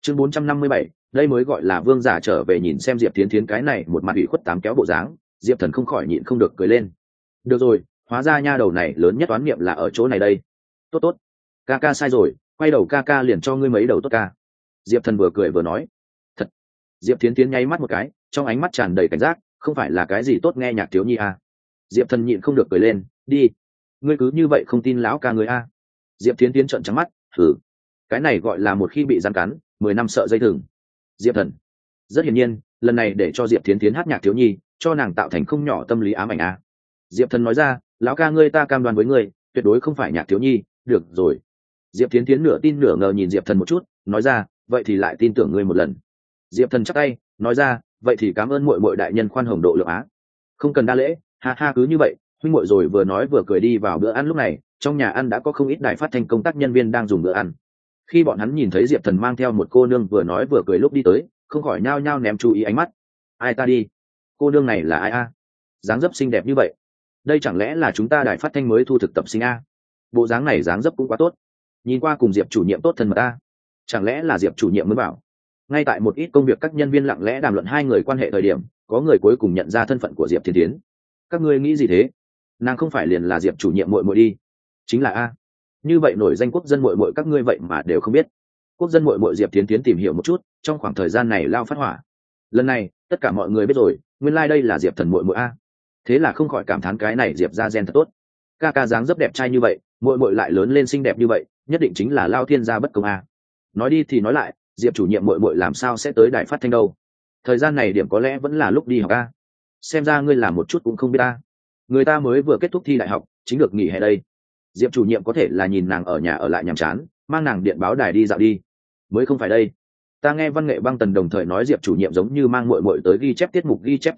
Chương 457, đây mới gọi là vương giả trở về. Nhìn xem Diệp Thiến Thiến cái này một mặt ủy khuất tám kéo bộ dáng, Diệp Thần không khỏi nhịn không được cười lên. Được rồi, hóa ra nha đầu này lớn nhất toán niệm là ở chỗ này đây. Tốt tốt, ca ca sai rồi, quay đầu ca ca liền cho ngươi mấy đầu tốt ca. Diệp Thần vừa cười vừa nói. Thật. Diệp Thiến Thiến nháy mắt một cái, trong ánh mắt tràn đầy cảnh giác, không phải là cái gì tốt nghe nhạc thiếu nhi à. Diệp Thần nhịn không được cười lên, đi, ngươi cứ như vậy không tin lão ca người a. Diệp Thiến Thiến trợn trắng mắt, thử, cái này gọi là một khi bị rắn cắn 10 năm sợ dây thừng. Diệp Thần rất hiển nhiên lần này để cho Diệp Thiến Thiến hát nhạc thiếu nhi cho nàng tạo thành không nhỏ tâm lý ám ảnh a. Diệp Thần nói ra, lão ca ngươi ta cam đoan với ngươi tuyệt đối không phải nhạc thiếu nhi. Được rồi. Diệp Thiến Thiến nửa tin nửa ngờ nhìn Diệp Thần một chút, nói ra, vậy thì lại tin tưởng ngươi một lần. Diệp Thần chắc tay, nói ra, vậy thì cảm ơn muội muội đại nhân khoan hồng độ lượng á. Không cần đa lễ, ha ha. Cứ như vậy huynh muội rồi vừa nói vừa cười đi vào bữa ăn. Lúc này trong nhà ăn đã có không ít đài phát thanh công tác nhân viên đang dùng bữa ăn. Khi bọn hắn nhìn thấy Diệp Thần mang theo một cô nương vừa nói vừa cười lúc đi tới, không khỏi nhao nhao ném chú ý ánh mắt. Ai ta đi, cô nương này là ai a? Dáng dấp xinh đẹp như vậy, đây chẳng lẽ là chúng ta đài phát thanh mới thu thực tập sinh a? Bộ dáng này dáng dấp cũng quá tốt, nhìn qua cùng Diệp chủ nhiệm tốt thân mật a. Chẳng lẽ là Diệp chủ nhiệm mới bảo? Ngay tại một ít công việc các nhân viên lặng lẽ đàm luận hai người quan hệ thời điểm, có người cuối cùng nhận ra thân phận của Diệp Thiên Tiến. Các ngươi nghĩ gì thế? Nàng không phải liền là Diệp chủ nhiệm muội muội đi? Chính là a. Như vậy nổi danh quốc dân muội muội các ngươi vậy mà đều không biết. Quốc dân muội muội Diệp Thiên Tiến tìm hiểu một chút, trong khoảng thời gian này lao phát hỏa. Lần này tất cả mọi người biết rồi, nguyên lai đây là Diệp Thần muội muội a. Thế là không khỏi cảm thán cái này Diệp gia gen thật tốt. Ca ca dáng dấp đẹp trai như vậy, muội muội lại lớn lên xinh đẹp như vậy, nhất định chính là lao thiên gia bất công a. Nói đi thì nói lại, Diệp chủ nhiệm muội muội làm sao sẽ tới đài phát thanh đâu? Thời gian này điểm có lẽ vẫn là lúc đi học a. Xem ra ngươi làm một chút cũng không biết a. Người ta mới vừa kết thúc thi đại học, chính được nghỉ hè đây. Diệp chủ nhiệm có thể là nhìn nàng ở nhà ở lại nhàm chán, mang nàng điện báo đài đi dạo đi. Mới không phải đây. Ta nghe văn nghệ băng tần đồng thời nói Diệp chủ nhiệm giống như mang muội muội tới ghi chép tiết mục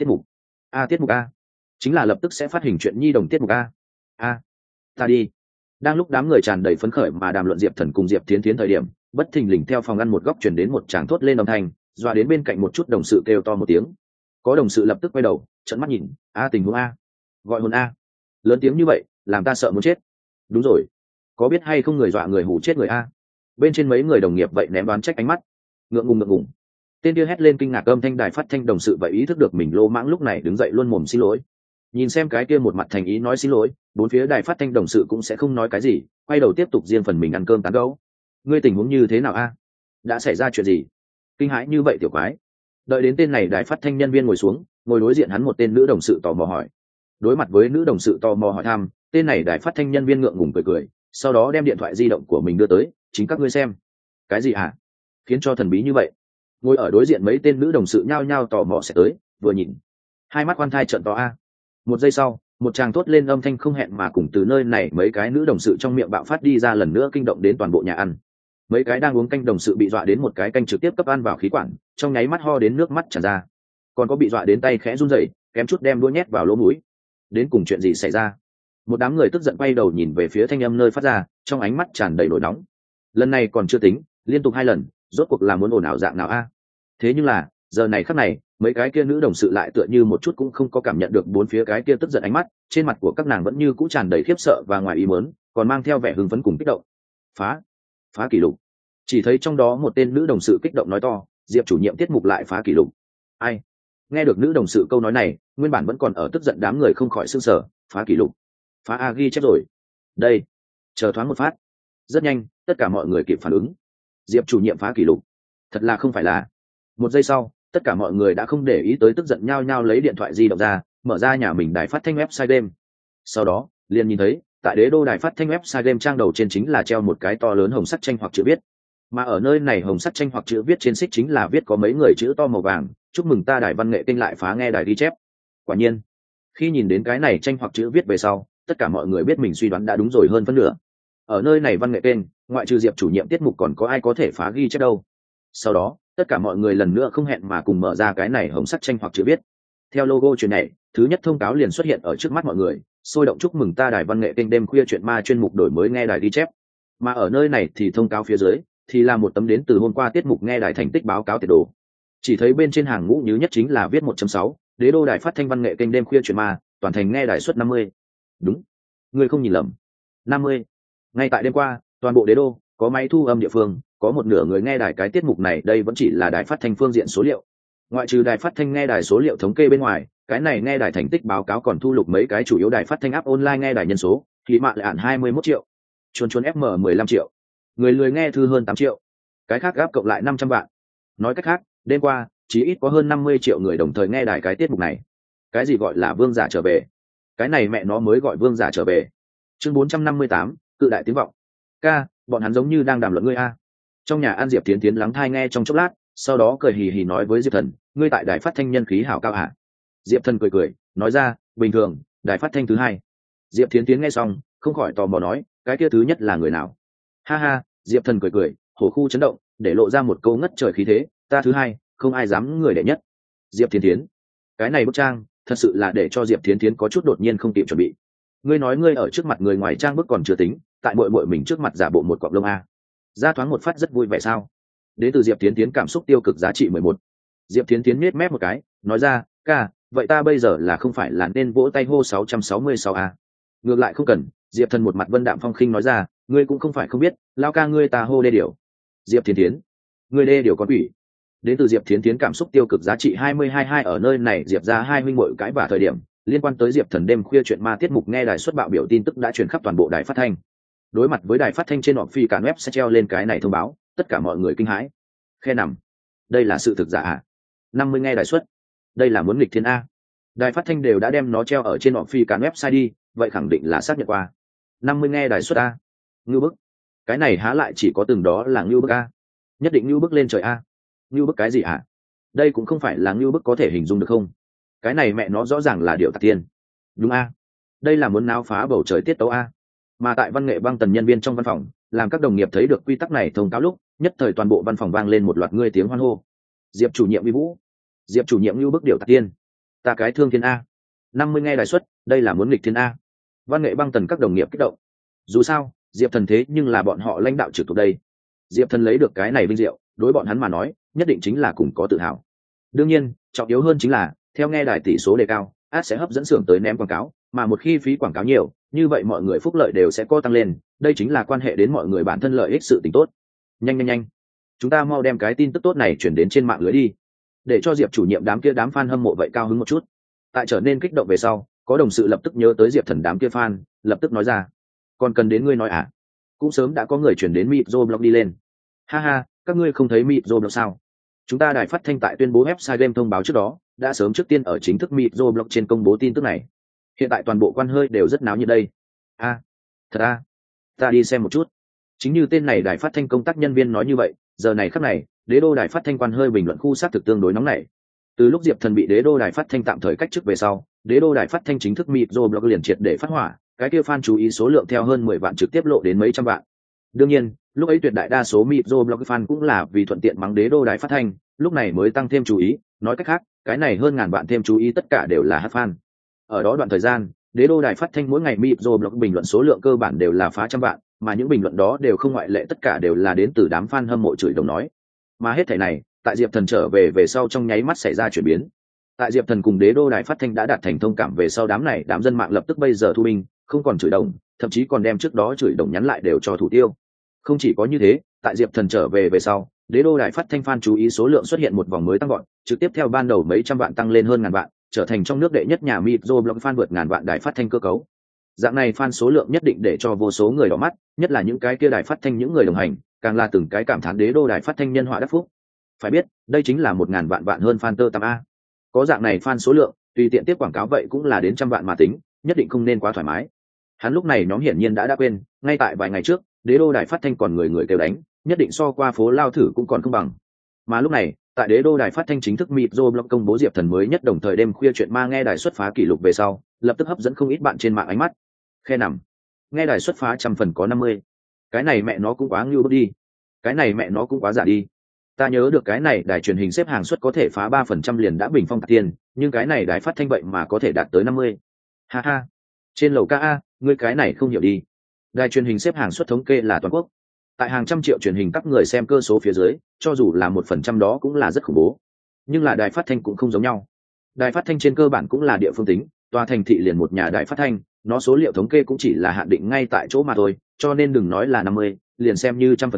a. Tiết mục a, chính là lập tức sẽ phát hình chuyện nhi đồng tiết mục a. Ta đi. Đang lúc đám người tràn đầy phấn khởi mà đàm luận Diệp Thần cùng Diệp Thiến Thiến thời điểm, bất thình lình theo phòng ăn một góc truyền đến một tràng thốt lên âm thanh, dọa đến bên cạnh một chút đồng sự kêu to một tiếng. Có đồng sự lập tức quay đầu trợn mắt nhìn, tình huống a, gọi hồn a. Lớn tiếng như vậy làm ta sợ muốn chết. Đúng rồi, có biết hay không người dọa người hù chết người a. Bên trên mấy người đồng nghiệp vậy ném đoán trách ánh mắt, ngượng ngùng. Tên kia hét lên kinh ngạc âm thanh đài phát thanh đồng sự vậy ý thức được mình lô mãng lúc này đứng dậy luôn mồm xin lỗi. Nhìn xem cái kia một mặt thành ý nói xin lỗi, bốn phía đài phát thanh đồng sự cũng sẽ không nói cái gì, quay đầu tiếp tục riêng phần mình ăn cơm tán gẫu. Ngươi tình huống như thế nào a? Đã xảy ra chuyện gì? Kinh hãi như vậy tiểu quái. Đợi đến tên này đài phát thanh nhân viên ngồi xuống, ngồi đối diện hắn một tên nữ đồng sự tò mò hỏi. Đối mặt với nữ đồng sự tò mò hỏi thăm, tên này đài phát thanh nhân viên ngượng ngùng cười, sau đó đem điện thoại di động của mình đưa tới, chính các ngươi xem. Cái gì hả? Khiến cho thần bí như vậy. Ngồi ở đối diện mấy tên nữ đồng sự nhao nhao tò mò sẽ tới, vừa nhìn, hai mắt khoan thai trợn to a. Một giây sau, một tràng thốt lên âm thanh không hẹn mà cùng từ nơi này mấy cái nữ đồng sự trong miệng bạo phát đi ra, lần nữa kinh động đến toàn bộ nhà ăn. Mấy cái đang uống canh đồng sự bị dọa đến một cái canh trực tiếp cấp ăn vào khí quản, trong nháy mắt ho đến nước mắt tràn ra. Còn có bị dọa đến tay khẽ run rẩy, kém chút đem đũa nhét vào lỗ mũi. Đến cùng chuyện gì xảy ra? Một đám người tức giận quay đầu nhìn về phía thanh âm nơi phát ra, trong ánh mắt tràn đầy nổi nóng. Lần này còn chưa tính, liên tục 2 lần, rốt cuộc là muốn ồn ào dạng nào a? Thế nhưng là giờ này khắc này, mấy cái kia nữ đồng sự lại tựa như một chút cũng không có cảm nhận được bốn phía cái kia tức giận ánh mắt, trên mặt của các nàng vẫn như cũ tràn đầy khiếp sợ và ngoài ý muốn, còn mang theo vẻ hưng phấn cùng kích động. Phá kỷ lục. Chỉ thấy trong đó một tên nữ đồng sự kích động nói to, Diệp chủ nhiệm tiết mục lại phá kỷ lục. Ai? Nghe được nữ đồng sự câu nói này, nguyên bản vẫn còn ở tức giận đám người không khỏi sửng sở, phá kỷ lục. Phá ghi chép rồi. Đây, chờ thoáng một phát. Rất nhanh, tất cả mọi người kịp phản ứng. Diệp chủ nhiệm phá kỷ lục. Thật là không phải là. Một giây sau, tất cả mọi người đã không để ý tới tức giận nhao nhao lấy điện thoại di động ra, mở ra nhà mình đài phát thanh website game. Sau đó, liền nhìn thấy, tại đế đô đài phát thanh website game trang đầu trên chính là treo một cái to lớn hồng sắt tranh hoặc chữ viết. Mà ở nơi này hồng sắt tranh hoặc chữ viết trên xích chính là viết có mấy người chữ to màu vàng, chúc mừng ta đài văn nghệ kênh lại phá nghe đài ghi chép. Quả nhiên, khi nhìn đến cái này tranh hoặc chữ viết về sau, tất cả mọi người biết mình suy đoán đã đúng rồi hơn phân nửa. Ở nơi này văn nghệ kênh, ngoại trừ Diệp chủ nhiệm tiết mục còn có ai có thể phá ghi chép đâu. Sau đó, tất cả mọi người lần nữa không hẹn mà cùng mở ra cái này hồng sắt tranh hoặc chữ viết. Theo logo truyền này, thứ nhất thông cáo liền xuất hiện ở trước mắt mọi người, sôi động chúc mừng ta đài văn nghệ kênh đêm khuya chuyện ma chuyên mục đổi mới nghe đài ghi chép. Mà ở nơi này thì thông cáo phía dưới thì là một tấm đến từ hôm qua tiết mục nghe đài thành tích báo cáo tiệt đồ. Chỉ thấy bên trên hàng ngũ nhứ nhất chính là viết 1.6, đế đô đài phát thanh văn nghệ kênh đêm khuya chuyện ma, toàn thành nghe đài suất 50. Đúng, người không nhìn lầm, 50. Ngay tại đêm qua, toàn bộ đế đô có máy thu âm địa phương có một nửa người nghe đài cái tiết mục này đây vẫn chỉ là đài phát thanh phương diện số liệu. Ngoại trừ đài phát thanh nghe đài số liệu thống kê bên ngoài, cái này nghe đài thành tích báo cáo còn thu lục mấy cái chủ yếu đài phát thanh áp online nghe đài nhân số, thì mạng lại ản 21 triệu, chuồn chuồn FM 15 triệu, người lười nghe thư hơn 8 triệu, cái khác gáp cộng lại 500 vạn. Nói cách khác, đêm qua chỉ ít có hơn 50 triệu người đồng thời nghe đài cái tiết mục này. Cái gì gọi là vương giả trở về? Cái này mẹ nó mới gọi vương giả trở về. Chương 458, cự đại tiếng vọng. Ca, bọn hắn giống như đang đàm luận ngươi a. Trong nhà An Diệp Tiến lắng thai nghe trong chốc lát, sau đó cười hì hì nói với Diệp Thần, ngươi tại đài phát thanh nhân khí hảo cao hả? Diệp Thần cười nói ra, bình thường, đài phát thanh thứ hai. Diệp Tiến nghe xong, không khỏi tò mò nói, cái kia thứ nhất là người nào? Ha ha, Diệp Thần cười, hổ khu chấn động, để lộ ra một câu ngất trời khí thế, ta thứ hai, không ai dám người đệ nhất. Diệp Tiến, cái này bức trang, thật sự là để cho Diệp Tiến có chút đột nhiên không kịp chuẩn bị. Ngươi nói ngươi ở trước mặt người ngoài trang bức còn chưa tính, tại muội mình trước mặt giả bộ một cọp lông a. Ra thoáng một phát rất vui vẻ sao? Đến từ Diệp Tiến cảm xúc tiêu cực giá trị 11. Diệp Tiến nhếch mép một cái, nói ra, ca, vậy ta bây giờ là không phải là nên vỗ tay hô 666 a? Ngược lại không cần. Diệp Thần một mặt vân đạm phong khinh nói ra, ngươi cũng không phải không biết, lao ca ngươi ta hô đê điều. Diệp Tiến, ngươi đê điều con quỷ. Đến từ Diệp Tiến cảm xúc tiêu cực giá trị 22 ở nơi này Diệp ra hai huynh muội cãi vã thời điểm, liên quan tới Diệp Thần đêm khuya chuyện ma tiết mục nghe đài xuất bạo biểu tin tức đã truyền khắp toàn bộ đài phát thanh. Đối mặt với đài phát thanh trên họp phi cả web sẽ treo lên cái này thông báo, tất cả mọi người kinh hãi. Khe nằm, đây là sự thực giả à? 50 nghe đài xuất, đây là muốn nghịch thiên a. Đài phát thanh đều đã đem nó treo ở trên họp phi cả website đi, vậy khẳng định là xác nhận qua. 50 nghe đài xuất a, ngưu bức. Cái này há lại chỉ có từng đó là ngưu bức a, nhất định ngưu bức lên trời a. Ngưu bức cái gì hả? Đây cũng không phải là ngưu bức có thể hình dung được không? Cái này mẹ nó rõ ràng là điệu tạc tiên. Đúng a, đây là muốn náo phá bầu trời tiết tấu a. Mà tại văn nghệ băng tần nhân viên trong văn phòng, làm các đồng nghiệp thấy được quy tắc này thông cáo lúc, nhất thời toàn bộ văn phòng vang lên một loạt ngươi tiếng hoan hô. Diệp chủ nhiệm uy vũ, Diệp chủ nhiệm ngưu bức điệu tạc tiên, ta cái thương thiên a. 50 nghe đài xuất, đây là muốn nghịch thiên a. Văn nghệ băng tần các đồng nghiệp kích động. Dù sao, Diệp Thần thế nhưng là bọn họ lãnh đạo trực thuộc đây. Diệp Thần lấy được cái này vinh diệu, đối bọn hắn mà nói, nhất định chính là cùng có tự hào. Đương nhiên, trọng yếu hơn chính là, theo nghe đài tỷ số đề cao, ad sẽ hấp dẫn xưởng tới ném quảng cáo, mà một khi phí quảng cáo nhiều, như vậy mọi người phúc lợi đều sẽ có tăng lên, đây chính là quan hệ đến mọi người bản thân lợi ích sự tình tốt. Nhanh, chúng ta mau đem cái tin tức tốt này chuyển đến trên mạng lưới đi, để cho Diệp chủ nhiệm đám fan hâm mộ vậy cao hứng một chút. Tại trở nên kích động về sau, có đồng sự lập tức nhớ tới Diệp Thần đám kia fan, lập tức nói ra, còn cần đến ngươi nói à? Cũng sớm đã có người chuyển đến Microblog đi lên. Ha ha, các ngươi không thấy Microblog sao? Chúng ta đài phát thanh tại tuyên bố website game thông báo trước đó, đã sớm trước tiên ở chính thức Microblog trên công bố tin tức này. Hiện tại toàn bộ quan hơi đều rất náo nhiệt đây. Thật à? Ta đi xem một chút. Chính như tên này đài phát thanh công tác nhân viên nói như vậy, giờ này khắc này, đế đô đài phát thanh quan hơi bình luận khu xác thực tương đối nóng nảy. Từ lúc Diệp Thần bị đế đô đài phát thanh tạm thời cách chức về sau, đế đô đài phát thanh chính thức Microblog liền triệt để phát hỏa, cái kia fan chú ý số lượng theo hơn 10 vạn trực tiếp lộ đến mấy trăm vạn. Đương nhiên, lúc ấy tuyệt đại đa số Microblog fan cũng là vì thuận tiện mắng đế đô đài phát thanh, lúc này mới tăng thêm chú ý, nói cách khác, cái này hơn ngàn vạn thêm chú ý tất cả đều là hát fan. Ở đó đoạn thời gian, đế đô đài phát thanh mỗi ngày Microblog bình luận số lượng cơ bản đều là phá trăm vạn, mà những bình luận đó đều không ngoại lệ tất cả đều là đến từ đám fan hâm mộ chửi đồng nói. Mà hết thảy này, tại Diệp Thần trở về sau trong nháy mắt xảy ra chuyển biến. Tại Diệp Thần cùng đế đô đài phát thanh đã đạt thành thông cảm về sau đám dân mạng lập tức bây giờ thu binh, không còn chửi đồng, thậm chí còn đem trước đó chửi đồng nhắn lại đều cho thủ tiêu. Không chỉ có như thế, tại Diệp Thần trở về sau, đế đô đài phát thanh fan chú ý số lượng xuất hiện một vòng mới tăng gọn, trực tiếp theo ban đầu mấy trăm vạn tăng lên hơn ngàn vạn, trở thành trong nước đệ nhất nhà Microblog fan vượt ngàn vạn đài phát thanh cơ cấu. Dạng này fan số lượng nhất định để cho vô số người đỏ mắt, nhất là những cái kia đài phát thanh những người đồng hành, càng là từng cái cảm thán đế đô đài phát thanh nhân họa đắc phúc. Phải biết, đây chính là 1000 vạn hơn fan tơ tăm a. Có dạng này fan số lượng, tùy tiện tiếp quảng cáo vậy cũng là đến trăm vạn mà tính, nhất định không nên quá thoải mái. Hắn lúc này nhóm hiển nhiên đã quên, ngay tại vài ngày trước, đế đô đài phát thanh còn người kêu đánh, nhất định so qua phố lao thử cũng còn không bằng. Mà lúc này, tại đế đô đài phát thanh chính thức Microblog công bố Diệp Thần mới nhất đồng thời đêm khuya chuyện ma nghe đài xuất phá kỷ lục về sau, lập tức hấp dẫn không ít bạn trên mạng ánh mắt. Khe nằm, nghe đài xuất phá trăm phần có 50. Cái này mẹ nó cũng quá ngưu bức đi. Cái này mẹ nó cũng quá giả đi. Ta nhớ được cái này đài truyền hình xếp hàng suất có thể phá 3% liền đã bình phong tạc tiền, nhưng cái này đài phát thanh vậy mà có thể đạt tới 50. Ha ha. Trên lầu ca a, ngươi cái này không hiểu đi. Đài truyền hình xếp hàng suất thống kê là toàn quốc. Tại hàng trăm triệu truyền hình các người xem cơ số phía dưới, cho dù là 1% đó cũng là rất khủng bố. Nhưng là đài phát thanh cũng không giống nhau. Đài phát thanh trên cơ bản cũng là địa phương tính, tòa thành thị liền một nhà đài phát thanh, nó số liệu thống kê cũng chỉ là hạn định ngay tại chỗ mà thôi, cho nên đừng nói là 50, liền xem như 100%,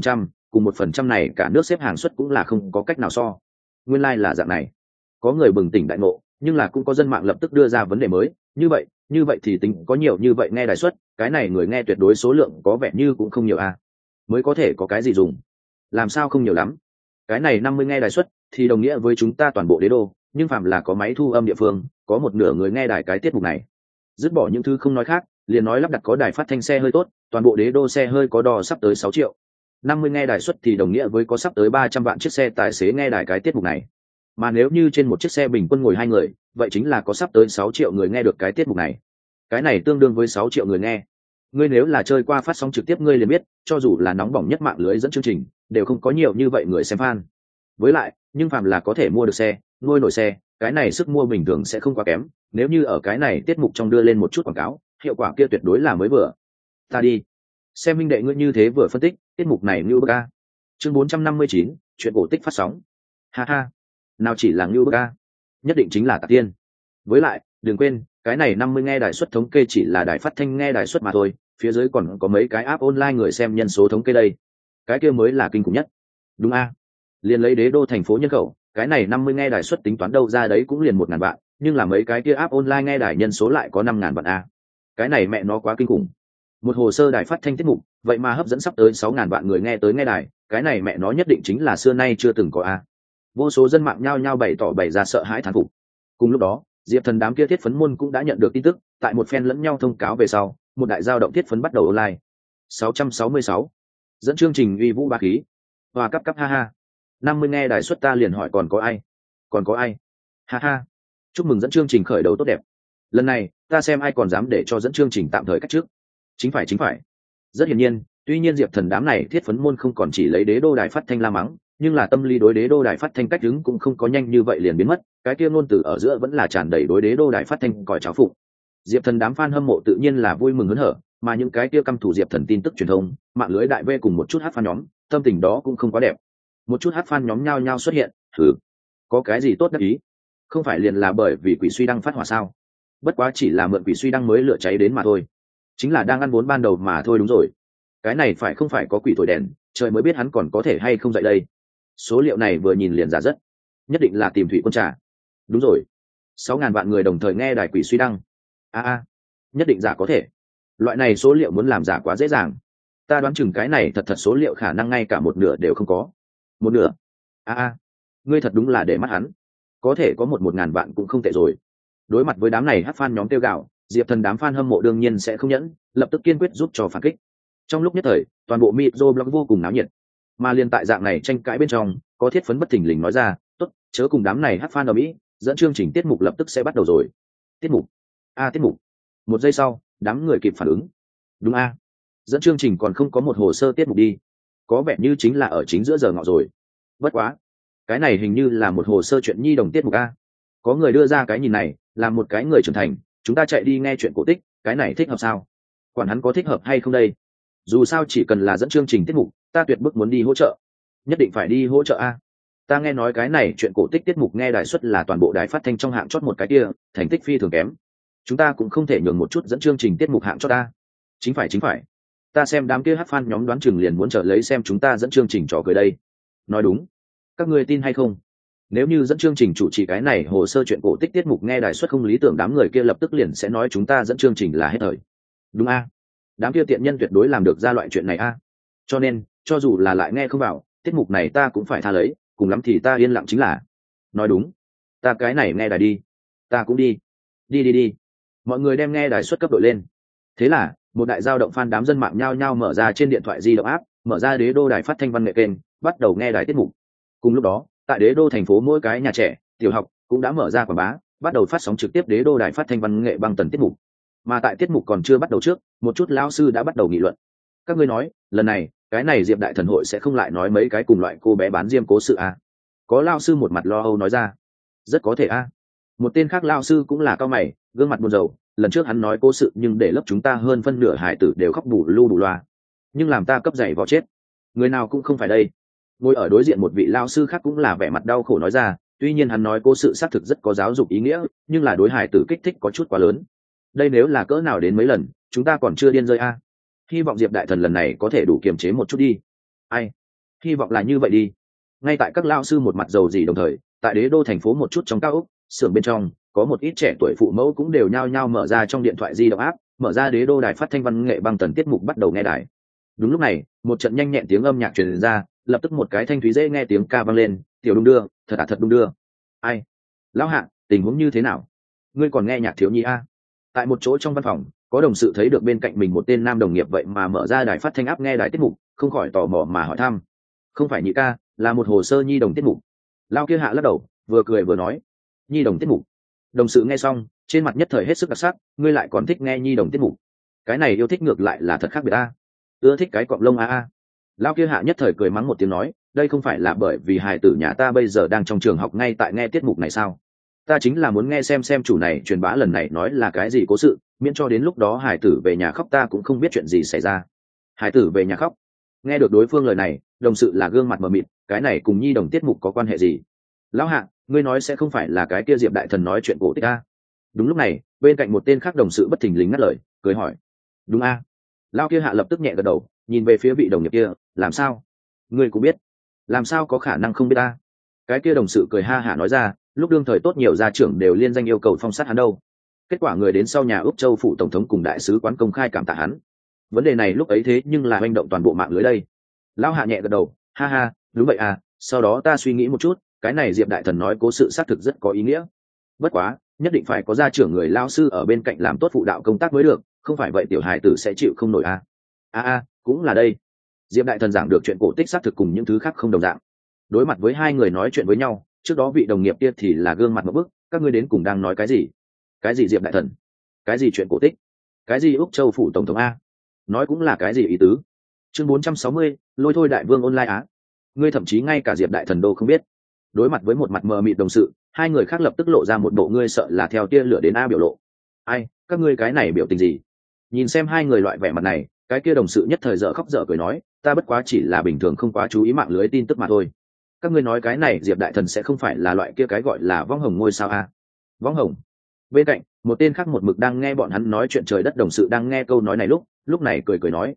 cùng 1% này cả nước xếp hàng suất cũng là không có cách nào so. Nguyên lai là dạng này. Có người bừng tỉnh đại ngộ, nhưng là cũng có dân mạng lập tức đưa ra vấn đề mới, như vậy thì tính có nhiều như vậy nghe đài suất, cái này người nghe tuyệt đối số lượng có vẻ như cũng không nhiều a. Mới có thể có cái gì dùng? Làm sao không nhiều lắm? Cái này 50 nghe đài suất thì đồng nghĩa với chúng ta toàn bộ đế đô, nhưng phạm là có máy thu âm địa phương, có một nửa người nghe đài cái tiết mục này. Dứt bỏ những thứ không nói khác, liền nói lắp đặt có đài phát thanh xe hơi tốt, toàn bộ đế đô xe hơi có đò sắp tới 6 triệu. 50 nghe đài suất thì đồng nghĩa với có sắp tới 300 vạn chiếc xe tài xế nghe đài cái tiết mục này. Mà nếu như trên một chiếc xe bình quân ngồi 2 người, vậy chính là có sắp tới 6 triệu người nghe được cái tiết mục này. Cái này tương đương với 6 triệu người nghe. Ngươi nếu là chơi qua phát sóng trực tiếp ngươi liền biết, cho dù là nóng bỏng nhất mạng lưới dẫn chương trình, đều không có nhiều như vậy người xem fan. Với lại, nhưng phàm là có thể mua được xe, nuôi nổi xe, cái này sức mua bình thường sẽ không quá kém, nếu như ở cái này tiết mục trong đưa lên một chút quảng cáo, hiệu quả kia tuyệt đối là mới vừa. Ta đi. Xem minh đệ ngươi như thế vừa phân tích, tiết mục này như bức a. Chương 459, chuyện cổ tích phát sóng. Ha ha. Nào chỉ là như bức a, nhất định chính là tạc tiên. Với lại, đừng quên, cái này 50 nghe đài suất thống kê chỉ là đài phát thanh nghe đài suất mà thôi, phía dưới còn có mấy cái app online người xem nhân số thống kê đây. Cái kia mới là kinh khủng nhất. Đúng a. Liền lấy đế đô thành phố nhân khẩu, cái này 50 nghe đài suất tính toán đâu ra đấy cũng liền 1.000 vạn, nhưng là mấy cái kia app online nghe đài nhân số lại có 5.000 vạn a. Cái này mẹ nó quá kinh khủng. Một hồ sơ đài phát thanh tiết mục, vậy mà hấp dẫn sắp tới 6.000 vạn người nghe tới nghe đài, cái này mẹ nó nhất định chính là xưa nay chưa từng có a. Vô số dân mạng nhao nhao bày ra sợ hãi thán phục. Cùng lúc đó, Diệp Thần đám kia thiết phấn môn cũng đã nhận được tin tức, tại một phen lẫn nhau thông cáo về sau, một đại giao động thiết phấn bắt đầu online. 666. Dẫn chương trình uy vũ bá khí. Hoa cấp ha ha. 50 nghe đài suất ta liền hỏi còn có ai? Còn có ai? Ha ha. Chúc mừng dẫn chương trình khởi đầu tốt đẹp. Lần này, ta xem ai còn dám để cho dẫn chương trình tạm thời cách trước. Chính phải. Rất hiển nhiên, tuy nhiên Diệp Thần đám này thiết phấn môn không còn chỉ lấy đế đô đài phát thanh la mắng, nhưng là tâm lý đối đế đô đài phát thanh cách đứng cũng không có nhanh như vậy liền biến mất, cái kia ngôn từ ở giữa vẫn là tràn đầy đối đế đô đài phát thanh còi cháo phụng. Diệp Thần đám fan hâm mộ tự nhiên là vui mừng hớn hở, mà những cái kia căm thủ Diệp Thần tin tức truyền thông, mạng lưới đại v cùng một chút hát fan nhóm, tâm tình đó cũng không quá đẹp. Một chút hát fan nhóm nhao nhao xuất hiện, có cái gì tốt đắc ý? Không phải liền là bởi vì quỷ suy đăng phát hỏa sao? Bất quá chỉ là mượn quỷ suy đăng mới lửa cháy đến mà thôi, chính là đang ăn vốn ban đầu mà thôi. Đúng rồi, cái này phải không phải có quỷ thổi đèn, trời mới biết hắn còn có thể hay không dậy đây. Số liệu này vừa nhìn liền giả rất, nhất định là tìm thủy quân trà. Đúng rồi, 6.000 vạn người đồng thời nghe đài quỷ suy đăng. Nhất định giả có thể. Loại này số liệu muốn làm giả quá dễ dàng. Ta đoán chừng cái này thật số liệu khả năng ngay cả một nửa đều không có. Một nửa? Ngươi thật đúng là để mắt hắn. Có thể có 1.000 vạn cũng không tệ rồi. Đối mặt với đám này hát fan nhóm tiêu gạo, Diệp Thần đám fan hâm mộ đương nhiên sẽ không nhẫn, lập tức kiên quyết giúp cho phản kích. Trong lúc nhất thời, toàn bộ microblog vô cùng náo nhiệt. Mà liên tại dạng này tranh cãi bên trong, có thiết phấn bất thình lình nói ra, tốt, chớ cùng đám này hát fan ở Mỹ, dẫn chương trình tiết mục lập tức sẽ bắt đầu rồi. Tiết mục? Tiết mục. Một giây sau, đám người kịp phản ứng. Đúng dẫn chương trình còn không có một hồ sơ tiết mục đi. Có vẻ như chính là ở chính giữa giờ ngọ rồi. Bất quá, cái này hình như là một hồ sơ chuyện nhi đồng tiết mục Có người đưa ra cái nhìn này, là một cái người trưởng thành, chúng ta chạy đi nghe chuyện cổ tích, cái này thích hợp sao? Quản hắn có thích hợp hay không đây? Dù sao chỉ cần là dẫn chương trình tiết mục, ta tuyệt bức muốn đi hỗ trợ. Nhất định phải đi hỗ trợ Ta nghe nói cái này chuyện cổ tích tiết mục nghe đài suất là toàn bộ đài phát thanh trong hạng chót một cái kia, thành tích phi thường kém. Chúng ta cũng không thể nhường một chút dẫn chương trình tiết mục hạng cho ta. Chính phải. Ta xem đám kia hát fan nhóm đoán chừng liền muốn chờ lấy xem chúng ta dẫn chương trình trò cười đây. Nói đúng. Các ngươi tin hay không? Nếu như dẫn chương trình chủ trì cái này hồ sơ chuyện cổ tích tiết mục nghe đài suất không lý tưởng, đám người kia lập tức liền sẽ nói chúng ta dẫn chương trình là hết thời. Đúng đám kia tiện nhân tuyệt đối làm được ra loại chuyện này Cho nên, cho dù là lại nghe không vào, tiết mục này ta cũng phải tha lấy, cùng lắm thì ta yên lặng chính là. Nói đúng. Ta cái này nghe đài đi. Ta cũng đi. Đi. Mọi người đem nghe đài suất cấp đội lên. Thế là, một đại giao động fan đám dân mạng nhao nhao mở ra trên điện thoại di động app, mở ra đế đô đài phát thanh văn nghệ kênh, bắt đầu nghe đài tiết mục. Cùng lúc đó, tại đế đô thành phố mỗi cái nhà trẻ, tiểu học cũng đã mở ra quảng bá, bắt đầu phát sóng trực tiếp đế đô đài phát thanh văn nghệ băng tần tiết mục. Mà tại tiết mục còn chưa bắt đầu trước, một chút lão sư đã bắt đầu nghị luận. Các ngươi nói, lần này, cái này Diệp Đại Thần hội sẽ không lại nói mấy cái cùng loại cô bé bán diêm cố sự Có lão sư một mặt lo âu nói ra. Rất có thể Một tên khác lão sư cũng là cao mày, gương mặt buồn rầu, lần trước hắn nói cố sự nhưng để lớp chúng ta hơn phân nửa hải tử đều khóc bù lu bù loa. Nhưng làm ta cấp dày vò chết. Người nào cũng không phải đây. Ngồi ở đối diện một vị lão sư khác cũng là vẻ mặt đau khổ nói ra, tuy nhiên hắn nói cố sự xác thực rất có giáo dục ý nghĩa, nhưng là đối hải tử kích thích có chút quá lớn. Đây nếu là cỡ nào đến mấy lần, chúng ta còn chưa điên rơi hy vọng Diệp Đại Thần lần này có thể đủ kiềm chế một chút đi. Hy vọng là như vậy đi. Ngay tại các lao sư một mặt dầu gì đồng thời, tại đế đô thành phố một chút trong cao ốc xưởng bên trong, có một ít trẻ tuổi phụ mẫu cũng đều nhao nhao mở ra trong điện thoại di động áp, mở ra đế đô đài phát thanh văn nghệ băng tần tiết mục bắt đầu nghe đài. Đúng lúc này, một trận nhanh nhẹn tiếng âm nhạc truyền ra, lập tức một cái thanh thúy dễ nghe tiếng ca vang lên, tiểu đung đưa, thật đung đưa. Ai? Lão Hạ, tình huống như thế nào? Ngươi còn nghe nhạc thiếu nhi a? Tại một chỗ trong văn phòng, có đồng sự thấy được bên cạnh mình một tên nam đồng nghiệp vậy mà mở ra đài phát thanh áp nghe đài tiết mục, không khỏi tò mò mà hỏi thăm. Không phải nhị ca, là một hồ sơ nhi đồng tiết mục. Lao kia Hạ lắc đầu, vừa cười vừa nói, nhi đồng tiết mục. Đồng sự nghe xong, trên mặt nhất thời hết sức đặc sắc, ngươi lại còn thích nghe nhi đồng tiết mục. Cái này yêu thích ngược lại là thật khác biệt a. Ưa thích cái cọng lông a. Lao kia Hạ nhất thời cười mắng một tiếng nói, đây không phải là bởi vì hài tử nhà ta bây giờ đang trong trường học ngay tại nghe tiết mục này sao? Ta chính là muốn nghe xem chủ này truyền bá lần này nói là cái gì cố sự, miễn cho đến lúc đó hài tử về nhà khóc ta cũng không biết chuyện gì xảy ra. Hài tử về nhà khóc. Nghe được đối phương lời này, đồng sự là gương mặt mờ mịt, cái này cùng nhi đồng tiết mục có quan hệ gì? Lão Hạ, ngươi nói sẽ không phải là cái kia Diệp đại thần nói chuyện cổ tích a? Đúng lúc này, bên cạnh một tên khác đồng sự bất thình lình ngắt lời, cười hỏi, đúng a? Lão kia Hạ lập tức nhẹ gật đầu, nhìn về phía vị đồng nghiệp kia, làm sao? Ngươi cũng biết? Làm sao có khả năng không biết ta? Cái kia đồng sự cười ha hả nói ra, lúc đương thời tốt nhiều gia trưởng đều liên danh yêu cầu phong sát hắn đâu. Kết quả người đến sau nhà Úc Châu phụ tổng thống cùng đại sứ quán công khai cảm tạ hắn. Vấn đề này lúc ấy thế nhưng là hành động toàn bộ mạng lưới đây. Lão Hạ nhẹ gật đầu, ha ha, đúng vậy à, sau đó ta suy nghĩ một chút, cái này Diệp đại thần nói cố sự xác thực rất có ý nghĩa. Bất quá, nhất định phải có gia trưởng người lao sư ở bên cạnh làm tốt phụ đạo công tác mới được, không phải vậy tiểu hài tử sẽ chịu không nổi a. Cũng là đây. Diệp đại thần giảng được chuyện cổ tích xác thực cùng những thứ khác không đồng dạng. Đối mặt với hai người nói chuyện với nhau, trước đó vị đồng nghiệp kia thì là gương mặt một bức, các ngươi đến cùng đang nói cái gì? Cái gì Diệp đại thần? Cái gì chuyện cổ tích? Cái gì Úc Châu phủ tổng thống a? Nói cũng là cái gì ý tứ? Chương 460, lôi thôi đại vương online á. Ngươi thậm chí ngay cả Diệp đại thần đô không biết. Đối mặt với một mặt mờ mịt đồng sự, hai người khác lập tức lộ ra một bộ ngươi sợ là theo tia lửa đến a biểu lộ. Ai, các ngươi cái này biểu tình gì? Nhìn xem hai người loại vẻ mặt này, cái kia đồng sự nhất thời dở khóc dở cười nói, ta bất quá chỉ là bình thường không quá chú ý mạng lưới tin tức mà thôi. Các ngươi nói cái này Diệp đại thần sẽ không phải là loại kia cái gọi là võng hồng ngôi sao a? Võng hồng? Bên cạnh, một tên khác một mực đang nghe bọn hắn nói chuyện trời đất đồng sự đang nghe câu nói này lúc này cười nói,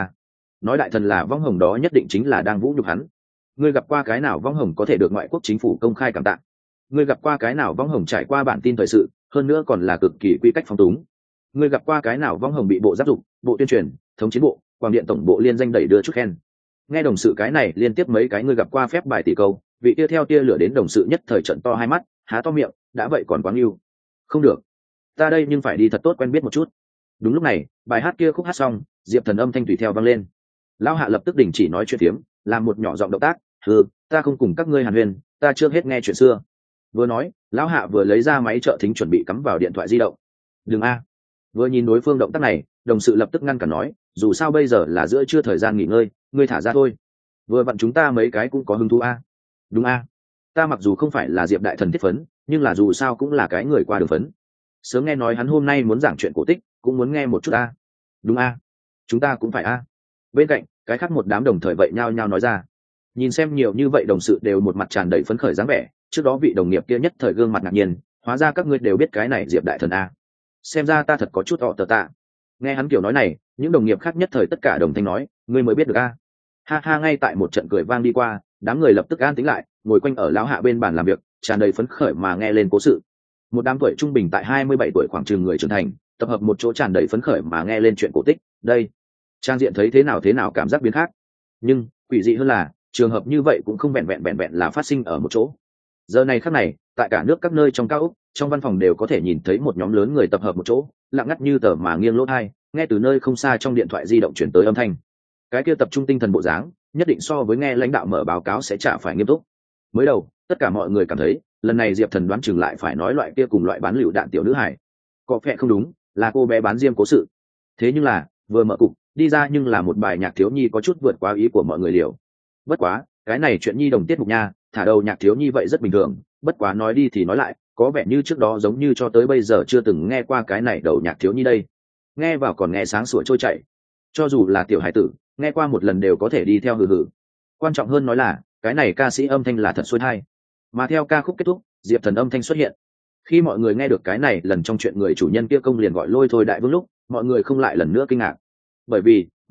nói đại thần là võng hồng đó nhất định chính là đang vũ nhục hắn. Ngươi gặp qua cái nào võng hồng có thể được ngoại quốc chính phủ công khai cảm tạ? Ngươi gặp qua cái nào võng hồng trải qua bản tin thời sự, hơn nữa còn là cực kỳ quy cách phong túng? Ngươi gặp qua cái nào võng hồng bị bộ giáo dục, bộ tuyên truyền, thống chiến bộ, quang điện tổng bộ liên danh đẩy đưa chút khen? Nghe đồng sự cái này liên tiếp mấy cái ngươi gặp qua phép bài tỷ câu, vị tia theo tia lửa đến đồng sự nhất thời trận to hai mắt, há to miệng, đã vậy còn quá yêu. Không được, ta đây nhưng phải đi thật tốt quen biết một chút. Đúng lúc này, bài hát kia khúc hát xong, Diệp thần âm thanh tùy theo vang lên. Lão Hạ lập tức đình chỉ nói chuyện tiếm, làm một nhỏ giọng động tác, ta không cùng các ngươi hàn huyên, ta chưa hết nghe chuyện xưa. Vừa nói, Lão Hạ vừa lấy ra máy trợ thính chuẩn bị cắm vào điện thoại di động. Đừng a. Vừa nhìn đối phương động tác này, đồng sự lập tức ngăn cản nói, dù sao bây giờ là giữa trưa thời gian nghỉ ngơi, ngươi thả ra thôi. Vừa vặn chúng ta mấy cái cũng có hứng thú a. Đúng a. Ta mặc dù không phải là Diệp đại thần thiết phấn, nhưng là dù sao cũng là cái người qua đường phấn. Sớm nghe nói hắn hôm nay muốn giảng chuyện cổ tích, cũng muốn nghe một chút a. Đúng a. Chúng ta cũng phải a. Bên cạnh, cái khác một đám đồng thời vậy nhao nhao nói ra. Nhìn xem nhiều như vậy đồng sự đều một mặt tràn đầy phấn khởi dáng vẻ, trước đó vị đồng nghiệp kia nhất thời gương mặt ngạc nhiên, hóa ra các ngươi đều biết cái này Diệp đại thần a. Xem ra ta thật có chút họ tờ tạ. Nghe hắn kiểu nói này, những đồng nghiệp khác nhất thời tất cả đồng thanh nói, ngươi mới biết được a. Ha ha, ngay tại một trận cười vang đi qua, đám người lập tức an tĩnh lại, ngồi quanh ở Lão Hạ bên bàn làm việc, tràn đầy phấn khởi mà nghe lên cố sự. Một đám tuổi trung bình tại 27 tuổi khoảng chừng người trưởng thành, tập hợp một chỗ tràn đầy phấn khởi mà nghe lên chuyện cổ tích. Đây, trang diện thấy thế nào cảm giác biến khác. Nhưng quỷ dị hơn là, trường hợp như vậy cũng không vẹn vẹn là phát sinh ở một chỗ. Giờ này khắc này, tại cả nước các nơi trong cao ốc, trong văn phòng đều có thể nhìn thấy một nhóm lớn người tập hợp một chỗ, lặng ngắt như tờ mà nghiêng lỗ tai, nghe từ nơi không xa trong điện thoại di động chuyển tới âm thanh. Cái kia tập trung tinh thần bộ dáng, nhất định so với nghe lãnh đạo mở báo cáo sẽ chả phải nghiêm túc. Mới đầu, tất cả mọi người cảm thấy, lần này Diệp thần đoán chừng lại phải nói loại kia cùng loại bán lựu đạn tiểu nữ hải. Có vẻ không đúng, là cô bé bán diêm cố sự. Thế nhưng là, vừa mở cục, đi ra nhưng là một bài nhạc thiếu nhi có chút vượt quá ý của mọi người liều. Bất quá, cái này chuyện nhi đồng tiết mục nha, thả đầu nhạc thiếu nhi vậy rất bình thường, bất quá nói đi thì nói lại, có vẻ như trước đó giống như cho tới bây giờ chưa từng nghe qua cái này đầu nhạc thiếu nhi đây. Nghe vào còn nghe sáng sủa trôi chảy. Cho dù là tiểu hải tử, nghe qua một lần đều có thể đi theo hừ hừ. Quan trọng hơn nói là, cái này ca sĩ âm thanh là thật xuôi tai. Mà theo ca khúc kết thúc, Diệp thần âm thanh xuất hiện. Khi mọi người nghe được cái này lần trong chuyện người chủ nhân kia công liền gọi lôi thôi đại vương lúc, mọi người không lại lần nữa kinh ngạc. Bởi vì,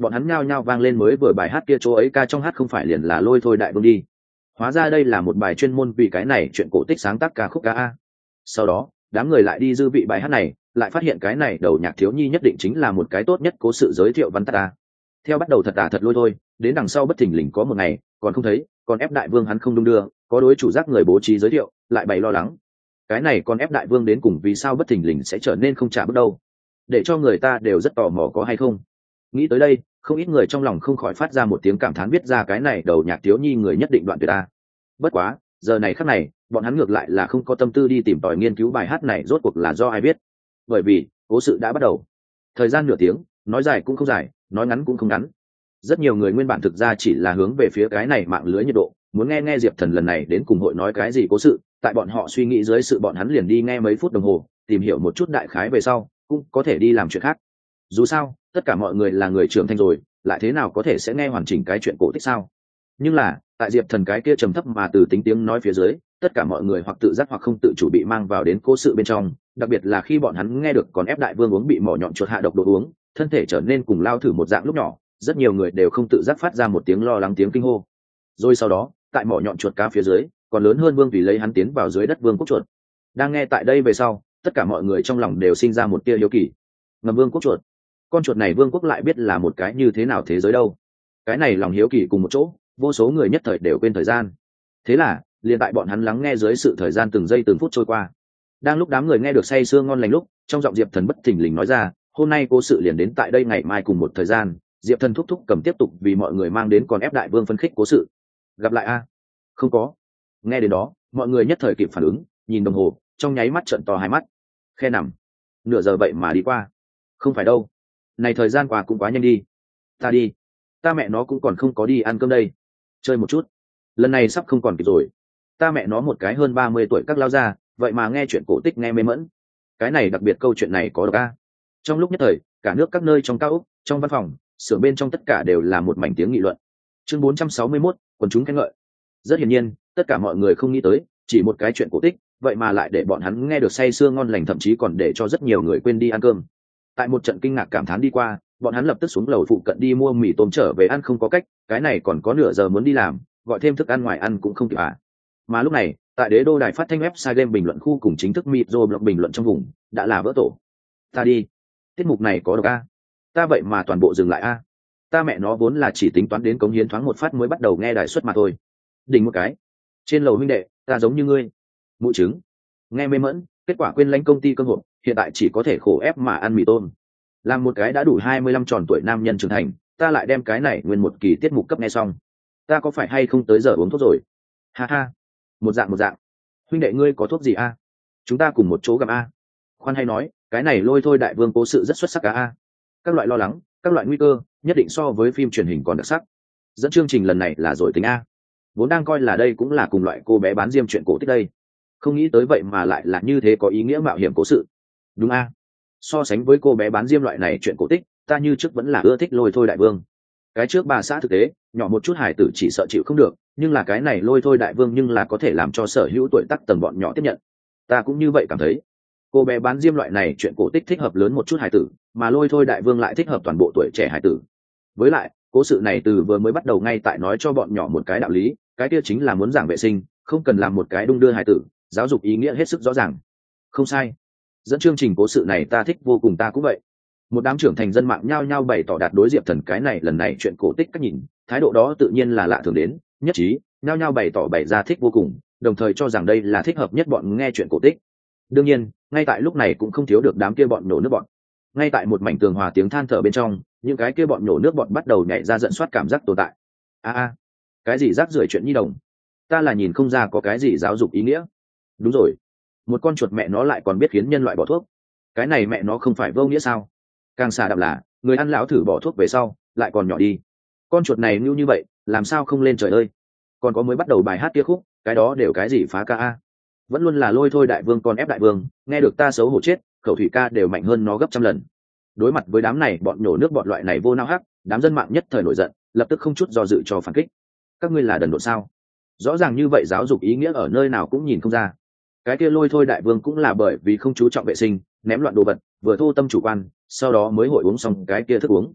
bọn hắn nhao nhao vang lên mới vừa bài hát kia, chỗ ấy ca trong hát không phải liền là Lôi Thôi Đại Vương đi. Hóa ra đây là một bài chuyên môn vì cái này chuyện cổ tích sáng tác ca khúc ca a. Sau đó đám người lại đi dư vị bài hát này, lại phát hiện cái này đầu nhạc thiếu nhi nhất định chính là một cái tốt nhất cố sự giới thiệu văn tắt ta. Theo bắt đầu thật thật lôi thôi, đến đằng sau bất thình lình có một ngày còn không thấy, còn ép đại vương hắn không đung đưa, có đối chủ giác người bố trí giới thiệu, lại bày lo lắng. Cái này còn ép đại vương đến cùng vì sao bất thình lình sẽ trở nên không trả bước đâu, để cho người ta đều rất tò mò có hay không. Nghĩ tới đây, không ít người trong lòng không khỏi phát ra một tiếng cảm thán, biết ra cái này đầu nhạc thiếu nhi người nhất định đoạn tuyệt ta. Bất quá giờ này khắc này bọn hắn ngược lại là không có tâm tư đi tìm tòi nghiên cứu bài hát này rốt cuộc là do ai viết, bởi vì cố sự đã bắt đầu. Thời gian nửa tiếng, nói dài cũng không dài, nói ngắn cũng không ngắn. Rất nhiều người nguyên bản thực ra chỉ là hướng về phía cái này mạng lưới nhiệt độ, muốn nghe nghe Diệp Thần lần này đến cùng hội nói cái gì cố sự. Tại bọn họ suy nghĩ dưới sự, bọn hắn liền đi nghe mấy phút đồng hồ, tìm hiểu một chút đại khái về sau cũng có thể đi làm chuyện khác. Dù sao tất cả mọi người là người trưởng thành rồi, lại thế nào có thể sẽ nghe hoàn chỉnh cái chuyện cổ tích sao. Nhưng là tại Diệp Thần cái kia trầm thấp mà từ tính tiếng nói phía dưới, tất cả mọi người hoặc tự giác hoặc không tự chủ bị mang vào đến cố sự bên trong. Đặc biệt là khi bọn hắn nghe được còn ép đại vương uống bị mỏ nhọn chuột hạ độc đồ uống, thân thể trở nên cùng lao thử một dạng lúc nhỏ, rất nhiều người đều không tự giác phát ra một tiếng lo lắng, tiếng kinh hô. Rồi sau đó tại mỏ nhọn chuột cá phía dưới còn lớn hơn vương vì lấy hắn tiến vào dưới đất vương quốc chuột. Đang nghe tại đây về sau, tất cả mọi người trong lòng đều sinh ra một tia hiếu kỳ. Ngầm vương quốc chuột, con chuột này vương quốc lại biết là một cái như thế nào thế giới đâu. Cái này lòng hiếu kỳ cùng một chỗ, vô số người nhất thời đều quên thời gian. Thế là liền tại bọn hắn lắng nghe dưới sự thời gian từng giây từng phút trôi qua. Đang lúc đám người nghe được say sưa ngon lành lúc, trong giọng Diệp Thần bất thình lình nói ra, hôm nay cố sự liền đến tại đây, ngày mai cùng một thời gian Diệp Thần thúc thúc cầm tiếp tục vì mọi người mang đến còn ép đại vương phân khích cố sự. Gặp lại a? Không có. Nghe đến đó mọi người nhất thời kịp phản ứng, nhìn đồng hồ, trong nháy mắt trợn to hai mắt. Khe nằm, nửa giờ vậy mà đi qua. Không phải đâu, này thời gian qua cũng quá nhanh đi. Ta đi, ta mẹ nó cũng còn không có đi ăn cơm đây, chơi một chút, lần này sắp không còn kịp rồi. Ta mẹ nó một cái hơn 30 tuổi các lao ra, vậy mà nghe chuyện cổ tích nghe mê mẫn. Cái này đặc biệt, câu chuyện này có độc a. Trong lúc nhất thời, cả nước các nơi trong cao ốc, trong văn phòng, xưởng bên trong tất cả đều là một mảnh tiếng nghị luận. Chương 461, quần chúng khen ngợi. Rất hiển nhiên, tất cả mọi người không nghĩ tới, chỉ một cái chuyện cổ tích, vậy mà lại để bọn hắn nghe được say sưa ngon lành, thậm chí còn để cho rất nhiều người quên đi ăn cơm. Tại một trận kinh ngạc cảm thán đi qua, bọn hắn lập tức xuống lầu phụ cận đi mua mì tôm trở về ăn, không có cách, cái này còn có nửa giờ muốn đi làm, gọi thêm thức ăn ngoài ăn cũng không kịp à. Mà lúc này, tại Đế Đô đài phát thanh website game bình luận khu cùng chính thức Micro blog bình luận trong vùng đã là vỡ tổ. Ta đi, tiết mục này có độc a, ta vậy mà toàn bộ dừng lại a. Ta mẹ nó vốn là chỉ tính toán đến cống hiến thoáng một phát mới bắt đầu nghe đài suất mà thôi. Đỉnh một cái, trên lầu huynh đệ, ta giống như ngươi, mụ trứng, nghe mê mẫn, kết quả quên lãnh công ty cơ hội, hiện tại chỉ có thể khổ ép mà ăn mì tôm. Làm một cái đã đủ 25 tròn tuổi nam nhân trưởng thành, ta lại đem cái này nguyên một kỳ tiết mục cấp nghe xong, ta có phải hay không tới giờ uống thuốc rồi? Ha ha, một dạng. Huynh đệ ngươi có thuốc gì a? Chúng ta cùng một chỗ gặp a. Khoan hay nói, cái này Lôi Thôi đại vương cố sự rất xuất sắc cả a. Các loại lo lắng, các loại nguy cơ, nhất định so với phim truyền hình còn đặc sắc. Dẫn chương trình lần này là rồi tính a. Vốn đang coi là đây cũng là cùng loại cô bé bán diêm chuyện cổ tích đây, không nghĩ tới vậy mà lại là như thế có ý nghĩa mạo hiểm cố sự. Đúng a. So sánh với cô bé bán diêm loại này chuyện cổ tích, ta như trước vẫn là ưa thích Lôi Thôi đại vương. Cái trước bà xã thực tế nhỏ một chút, hải tử chỉ sợ chịu không được, nhưng là cái này Lôi Thôi đại vương nhưng là có thể làm cho sở hữu tuổi tác tầng bọn nhỏ tiếp nhận. Ta cũng như vậy cảm thấy. Cô bé bán diêm loại này chuyện cổ tích thích hợp lớn một chút hải tử, mà Lôi Thôi đại vương lại thích hợp toàn bộ tuổi trẻ hải tử. Với lại cố sự này từ vừa mới bắt đầu ngay tại nói cho bọn nhỏ một cái đạo lý, cái kia chính là muốn giảng vệ sinh, không cần làm một cái đung đưa hải tử, giáo dục ý nghĩa hết sức rõ ràng. Không sai, dẫn chương trình cố sự này ta thích vô cùng, ta cũng vậy. Một đám trưởng thành dân mạng nhao nhao bày tỏ đạt đối Diệp Thần cái này lần này chuyện cổ tích cách nhìn, thái độ đó tự nhiên là lạ thường đến, nhất trí nhao nhao bày tỏ bày ra thích vô cùng, đồng thời cho rằng đây là thích hợp nhất bọn nghe chuyện cổ tích. Đương nhiên, ngay tại lúc này cũng không thiếu được đám kia bọn nổ nước bọn. Ngay tại một mảnh tường hòa tiếng than thở bên trong, những cái kia bọn nổ nước bọn bắt đầu nhảy ra giận soát cảm giác tồn tại. A, cái gì rác rưởi chuyện nhi đồng, ta là nhìn không ra có cái gì giáo dục ý nghĩa. Đúng rồi, một con chuột mẹ nó lại còn biết khiến nhân loại bỏ thuốc, cái này mẹ nó không phải vô nghĩa sao? Càng xà đậm là người ăn lão thử bỏ thuốc về sau lại còn nhỏ đi, con chuột này như vậy làm sao không lên trời ơi. Còn có mới bắt đầu bài hát kia khúc, cái đó đều cái gì phá ca a, vẫn luôn là Lôi Thôi đại vương còn ép đại vương, nghe được ta xấu hổ chết, khẩu thủy ca đều mạnh hơn nó gấp trăm lần. Đối mặt với đám này bọn nhổ nước bọn loại này vô nao hắc, đám dân mạng nhất thời nổi giận, lập tức không chút do dự cho phản kích. Các ngươi là đần độn sao? Rõ ràng như vậy giáo dục ý nghĩa ở nơi nào cũng nhìn không ra. Cái kia Lôi Thôi đại vương cũng là bởi vì không chú trọng vệ sinh, ném loạn đồ vật, vừa thô tâm chủ quan, sau đó mới hội uống xong cái kia thức uống.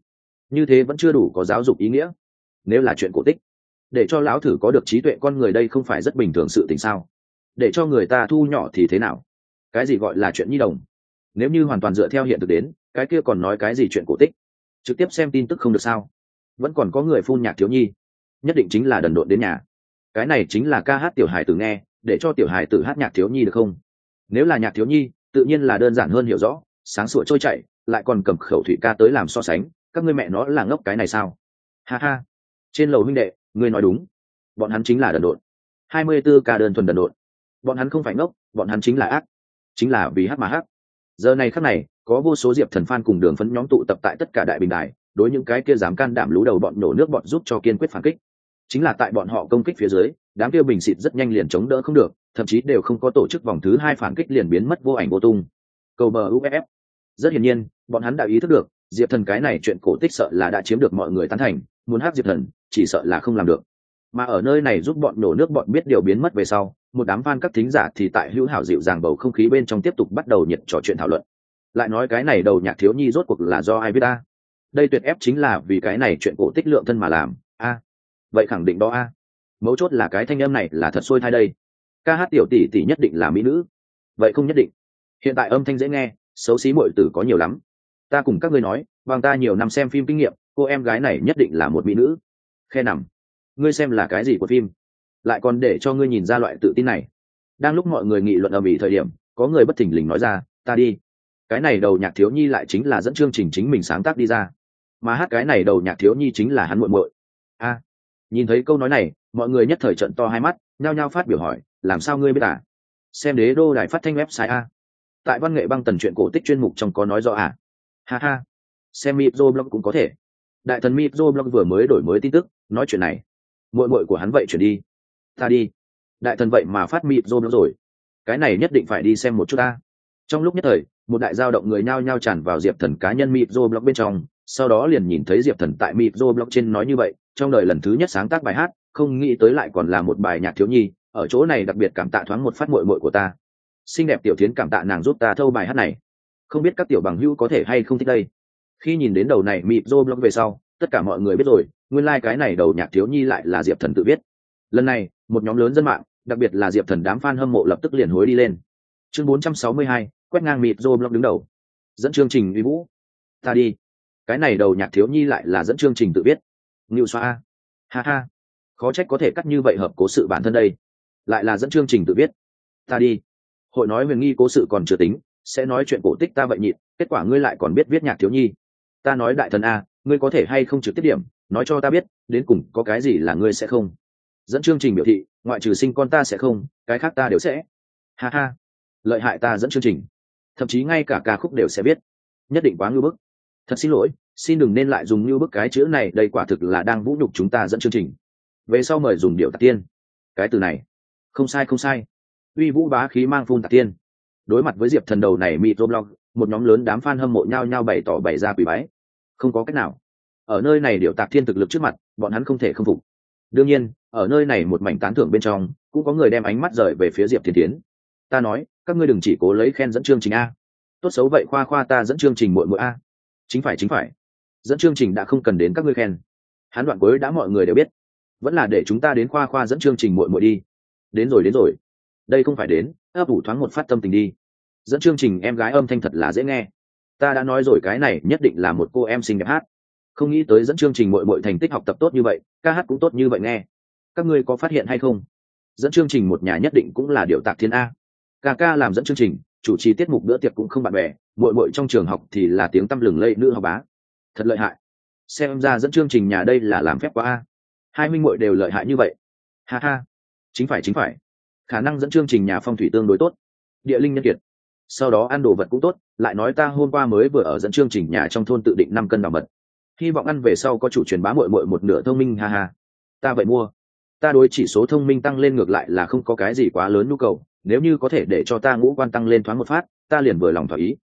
như thế vẫn chưa đủ có giáo dục ý nghĩa. Nếu là chuyện cổ tích, để cho lão thử có được trí tuệ con người đây không phải rất bình thường sự tình sao? Để cho người ta thu nhỏ thì thế nào? Cái gì gọi là chuyện nhi đồng? Nếu như hoàn toàn dựa theo hiện thực đến, cái kia còn nói cái gì chuyện cổ tích? Trực tiếp xem tin tức không được sao? Vẫn còn có người phun nhạc thiếu nhi, nhất định chính là đần độn đến nhà. Cái này chính là ca hát tiểu hài tử nghe, để cho tiểu hài tử hát nhạc thiếu nhi được không? Nếu là nhạc thiếu nhi, tự nhiên là đơn giản hơn hiểu rõ, sáng sủa trôi chảy, lại còn cầm khẩu thủy ca tới làm so sánh, các ngươi mẹ nó là ngốc cái này sao? Ha ha. Trên lầu huynh đệ, ngươi nói đúng, bọn hắn chính là đần độn. 24 ca đơn thuần đần độn. Bọn hắn không phải ngốc, bọn hắn chính là ác, chính là vì hát mà hát. Giờ này khắc này, có vô số Diệp Thần fan cùng Đường Phấn nhóm tụ tập tại tất cả đại bình đài, đối những cái kia dám can đảm lú đầu bọn nổ nước bọn giúp cho kiên quyết phản kích. Chính là tại bọn họ công kích phía dưới, đám kia bình xịt rất nhanh liền chống đỡ không được, thậm chí đều không có tổ chức vòng thứ 2 phản kích liền biến mất vô ảnh vô tung. Cầu bờ UFF. Rất hiển nhiên, bọn hắn đã ý thức được, Diệp Thần cái này chuyện cổ tích sợ là đã chiếm được mọi người tán thành, muốn hát Diệp Thần, chỉ sợ là không làm được. Mà ở nơi này giúp bọn nổ nước bọn biết điều biến mất về sau, một đám fan các thính giả thì tại hữu hảo dịu dàng bầu không khí bên trong tiếp tục bắt đầu nhiệt trò chuyện thảo luận. Lại nói cái này đầu nhạc thiếu nhi rốt cuộc là do ai viết a? Đây tuyệt ép chính là vì cái này chuyện cổ tích lượng thân mà làm a. Vậy khẳng định đó a. Mấu chốt là cái thanh âm này là thật xuôi thai đây. Ca hát tiểu tỷ tỷ nhất định là mỹ nữ. Vậy không nhất định. Hiện tại âm thanh dễ nghe, xấu xí muội tử có nhiều lắm. Ta cùng các ngươi nói, bằng ta nhiều năm xem phim kinh nghiệm, cô em gái này nhất định là một mỹ nữ. Khe nằm. Ngươi xem là cái gì của phim, lại còn để cho ngươi nhìn ra loại tự tin này. Đang lúc mọi người nghị luận ầm ĩ thời điểm, có người bất thình lình nói ra, ta đi. Cái này đầu nhạc thiếu nhi lại chính là dẫn chương trình chính mình sáng tác đi ra, mà hát cái này đầu nhạc thiếu nhi chính là hắn muội muội. A. Nhìn thấy câu nói này, mọi người nhất thời trợn to hai mắt, nhao nhao phát biểu hỏi, làm sao ngươi biết à? Xem Đế Đô đài phát thanh website a. Tại văn nghệ băng tần chuyện cổ tích chuyên mục trong có nói rõ à? Ha ha. Xem Microblog cũng có thể. Đại thần Microblog vừa mới đổi mới tin tức, nói chuyện này. Muội muội của hắn vậy chuyển đi. Ta đi. Đại thần vậy mà phát Microblog rồi. Cái này nhất định phải đi xem một chút ta. Trong lúc nhất thời, một đại dao động người nhao nhao tràn vào Diệp Thần cá nhân Microblog bên trong, sau đó liền nhìn thấy Diệp Thần tại Microblog trên nói như vậy, trong đời lần thứ nhất sáng tác bài hát, không nghĩ tới lại còn là một bài nhạc thiếu nhi, ở chỗ này đặc biệt cảm tạ thoáng một phát muội muội của ta. Xinh đẹp tiểu thiến cảm tạ nàng giúp ta thâu bài hát này. Không biết các tiểu bằng hữu có thể hay không thích đây. Khi nhìn đến đầu này Microblog về sau, tất cả mọi người biết rồi, nguyên lai cái này đầu nhạc thiếu nhi lại là Diệp Thần tự viết. Lần này, một nhóm lớn dân mạng, đặc biệt là Diệp Thần đám fan hâm mộ lập tức liền hối đi lên. Chương 462, quét ngang Microblog đứng đầu. Dẫn chương trình uy vũ. Ta đi. Cái này đầu nhạc thiếu nhi lại là dẫn chương trình tự viết. Ngưu xoa a. Ha ha. Khó trách có thể cắt như vậy hợp cố sự bản thân đây. Lại là dẫn chương trình tự viết. Ta đi. Hội nói huyền nghi cố sự còn chưa tính, sẽ nói chuyện cổ tích ta vậy nhịn, kết quả ngươi lại còn biết viết nhạc thiếu nhi. Ta nói đại thần a, ngươi có thể hay không trực tiếp điểm, nói cho ta biết, đến cùng có cái gì là ngươi sẽ không. Dẫn chương trình biểu thị, ngoại trừ sinh con ta sẽ không, cái khác ta đều sẽ. Ha ha. Lợi hại ta dẫn chương trình, thậm chí ngay cả ca khúc đều sẽ biết, nhất định quá ngưu bức. Thật xin lỗi, xin đừng nên lại dùng ngưu bức cái chữ này, đây quả thực là đang vũ nhục chúng ta dẫn chương trình. Về sau mời dùng điệu tạc tiên, cái từ này không sai không sai, uy vũ bá khí mang phun tạc tiên. Đối mặt với Diệp Thần đầu này Microblog, một nhóm lớn đám fan hâm mộ nhao nhao bày ra quỳ bái. Không có cách nào, ở nơi này điệu tạc thiên thực lực trước mặt, bọn hắn không thể không phục. Đương nhiên, ở nơi này một mảnh tán thưởng bên trong, cũng có người đem ánh mắt rời về phía Diệp Thiên Tiến. Ta nói, các ngươi đừng chỉ cố lấy khen dẫn chương trình a, tốt xấu vậy khoa khoa ta dẫn chương trình muội muội a. Chính phải, dẫn chương trình đã không cần đến các ngươi khen, hắn đoạn cuối đã mọi người đều biết, vẫn là để chúng ta đến khoa khoa dẫn chương trình muội muội đi. Đến rồi, đây không phải đến ấp ủ thoáng một phát tâm tình đi. Dẫn chương trình em gái âm thanh thật là dễ nghe, ta đã nói rồi cái này nhất định là một cô em xinh đẹp hát. Không nghĩ tới dẫn chương trình muội muội thành tích học tập tốt như vậy, ca hát cũng tốt như vậy nghe. Các ngươi có phát hiện hay không, dẫn chương trình một nhà nhất định cũng là điệu tạc thiên a. Ca làm dẫn chương trình, chủ trì tiết mục bữa tiệc cũng không bạn bè, muội trong trường học thì là tiếng tăm lừng lẫy nữ học bá. Thật lợi hại, xem ra dẫn chương trình nhà đây là làm phép quá a. Hai minh muội đều lợi hại như vậy. Ha ha. Chính phải, khả năng dẫn chương trình nhà phong thủy tương đối tốt, địa linh nhân kiệt, sau đó ăn đồ vật cũng tốt. Lại nói ta hôm qua mới vừa ở dẫn chương trình nhà trong thôn tự định 5 cân đào mật, hy vọng ăn về sau có chủ truyền bá muội một nửa thông minh. Ha ha. Ta vậy mua. Ta đối chỉ số thông minh tăng lên ngược lại là không có cái gì quá lớn nhu cầu, nếu như có thể để cho ta ngũ quan tăng lên thoáng một phát, ta liền vừa lòng thỏa ý.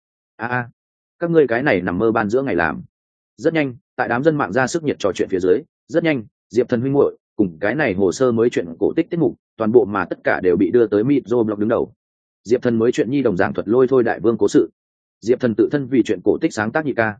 Các ngươi cái này nằm mơ ban giữa ngày làm. Rất nhanh, tại đám dân mạng ra sức nhiệt trò chuyện phía dưới, rất nhanh, Diệp Thần huynh muội cùng cái này hồ sơ mới chuyện cổ tích tiết mục, toàn bộ mà tất cả đều bị đưa tới Microblog đứng đầu. Diệp Thần mới chuyện nhi đồng giảng thuật lôi thôi đại vương cố sự. Diệp Thần tự thân vì chuyện cổ tích sáng tác nhị ca.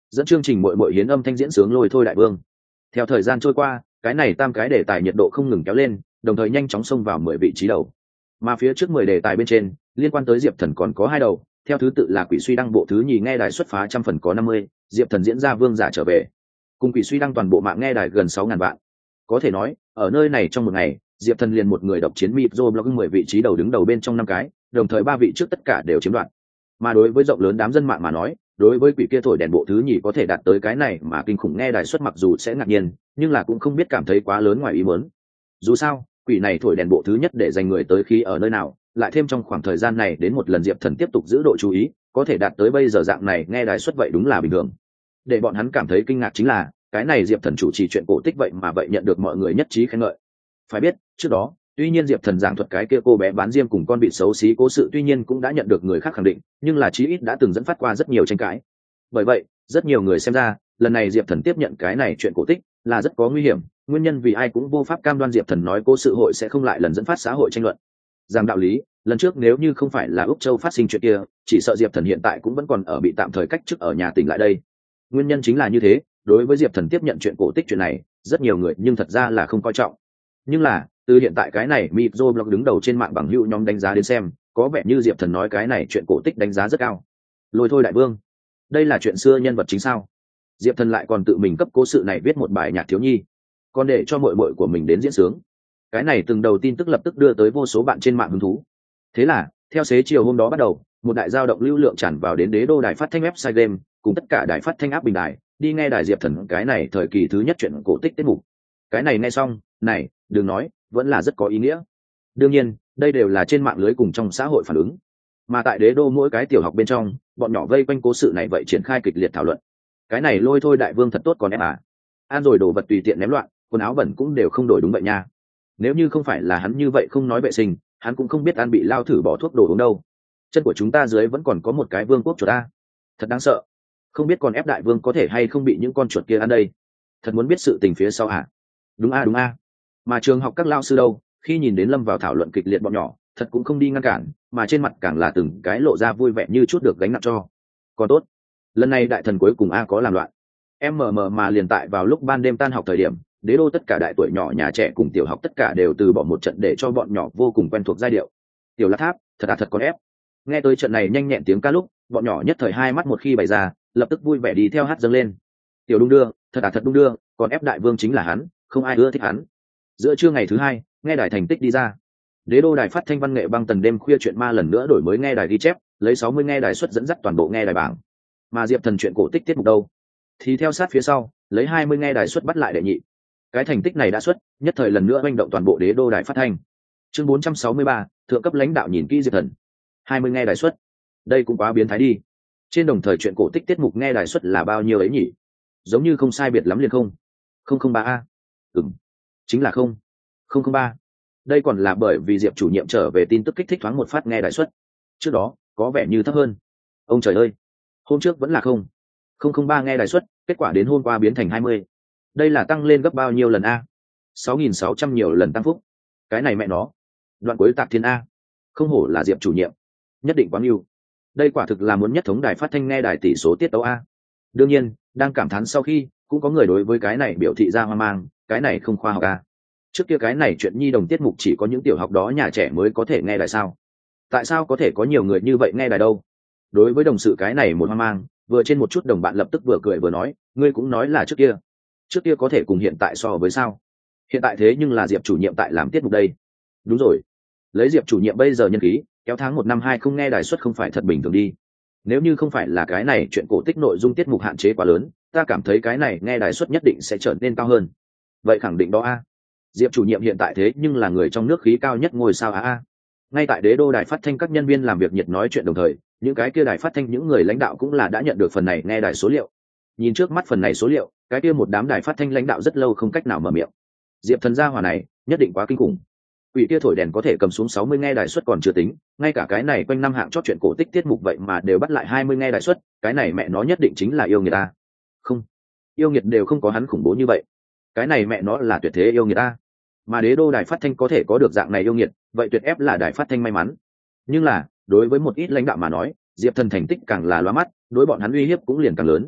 dẫn chương trình mội mội hiến âm thanh diễn sướng Lôi Thôi Đại Vương. Theo thời gian trôi qua, cái này tam cái đề tài nhiệt độ không ngừng kéo lên, đồng thời nhanh chóng xông vào 10 vị trí đầu. Mà phía trước 10 đề tài bên trên, liên quan tới Diệp Thần còn có 2 đầu, theo thứ tự là Quỷ Suy Đăng bộ thứ nhì nghe đài xuất phá trăm phần có 50, Diệp Thần diễn ra vương giả trở về. Cùng Quỷ Suy Đăng toàn bộ mạng nghe đài gần 6.000 vạn. Có thể nói, ở nơi này trong một ngày, Diệp Thần liền một người độc chiến Microblog 10 vị trí đầu đứng đầu bên trong 5 cái, đồng thời 3 vị trước tất cả đều chiếm đoạt. Mà đối với rộng lớn đám dân mạng mà nói, đối với Quỷ kia thổi đèn bộ thứ nhì có thể đạt tới cái này mà kinh khủng nghe đài xuất mặc dù sẽ ngạc nhiên, nhưng là cũng không biết cảm thấy quá lớn ngoài ý muốn. Dù sao, Quỷ này thổi đèn bộ thứ nhất để dành người tới khi ở nơi nào, lại thêm trong khoảng thời gian này đến một lần Diệp Thần tiếp tục giữ độ chú ý, có thể đạt tới bây giờ dạng này nghe đài xuất vậy đúng là bình thường. Để bọn hắn cảm thấy kinh ngạc chính là, cái này Diệp Thần chủ trì chuyện cổ tích vậy mà vậy nhận được mọi người nhất trí khen ngợi. Phải biết, trước đó, tuy nhiên Diệp Thần giảng thuật cái kia cô bé bán diêm cùng con bị xấu xí cố sự tuy nhiên cũng đã nhận được người khác khẳng định, nhưng là chí ít đã từng dẫn phát qua rất nhiều tranh cãi. Bởi vậy, rất nhiều người xem ra, lần này Diệp Thần tiếp nhận cái này chuyện cổ tích là rất có nguy hiểm, nguyên nhân vì ai cũng vô pháp cam đoan Diệp Thần nói cố sự hội sẽ không lại lần dẫn phát xã hội tranh luận. Rằng đạo lý, lần trước nếu như không phải là Úc Châu phát sinh chuyện kia, chỉ sợ Diệp Thần hiện tại cũng vẫn còn ở bị tạm thời cách chức ở nhà tỉnh lại đây. Nguyên nhân chính là như thế, đối với Diệp Thần tiếp nhận chuyện cổ tích chuyện này, rất nhiều người nhưng thật ra là không coi trọng. Nhưng là, từ hiện tại cái này Microblog đứng đầu trên mạng bằng hữu nhóm đánh giá đến xem, có vẻ như Diệp Thần nói cái này chuyện cổ tích đánh giá rất cao. Lôi Thôi Đại Vương, đây là chuyện xưa nhân vật chính sao? Diệp Thần lại còn tự mình cấp cố sự này viết một bài nhạc thiếu nhi, còn để cho muội muội của mình đến diễn sướng. Cái này từng đầu tin tức lập tức đưa tới vô số bạn trên mạng hứng thú. Thế là, theo xế chiều hôm đó bắt đầu, một đại dao động lưu lượng tràn vào đến đế đô đài phát thanh website game, cùng tất cả đài phát thanh áp bình đài, đi nghe đài Diệp Thần cái này thời kỳ thứ nhất chuyện cổ tích tiết mục. Cái này nghe xong, này, đừng nói, vẫn là rất có ý nghĩa. Đương nhiên, đây đều là trên mạng lưới cùng trong xã hội phản ứng. Mà tại đế đô mỗi cái tiểu học bên trong, bọn nhỏ vây quanh cố sự này vậy triển khai kịch liệt thảo luận. Cái này Lôi Thôi Đại Vương thật tốt còn em à? Ăn rồi đồ vật tùy tiện ném loạn, quần áo bẩn cũng đều không đổi đúng vậy nha. Nếu như không phải là hắn như vậy không nói vệ sinh, hắn cũng không biết ăn bị lao thử bỏ thuốc đồ uống đâu. Chân của chúng ta dưới vẫn còn có một cái vương quốc chuột a, thật đáng sợ. Không biết còn ép đại vương có thể hay không bị những con chuột kia ăn đây. Thật muốn biết sự tình phía sau à? Đúng a đúng a. Mà trường học các lao sư đâu, khi nhìn đến lâm vào thảo luận kịch liệt bọn nhỏ, thật cũng không đi ngăn cản, mà trên mặt càng là từng cái lộ ra vui vẻ như chút được gánh nặng cho. Còn tốt, lần này đại thần cuối cùng a có làm loạn. Em mờ mờ mà liền tại vào lúc ban đêm tan học thời điểm, đế đô tất cả đại tuổi nhỏ nhà trẻ cùng tiểu học tất cả đều từ bỏ một trận để cho bọn nhỏ vô cùng quen thuộc giai điệu. Tiểu Lạt Tháp, thật thật con ép. Nghe tới trận này nhanh nhẹn tiếng ca lúc, bọn nhỏ nhất thời hai mắt một khi bày ra, lập tức vui vẻ đi theo hát dâng lên. Tiểu đung đưa, thật đung đưa, còn ép đại vương chính là hắn, không ai ưa thích hắn. Giữa trưa ngày thứ hai, nghe đài thành tích đi ra. Đế đô đài phát thanh văn nghệ băng tần đêm khuya chuyện ma lần nữa đổi mới nghe đài ghi chép, lấy 60 nghe đài suất dẫn dắt toàn bộ nghe đài bảng. Mà Diệp Thần chuyện cổ tích tiết mục đâu, thì theo sát phía sau, lấy 20 nghe đài suất bắt lại đệ nhị. Cái thành tích này đã xuất, nhất thời lần nữa oanh động toàn bộ đế đô đài phát thanh. Chương 463, thượng cấp lãnh đạo nhìn kỹ Diệp Thần. 20 nghe đài suất. Đây cũng quá biến thái đi. Trên đồng thời chuyện cổ tích tiết mục nghe đài suất là bao nhiêu ấy nhỉ? Giống như không sai biệt lắm liền không. 003 a. Chính là 003. Đây còn là bởi vì Diệp chủ nhiệm trở về tin tức kích thích thoáng một phát nghe đài suất. Trước đó, có vẻ như thấp hơn. Ông trời ơi, hôm trước vẫn là 003 nghe đài suất, kết quả đến hôm qua biến thành 20. Đây là tăng lên gấp bao nhiêu lần a? 6.600 nhiều lần tăng phúc. Cái này mẹ nó. Đoạn cuối tạc thiên a. Không hổ là Diệp chủ nhiệm. Nhất định quá yêu. Đây quả thực là muốn nhất thống đài phát thanh nghe đài tỷ số tiết tấu a. Đương nhiên, đang cảm thán sau khi, cũng có người đối với cái này biểu thị ra hoang mang, cái này không khoa học a. Trước kia cái này chuyện nhi đồng tiết mục chỉ có những tiểu học đó nhà trẻ mới có thể nghe đài sao? Tại sao có thể có nhiều người như vậy nghe đài đâu? Đối với đồng sự cái này một hoang mang, vừa trên một chút đồng bạn lập tức vừa cười vừa nói, ngươi cũng nói là trước kia có thể cùng hiện tại so với sao? Hiện tại thế nhưng là Diệp chủ nhiệm tại làm tiết mục đây. Đúng rồi, lấy Diệp chủ nhiệm bây giờ nhân khí, kéo tháng 1 năm 2 không nghe đài suất không phải thật bình thường đi. Nếu như không phải là cái này chuyện cổ tích nội dung tiết mục hạn chế quá lớn, ta cảm thấy cái này nghe đài suất nhất định sẽ trở nên cao hơn. Vậy khẳng định đó a. Diệp chủ nhiệm hiện tại thế nhưng là người trong nước khí cao nhất ngôi sao a. Ngay tại đế đô đài phát thanh các nhân viên làm việc nhiệt nói chuyện đồng thời, những cái kia đài phát thanh những người lãnh đạo cũng là đã nhận được phần này nghe đài số liệu. Nhìn trước mắt phần này số liệu, cái kia một đám đài phát thanh lãnh đạo rất lâu không cách nào mở miệng. Diệp Thần gia hỏa này nhất định quá kinh khủng. Quỷ kia thổi đèn có thể cầm xuống 60 nghe đài suất còn chưa tính, ngay cả cái này quanh năm hạng chót chuyện cổ tích tiết mục vậy mà đều bắt lại 20 nghe đài suất, cái này mẹ nó nhất định chính là yêu người ta. Không, yêu nghiệt đều không có hắn khủng bố như vậy. Cái này mẹ nó là tuyệt thế yêu người ta. Mà đế đô đài phát thanh có thể có được dạng này yêu nghiệt, vậy tuyệt ép là đài phát thanh may mắn. Nhưng là, đối với một ít lãnh đạo mà nói, Diệp Thần thành tích càng là lóa mắt, đối bọn hắn uy hiếp cũng liền càng lớn.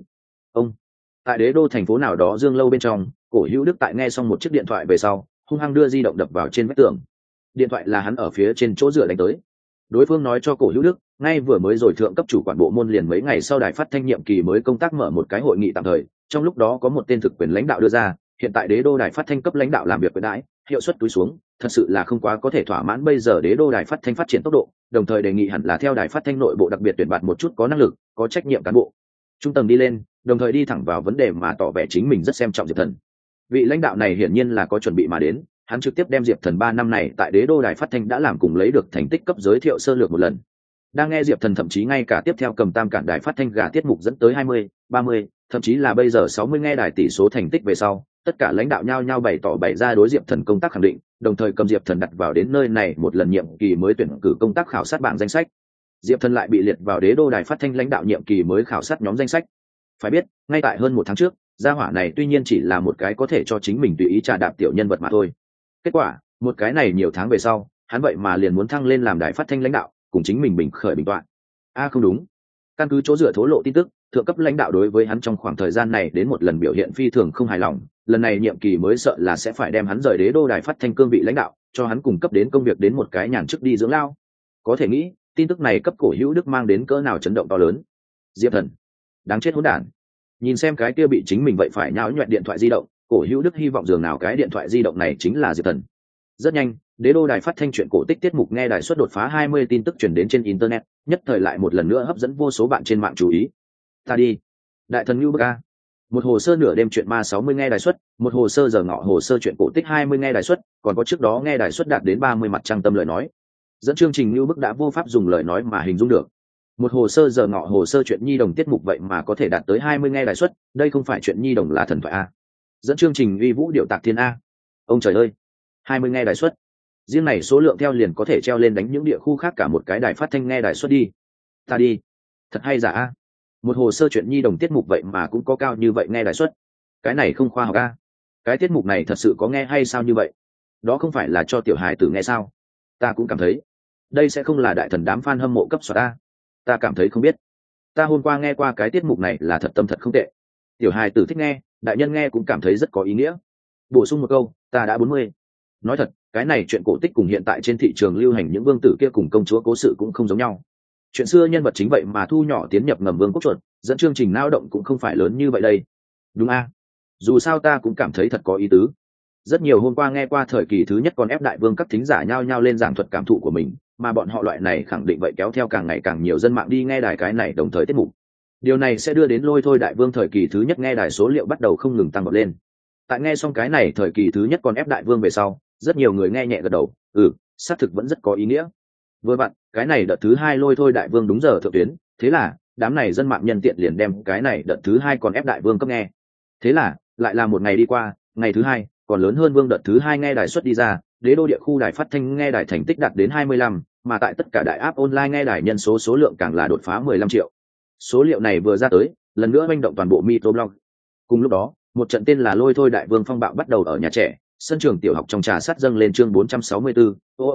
Ông tại đế đô thành phố nào đó Dương Lâu bên trong, Cổ Hữu Đức tại nghe xong một chiếc điện thoại về sau, hung hăng đưa di động đập vào trên vách tường. Điện thoại là hắn ở phía trên chỗ dựa đánh tới. Đối phương nói cho Cổ Hữu Đức, ngay vừa mới rồi thượng cấp chủ quản bộ môn liền mấy ngày sau đài phát thanh nhiệm kỳ mới công tác mở một cái hội nghị tạm thời, trong lúc đó có một tên thực quyền lãnh đạo đưa ra, hiện tại đế đô đài phát thanh cấp lãnh đạo làm việc với đãi, hiệu suất túi xuống, thật sự là không quá có thể thỏa mãn bây giờ đế đô đài phát thanh phát triển tốc độ, đồng thời đề nghị hẳn là theo đài phát thanh nội bộ đặc biệt tuyển bạt một chút có năng lực, có trách nhiệm cán bộ trung tầng đi lên, đồng thời đi thẳng vào vấn đề mà tỏ vẻ chính mình rất xem trọng Diệp Thần. Vị lãnh đạo này hiển nhiên là có chuẩn bị mà đến, hắn trực tiếp đem Diệp Thần 3 năm này tại đế đô đài phát thanh đã làm cùng lấy được thành tích cấp giới thiệu sơ lược một lần. Đang nghe Diệp Thần thậm chí ngay cả tiếp theo cầm tam cản đài phát thanh gà tiết mục dẫn tới 20, 30, thậm chí là bây giờ 60 nghe đài tỷ số thành tích về sau, tất cả lãnh đạo nhao nhao bày ra đối Diệp Thần công tác khẳng định, đồng thời cầm Diệp Thần đặt vào đến nơi này một lần nhiệm kỳ mới tuyển cử công tác khảo sát bảng danh sách. Diệp Thần lại bị liệt vào đế đô đài phát thanh lãnh đạo nhiệm kỳ mới khảo sát nhóm danh sách. Phải biết, ngay tại hơn 1 tháng trước, gia hỏa này tuy nhiên chỉ là một cái có thể cho chính mình tùy ý trà đạp tiểu nhân vật mà thôi. Kết quả, một cái này nhiều tháng về sau, hắn vậy mà liền muốn thăng lên làm đài phát thanh lãnh đạo, cùng chính mình bình khởi bình toạn. Không đúng. Căn cứ chỗ dựa thố lộ tin tức, thượng cấp lãnh đạo đối với hắn trong khoảng thời gian này đến một lần biểu hiện phi thường không hài lòng, lần này nhiệm kỳ mới sợ là sẽ phải đem hắn rời đế đô đài phát thanh cương vị lãnh đạo, cho hắn cung cấp đến công việc đến một cái nhàn chức đi dưỡng lao. Có thể nghĩ, tin tức này cấp Cổ Hữu Đức mang đến cỡ nào chấn động to lớn. Diệp Thần, đáng chết hỗn đản. Nhìn xem cái kia bị chính mình vậy phải nháo nhọẹt điện thoại di động, Cổ Hữu Đức hy vọng dường nào cái điện thoại di động này chính là Diệp Thần. Rất nhanh, đế đô đài phát thanh chuyện cổ tích tiết mục nghe đài suất đột phá 20 tin tức truyền đến trên internet, nhất thời lại một lần nữa hấp dẫn vô số bạn trên mạng chú ý. Ta đi, đại thần Nưu Bức A. Một hồ sơ nửa đêm chuyện ma 60 nghe đài suất, một hồ sơ giờ ngọ hồ sơ chuyện cổ tích 20 nghe đài suất, còn có trước đó nghe đài suất đạt đến 30 mặt trăng tâm lời nói. Dẫn chương trình Nưu Bức đã vô pháp dùng lời nói mà hình dung được. Một hồ sơ giờ ngọ hồ sơ chuyện nhi đồng tiết mục vậy mà có thể đạt tới 20 nghe đài suất, đây không phải chuyện nhi đồng là thần thoại A. Dẫn chương trình uy vũ điệu tạc thiên A. Ông trời ơi, 20 nghe đài suất. Riêng này số lượng theo liền có thể treo lên đánh những địa khu khác cả một cái đài phát thanh nghe đài suất đi. Ta đi, thật hay giả A. Một hồ sơ chuyện nhi đồng tiết mục vậy mà cũng có cao như vậy nghe đài suất. Cái này không khoa học A. Cái tiết mục này thật sự có nghe hay sao như vậy? Đó không phải là cho tiểu hài tử nghe sao? Ta cũng cảm thấy đây sẽ không là đại thần đám fan hâm mộ cấp soạt A. Ta cảm thấy không biết. Ta hôm qua nghe qua cái tiết mục này là thật tâm thật không tệ. Tiểu hài tử thích nghe, đại nhân nghe cũng cảm thấy rất có ý nghĩa. Bổ sung một câu, ta đã 40. Nói thật, cái này chuyện cổ tích cùng hiện tại trên thị trường lưu hành những vương tử kia cùng công chúa cố sự cũng không giống nhau. Chuyện xưa nhân vật chính vậy mà thu nhỏ tiến nhập ngầm vương quốc chuột, dẫn chương trình lao động cũng không phải lớn như vậy đây. Đúng a? Dù sao ta cũng cảm thấy thật có ý tứ. Rất nhiều hôm qua nghe qua thời kỳ thứ nhất còn ép đại vương các thính giả nhao nhao lên giảng thuật cảm thụ của mình, mà bọn họ loại này khẳng định vậy kéo theo càng ngày càng nhiều dân mạng đi nghe đài cái này đồng thời tiết mục. Điều này sẽ đưa đến lôi thôi đại vương thời kỳ thứ nhất nghe đài số liệu bắt đầu không ngừng tăng vọt lên. Tại nghe xong cái này thời kỳ thứ nhất còn ép đại vương về sau, rất nhiều người nghe nhẹ gật đầu, xác thực vẫn rất có ý nghĩa. Vừa vặn, cái này đợt thứ hai lôi thôi đại vương đúng giờ thượng tuyến, thế là đám này dân mạng nhân tiện liền đem cái này đợt thứ hai còn ép đại vương cấp nghe. Thế là lại là một ngày đi qua, ngày thứ hai còn lớn hơn vương đợt thứ hai nghe đài xuất đi ra, đế đô địa khu đài phát thanh nghe đài thành tích đạt đến 25, mà tại tất cả đại app online nghe đài nhân số lượng càng là đột phá 15 triệu. Số liệu này vừa ra tới, lần nữa manh động toàn bộ microblog. Cùng lúc đó, một trận tên là lôi thôi đại vương phong bạo bắt đầu ở nhà trẻ, sân trường tiểu học trong trà sắt dâng lên chương 464,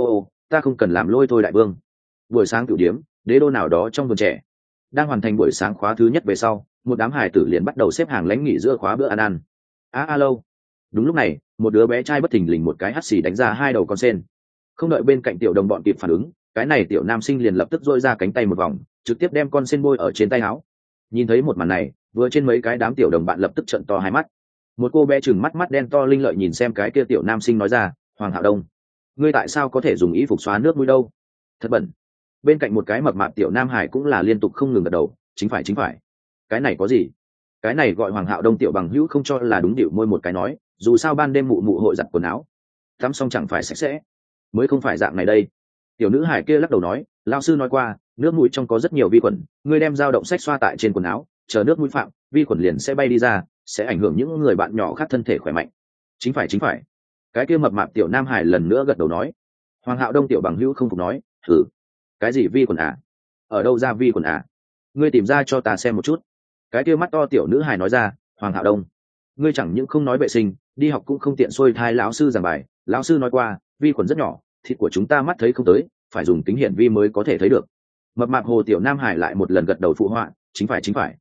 ta không cần làm lôi thôi đại vương. Buổi sáng tiểu điếm, đế đô nào đó trong vườn trẻ. Đang hoàn thành buổi sáng khóa thứ nhất về sau, một đám hài tử liền bắt đầu xếp hàng lãnh nghỉ giữa khóa bữa ăn. Alo. Đúng lúc này, một đứa bé trai bất thình lình một cái hắt xì đánh ra hai đầu con sen. Không đợi bên cạnh tiểu đồng bọn kịp phản ứng, cái này tiểu nam sinh liền lập tức dôi ra cánh tay một vòng, trực tiếp đem con sen bôi ở trên tay áo. Nhìn thấy một màn này, vừa trên mấy cái đám tiểu đồng bạn lập tức trợn to hai mắt. Một cô bé chừng mắt đen to linh lợi nhìn xem cái kia tiểu nam sinh nói ra, Hoàng Hạo Đông, ngươi tại sao có thể dùng y phục xóa nước mũi đâu? Thật bẩn. Bên cạnh một cái mập mạp tiểu nam hải cũng là liên tục không ngừng gật đầu, chính phải. Cái này có gì? Cái này gọi Hoàng Hạo Đông tiểu bằng hữu không cho là đúng, điệu môi một cái nói, dù sao ban đêm mụ mụ hội giặt quần áo, tắm xong chẳng phải sạch sẽ, mới không phải dạng này đây. Tiểu nữ hải kia lắc đầu nói, lao sư nói qua, nước mũi trong có rất nhiều vi khuẩn, ngươi đem dao động sách xoa tại trên quần áo, chờ nước mũi phạm, vi khuẩn liền sẽ bay đi ra, sẽ ảnh hưởng những người bạn nhỏ khác thân thể khỏe mạnh. Chính phải. Cái kia mập mạp tiểu nam hải lần nữa gật đầu nói. Hoàng Hạo Đông tiểu bằng hữu không phục nói, thử, cái gì vi khuẩn à? Ở đâu ra vi khuẩn à? Ngươi tìm ra cho ta xem một chút. Cái kia mắt to tiểu nữ hải nói ra, Hoàng Hạo Đông, ngươi chẳng những không nói vệ sinh, đi học cũng không tiện xuôi thai lão sư giảng bài, lão sư nói qua, vi khuẩn rất nhỏ, thịt của chúng ta mắt thấy không tới, phải dùng kính hiển vi mới có thể thấy được. Mập mạp hồ tiểu nam hải lại một lần gật đầu phụ họa, chính phải.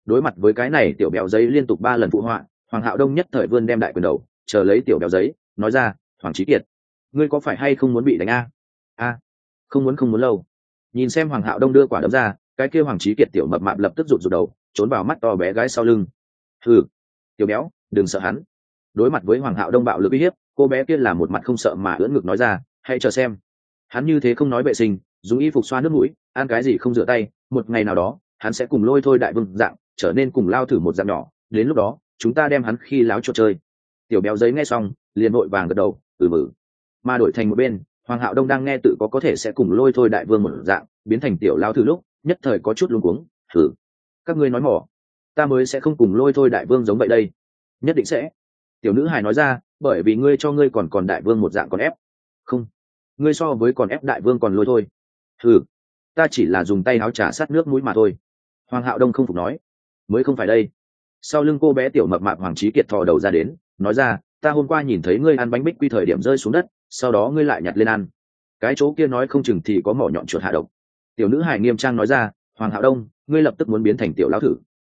Đối mặt với cái này tiểu béo giấy liên tục 3 lần phụ họa, Hoàng Hạo Đông nhất thời vươn đem đại quyền đầu chờ lấy tiểu béo giấy, nói ra, Hoàng Chí Kiệt, ngươi có phải hay không muốn bị đánh a? Không muốn lâu. Nhìn xem Hoàng Hạo Đông đưa quả đấm ra, cái kia Hoàng Chí Kiệt tiểu mập mạp lập tức rụt rụt đầu, trốn vào mắt to bé gái sau lưng. Hừ, tiểu béo, đừng sợ hắn. Đối mặt với Hoàng Hạo Đông bạo lực uy hiếp, cô bé kia là một mặt không sợ mà ưỡn ngực nói ra, hãy chờ xem. Hắn như thế không nói vệ sinh, dùng y phục xoa nước mũi, ăn cái gì không rửa tay, một ngày nào đó, hắn sẽ cùng Lôi Thôi đại vương dạng, trở nên cùng Lao Thử một dạng nhỏ, đến lúc đó, chúng ta đem hắn khi láo cho chơi. Tiểu béo giấy nghe xong, liền vội vàng gật đầu, mử. Mà đổi thành một bên, Hoàng Hạo Đông đang nghe tự có thể sẽ cùng Lôi Thôi đại vương một dạng, biến thành tiểu Lao Thử lúc, nhất thời có chút luống cuống, thử. Các ngươi nói mỏ, ta mới sẽ không cùng Lôi Thôi đại vương giống vậy đây. Nhất định sẽ. Tiểu nữ hài nói ra, bởi vì ngươi cho ngươi còn đại vương một dạng còn ép. Không, ngươi so với còn ép đại vương còn Lôi Thôi. Ta chỉ là dùng tay áo trà sát nước mũi mà thôi. Hoàng Hạo Đông không phục nói, mới không phải đây. Sau lưng cô bé tiểu mập mạp Hoàng Chí Kiệt thò đầu ra đến, nói ra, ta hôm qua nhìn thấy ngươi ăn bánh bích quy thời điểm rơi xuống đất, sau đó ngươi lại nhặt lên ăn. Cái chỗ kia nói không chừng thì có mỏ nhọn chuột hạ độc. Tiểu nữ hài nghiêm trang nói ra, Hoàng Hạo Đông, ngươi lập tức muốn biến thành tiểu lão thử.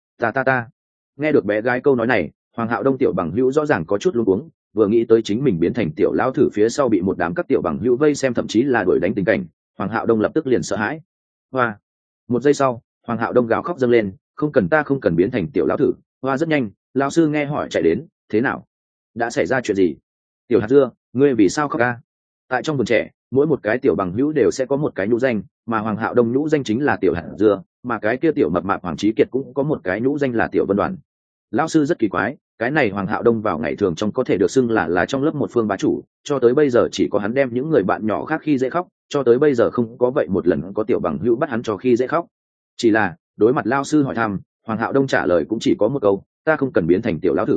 Ta. Nghe được bé gái câu nói này, Hoàng Hạo Đông tiểu bằng hữu rõ ràng có chút luống cuống, vừa nghĩ tới chính mình biến thành tiểu lão thử phía sau bị một đám các tiểu bằng hữu vây xem thậm chí là đuổi đánh tình cảnh, Hoàng Hạo Đông lập tức liền sợ hãi. Hoa. Một giây sau, Hoàng Hạo Đông gào khóc dâng lên, không cần biến thành tiểu lão thử. Hoa rất nhanh, lão sư nghe hỏi chạy đến, thế nào? Đã xảy ra chuyện gì? Tiểu hạt dưa, ngươi vì sao khóc ca? Tại trong vườn trẻ, mỗi một cái tiểu bằng hữu đều sẽ có một cái nhũ danh, mà Hoàng Hạo Đông nhũ danh chính là tiểu hạt dưa, mà cái kia tiểu mập mạp Hoàng Chí Kiệt cũng có một cái nhũ danh là tiểu Vân Đoàn. Lão sư rất kỳ quái, cái này Hoàng Hạo Đông vào ngày thường trong có thể được xưng là trong lớp một phương bá chủ, cho tới bây giờ chỉ có hắn đem những người bạn nhỏ khác khi dễ khóc, cho tới bây giờ không có vậy một lần có tiểu bằng hữu bắt hắn cho khi dễ khóc. Chỉ là đối mặt lão sư hỏi thăm, Hoàng Hạo Đông trả lời cũng chỉ có một câu, ta không cần biến thành tiểu lão thử.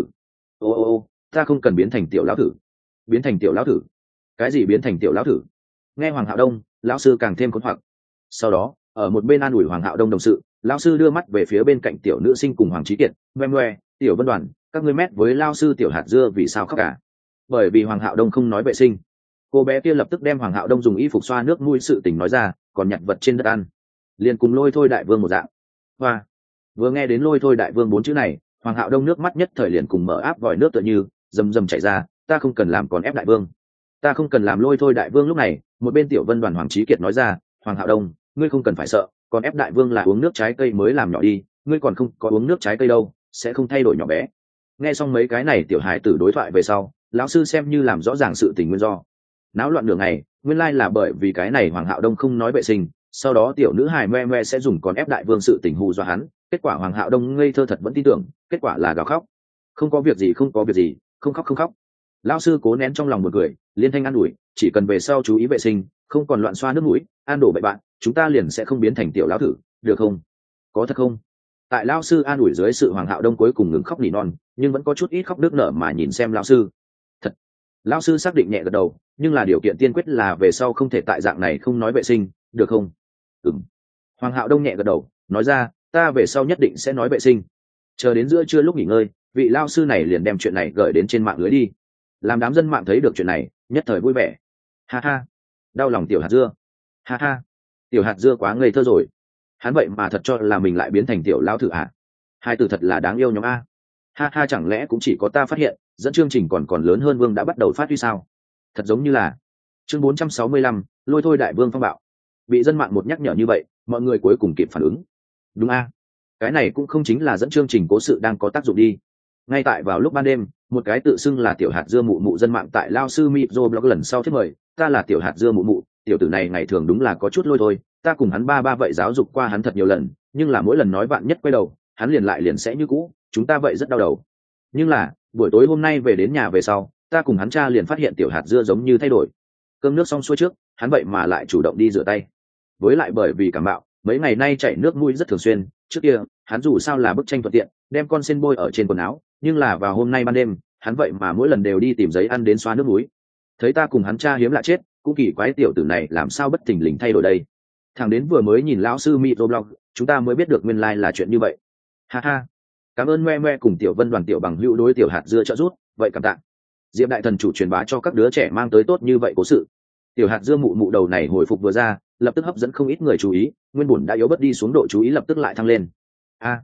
Ô, ta không cần biến thành tiểu lão thử. Biến thành tiểu lão thử? Cái gì biến thành tiểu lão thử? Nghe Hoàng Hạo Đông, lão sư càng thêm khốn hoặc. Sau đó, ở một bên an ủi Hoàng Hạo Đông đồng sự, lão sư đưa mắt về phía bên cạnh tiểu nữ sinh cùng Hoàng Chí Kiệt, ngoe, tiểu Vân Đoàn, các ngươi mét với lão sư tiểu hạt dưa vì sao khóc cả? Bởi vì Hoàng Hạo Đông không nói vệ sinh. Cô bé kia lập tức đem Hoàng Hạo Đông dùng y phục xoa nước mũi sự tình nói ra, còn nhặt vật trên đất ăn, liền cùng Lôi Thôi đại vương một dạng. Hoa. Vừa nghe đến Lôi Thôi đại vương 4 chữ này, Hoàng Hạo Đông nước mắt nhất thời liền cùng mở áp vòi nước tựa như rầm chảy ra, ta không cần làm còn ép đại vương, ta không cần làm Lôi Thôi đại vương. Lúc này, một bên tiểu Vân Đoàn Hoàng Chí Kiệt nói ra, Hoàng Hạo Đông, ngươi không cần phải sợ, còn ép đại vương là uống nước trái cây mới làm nhỏ đi, ngươi còn không có uống nước trái cây đâu, sẽ không thay đổi nhỏ bé. Nghe xong mấy cái này tiểu hài tử đối thoại về sau, lão sư xem như làm rõ ràng sự tình nguyên do. Náo loạn đường này, nguyên lai là bởi vì cái này Hoàng Hạo Đông không nói vệ sinh, sau đó tiểu nữ hài ngoe sẽ dùng còn ép đại vương sự tình hù dọa hắn, kết quả Hoàng Hạo Đông ngây thơ thật vẫn tin tưởng, kết quả là gào khóc. Không có việc gì, không khóc. Lão sư cố nén trong lòng một cười, liên thanh an ủi, chỉ cần về sau chú ý vệ sinh, không còn loạn xoa nước mũi, ăn đổ bậy bạn, chúng ta liền sẽ không biến thành tiểu lão thử, được không? Có thật không? Tại lão sư an ủi dưới sự Hoàng Hạo Đông cuối cùng ngừng khóc nỉ non, nhưng vẫn có chút ít khóc nước nở mà nhìn xem lão sư. Thật. Lão sư xác định nhẹ gật đầu, nhưng là điều kiện tiên quyết là về sau không thể tại dạng này không nói vệ sinh, được không? Ừm. Hoàng Hạo Đông nhẹ gật đầu, nói ra, ta về sau nhất định sẽ nói vệ sinh. Chờ đến giữa trưa lúc nghỉ ngơi, vị lão sư này liền đem chuyện này gửi đến trên mạng lưới đi. Làm đám dân mạng thấy được chuyện này, nhất thời vui vẻ. Ha ha, đau lòng tiểu hạt dưa. Ha ha, tiểu hạt dưa quá ngây thơ rồi. Hắn vậy mà thật cho là mình lại biến thành tiểu lão thử à? Hai từ thật là đáng yêu nhóm a. Ha ha, chẳng lẽ cũng chỉ có ta phát hiện, dẫn chương trình còn lớn hơn Vương đã bắt đầu phát huy sao? Thật giống như là chương 465, Lôi Thôi đại vương phong bạo. Bị dân mạng một nhắc nhở như vậy, mọi người cuối cùng kịp phản ứng. Đúng a, cái này cũng không chính là dẫn chương trình cố sự đang có tác dụng đi. Ngay tại vào lúc ban đêm, một cái tự xưng là tiểu hạt dưa mụ mụ dân mạng tại lao sư Micro blog lần sau thiết mời, ta là tiểu hạt dưa mụ mụ, tiểu tử này ngày thường đúng là có chút lôi thôi, ta cùng hắn ba vậy giáo dục qua hắn thật nhiều lần, nhưng là mỗi lần nói bạn nhất quay đầu, hắn liền sẽ như cũ, chúng ta vậy rất đau đầu. Nhưng là, buổi tối hôm nay về đến nhà về sau, ta cùng hắn cha liền phát hiện tiểu hạt dưa giống như thay đổi. Cơm nước xong xuôi trước, hắn vậy mà lại chủ động đi rửa tay. Với lại bởi vì cảm bạo, mấy ngày nay chảy nước mũi rất thường xuyên, trước kia, hắn dù sao là bức tranh thuận tiện, đem con sen bôi ở trên quần áo, nhưng là vào hôm nay ban đêm, hắn vậy mà mỗi lần đều đi tìm giấy ăn đến xoa nước mũi. Thấy ta cùng hắn cha hiếm lạ chết, cũng kỳ quái tiểu tử này làm sao bất thình lình thay đổi đây. Thằng đến vừa mới nhìn lão sư Microblog, chúng ta mới biết được nguyên lai là chuyện như vậy. Ha ha, cảm ơn ngoe cùng tiểu Vân Đoàn tiểu bằng hữu đối tiểu hạt dưa trợ giúp, vậy cảm tạ. Diệp đại thần chủ truyền bá cho các đứa trẻ mang tới tốt như vậy cố sự. Tiểu hạt dưa mụ mụ đầu này hồi phục vừa ra, lập tức hấp dẫn không ít người chú ý, nguyên bổn đã yếu bớt đi xuống độ chú ý lập tức lại thăng lên. A,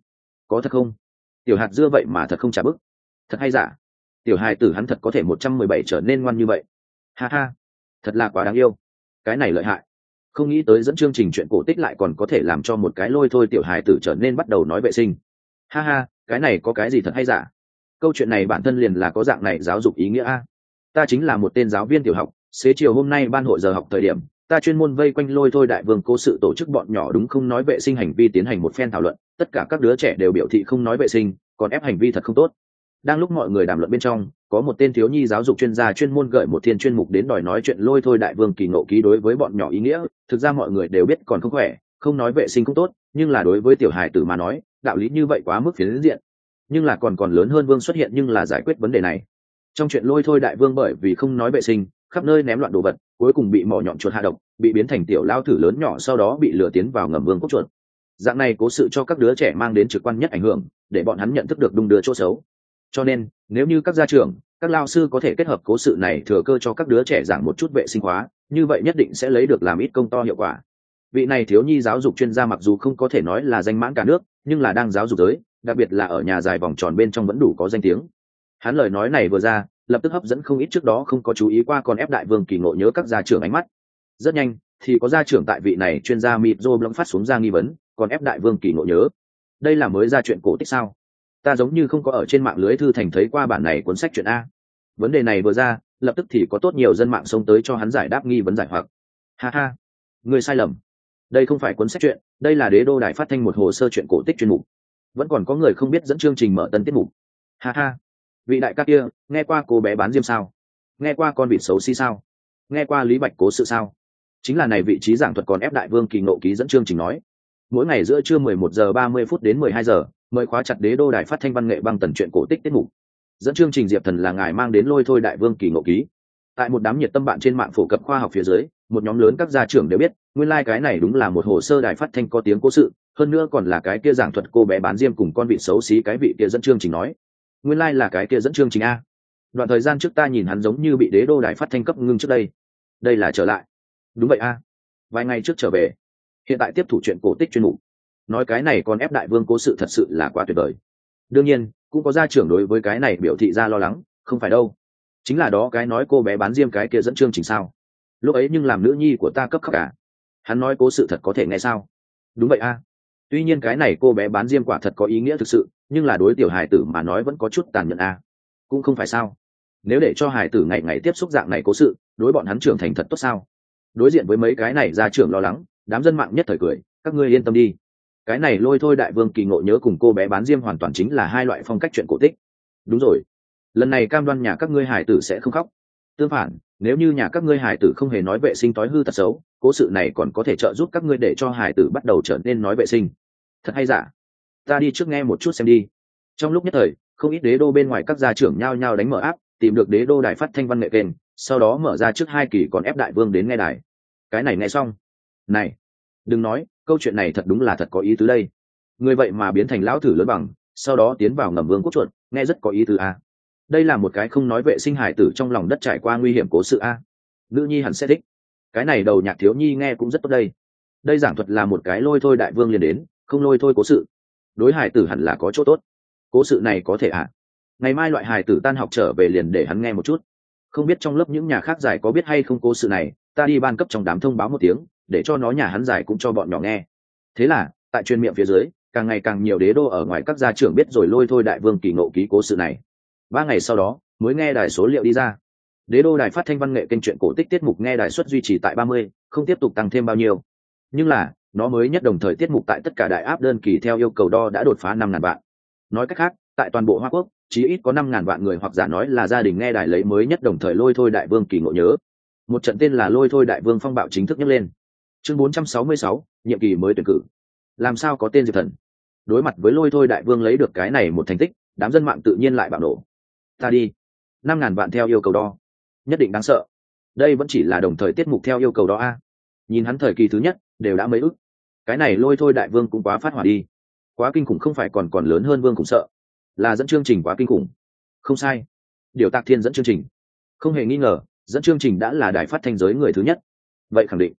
có thật không? Tiểu hạt dưa vậy mà thật không trả bức, thật hay giả? Tiểu hài tử hắn thật có thể 117 trở nên ngoan như vậy? Ha ha, thật là quá đáng yêu. Cái này lợi hại, không nghĩ tới dẫn chương trình chuyện cổ tích lại còn có thể làm cho một cái lôi thôi tiểu hài tử trở nên bắt đầu nói vệ sinh. Ha ha, cái này có cái gì thật hay giả? Câu chuyện này bản thân liền là có dạng này giáo dục ý nghĩa a. Ta chính là một tên giáo viên tiểu học, xế chiều hôm nay ban hội giờ học thời điểm, ta chuyên môn vây quanh lôi thôi đại vương cố sự tổ chức bọn nhỏ đúng không nói vệ sinh hành vi tiến hành một phen thảo luận, tất cả các đứa trẻ đều biểu thị không nói vệ sinh, còn ép hành vi thật không tốt. Đang lúc mọi người đàm luận bên trong, có một tên thiếu nhi giáo dục chuyên gia chuyên môn gợi một thiên chuyên mục đến đòi nói chuyện lôi thôi đại vương kỳ ngộ ký đối với bọn nhỏ ý nghĩa. Thực ra mọi người đều biết còn không khỏe, không nói vệ sinh cũng tốt, nhưng là đối với tiểu hài tử mà nói, đạo lý như vậy quá mức phiến diện. Nhưng là còn lớn hơn vương xuất hiện nhưng là giải quyết vấn đề này. Trong chuyện lôi thôi đại vương bởi vì không nói vệ sinh, khắp nơi ném loạn đồ vật, cuối cùng bị mỏ nhọn chuột hạ độc, bị biến thành tiểu lao thử lớn nhỏ, sau đó bị lừa tiến vào ngầm vương quốc chuột. Dạng này cố sự cho các đứa trẻ mang đến trực quan nhất ảnh hưởng, để bọn hắn nhận thức được đúng đưa chỗ xấu. Cho nên nếu như các gia trưởng, các lao sư có thể kết hợp cố sự này thừa cơ cho các đứa trẻ giảng một chút vệ sinh hóa, như vậy nhất định sẽ lấy được làm ít công to hiệu quả. Vị này thiếu nhi giáo dục chuyên gia mặc dù không có thể nói là danh mãn cả nước, nhưng là đang giáo dục giới, đặc biệt là ở nhà dài vòng tròn bên trong vẫn đủ có danh tiếng. Hắn lời nói này vừa ra, lập tức hấp dẫn không ít trước đó không có chú ý qua còn ép đại vương kỳ ngộ nhớ các gia trưởng ánh mắt. Rất nhanh thì có gia trưởng tại vị này chuyên gia mịp rô blong phát xuống ra nghi vấn, còn ép đại vương kỳ ngộ nhớ, đây là mới ra chuyện cổ tích sao? Ta giống như không có ở trên mạng lưới thư thành thấy qua bản này cuốn sách chuyện a. Vấn đề này vừa ra, lập tức thì có tốt nhiều dân mạng xông tới cho hắn giải đáp nghi vấn giải hoặc. Ha ha, người sai lầm, đây không phải cuốn sách chuyện, đây là Đế Đô Đài Phát Thanh một hồ sơ chuyện cổ tích chuyên mục. Vẫn còn có người không biết dẫn chương trình mở tân tiết mục. Ha ha, vị đại ca kia, nghe qua cô bé bán diêm sao? Nghe qua con vịt xấu xí sao? Nghe qua Lý Bạch cố sự sao? Chính là này vị trí giảng thuật còn ép đại vương kỳ ngộ ký dẫn chương trình nói. Mỗi ngày giữa trưa 11:30 đến 12 giờ, mời khóa chặt Đế Đô Đài Phát Thanh văn nghệ băng tần chuyện cổ tích tiết mục. Dẫn chương trình Diệp Thần là ngài mang đến lôi thôi đại vương kỳ ngộ ký. Tại một đám nhiệt tâm bạn trên mạng phổ cập khoa học phía dưới, một nhóm lớn các gia trưởng đều biết, nguyên lai cái này đúng là một hồ sơ đài phát thanh có tiếng cố sự, hơn nữa còn là cái kia giảng thuật cô bé bán diêm cùng con vịt xấu xí cái vị kia dẫn chương trình nói. Nguyên lai là cái kia dẫn chương trình a. Đoạn thời gian trước ta nhìn hắn giống như bị Đế Đô Đài Phát Thanh cấp ngưng trước đây. Đây là trở lại. Đúng vậy a. Vài ngày trước trở về. Hiện tại tiếp thủ chuyện cổ tích chuyên mục. Nói cái này còn ép đại vương cố sự thật sự là quá tuyệt vời. Đương nhiên cũng có gia trưởng đối với cái này biểu thị ra lo lắng, không phải đâu, chính là đó cái nói cô bé bán diêm cái kia dẫn chương trình sao? Lúc ấy nhưng làm nữ nhi của ta cấp khóc cả. Hắn nói cố sự thật có thể nghe sao? Đúng vậy a. Tuy nhiên cái này cô bé bán diêm quả thật có ý nghĩa thực sự, nhưng là đối tiểu hài tử mà nói vẫn có chút tàn nhẫn a. Cũng không phải sao? Nếu để cho hài tử ngày ngày tiếp xúc dạng này cố sự, đối bọn hắn trưởng thành thật tốt sao? Đối diện với mấy cái này gia trưởng lo lắng, đám dân mạng nhất thời cười, các ngươi yên tâm đi. Cái này lôi thôi đại vương kỳ ngộ nhớ cùng cô bé bán diêm hoàn toàn chính là hai loại phong cách chuyện cổ tích. Đúng rồi, lần này cam đoan nhà các ngươi hải tử sẽ không khóc. Tương phản, nếu như nhà các ngươi hải tử không hề nói vệ sinh tối hư tật xấu, cố sự này còn có thể trợ giúp các ngươi để cho hải tử bắt đầu trở nên nói vệ sinh. Thật hay giả? Ta đi trước nghe một chút xem đi. Trong lúc nhất thời, không ít đế đô bên ngoài các gia trưởng nhao nhao đánh mở áp, tìm được Đế Đô Đài Phát Thanh văn nghệ kênh, sau đó mở ra trước 2 kỳ còn ép đại vương đến nghe đài. Cái này nghe xong, này, đừng nói, câu chuyện này thật đúng là thật có ý tứ đây. Người vậy mà biến thành lão thử lớn bằng, sau đó tiến vào ngầm vương quốc chuột, nghe rất có ý tứ a. Đây là một cái không nói vệ sinh hải tử trong lòng đất trải qua nguy hiểm cố sự a. Nữ nhi hẳn sẽ thích. Cái này đầu nhạc thiếu nhi nghe cũng rất tốt đây. Đây giảng thuật là một cái lôi thôi đại vương liền đến, không lôi thôi cố sự. Đối hải tử hẳn là có chỗ tốt. Cố sự này có thể ạ. Ngày mai loại hải tử tan học trở về liền để hắn nghe một chút. Không biết trong lớp những nhà khác giải có biết hay không cố sự này, ta đi ban cấp trong đám thông báo một tiếng, để cho nó nhà hắn giải cũng cho bọn nhỏ nghe. Thế là, tại truyền miệng phía dưới, càng ngày càng nhiều đế đô ở ngoài các gia trưởng biết rồi lôi thôi đại vương kỳ ngộ ký cố sự này. 3 ngày sau đó, mới nghe đài số liệu đi ra. Đế đô đài phát thanh văn nghệ kênh truyện cổ tích tiết mục nghe đài suất duy trì tại 30, không tiếp tục tăng thêm bao nhiêu. Nhưng là, nó mới nhất đồng thời tiết mục tại tất cả đại áp đơn kỳ theo yêu cầu đo đã đột phá 5.000 vạn. Nói cách khác, tại toàn bộ Hoa Quốc, chí ít có 5.000 vạn người hoặc giả nói là gia đình nghe đài lấy mới nhất đồng thời lôi thôi đại vương kỳ ngộ nhớ. Một trận tên là lôi thôi đại vương phong bạo chính thức nhấc lên. Chương 466, nhiệm kỳ mới tuyển cử. Làm sao có tên Diệp Thần? Đối mặt với lôi thôi đại vương lấy được cái này một thành tích, đám dân mạng tự nhiên lại bạo nổ. Ta đi, 5.000 vạn theo yêu cầu đo, nhất định đáng sợ. Đây vẫn chỉ là đồng thời tiết mục theo yêu cầu đó a. Nhìn hắn thời kỳ thứ nhất đều đã mấy ức, cái này lôi thôi đại vương cũng quá phát hỏa đi, quá kinh khủng, không phải còn lớn hơn vương cũng sợ, là dẫn chương trình quá kinh khủng. Không sai, điều Tạc Thiên dẫn chương trình, không hề nghi ngờ, dẫn chương trình đã là đài phát thanh giới người thứ nhất. Vậy khẳng định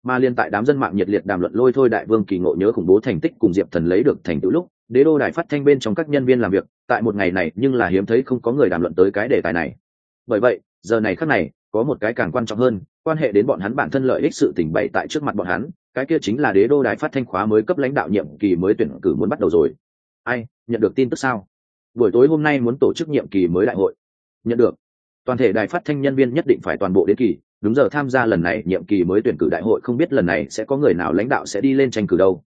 Mà liên tại đám dân mạng nhiệt liệt đàm luận lôi thôi đại vương kỳ ngộ nhớ khủng bố thành tích cùng Diệp Thần lấy được thành tựu lúc, đế đô đài phát thanh bên trong các nhân viên làm việc tại một ngày này nhưng là hiếm thấy không có người đàm luận tới cái đề tài này. Bởi vậy giờ này khắc này có một cái càng quan trọng hơn, quan hệ đến bọn hắn bản thân lợi ích sự tình bày tại trước mặt bọn hắn, cái kia chính là đế đô đài phát thanh khóa mới cấp lãnh đạo nhiệm kỳ mới tuyển cử muốn bắt đầu rồi. Ai nhận được tin tức sao? Buổi tối hôm nay muốn tổ chức nhiệm kỳ mới đại hội. Nhận được. Toàn thể đài phát thanh nhân viên nhất định phải toàn bộ đến kỳ, đúng giờ tham gia lần này nhiệm kỳ mới tuyển cử đại hội, không biết lần này sẽ có người nào lãnh đạo sẽ đi lên tranh cử đâu.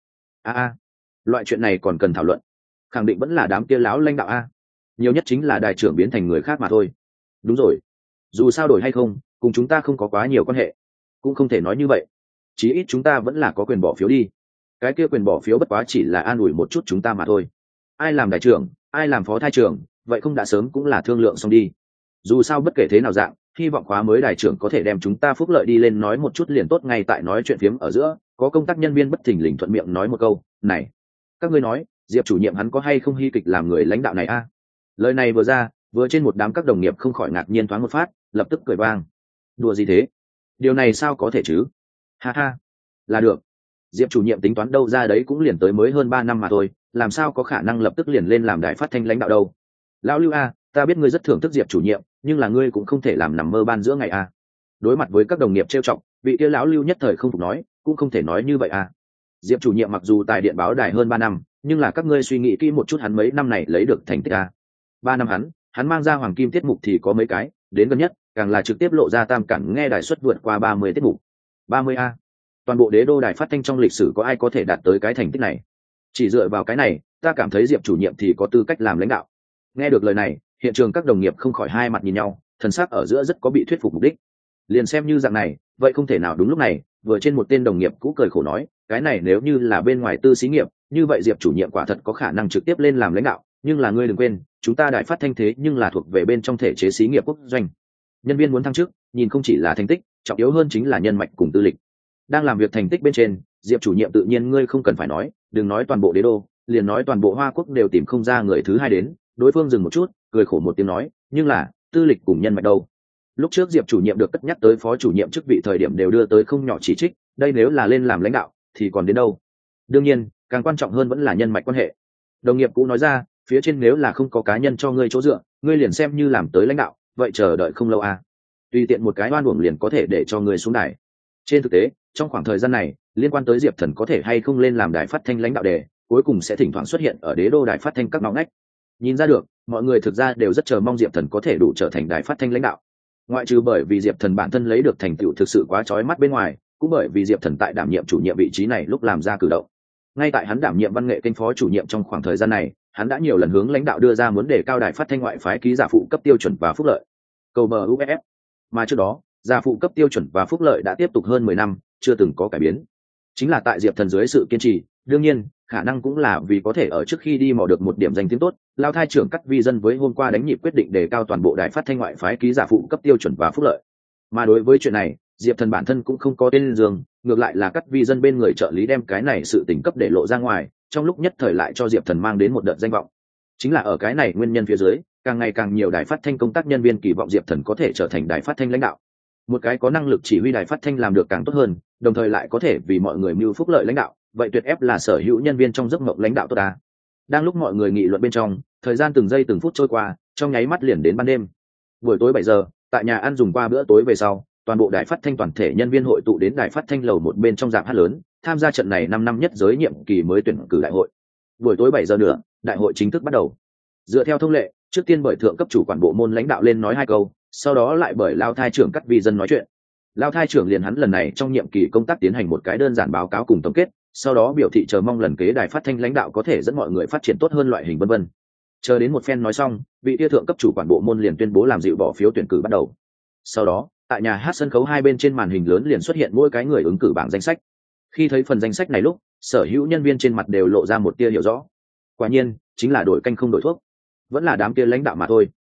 Loại chuyện này còn cần thảo luận. Khẳng định vẫn là đám kia láo lãnh đạo a. Nhiều nhất chính là đài trưởng biến thành người khác mà thôi. Đúng rồi, dù sao đổi hay không cùng chúng ta không có quá nhiều quan hệ, cũng không thể nói như vậy. Chí ít chúng ta vẫn là có quyền bỏ phiếu đi. Cái kia quyền bỏ phiếu bất quá chỉ là an ủi một chút chúng ta mà thôi. Ai làm đại trưởng, ai làm phó thái trưởng, vậy không đã sớm cũng là thương lượng xong đi. Dù sao bất kể thế nào dạng, hy vọng khóa mới đại trưởng có thể đem chúng ta phúc lợi đi lên nói một chút liền tốt. Ngay tại nói chuyện phiếm ở giữa, có công tác nhân viên bất thình lình thuận miệng nói một câu, này, các ngươi nói Diệp chủ nhiệm hắn có hay không hy kịch làm người lãnh đạo này a? Lời này vừa ra, vừa trên một đám các đồng nghiệp không khỏi ngạc nhiên thoáng một phát, lập tức cười vang. Đùa gì thế? Điều này sao có thể chứ? Ha ha, là được. Diệp chủ nhiệm tính toán đâu ra đấy cũng liền tới mới hơn 3 năm mà thôi, làm sao có khả năng lập tức liền lên làm đài phát thanh lãnh đạo đâu. Lão Lưu a, ta biết ngươi rất thưởng thức Diệp chủ nhiệm, nhưng là ngươi cũng không thể làm nằm mơ ban giữa ngày a. Đối mặt với các đồng nghiệp trêu chọc, vị kia lão Lưu nhất thời không phục nói, cũng không thể nói như vậy a. Diệp chủ nhiệm mặc dù tài điện báo đài hơn 3 năm, nhưng là các ngươi suy nghĩ kỹ một chút hắn mấy năm này lấy được thành tích a. 3 năm hắn mang ra hoàng kim tiết mục thì có mấy cái, đến gần nhất càng là trực tiếp lộ ra tam cản nghe đài suất vượt qua 30 tiết mục. 30 a. Toàn bộ đế đô đài phát thanh trong lịch sử có ai có thể đạt tới cái thành tích này? Chỉ dựa vào cái này, ta cảm thấy Diệp chủ nhiệm thì có tư cách làm lãnh đạo. Nghe được lời này, hiện trường các đồng nghiệp không khỏi hai mặt nhìn nhau, thần sắc ở giữa rất có bị thuyết phục mục đích. Liền xem như dạng này, vậy không thể nào đúng lúc này, vừa trên một tên đồng nghiệp cũ cười khổ nói, cái này nếu như là bên ngoài tư xí nghiệp, như vậy Diệp chủ nhiệm quả thật có khả năng trực tiếp lên làm lãnh đạo, nhưng là ngươi đừng quên, chúng ta đài phát thanh thế nhưng là thuộc về bên trong thể chế xí nghiệp quốc doanh. Nhân viên muốn thăng chức, nhìn không chỉ là thành tích, trọng yếu hơn chính là nhân mạch cùng tư lịch. Đang làm việc thành tích bên trên, Diệp chủ nhiệm tự nhiên ngươi không cần phải nói, đừng nói toàn bộ đế đô, liền nói toàn bộ Hoa Quốc đều tìm không ra người thứ hai đến. Đối phương dừng một chút, cười khổ một tiếng nói, nhưng là tư lịch cùng nhân mạch đâu? Lúc trước Diệp chủ nhiệm được cất nhắc tới phó chủ nhiệm chức vị thời điểm đều đưa tới không nhỏ chỉ trích, đây nếu là lên làm lãnh đạo thì còn đến đâu? Đương nhiên, càng quan trọng hơn vẫn là nhân mạch quan hệ. Đồng nghiệp cũ nói ra, phía trên nếu là không có cá nhân cho ngươi chỗ dựa, ngươi liền xem như làm tới lãnh đạo, vậy chờ đợi không lâu à? Tùy tiện một cái oan uổng liền có thể để cho ngươi xuống đài. Trên thực tế, trong khoảng thời gian này, liên quan tới Diệp Thần có thể hay không lên làm đài phát thanh lãnh đạo đề, cuối cùng sẽ thỉnh thoảng xuất hiện ở đế đô đài phát thanh các ngõ ngách. Nhìn ra được, mọi người thực ra đều rất chờ mong Diệp Thần có thể đủ trở thành đài phát thanh lãnh đạo. Ngoại trừ bởi vì Diệp Thần bản thân lấy được thành tựu thực sự quá chói mắt bên ngoài, cũng bởi vì Diệp Thần tại đảm nhiệm chủ nhiệm vị trí này lúc làm ra cử động. Ngay tại hắn đảm nhiệm văn nghệ kênh phó chủ nhiệm trong khoảng thời gian này, hắn đã nhiều lần hướng lãnh đạo đưa ra muốn đề cao đài phát thanh ngoại phái ký giả phụ cấp tiêu chuẩn và phúc lợi, cầu bờ UFF. Mà trước đó, giả phụ cấp tiêu chuẩn và phúc lợi đã tiếp tục hơn 10 năm, chưa từng có cải biến. Chính là tại Diệp Thần dưới sự kiên trì, đương nhiên, khả năng cũng là vì có thể ở trước khi đi mò được một điểm danh tiếng tốt, Lao Thai trưởng Cắt Vi Dân với hôm qua đánh nhịp quyết định đề cao toàn bộ đài phát thanh ngoại phái ký giả phụ cấp tiêu chuẩn và phúc lợi. Mà đối với chuyện này, Diệp Thần bản thân cũng không có tên giường, ngược lại là Cắt Vi Dân bên người trợ lý đem cái này sự tình cấp để lộ ra ngoài, trong lúc nhất thời lại cho Diệp Thần mang đến một đợt danh vọng. Chính là ở cái này nguyên nhân phía dưới, càng ngày càng nhiều đài phát thanh công tác nhân viên kỳ vọng Diệp Thần có thể trở thành đài phát thanh lãnh đạo. Một cái có năng lực chỉ huy đài phát thanh làm được càng tốt hơn, đồng thời lại có thể vì mọi người mưu phúc lợi lãnh đạo, vậy tuyệt ép là sở hữu nhân viên trong giấc mộng lãnh đạo tốt ta. Đang lúc mọi người nghị luận bên trong, thời gian từng giây từng phút trôi qua, trong nháy mắt liền đến ban đêm. Buổi tối 7 giờ, tại nhà ăn dùng qua bữa tối về sau, toàn bộ đài phát thanh toàn thể nhân viên hội tụ đến đài phát thanh lầu một bên trong dạp hát lớn, tham gia trận này 5 năm nhất giới nhiệm kỳ mới tuyển cử đại hội. Buổi tối 7 giờ nữa, đại hội chính thức bắt đầu. Dựa theo thông lệ, trước tiên bởi thượng cấp chủ quản bộ môn lãnh đạo lên nói 2 câu, sau đó lại bởi Lao Thai trưởng Cắt Vi Dân nói chuyện. Lao Thai trưởng liền hắn lần này trong nhiệm kỳ công tác tiến hành một cái đơn giản báo cáo cùng tổng kết, sau đó biểu thị chờ mong lần kế đài phát thanh lãnh đạo có thể dẫn mọi người phát triển tốt hơn loại hình vân vân. Chờ đến một phen nói xong, vị tia thượng cấp chủ quản bộ môn liền tuyên bố làm dịu bỏ phiếu tuyển cử bắt đầu. Sau đó, tại nhà hát sân khấu hai bên trên màn hình lớn liền xuất hiện mỗi cái người ứng cử bảng danh sách. Khi thấy phần danh sách này lúc, sở hữu nhân viên trên mặt đều lộ ra một tia hiểu rõ. Quả nhiên, chính là đổi canh không đổi thuốc, vẫn là đám kia lãnh đạo mà thôi.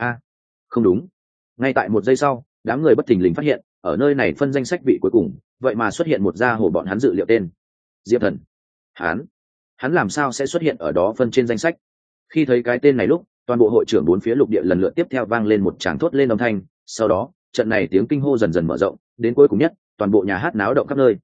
Không đúng. Ngay tại một giây sau, đám người bất thình lình phát hiện, ở nơi này phân danh sách vị cuối cùng, vậy mà xuất hiện một gia hồ bọn hắn dự liệu tên. Diệp Thần. Hắn làm sao sẽ xuất hiện ở đó phân trên danh sách? Khi thấy cái tên này lúc, toàn bộ hội trưởng bốn phía lục địa lần lượt tiếp theo vang lên một tràng thốt lên âm thanh, sau đó, trận này tiếng kinh hô dần dần mở rộng, đến cuối cùng nhất, toàn bộ nhà hát náo động khắp nơi.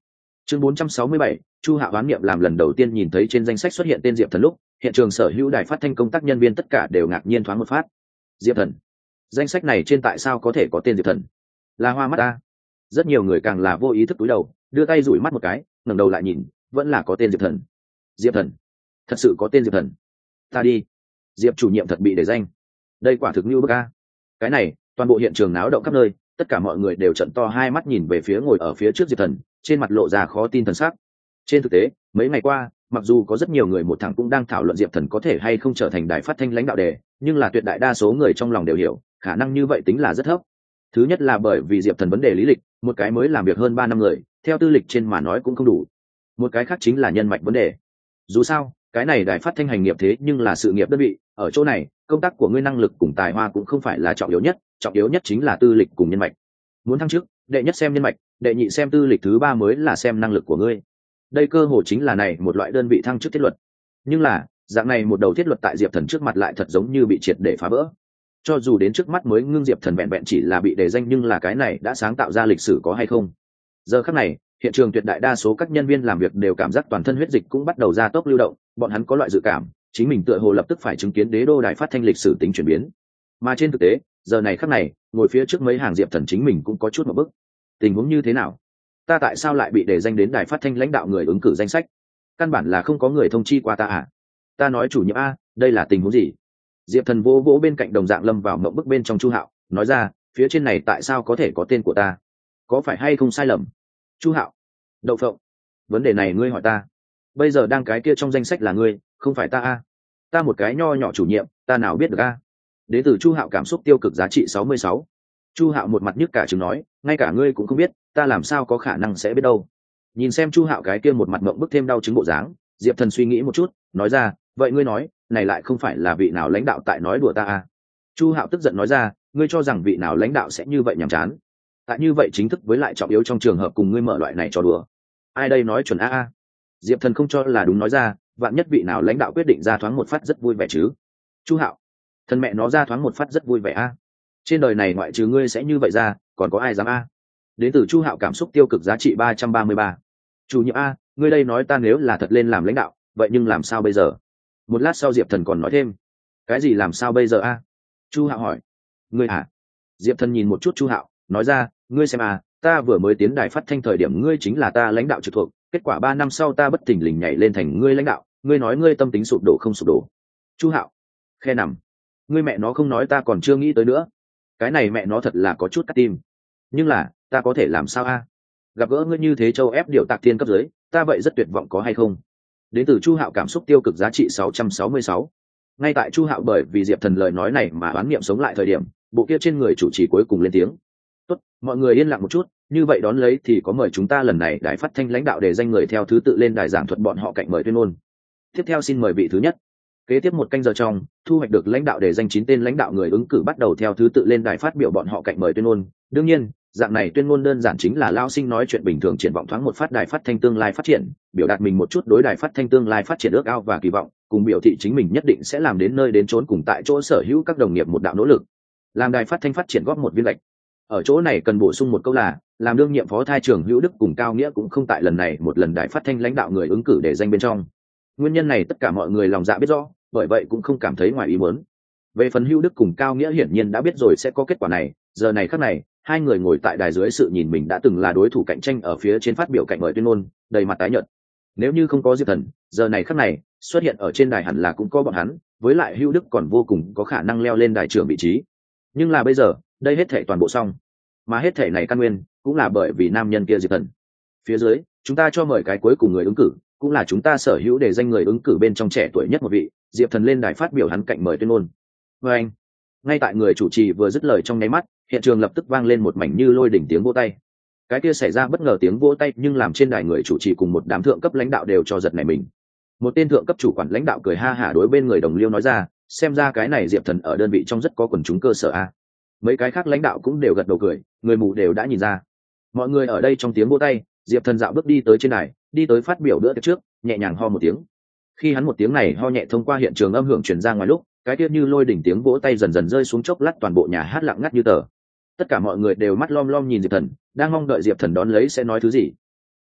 Chương 467, Chu Hạo oán niệm làm lần đầu tiên nhìn thấy trên danh sách xuất hiện tên Diệp Thần lúc, hiện trường sở hữu đài phát thanh công tác nhân viên tất cả đều ngạc nhiên thoáng một phát. Diệp Thần, danh sách này trên tại sao có thể có tên Diệp Thần? Là hoa mắt ta. Rất nhiều người càng là vô ý thức cúi đầu, đưa tay dụi mắt một cái, ngẩng đầu lại nhìn, vẫn là có tên Diệp Thần. Diệp Thần, thật sự có tên Diệp Thần. Ta đi, Diệp chủ nhiệm thật bị để danh. Đây quả thực như bức a. Cái này, toàn bộ hiện trường náo động khắp nơi, tất cả mọi người đều trợn to hai mắt nhìn về phía ngồi ở phía trước Diệp Thần, trên mặt lộ ra khó tin thần sắc. Trên thực tế, mấy ngày qua, mặc dù có rất nhiều người một thằng cũng đang thảo luận Diệp Thần có thể hay không trở thành đài phát thanh lãnh đạo đề, nhưng là tuyệt đại đa số người trong lòng đều hiểu, khả năng như vậy tính là rất thấp. Thứ nhất là bởi vì Diệp Thần vấn đề lý lịch, một cái mới làm việc hơn 3 năm người, theo tư lịch trên mà nói cũng không đủ. Một cái khác chính là nhân mạch vấn đề. Dù sao, cái này đài phát thanh hành nghiệp thế nhưng là sự nghiệp đơn vị, ở chỗ này, công tác của ngươi năng lực cùng tài hoa cũng không phải là trọng yếu nhất chính là tư lịch cùng nhân mạch. Muốn thăng chức, đệ nhất xem nhân mạch, đệ nhị xem tư lịch, thứ ba mới là xem năng lực của ngươi. Đây cơ hội chính là này một loại đơn vị thăng chức thiết luật. Nhưng là, dạng này một đầu thiết luật tại Diệp Thần trước mặt lại thật giống như bị triệt để phá vỡ. Cho dù đến trước mắt mới ngưng Diệp Thần vẹn vẹn chỉ là bị đề danh, nhưng là cái này đã sáng tạo ra lịch sử có hay không? Giờ khắc này, hiện trường tuyệt đại đa số các nhân viên làm việc đều cảm giác toàn thân huyết dịch cũng bắt đầu gia tốc lưu động, bọn hắn có loại dự cảm, chính mình tựa hồ lập tức phải chứng kiến đế đô đài phát thanh lịch sử tính chuyển biến. Mà trên thực tế, giờ này khắc này, ngồi phía trước mấy hàng Diệp Thần chính mình cũng có chút một bức. Tình huống như thế nào? Ta tại sao lại bị đề danh đến đài phát thanh lãnh đạo người ứng cử danh sách? Căn bản là không có người thông chi qua ta à? Ta nói chủ nhiệm a, đây là tình huống gì? Diệp Thần vỗ vỗ bên cạnh đồng dạng lâm vào mộng bức bên trong Chu Hạo, nói ra, phía trên này tại sao có thể có tên của ta? Có phải hay không sai lầm? Chu Hạo, Đậu Phộng, vấn đề này ngươi hỏi ta. Bây giờ đang cái kia trong danh sách là ngươi, không phải ta a. Ta một cái nho nhỏ chủ nhiệm, ta nào biết được a? Đến từ Chu Hạo cảm xúc tiêu cực giá trị 66. Chu Hạo một mặt nhức cả trứng nói, ngay cả ngươi cũng không biết, ta làm sao có khả năng sẽ biết đâu. Nhìn xem Chu Hạo cái kia một mặt mộng bức thêm đau chứng bộ dáng, Diệp Thần suy nghĩ một chút, nói ra, vậy ngươi nói, này lại không phải là vị nào lãnh đạo tại nói đùa ta à? Chu Hạo tức giận nói ra, ngươi cho rằng vị nào lãnh đạo sẽ như vậy nhàm chán? Tại như vậy chính thức với lại trọng yếu trong trường hợp cùng ngươi mở loại này cho đùa. Ai đây nói chuẩn a? Diệp Thần không cho là đúng nói ra, vạn nhất vị nào lãnh đạo quyết định ra thoáng một phát rất vui vẻ chứ? Chu Hạo, thân mẹ nó ra thoáng một phát rất vui vẻ a. Trên đời này ngoại trừ ngươi sẽ như vậy ra, còn có ai dám a? Đến từ Chu Hạo cảm xúc tiêu cực giá trị 333. Chủ nhiệm a, ngươi đây nói ta nếu là thật lên làm lãnh đạo, vậy nhưng làm sao bây giờ? Một lát sau Diệp Thần còn nói thêm, cái gì làm sao bây giờ a? Chu Hạo hỏi, ngươi à? Diệp Thần nhìn một chút Chu Hạo, nói ra, ngươi xem à, ta vừa mới tiến đài phát thanh thời điểm ngươi chính là ta lãnh đạo trực thuộc, kết quả 3 năm sau ta bất thình lình nhảy lên thành ngươi lãnh đạo, ngươi nói ngươi tâm tính sụp đổ không sụp đổ? Chu Hạo, khe nằm, ngươi mẹ nó không nói ta còn chưa nghĩ tới nữa. Cái này mẹ nó thật là có chút cắt tim. Nhưng là, ta có thể làm sao a? Gặp gỡ ngươi như thế châu ép điều tạc thiên cấp dưới, ta vậy rất tuyệt vọng có hay không? Đến từ Chu Hạo cảm xúc tiêu cực giá trị 666. Ngay tại Chu Hạo bởi vì Diệp Thần lời nói này mà oán niệm sống lại thời điểm, bộ kia trên người chủ trì cuối cùng lên tiếng. Tốt, mọi người yên lặng một chút, như vậy đón lấy thì có mời chúng ta lần này đài phát thanh lãnh đạo đề danh người theo thứ tự lên đài giảng thuật bọn họ cạnh mời tuyên ngôn. Tiếp theo xin mời vị thứ nhất. Kế tiếp 1 canh giờ trong, thu hoạch được lãnh đạo đề danh 9 tên lãnh đạo người ứng cử bắt đầu theo thứ tự lên đài phát biểu bọn họ cạnh mời tuyên ngôn. Đương nhiên, dạng này tuyên ngôn đơn giản chính là lao sinh nói chuyện bình thường, triển vọng thoáng một phát đài phát thanh tương lai phát triển, biểu đạt mình một chút đối đài phát thanh tương lai phát triển ước ao và kỳ vọng, cùng biểu thị chính mình nhất định sẽ làm đến nơi đến chốn cùng tại chỗ sở hữu các đồng nghiệp một đạo nỗ lực, làm đài phát thanh phát triển góp một viên gạch. Ở chỗ này cần bổ sung một câu là, làm đương nhiệm phó thai trưởng Hữu Đức cùng Cao Nghĩa cũng không tại lần này một lần đài phát thanh lãnh đạo người ứng cử để danh bên trong. Nguyên nhân này tất cả mọi người lòng dạ biết rõ, bởi vậy cũng không cảm thấy ngoài ý muốn. Về phần Hữu Đức cùng Cao Nghĩa hiển nhiên đã biết rồi sẽ có kết quả này, giờ này khắc này, hai người ngồi tại đài dưới sự nhìn mình đã từng là đối thủ cạnh tranh ở phía trên phát biểu cạnh mời tuyên ngôn, đầy mặt tái nhợt. Nếu như không có Diệp Thần, giờ này khắc này, xuất hiện ở trên đài hẳn là cũng có bọn hắn, với lại Hữu Đức còn vô cùng có khả năng leo lên đài trưởng vị trí. Nhưng là bây giờ, đây hết thảy toàn bộ xong. Mà hết thảy này căn nguyên, cũng là bởi vì nam nhân kia Diệp Thần. Phía dưới, chúng ta cho mời cái cuối cùng người ứng cử, cũng là chúng ta sở hữu để danh người ứng cử bên trong trẻ tuổi nhất một vị, Diệp Thần lên đài phát biểu hắn cạnh mời tuyên ngôn. Và anh, ngay tại người chủ trì vừa dứt lời trong nháy mắt, hiện trường lập tức vang lên một mảnh như lôi đỉnh tiếng vỗ tay. Cái kia xảy ra bất ngờ tiếng vỗ tay nhưng làm trên đài người chủ trì cùng một đám thượng cấp lãnh đạo đều cho giật nảy mình. Một tên thượng cấp chủ quản lãnh đạo cười ha hả đối bên người đồng liêu nói ra, xem ra cái này Diệp Thần ở đơn vị trong rất có quần chúng cơ sở a. Mấy cái khác lãnh đạo cũng đều gật đầu cười, người mù đều đã nhìn ra. Mọi người ở đây trong tiếng vỗ tay, Diệp Thần dạo bước đi tới trên đài, đi tới phát biểu bữa tiệc trước, nhẹ nhàng ho một tiếng. Khi hắn một tiếng này ho nhẹ thông qua hiện trường âm hưởng truyền ra ngoài lúc, cái kia như lôi đỉnh tiếng vỗ tay dần dần rơi xuống, chốc lát toàn bộ nhà hát lặng ngắt như tờ. Tất cả mọi người đều mắt lom lom nhìn Diệp Thần, đang mong đợi Diệp Thần đón lấy sẽ nói thứ gì.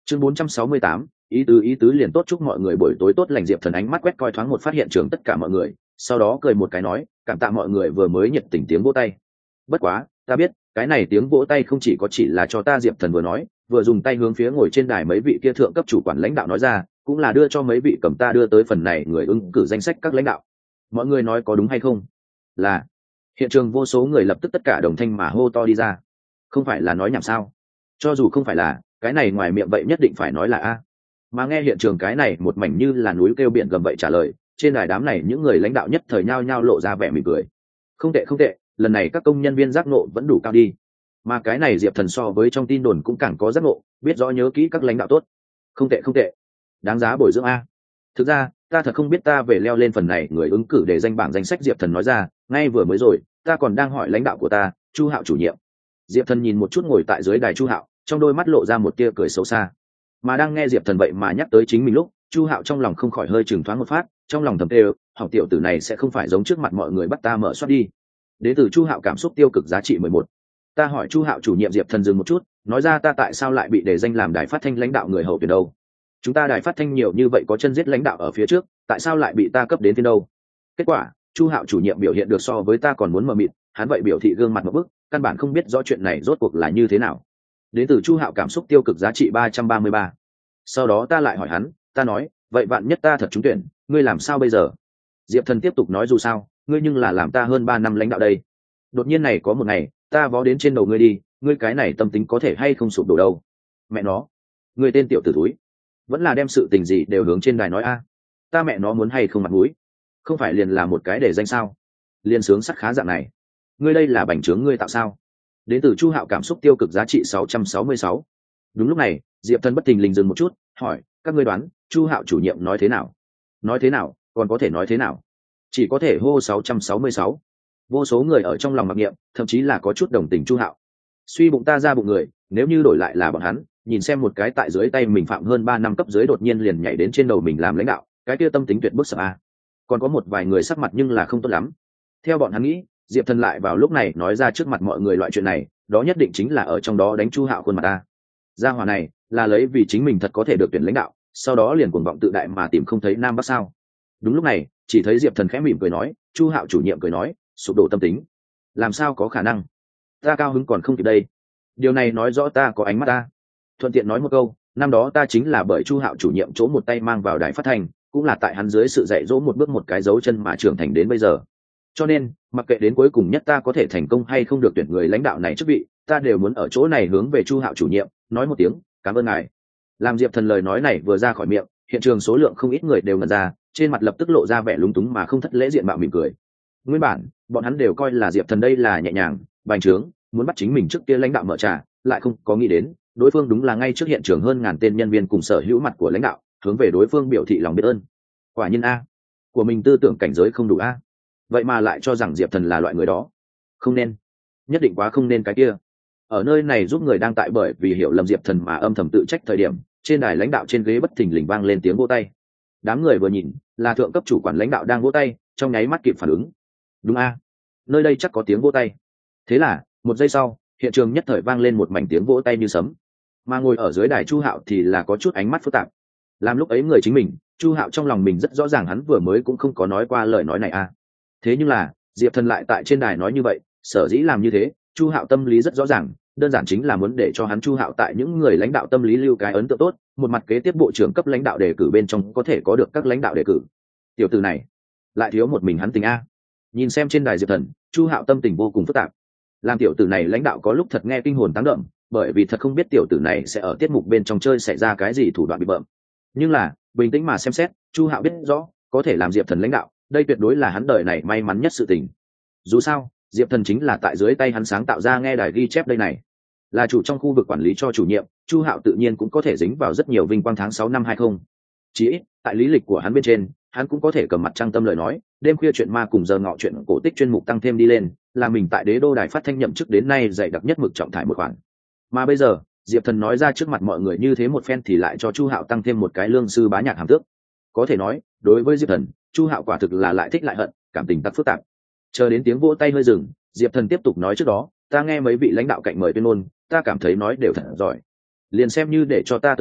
Chương 468, ý tứ liền tốt, chúc mọi người buổi tối tốt lành. Diệp Thần ánh mắt quét coi thoáng một phát hiện trường tất cả mọi người, sau đó cười một cái nói, cảm tạ mọi người vừa mới nhiệt tình tiếng vỗ tay. Bất quá, ta biết, cái này tiếng vỗ tay không chỉ là cho ta. Diệp Thần vừa nói, vừa dùng tay hướng phía ngồi trên đài mấy vị kia thượng cấp chủ quản lãnh đạo nói ra, cũng là đưa cho mấy vị cầm ta đưa tới phần này người ứng cử danh sách các lãnh đạo. Mọi người nói có đúng hay không? Là. Hiện trường vô số người lập tức tất cả đồng thanh mà hô to đi ra. Không phải là nói nhảm sao? Cho dù không phải là, cái này ngoài miệng vậy nhất định phải nói là a. Mà nghe hiện trường cái này một mảnh như là núi kêu biển gầm vậy trả lời, trên đài đám này những người lãnh đạo nhất thời nhao nhao lộ ra vẻ mỉm cười. Không tệ không tệ, lần này các công nhân viên giác ngộ vẫn đủ cao đi. Mà cái này Diệp Thần so với trong tin đồn cũng càng có giác ngộ, biết rõ nhớ kỹ các lãnh đạo tốt. Không tệ không tệ, đáng giá bồi dưỡng a. Thực ra ta thật không biết ta về leo lên phần này người ứng cử để danh bảng danh sách. Diệp Thần nói ra, ngay vừa mới rồi ta còn đang hỏi lãnh đạo của ta, Chu Hạo chủ nhiệm. Diệp Thần nhìn một chút ngồi tại dưới đài Chu Hạo, trong đôi mắt lộ ra một tia cười xấu xa. Mà đang nghe Diệp Thần vậy mà nhắc tới chính mình lúc, Chu Hạo trong lòng không khỏi hơi chừng thoáng một phát, trong lòng thầm kêu, hỏng, tiểu tử này sẽ không phải giống trước mặt mọi người bắt ta mở soát đi. Đến từ Chu Hạo cảm xúc tiêu cực giá trị 11. Ta hỏi Chu Hạo chủ nhiệm. Diệp Thần dừng một chút, nói ra, ta tại sao lại bị đề danh làm đài phát thanh lãnh đạo người hậu tuyển đâu? Chúng ta đài phát thanh nhiều như vậy, có chân giết lãnh đạo ở phía trước, tại sao lại bị ta cấp đến phiên đâu? Kết quả, Chu Hạo chủ nhiệm biểu hiện được so với ta còn muốn mờ mịt, hắn vậy biểu thị gương mặt một bức, căn bản không biết rõ chuyện này rốt cuộc là như thế nào. Đến từ Chu Hạo cảm xúc tiêu cực giá trị 333. Sau đó ta lại hỏi hắn, ta nói, vậy vạn nhất ta thật trúng tuyển, ngươi làm sao bây giờ? Diệp Thần tiếp tục nói, dù sao, ngươi nhưng là làm ta hơn 3 năm lãnh đạo đây. Đột nhiên này có một ngày, ta vó đến trên đầu ngươi đi, ngươi cái này tâm tính có thể hay không sụp đổ đâu? Mẹ nó, ngươi tên tiểu tử thúi, vẫn là đem sự tình gì đều hướng trên đài nói a. Ta mẹ nó muốn hay không mặt mũi, không phải liền là một cái để danh sao? Liên sướng sắc khá dạng này, ngươi đây là bành trướng ngươi tạo sao? Đến từ Chu Hạo cảm xúc tiêu cực giá trị 666. Đúng lúc này, Diệp Thần bất thình lình dừng một chút, hỏi, các ngươi đoán Chu Hạo chủ nhiệm nói thế nào? Nói thế nào, còn có thể nói thế nào? Chỉ có thể hô 666. Vô số người ở trong lòng mặc niệm, thậm chí là có chút đồng tình Chu Hạo. Suy bụng ta ra bụng người, nếu như đổi lại là bọn hắn, nhìn xem một cái tại dưới tay mình phạm hơn 3 năm cấp dưới đột nhiên liền nhảy đến trên đầu mình làm lãnh đạo, cái kia tâm tính tuyệt bức sợ a. Còn có một vài người sắc mặt nhưng là không tốt lắm. Theo bọn hắn nghĩ, Diệp Thần lại vào lúc này nói ra trước mặt mọi người loại chuyện này, đó nhất định chính là ở trong đó đánh Chu Hạo khuôn mặt ta. Gia hỏa này là lấy vì chính mình thật có thể được tuyển lãnh đạo, sau đó liền cuồng vọng tự đại mà tìm không thấy nam bắc sao? Đúng lúc này, chỉ thấy Diệp Thần khẽ mỉm cười nói, Chu Hạo chủ nhiệm cười nói, sụp đổ tâm tính, làm sao có khả năng? Ta cao hứng còn không kịp đây. Điều này nói rõ ta có ánh mắt ta. Thuận tiện nói một câu, năm đó ta chính là bởi Chu Hạo chủ nhiệm chỗ một tay mang vào đài phát thanh, cũng là tại hắn dưới sự dạy dỗ một bước một cái dấu chân mà trưởng thành đến bây giờ. Cho nên, mặc kệ đến cuối cùng nhất ta có thể thành công hay không được tuyển người lãnh đạo này chức vị, ta đều muốn ở chỗ này hướng về Chu Hạo chủ nhiệm nói một tiếng cảm ơn ngài. Làm Diệp Thần lời nói này vừa ra khỏi miệng, hiện trường số lượng không ít người đều ngẩn ra, trên mặt lập tức lộ ra vẻ lúng túng mà không thất lễ diện mạo mỉm cười. Nguyên bản bọn hắn đều coi là Diệp Thần đây là nhẹ nhàng bành trướng, muốn bắt chính mình trước kia lãnh đạo mở trà, lại không có nghĩ đến đối phương đúng là ngay trước hiện trường hơn ngàn tên nhân viên cùng sở hữu mặt của lãnh đạo, hướng về đối phương biểu thị lòng biết ơn. Quả nhiên a, của mình tư tưởng cảnh giới không đủ a, vậy mà lại cho rằng Diệp Thần là loại người đó. Không nên, nhất định quá không nên cái kia. Ở nơi này giúp người đang tại bởi vì hiểu lầm Diệp Thần mà âm thầm tự trách thời điểm, trên đài lãnh đạo trên ghế bất thình lình vang lên tiếng vỗ tay. Đám người vừa nhìn, là thượng cấp chủ quản lãnh đạo đang vỗ tay, trong nháy mắt kịp phản ứng. Đúng a, nơi đây chắc có tiếng vỗ tay. Thế là, một giây sau, hiện trường nhất thời vang lên một mảnh tiếng vỗ tay như sấm. Mà ngồi ở dưới đài Chu Hạo thì là có chút ánh mắt phức tạp. Làm lúc ấy người chính mình, Chu Hạo trong lòng mình rất rõ ràng hắn vừa mới cũng không có nói qua lời nói này a. Thế nhưng là, Diệp Thần lại tại trên đài nói như vậy, sở dĩ làm như thế, Chu Hạo tâm lý rất rõ ràng, đơn giản chính là muốn để cho hắn Chu Hạo tại những người lãnh đạo tâm lý lưu cái ấn tượng tốt, một mặt kế tiếp bộ trưởng cấp lãnh đạo đề cử bên trong có thể có được các lãnh đạo đề cử. Tiểu tử này, lại thiếu một mình hắn tình a. Nhìn xem trên đài Diệp Thần, Chu Hạo tâm tình vô cùng phức tạp. Làm tiểu tử này lãnh đạo có lúc thật nghe kinh hồn táng đậm, bởi vì thật không biết tiểu tử này sẽ ở tiết mục bên trong chơi xảy ra cái gì thủ đoạn bị bợm. Nhưng là, bình tĩnh mà xem xét, Chu Hạo biết rõ, có thể làm Diệp Thần lãnh đạo, đây tuyệt đối là hắn đời này may mắn nhất sự tình. Dù sao, Diệp Thần chính là tại dưới tay hắn sáng tạo ra nghe đài ghi chép đây này. Là chủ trong khu vực quản lý cho chủ nhiệm, Chu Hạo tự nhiên cũng có thể dính vào rất nhiều vinh quang tháng 6 năm 20. Chỉ ít, tại lý lịch của hắn bên trên, hắn cũng có thể cầm mặt trăng tâm lời nói, đêm khuya chuyện ma cùng giờ ngọ chuyện cổ tích chuyên mục tăng thêm đi lên, là mình tại Đế Đô đài phát thanh nhậm chức đến nay dạy đặc nhất mực trọng thải một khoản. Mà bây giờ, Diệp Thần nói ra trước mặt mọi người như thế một phen thì lại cho Chu Hạo tăng thêm một cái lương sư bá nhạc hàm tước. Có thể nói, đối với Diệp Thần, Chu Hạo quả thực là lại thích lại hận, cảm tình tắc phức tạp. Chờ đến tiếng vỗ tay hơi dừng, Diệp Thần tiếp tục nói, trước đó ta nghe mấy vị lãnh đạo cạnh mời tuyên ngôn, ta cảm thấy nói đều thật giỏi. Liền xem như để cho ta tới nói,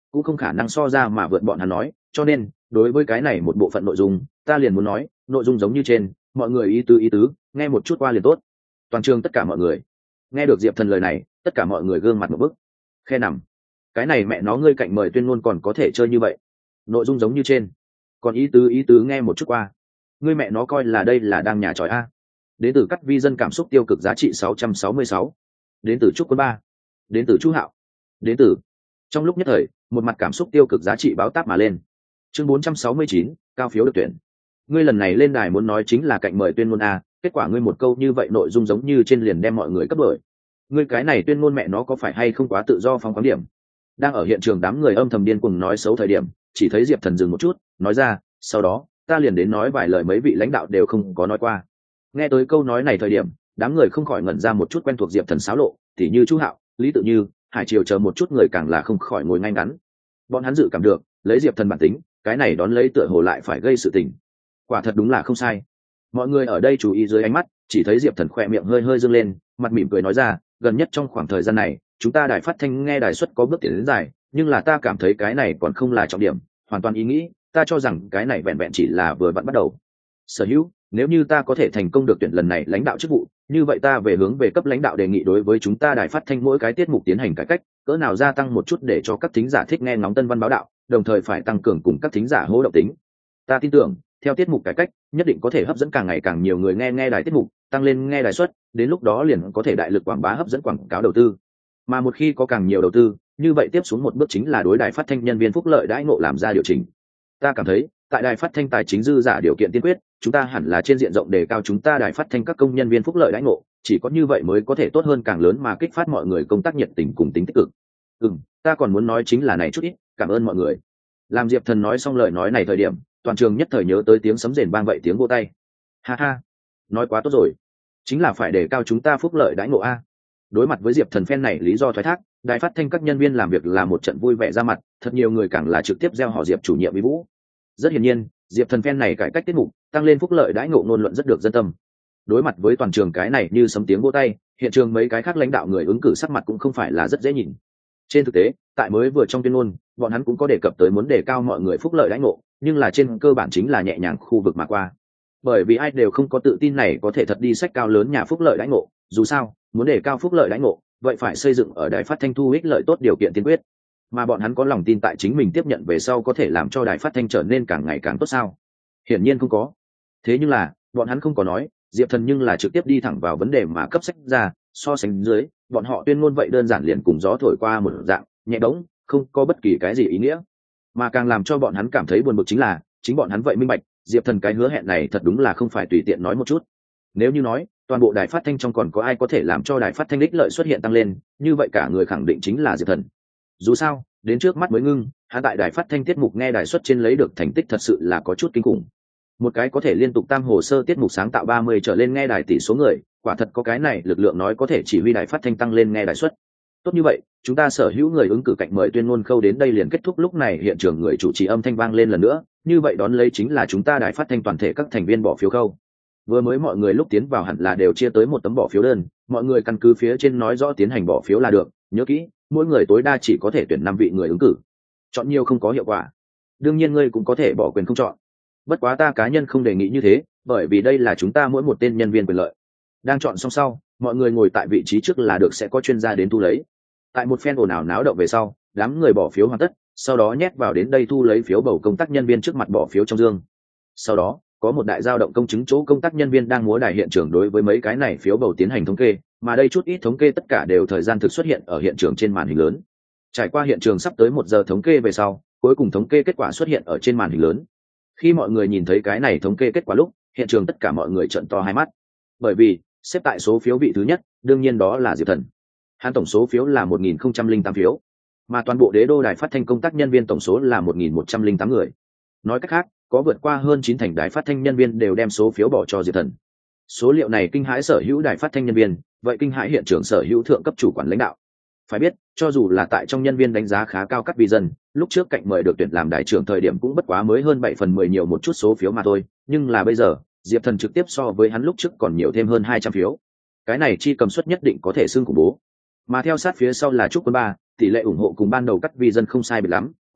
cũng không khả năng so ra mà vượt bọn hắn nói, cho nên đối với cái này một bộ phận nội dung ta liền muốn nói, nội dung giống như trên, mọi người ý tứ nghe một chút qua liền tốt. Toàn trường tất cả mọi người nghe được Diệp Thần lời này, tất cả mọi người gương mặt một bức. Khe nằm, cái này mẹ nó ngươi cạnh mời tuyên ngôn còn có thể chơi như vậy, nội dung giống như trên, còn ý tứ nghe một chút qua, ngươi mẹ nó coi là đây là đang nhà tròi a. Đến từ Cắt Vi Dân cảm xúc tiêu cực giá trị 666. Đến từ Trúc Quân Ba. Đến từ Chu Hạo. Đến từ. Trong lúc nhất thời, một mặt cảm xúc tiêu cực giá trị báo táp mà lên. Chương 469, cao phiếu được tuyển. Ngươi lần này lên đài muốn nói chính là cạnh mời tuyên ngôn a, kết quả ngươi một câu như vậy nội dung giống như trên liền đem mọi người cấp bởi. Ngươi cái này tuyên ngôn mẹ nó có phải hay không quá tự do phóng khoáng điểm. Đang ở hiện trường đám người âm thầm điên cuồng nói xấu thời điểm, chỉ thấy Diệp Thần dừng một chút, nói ra, sau đó, ta liền đến nói vài lời mấy vị lãnh đạo đều không có nói qua. Nghe tới câu nói này thời điểm, đám người không khỏi ngẩn ra một chút quen thuộc Diệp Thần xáo lộ, tỉ như Chu Hạo, Lý Tự Như, Hải Triều chờ một chút người càng là không khỏi ngồi ngay ngắn. Bọn hắn dự cảm được, lấy Diệp Thần bản tính, cái này đón lấy tựa hồ lại phải gây sự tình. Quả thật đúng là không sai. Mọi người ở đây chú ý dưới ánh mắt, chỉ thấy Diệp Thần khỏe miệng hơi hơi dương lên, mặt mỉm cười nói ra, gần nhất trong khoảng thời gian này, chúng ta đài phát thanh nghe đài suất có bước tiến đến dài, nhưng là ta cảm thấy cái này còn không là trọng điểm, hoàn toàn ý nghĩ, ta cho rằng cái này vẹn vẹn chỉ là vừa vặn bắt đầu. Sở hữu, nếu như ta có thể thành công được tuyển lần này lãnh đạo chức vụ, như vậy ta về hướng về cấp lãnh đạo đề nghị đối với chúng ta đài phát thanh mỗi cái tiết mục tiến hành cải cách, cỡ nào gia tăng một chút để cho các thính giả thích nghe ngóng tân văn báo đạo, đồng thời phải tăng cường cùng các thính giả hô động tính. Ta tin tưởng, theo tiết mục cải cách, nhất định có thể hấp dẫn càng ngày càng nhiều người nghe đài tiết mục, tăng lên nghe đài suất, đến lúc đó liền có thể đại lực quảng bá hấp dẫn quảng cáo đầu tư. Mà một khi có càng nhiều đầu tư, như vậy tiếp xuống một bước chính là đối đài phát thanh nhân viên phúc lợi đãi ngộ làm ra điều chỉnh. Ta cảm thấy, tại đài phát thanh tài chính dư giả điều kiện tiên quyết, chúng ta hẳn là trên diện rộng đề cao chúng ta đài phát thanh các công nhân viên phúc lợi đãi ngộ, chỉ có như vậy mới có thể tốt hơn càng lớn mà kích phát mọi người công tác nhiệt tình cùng tính tích cực. Ta còn muốn nói chính là này chút ít, cảm ơn mọi người. Làm Diệp Thần nói xong lời nói này thời điểm, toàn trường nhất thời nhớ tới tiếng sấm rền vang vậy tiếng vỗ tay. Ha ha, nói quá tốt rồi, chính là phải đề cao chúng ta phúc lợi đãi ngộ a. Đối mặt với Diệp Thần phen này lý do thoái thác, đài phát thanh các nhân viên làm việc là một trận vui vẻ ra mặt, thật nhiều người càng là trực tiếp gieo họ Diệp chủ nhiệm với Vũ. Rất hiển nhiên, Diệp Thần phen này cải cách tiết mục, tăng lên phúc lợi đãi ngộ ngôn luận rất được dân tâm. Đối mặt với toàn trường cái này như sấm tiếng vỗ tay, hiện trường mấy cái khác lãnh đạo người ứng cử sắc mặt cũng không phải là rất dễ nhìn. Trên thực tế, tại mới vừa trong tuyên ngôn, bọn hắn cũng có đề cập tới muốn đề cao mọi người phúc lợi đãi ngộ, nhưng là trên cơ bản chính là nhẹ nhàng khu vực mà qua. Bởi vì ai đều không có tự tin này có thể thật đi sách cao lớn nhà phúc lợi đãi ngộ, dù sao, muốn đề cao phúc lợi đãi ngộ, vậy phải xây dựng ở đài phát thanh thu ích lợi tốt điều kiện tiên quyết. Mà bọn hắn có lòng tin tại chính mình tiếp nhận về sau có thể làm cho đài phát thanh trở nên càng ngày càng tốt sao? Hiển nhiên không có. Thế nhưng là, bọn hắn không có nói, Diệp Thần nhưng là trực tiếp đi thẳng vào vấn đề mà cấp sách ra, so sánh dưới, bọn họ tuyên ngôn vậy đơn giản liền cùng gió thổi qua một dạng, nhẹ bỗng, không có bất kỳ cái gì ý nghĩa. Mà càng làm cho bọn hắn cảm thấy buồn bực chính là, chính bọn hắn vậy minh bạch, Diệp Thần cái hứa hẹn này thật đúng là không phải tùy tiện nói một chút. Nếu như nói, toàn bộ đài phát thanh trong còn có ai có thể làm cho đài phát thanh ích lợi xuất hiện tăng lên, như vậy cả người khẳng định chính là Diệp Thần. Dù sao, đến trước mắt mới ngưng, hắn tại đài phát thanh tiết mục nghe đài xuất trên lấy được thành tích thật sự là có chút kinh khủng. Một cái có thể liên tục tam hồ sơ tiết mục sáng tạo 30 trở lên nghe đài tỷ số người, quả thật có cái này lực lượng nói có thể chỉ huy đài phát thanh tăng lên nghe đài suất. Tốt như vậy, chúng ta sở hữu người ứng cử cạnh mời tuyên ngôn khâu đến đây liền kết thúc, lúc này hiện trường người chủ trì âm thanh vang lên lần nữa, như vậy đón lấy chính là chúng ta đài phát thanh toàn thể các thành viên bỏ phiếu khâu. Vừa mới mọi người lúc tiến vào hẳn là đều chia tới một tấm bỏ phiếu đơn, mọi người căn cứ phía trên nói rõ tiến hành bỏ phiếu là được, nhớ kỹ, mỗi người tối đa chỉ có thể tuyển 5 vị người ứng cử. Chọn nhiều không có hiệu quả. Đương nhiên ngươi cũng có thể bỏ quyền không chọn. Bất quá ta cá nhân không đề nghị như thế, bởi vì đây là chúng ta mỗi một tên nhân viên quyền lợi. Đang chọn xong sau, mọi người ngồi tại vị trí trước là được sẽ có chuyên gia đến thu lấy. Tại một phen ồn ào náo động về sau, đám người bỏ phiếu hoàn tất, sau đó nhét vào đến đây thu lấy phiếu bầu công tác nhân viên trước mặt bỏ phiếu trong dương. Sau đó, có một đại dao động công chứng chỗ công tác nhân viên đang múa đài hiện trường đối với mấy cái này phiếu bầu tiến hành thống kê, mà đây chút ít thống kê tất cả đều thời gian thực xuất hiện ở hiện trường trên màn hình lớn. Trải qua hiện trường sắp tới 1 giờ thống kê về sau, cuối cùng thống kê kết quả xuất hiện ở trên màn hình lớn. Khi mọi người nhìn thấy cái này thống kê kết quả lúc, hiện trường tất cả mọi người trợn to hai mắt. Bởi vì, xếp tại số phiếu vị thứ nhất, đương nhiên đó là Diệp Thần. Hắn tổng số phiếu là 1008 phiếu, mà toàn bộ Đế Đô đài phát thanh công tác nhân viên tổng số là 1108 người. Nói cách khác, có vượt qua hơn 9 thành đài phát thanh nhân viên đều đem số phiếu bỏ cho Diệp Thần. Số liệu này kinh hãi sở hữu đài phát thanh nhân viên, vậy kinh hãi hiện trường sở hữu thượng cấp chủ quản lãnh đạo. Phải biết, cho dù là tại trong nhân viên đánh giá khá cao Cắt Vi Dân, lúc trước cạnh mời được tuyển làm đại trưởng thời điểm cũng bất quá mới hơn 7/10 nhiều một chút số phiếu mà thôi, nhưng là bây giờ, Diệp Thần trực tiếp so với hắn lúc trước còn nhiều thêm hơn 200 phiếu. Cái này chi cầm suất nhất định có thể xưng khủng bố. Mà theo sát phía sau là Trúc Quân Ba, tỷ lệ ủng hộ cùng ban đầu Cắt Vi Dân không sai biệt lắm,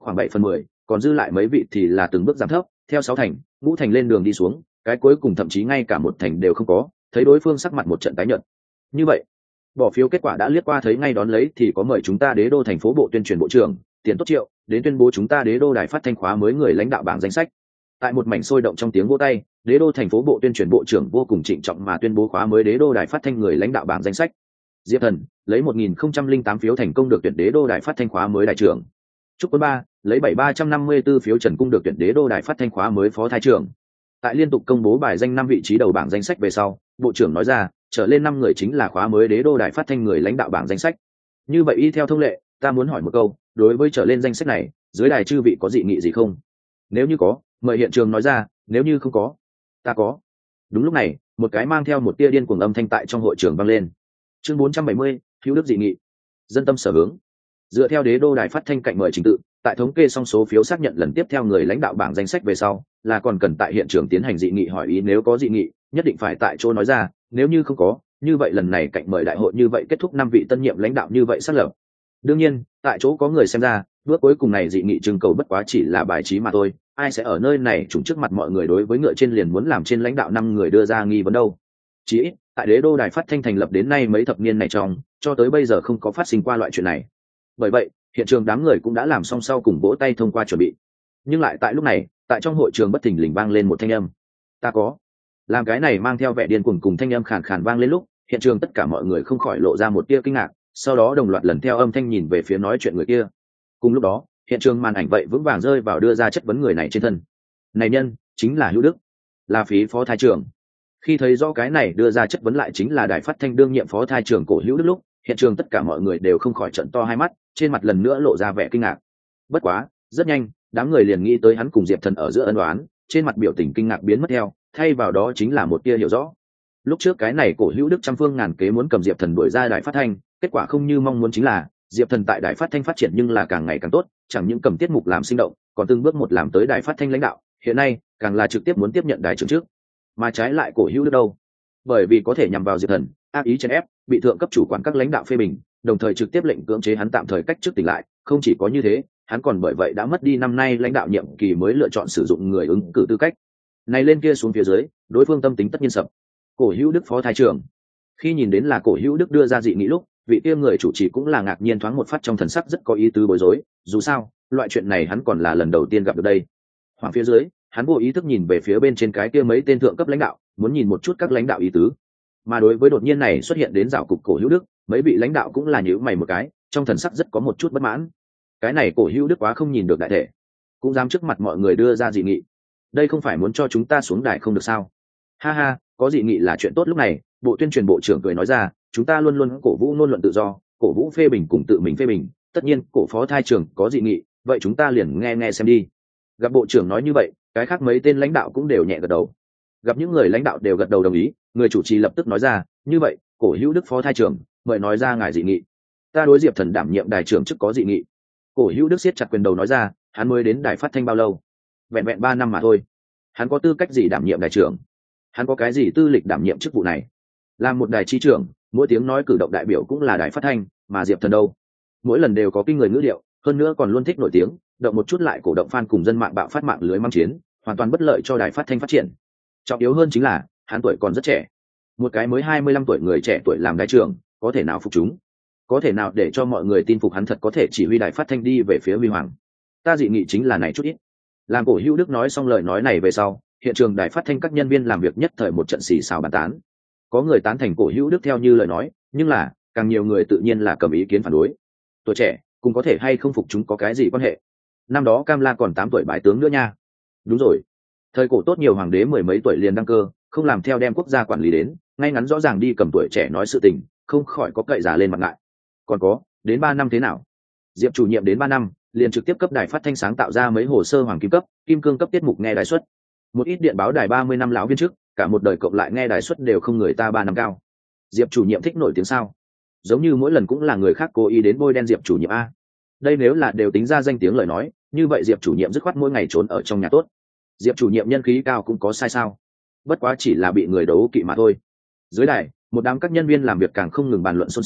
khoảng 7/10, còn dư lại mấy vị thì là từng bước giảm thấp, theo 6 thành, ngũ thành lên đường đi xuống, cái cuối cùng thậm chí ngay cả một thành đều không có, thấy đối phương sắc mặt một trận tái nhợt. Như vậy, bỏ phiếu kết quả đã liếc qua thấy ngay đón lấy thì có mời chúng ta Đế đô thành phố bộ tuyên truyền bộ trưởng Tiền Tốt Triệu đến tuyên bố chúng ta Đế đô đài phát thanh khóa mới người lãnh đạo bảng danh sách. Tại một mảnh sôi động trong tiếng vỗ tay, Đế đô thành phố bộ tuyên truyền bộ trưởng vô cùng trịnh trọng mà tuyên bố khóa mới Đế đô đài phát thanh người lãnh đạo bảng danh sách. Diệp Thần lấy 1008 phiếu thành công được tuyển Đế đô đài phát thanh khóa mới đại trưởng. Trúc Quân Ba lấy 7354 phiếu Trần Cung được tuyển Đế đô đài phát thanh khóa mới phó thái trưởng. Tại liên tục công bố bài danh 5 vị trí đầu bảng danh sách về sau, bộ trưởng nói ra, trở lên 5 người chính là khóa mới Đế đô đài phát thanh người lãnh đạo bảng danh sách. Như vậy y theo thông lệ, ta muốn hỏi một câu, đối với trở lên danh sách này, dưới đài chư vị có dị nghị gì không? Nếu như có, mời hiện trường nói ra, nếu như không có, ta có. Đúng lúc này, một cái mang theo một tia điên cuồng âm thanh tại trong hội trường vang lên. Chương 470, hữu đức dị nghị. Dân tâm sở hướng. Dựa theo Đế đô đài phát thanh cạnh mời trình tự, tại thống kê xong số phiếu xác nhận lần tiếp theo người lãnh đạo bảng danh sách về sau, là còn cần tại hiện trường tiến hành dị nghị hỏi ý, nếu có dị nghị, nhất định phải tại chỗ nói ra, nếu như không có, như vậy lần này cạnh mời đại hội như vậy kết thúc 5 vị tân nhiệm lãnh đạo như vậy xác lập. Đương nhiên, tại chỗ có người xem ra, bước cuối cùng này dị nghị trưng cầu bất quá chỉ là bài trí mà thôi, ai sẽ ở nơi này trùng trước mặt mọi người đối với ngựa trên liền muốn làm trên lãnh đạo 5 người đưa ra nghi vấn đâu. Chỉ ít, tại Đế đô đài phát thanh thành lập đến nay mấy thập niên này trong, cho tới bây giờ không có phát sinh qua loại chuyện này. Bởi vậy, hiện trường đám người cũng đã làm xong sau cùng vỗ tay thông qua chuẩn bị. Nhưng lại tại lúc này, tại trong hội trường bất thình lình vang lên một thanh âm. Ta có. Làm cái này mang theo vẻ điên cuồng cùng thanh âm khàn khàn vang lên lúc, hiện trường tất cả mọi người không khỏi lộ ra một tia kinh ngạc, sau đó đồng loạt lần theo âm thanh nhìn về phía nói chuyện người kia. Cùng lúc đó, hiện trường màn ảnh vậy vững vàng rơi vào đưa ra chất vấn người này trên thân. Này nhân, chính là Hữu Đức, là phí phó thái trưởng. Khi thấy rõ cái này đưa ra chất vấn lại chính là đài phát thanh đương nhiệm phó thái trưởng Cổ Hữu Đức lúc, hiện trường tất cả mọi người đều không khỏi trợn to hai mắt, trên mặt lần nữa lộ ra vẻ kinh ngạc. Bất quá, rất nhanh, đám người liền nghĩ tới hắn cùng Diệp Thần ở giữa ân oán, trên mặt biểu tình kinh ngạc biến mất theo, thay vào đó chính là một tia hiểu rõ. Lúc trước cái này Cổ Hữu Đức trăm phương ngàn kế muốn cầm Diệp Thần đuổi ra đài phát thanh, kết quả không như mong muốn chính là Diệp Thần tại đài phát thanh phát triển nhưng là càng ngày càng tốt, chẳng những cầm tiết mục làm sinh động, còn từng bước một làm tới đài phát thanh lãnh đạo, hiện nay càng là trực tiếp muốn tiếp nhận đài trưởng trước. Mà trái lại Cổ Hữu Đức đâu? Bởi vì có thể nhằm vào Diệp Thần, ác ý chèn ép, bị thượng cấp chủ quản các lãnh đạo phê bình, đồng thời trực tiếp lệnh cưỡng chế hắn tạm thời cách chức tỉnh lại, không chỉ có như thế, hắn còn bởi vậy đã mất đi năm nay lãnh đạo nhiệm kỳ mới lựa chọn sử dụng người ứng cử tư cách. Này lên kia xuống phía dưới, đối phương tâm tính tất nhiên sập. Cổ Hữu Đức phó thái trưởng, khi nhìn đến là Cổ Hữu Đức đưa ra dị nghị lúc, vị kia người chủ trì cũng là ngạc nhiên thoáng một phát trong thần sắc rất có ý tứ bối rối, dù sao, loại chuyện này hắn còn là lần đầu tiên gặp được đây. Hoàng phía dưới, hắn vô ý thức nhìn về phía bên trên cái kia mấy tên thượng cấp lãnh đạo, muốn nhìn một chút các lãnh đạo ý tứ. Mà đối với đột nhiên này xuất hiện đến rào cục Cổ Hữu Đức, mấy vị lãnh đạo cũng là nhíu mày một cái, trong thần sắc rất có một chút bất mãn. Cái này Cổ Hữu Đức quá không nhìn được đại thể, cũng dám trước mặt mọi người đưa ra dị nghị. Đây không phải muốn cho chúng ta xuống đài không được sao? Ha ha, có dị nghị là chuyện tốt. Lúc này, bộ tuyên truyền bộ trưởng cười nói ra, chúng ta luôn luôn cổ vũ ngôn luận tự do, cổ vũ phê bình cùng tự mình phê bình, tất nhiên cổ phó thái trưởng có dị nghị, vậy chúng ta liền nghe nghe xem đi. Gặp bộ trưởng nói như vậy, cái khác mấy tên lãnh đạo cũng đều nhẹ gật đầu. Gặp những người lãnh đạo đều gật đầu đồng ý, người chủ trì lập tức nói ra, như vậy, Cổ Hữu Đức phó thái trưởng, mời nói ra ngài dị nghị. Ta đối Diệp Thần đảm nhiệm đài trưởng chức có dị nghị. Cổ Hữu Đức siết chặt quyền đầu nói ra, hắn mới đến đài phát thanh bao lâu? Vẹn vẹn 3 năm mà thôi. Hắn có tư cách gì đảm nhiệm đài trưởng? Hắn có cái gì tư lịch đảm nhiệm chức vụ này? Làm một đài chi trưởng, mỗi tiếng nói cử động đại biểu cũng là đài phát thanh, mà Diệp Thần đâu? Mỗi lần đều có kinh người ngữ điệu, hơn nữa còn luôn thích nổi tiếng, động một chút lại cổ động fan cùng dân mạng bạo phát mạng lưới mang chiến, hoàn toàn bất lợi cho đài phát thanh phát triển. Trọng yếu hơn chính là, hắn tuổi còn rất trẻ. Một cái mới 25 tuổi người trẻ tuổi làm đài trưởng, có thể nào phục chúng? Có thể nào để cho mọi người tin phục hắn thật có thể chỉ huy đài phát thanh đi về phía huy hoàng? Ta dị nghị chính là này chút ít. Làm Cổ Hữu Đức nói xong lời nói này về sau, hiện trường đài phát thanh các nhân viên làm việc nhất thời một trận xì xào bàn tán. Có người tán thành Cổ Hữu Đức theo như lời nói, nhưng là càng nhiều người tự nhiên là cầm ý kiến phản đối. Tuổi trẻ cùng có thể hay không phục chúng có cái gì quan hệ? Năm đó Cam La còn 8 tuổi bái tướng nữa nha. Đúng rồi, thời cổ tốt nhiều hoàng đế mười mấy tuổi liền đăng cơ, không làm theo đem quốc gia quản lý đến, ngay ngắn rõ ràng đi cầm tuổi trẻ nói sự tình, không khỏi có cậy giả lên mặt ngại. Còn có, đến 3 năm thế nào? Diệp chủ nhiệm đến 3 năm, liền trực tiếp cấp đài phát thanh sáng tạo ra mấy hồ sơ hoàng kim cấp, kim cương cấp tiết mục nghe đài suất. Một ít điện báo đài 30 năm lão viên trước, cả một đời cộng lại nghe đài suất đều không người ta 3 năm cao. Diệp chủ nhiệm thích nổi tiếng sao? Giống như mỗi lần cũng là người khác cố ý đến bôi đen Diệp chủ nhiệm a. Đây nếu là đều tính ra danh tiếng lời nói, như vậy Diệp chủ nhiệm dứt khoát mỗi ngày trốn ở trong nhà tốt. Diệp chủ nhiệm nhân khí cao cũng có sai sao? Bất quá chỉ là bị người đấu kỵ mà thôi. Dưới đài, một đám các nhân viên làm việc càng không ngừng bàn luận xôn xao,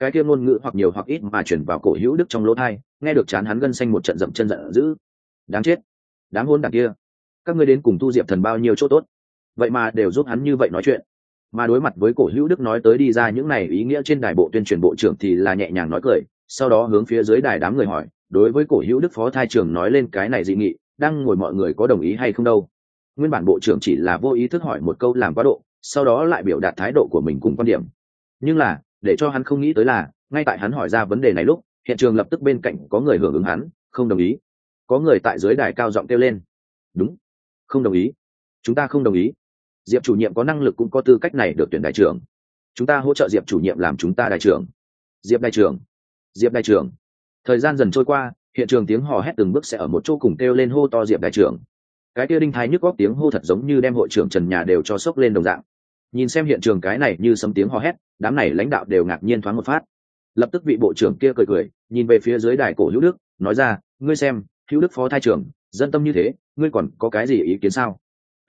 cái kia ngôn ngữ hoặc nhiều hoặc ít mà chuyển vào cổ hữu đức trong lỗ thai, nghe được chán hắn gân xanh một trận dậm chân giận dữ. Đáng chết, đáng hôn đảng kia, các ngươi đến cùng tu diệp thần bao nhiêu chỗ tốt, vậy mà đều giúp hắn như vậy nói chuyện. Mà đối mặt với cổ hữu đức nói tới đi ra những này ý nghĩa trên đài bộ tuyên truyền bộ trưởng thì là nhẹ nhàng nói cười, sau đó hướng phía dưới đài đám người hỏi, đối với cổ hữu đức phó thai trưởng nói lên cái này dị nghị, đang ngồi mọi người có đồng ý hay không đâu. Nguyên bản bộ trưởng chỉ là vô ý thức hỏi một câu làm quá độ, sau đó lại biểu đạt thái độ của mình cùng quan điểm. Nhưng là để cho hắn không nghĩ tới là, ngay tại hắn hỏi ra vấn đề này lúc, hiện trường lập tức bên cạnh có người hưởng ứng hắn, không đồng ý. Có người tại dưới đài cao giọng kêu lên, đúng, không đồng ý, chúng ta không đồng ý. Diệp chủ nhiệm có năng lực cũng có tư cách này được tuyển đại trưởng, chúng ta hỗ trợ Diệp chủ nhiệm làm chúng ta đại trưởng. Diệp đại trưởng, Diệp đại trưởng. Thời gian dần trôi qua, hiện trường tiếng hò hét từng bước sẽ ở một chỗ cùng kêu lên hô to Diệp đại trưởng. Cái kia đinh thái nhức góc tiếng hô thật giống như đem hội trưởng trần nhà đều cho sốc lên đồng dạng. Nhìn xem hiện trường cái này như sấm tiếng hò hét, đám này lãnh đạo đều ngạc nhiên thoáng một phát. Lập tức vị bộ trưởng kia cười cười, nhìn về phía dưới đài cổ hữu đức, nói ra, ngươi xem, hữu đức phó thai trưởng, dân tâm như thế, ngươi còn có cái gì ý kiến sao?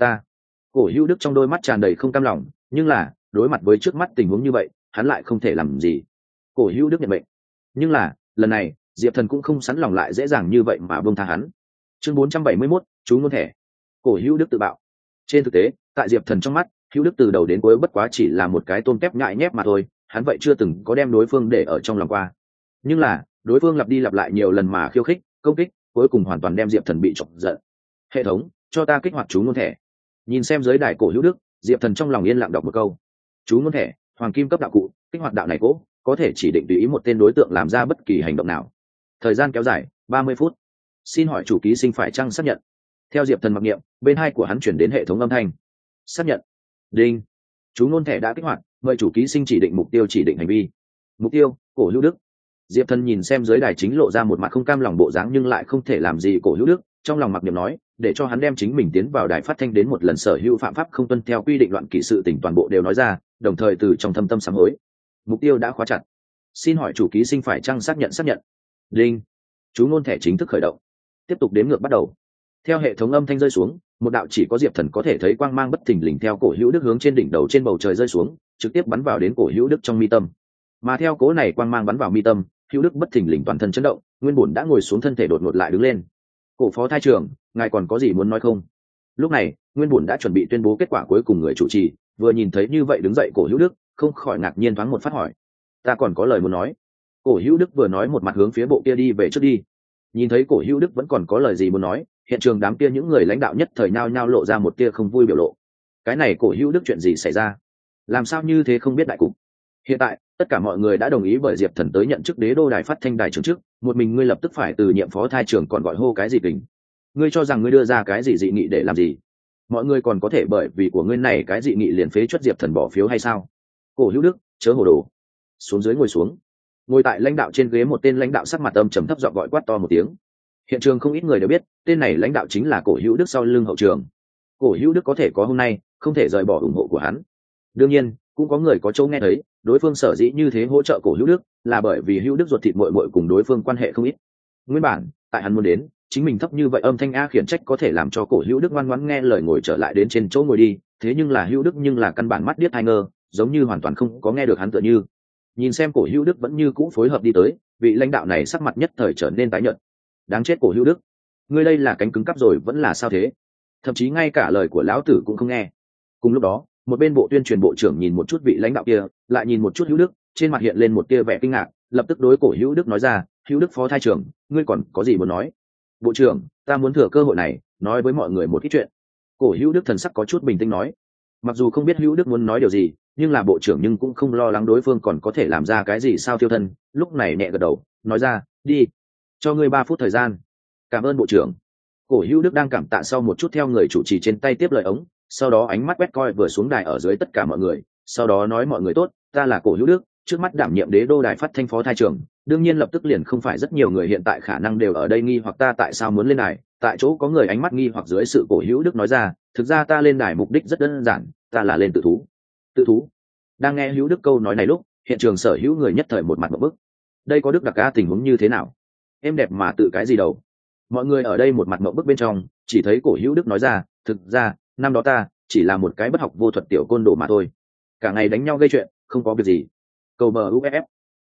Cổ hữu đức trong đôi mắt tràn đầy không cam lòng, nhưng là đối mặt với trước mắt tình huống như vậy, hắn lại không thể làm gì. Cổ hữu đức nhận mệnh, nhưng là lần này diệp thần cũng không sẵn lòng lại dễ dàng như vậy mà buông tha hắn. Chương 471, chú ngôn thẻ. Cổ hữu đức tự bạo. Trên thực tế, tại diệp thần trong mắt, hữu đức từ đầu đến cuối bất quá chỉ là một cái tôm tép nhại nhép mà thôi, hắn vậy chưa từng có đem đối phương để ở trong lòng qua. Nhưng là đối phương lặp đi lặp lại nhiều lần mà khiêu khích, công kích, cuối cùng hoàn toàn đem diệp thần bị chọc giận. Hệ thống, cho ta kích hoạt chú ngôn thẻ. Nhìn xem dưới đài cổ hữu đức, diệp thần trong lòng yên lặng đọc một câu. Chú ngôn thẻ, hoàng kim cấp đạo cụ, kích hoạt đạo này cố có thể chỉ định tùy ý một tên đối tượng làm ra bất kỳ hành động nào. Thời gian kéo dài 30 phút. Xin hỏi chủ ký sinh phải chăng xác nhận? Theo diệp thần mặc niệm, bên hai của hắn chuyển đến hệ thống âm thanh. Xác nhận. Đinh. Chú ngôn thẻ đã kích hoạt, mời chủ ký sinh chỉ định mục tiêu, chỉ định hành vi. Mục tiêu, cổ hữu đức. Diệp thần nhìn xem dưới đài chính lộ ra một mặt không cam lòng bộ dáng nhưng lại không thể làm gì cổ hữu đức, trong lòng mặc niệm nói, để cho hắn đem chính mình tiến vào đài phát thanh đến một lần sở hữu phạm pháp không tuân theo quy định loạn kỷ sự tình toàn bộ đều nói ra, đồng thời từ trong thâm tâm sám hối. Mục tiêu đã khóa chặt. Xin hỏi chủ ký sinh phải chăng xác nhận? Xác nhận. Đinh. Chú ngôn thẻ chính thức khởi động. Tiếp tục đếm ngược bắt đầu. Theo hệ thống âm thanh rơi xuống, một đạo chỉ có diệp thần có thể thấy quang mang bất thình lình theo cổ hữu đức hướng trên đỉnh đầu trên bầu trời rơi xuống, trực tiếp bắn vào đến cổ hữu đức trong mi tâm. Mà theo cố này quang mang bắn vào mi tâm, hữu đức bất thình lình toàn thân chấn động, nguyên bổn đã ngồi xuống thân thể đột ngột lại đứng lên. Cổ phó thai trưởng, ngài còn có gì muốn nói không? Lúc này nguyên bổn đã chuẩn bị tuyên bố kết quả cuối cùng người chủ trì vừa nhìn thấy như vậy đứng dậy cổ hữu đức, không khỏi ngạc nhiên thoáng một phát hỏi, ta còn có lời muốn nói. Cổ hữu đức vừa nói một mặt hướng phía bộ kia đi về trước đi. Nhìn thấy cổ hữu đức vẫn còn có lời gì muốn nói, hiện trường đám kia những người lãnh đạo nhất thời nhao nhao lộ ra một tia không vui biểu lộ. Cái này cổ hữu đức chuyện gì xảy ra? Làm sao như thế không biết đại cục? Hiện tại tất cả mọi người đã đồng ý bởi diệp thần tới nhận chức đế đô đài phát thanh đài trưởng chức, một mình ngươi lập tức phải từ nhiệm phó thai trưởng còn gọi hô cái gì kình? Ngươi cho rằng ngươi đưa ra cái gì dị nghị để làm gì? Mọi người còn có thể bởi vì của ngươi này cái dị nghị liền phế chuất diệp thần bỏ phiếu hay sao? Cổ hữu đức, chớ hồ đồ. Xuống dưới ngồi xuống. Ngồi tại lãnh đạo trên ghế một tên lãnh đạo sắc mặt âm trầm thấp giọng gọi quát to một tiếng. Hiện trường không ít người đều biết tên này lãnh đạo chính là cổ hữu đức sau lưng hậu trường. Cổ hữu đức có thể có hôm nay, không thể rời bỏ ủng hộ của hắn. Đương nhiên cũng có người có chỗ nghe thấy đối phương sở dĩ như thế hỗ trợ cổ hữu đức là bởi vì hữu đức ruột thịt muội muội cùng đối phương quan hệ không ít. Nguyên bản tại hắn muốn đến chính mình thấp như vậy âm thanh a khiển trách có thể làm cho cổ hữu đức ngoan ngoãn nghe lời ngồi trở lại đến trên chỗ ngồi đi, thế nhưng là hữu đức nhưng là căn bản mắt điếc tai ngơ, giống như hoàn toàn không có nghe được hắn tựa như. Nhìn xem cổ hữu đức vẫn như cũ phối hợp đi tới, vị lãnh đạo này sắc mặt nhất thời trở nên tái nhợt. Đáng chết cổ hữu đức, ngươi đây là cánh cứng cắp rồi vẫn là sao thế? Thậm chí ngay cả lời của lão tử cũng không nghe. Cùng lúc đó một bên bộ tuyên truyền bộ trưởng nhìn một chút vị lãnh đạo kia, lại nhìn một chút hữu đức, trên mặt hiện lên một tia vẻ kinh ngạc, lập tức đối cổ hữu đức nói ra, hữu đức phó thai trưởng, ngươi còn có gì muốn nói? Bộ trưởng, ta muốn thừa cơ hội này nói với mọi người một ít chuyện. Cổ hữu đức thần sắc có chút bình tĩnh nói. Mặc dù không biết hữu đức muốn nói điều gì, nhưng là bộ trưởng nhưng cũng không lo lắng đối phương còn có thể làm ra cái gì sao tiêu thân, lúc này nhẹ gật đầu nói ra, đi, cho ngươi 3 phút thời gian. Cảm ơn bộ trưởng. Cổ hữu đức đang cảm tạ sau một chút theo người chủ trì trên tay tiếp lời ống, sau đó ánh mắt quét coi vừa xuống đài ở dưới tất cả mọi người, sau đó nói, mọi người tốt, ta là cổ hữu đức, trước mắt đảm nhiệm đế đô đài phát thanh phó thai trưởng. Đương nhiên lập tức liền không phải rất nhiều người hiện tại khả năng đều ở đây nghi hoặc ta tại sao muốn lên đài, tại chỗ có người ánh mắt nghi hoặc dưới sự cổ hữu đức nói ra, thực ra ta lên đài mục đích rất đơn giản, ta là lên tự thú. Tự thú? Đang nghe hữu đức câu nói này lúc, hiện trường sở hữu người nhất thời một mặt một bức. Đây có đức đặc ca tình huống như thế nào? Em đẹp mà tự cái gì đâu? Mọi người ở đây một mặt mộng bức bên trong, chỉ thấy cổ hữu đức nói ra, thực ra năm đó ta chỉ là một cái bất học vô thuật tiểu côn đồ mà thôi, cả ngày đánh nhau gây chuyện, không có việc gì. Cầu bờ uff.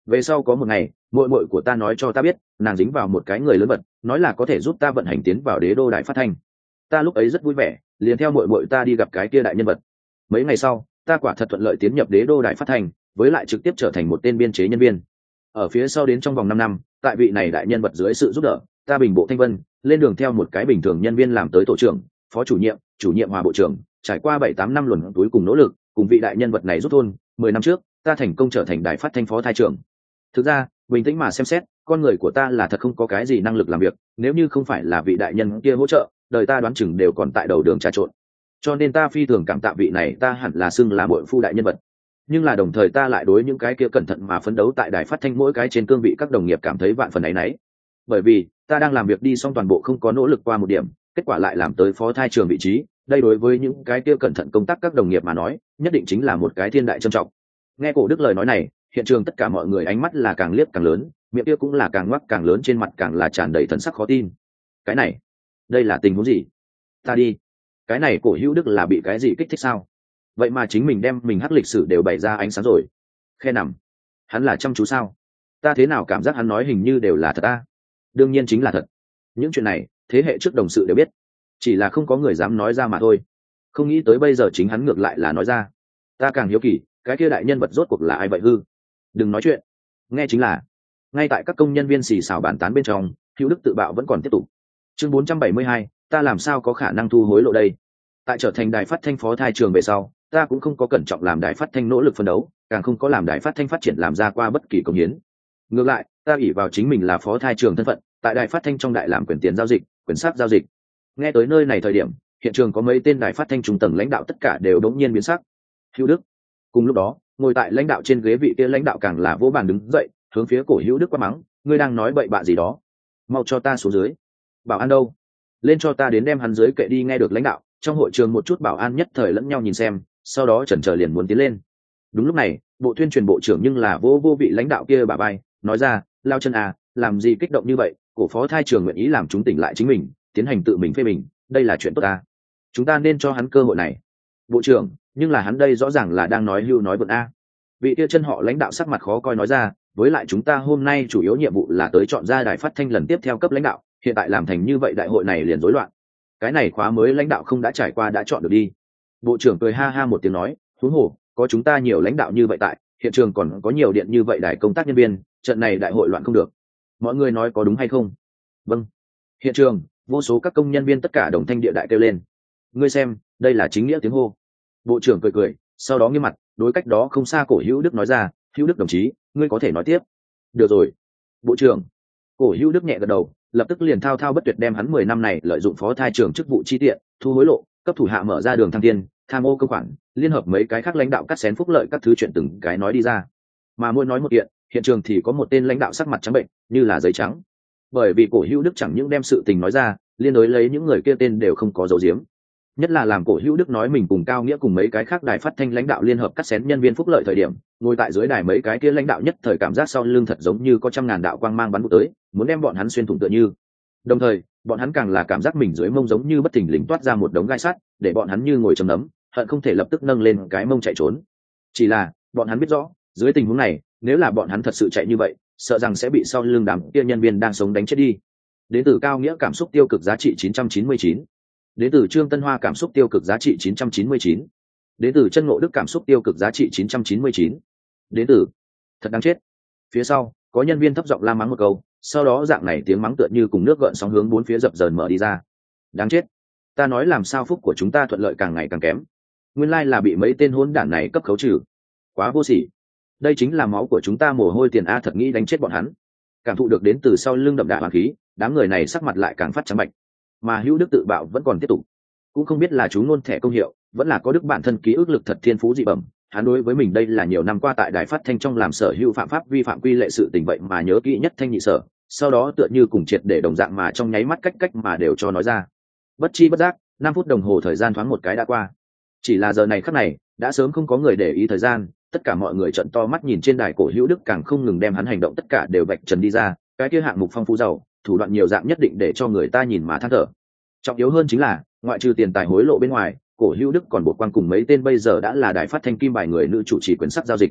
Về sau có một ngày, muội muội của ta nói cho ta biết nàng dính vào một cái người lớn vật, nói là có thể giúp ta vận hành tiến vào đế đô đài phát thanh. Ta lúc ấy rất vui vẻ, liền theo muội muội ta đi gặp cái kia đại nhân vật. Mấy ngày sau, ta quả thật thuận lợi tiến nhập đế đô đài phát thanh, với lại trực tiếp trở thành một tên biên chế nhân viên. Ở phía sau đến trong vòng 5 năm, tại vị này đại nhân vật dưới sự giúp đỡ, ta bình bộ thanh vân, lên đường theo một cái bình thường nhân viên làm tới tổ trưởng, phó chủ nhiệm hòa bộ trưởng, trải qua 7-8 năm luẩn túi cùng nỗ lực, cùng vị đại nhân vật này rút thôn. 10 năm trước, ta thành công trở thành đài phát thanh phó thai trưởng. Thực ra, bình tĩnh mà xem xét, con người của ta là thật không có cái gì năng lực làm việc, nếu như không phải là vị đại nhân kia hỗ trợ, đời ta đoán chừng đều còn tại đầu đường trà trộn. Cho nên ta phi thường cảm tạ vị này, ta hẳn là xưng là muội phu đại nhân vật. Nhưng là đồng thời ta lại đối những cái kia cẩn thận mà phấn đấu tại đài phát thanh mỗi cái trên cương vị các đồng nghiệp cảm thấy vạn phần áy náy. Bởi vì ta đang làm việc đi xong toàn bộ không có nỗ lực qua một điểm, kết quả lại làm tới phó thai trưởng vị trí, đây đối với những cái kia cẩn thận công tác các đồng nghiệp mà nói, nhất định chính là một cái thiên đại trân trọng. Nghe Cổ Đức lời nói này, hiện trường tất cả mọi người ánh mắt là càng liếc càng lớn, miệng kia cũng là càng ngoác càng lớn, trên mặt càng là tràn đầy thần sắc khó tin. Cái này, đây là tình huống gì? Ta đi, cái này Cổ Hữu Đức là bị cái gì kích thích sao? Vậy mà chính mình đem mình hắc lịch sử đều bày ra ánh sáng rồi. Khe nằm, hắn là chăm chú sao? Ta thế nào cảm giác hắn nói hình như đều là thật ta? Đương nhiên chính là thật. Những chuyện này, thế hệ trước đồng sự đều biết, chỉ là không có người dám nói ra mà thôi. Không nghĩ tới bây giờ chính hắn ngược lại là nói ra. Ta càng hiếu kỳ, cái kia đại nhân vật rốt cuộc là ai vậy hư? Đừng nói chuyện, nghe chính là. Ngay tại các công nhân viên xì xào bàn tán bên trong, Hữu Đức tự bạo vẫn còn tiếp tục. Chương 472, ta làm sao có khả năng thu hối lộ đây? Tại trở thành đài phát thanh phó thai trường về sau, ta cũng không có cẩn trọng làm đài phát thanh nỗ lực phấn đấu, càng không có làm đài phát thanh phát triển làm ra qua bất kỳ công hiến. Ngược lại, ta ỷ vào chính mình là phó thai trường thân phận, tại đài phát thanh trong đại làm quyền tiền giao dịch, quyền sát giao dịch. Nghe tới nơi này thời điểm, hiện trường có mấy tên đài phát thanh trung tầng lãnh đạo tất cả đều đống nhiên biến sắc. Hữu Đức. Cùng lúc đó, ngồi tại lãnh đạo trên ghế vị kia lãnh đạo càng là vỗ bàn đứng dậy, hướng phía Cổ Hữu Đức quát mắng, ngươi đang nói bậy bạ gì đó? Mau cho ta xuống dưới. Bảo an đâu? Lên cho ta đến đem hắn dưới kệ đi. Nghe được lãnh đạo, trong hội trường một chút bảo an nhất thời lẫn nhau nhìn xem, sau đó chần chờ liền muốn tiến lên. Đúng lúc này, bộ tuyên truyền bộ trưởng nhưng là vô vị lãnh đạo kia bả vai, nói ra, lao chân à, làm gì kích động như vậy? Cổ phó thai trường nguyện ý làm chúng tỉnh lại chính mình, tiến hành tự mình phê bình, đây là chuyện tốt ta. Chúng ta nên cho hắn cơ hội này. Bộ trưởng, nhưng là hắn đây rõ ràng là đang nói hưu nói vượn a. Vị kia chân họ lãnh đạo sắc mặt khó coi nói ra, với lại chúng ta hôm nay chủ yếu nhiệm vụ là tới chọn ra đài phát thanh lần tiếp theo cấp lãnh đạo, hiện tại làm thành như vậy đại hội này liền rối loạn. Cái này khóa mới lãnh đạo không đã trải qua đã chọn được đi. Bộ trưởng cười ha ha một tiếng nói, huống hồ có chúng ta nhiều lãnh đạo như vậy tại, hiện trường còn có nhiều điện như vậy đài công tác nhân viên, trận này đại hội loạn không được. Mọi người nói có đúng hay không? Vâng. Hiện trường, vô số các công nhân viên tất cả đồng thanh địa đại kêu lên. Ngươi xem, đây là chính nghĩa tiếng hô. Bộ trưởng cười, sau đó nghiêm mặt, đối cách đó không xa Cổ Hữu Đức nói ra, Hữu Đức đồng chí, ngươi có thể nói tiếp. Được rồi. Bộ trưởng. Cổ Hữu Đức nhẹ gật đầu, lập tức liền thao thao bất tuyệt đem hắn 10 năm này lợi dụng phó thai trưởng chức vụ chi tiện, thu hối lộ, cấp thủ hạ mở ra đường thăng tiên, tham ô công khoản, liên hợp mấy cái khác lãnh đạo cắt xén phúc lợi các thứ chuyện từng cái nói đi ra. Mà mỗi nói một kiện, hiện trường thì có một tên lãnh đạo sắc mặt trắng bệnh, như là giấy trắng. Bởi vì Cổ Hữu Đức chẳng những đem sự tình nói ra, liên đối lấy những người kia tên đều không có dấu diếm. Nhất là làm Cổ Hữu Đức nói mình cùng Cao Nghĩa cùng mấy cái khác đài phát thanh lãnh đạo liên hợp cắt xén nhân viên phúc lợi thời điểm, ngồi tại dưới đài mấy cái kia lãnh đạo nhất thời cảm giác sau lưng thật giống như có trăm ngàn đạo quang mang bắn tới, muốn đem bọn hắn xuyên thủng tựa như. Đồng thời, bọn hắn càng là cảm giác mình dưới mông giống như bất thình lình toát ra một đống gai sắt, để bọn hắn như ngồi chầm nấm, hận không thể lập tức nâng lên cái mông chạy trốn. Chỉ là, bọn hắn biết rõ, dưới tình huống này, nếu là bọn hắn thật sự chạy như vậy, sợ rằng sẽ bị sau lưng đám kia nhân viên đang sống đánh chết đi. Đến từ Cao Nghĩa cảm xúc tiêu cực giá trị 999. Đến từ Trương Tân Hoa cảm xúc tiêu cực giá trị 999. Đến từ Chân Ngộ Đức cảm xúc tiêu cực giá trị 999. Đến từ thật đáng chết. Phía sau, có nhân viên thấp giọng la mắng một câu, sau đó dạng này tiếng mắng tựa như cùng nước gợn sóng hướng bốn phía dập dờn mở đi ra. Đáng chết. Ta nói làm sao phúc của chúng ta thuận lợi càng ngày càng kém. Nguyên lai là bị mấy tên hỗn đản này cấp khấu trừ. Quá vô sỉ. Đây chính là máu của chúng ta mồ hôi tiền a, thật nghĩ đánh chết bọn hắn. Cảm thụ được đến từ sau lưng đậm đà hoàng khí, đám người này sắc mặt lại càng phát trắng bệch. Mà Hữu Đức tự bạo vẫn còn tiếp tục, cũng không biết là chú ngôn thẻ công hiệu, vẫn là có đức bản thân ký ức lực thật thiên phú dị bẩm. Hắn đối với mình đây là nhiều năm qua tại đài phát thanh trong làm sở hữu phạm pháp vi phạm quy lệ sự tình vậy mà nhớ kỹ nhất thanh nhị sở, sau đó tựa như cùng triệt để đồng dạng mà trong nháy mắt cách mà đều cho nói ra. Bất chi bất giác, 5 phút đồng hồ thời gian thoáng một cái đã qua. Chỉ là giờ này khắc này, đã sớm không có người để ý thời gian, tất cả mọi người trợn to mắt nhìn trên đài Cổ Hữu Đức càng không ngừng đem hắn hành động tất cả đều vạch trần đi ra, cái kia hạng mục phong phú giàu, thủ đoạn nhiều dạng nhất định để cho người ta nhìn mà than thở. Trọng yếu hơn chính là, ngoại trừ tiền tài hối lộ bên ngoài, Cổ Hữu Đức còn bột quan cùng mấy tên bây giờ đã là đài phát thanh kim bài người nữ chủ trì quyển sắc giao dịch.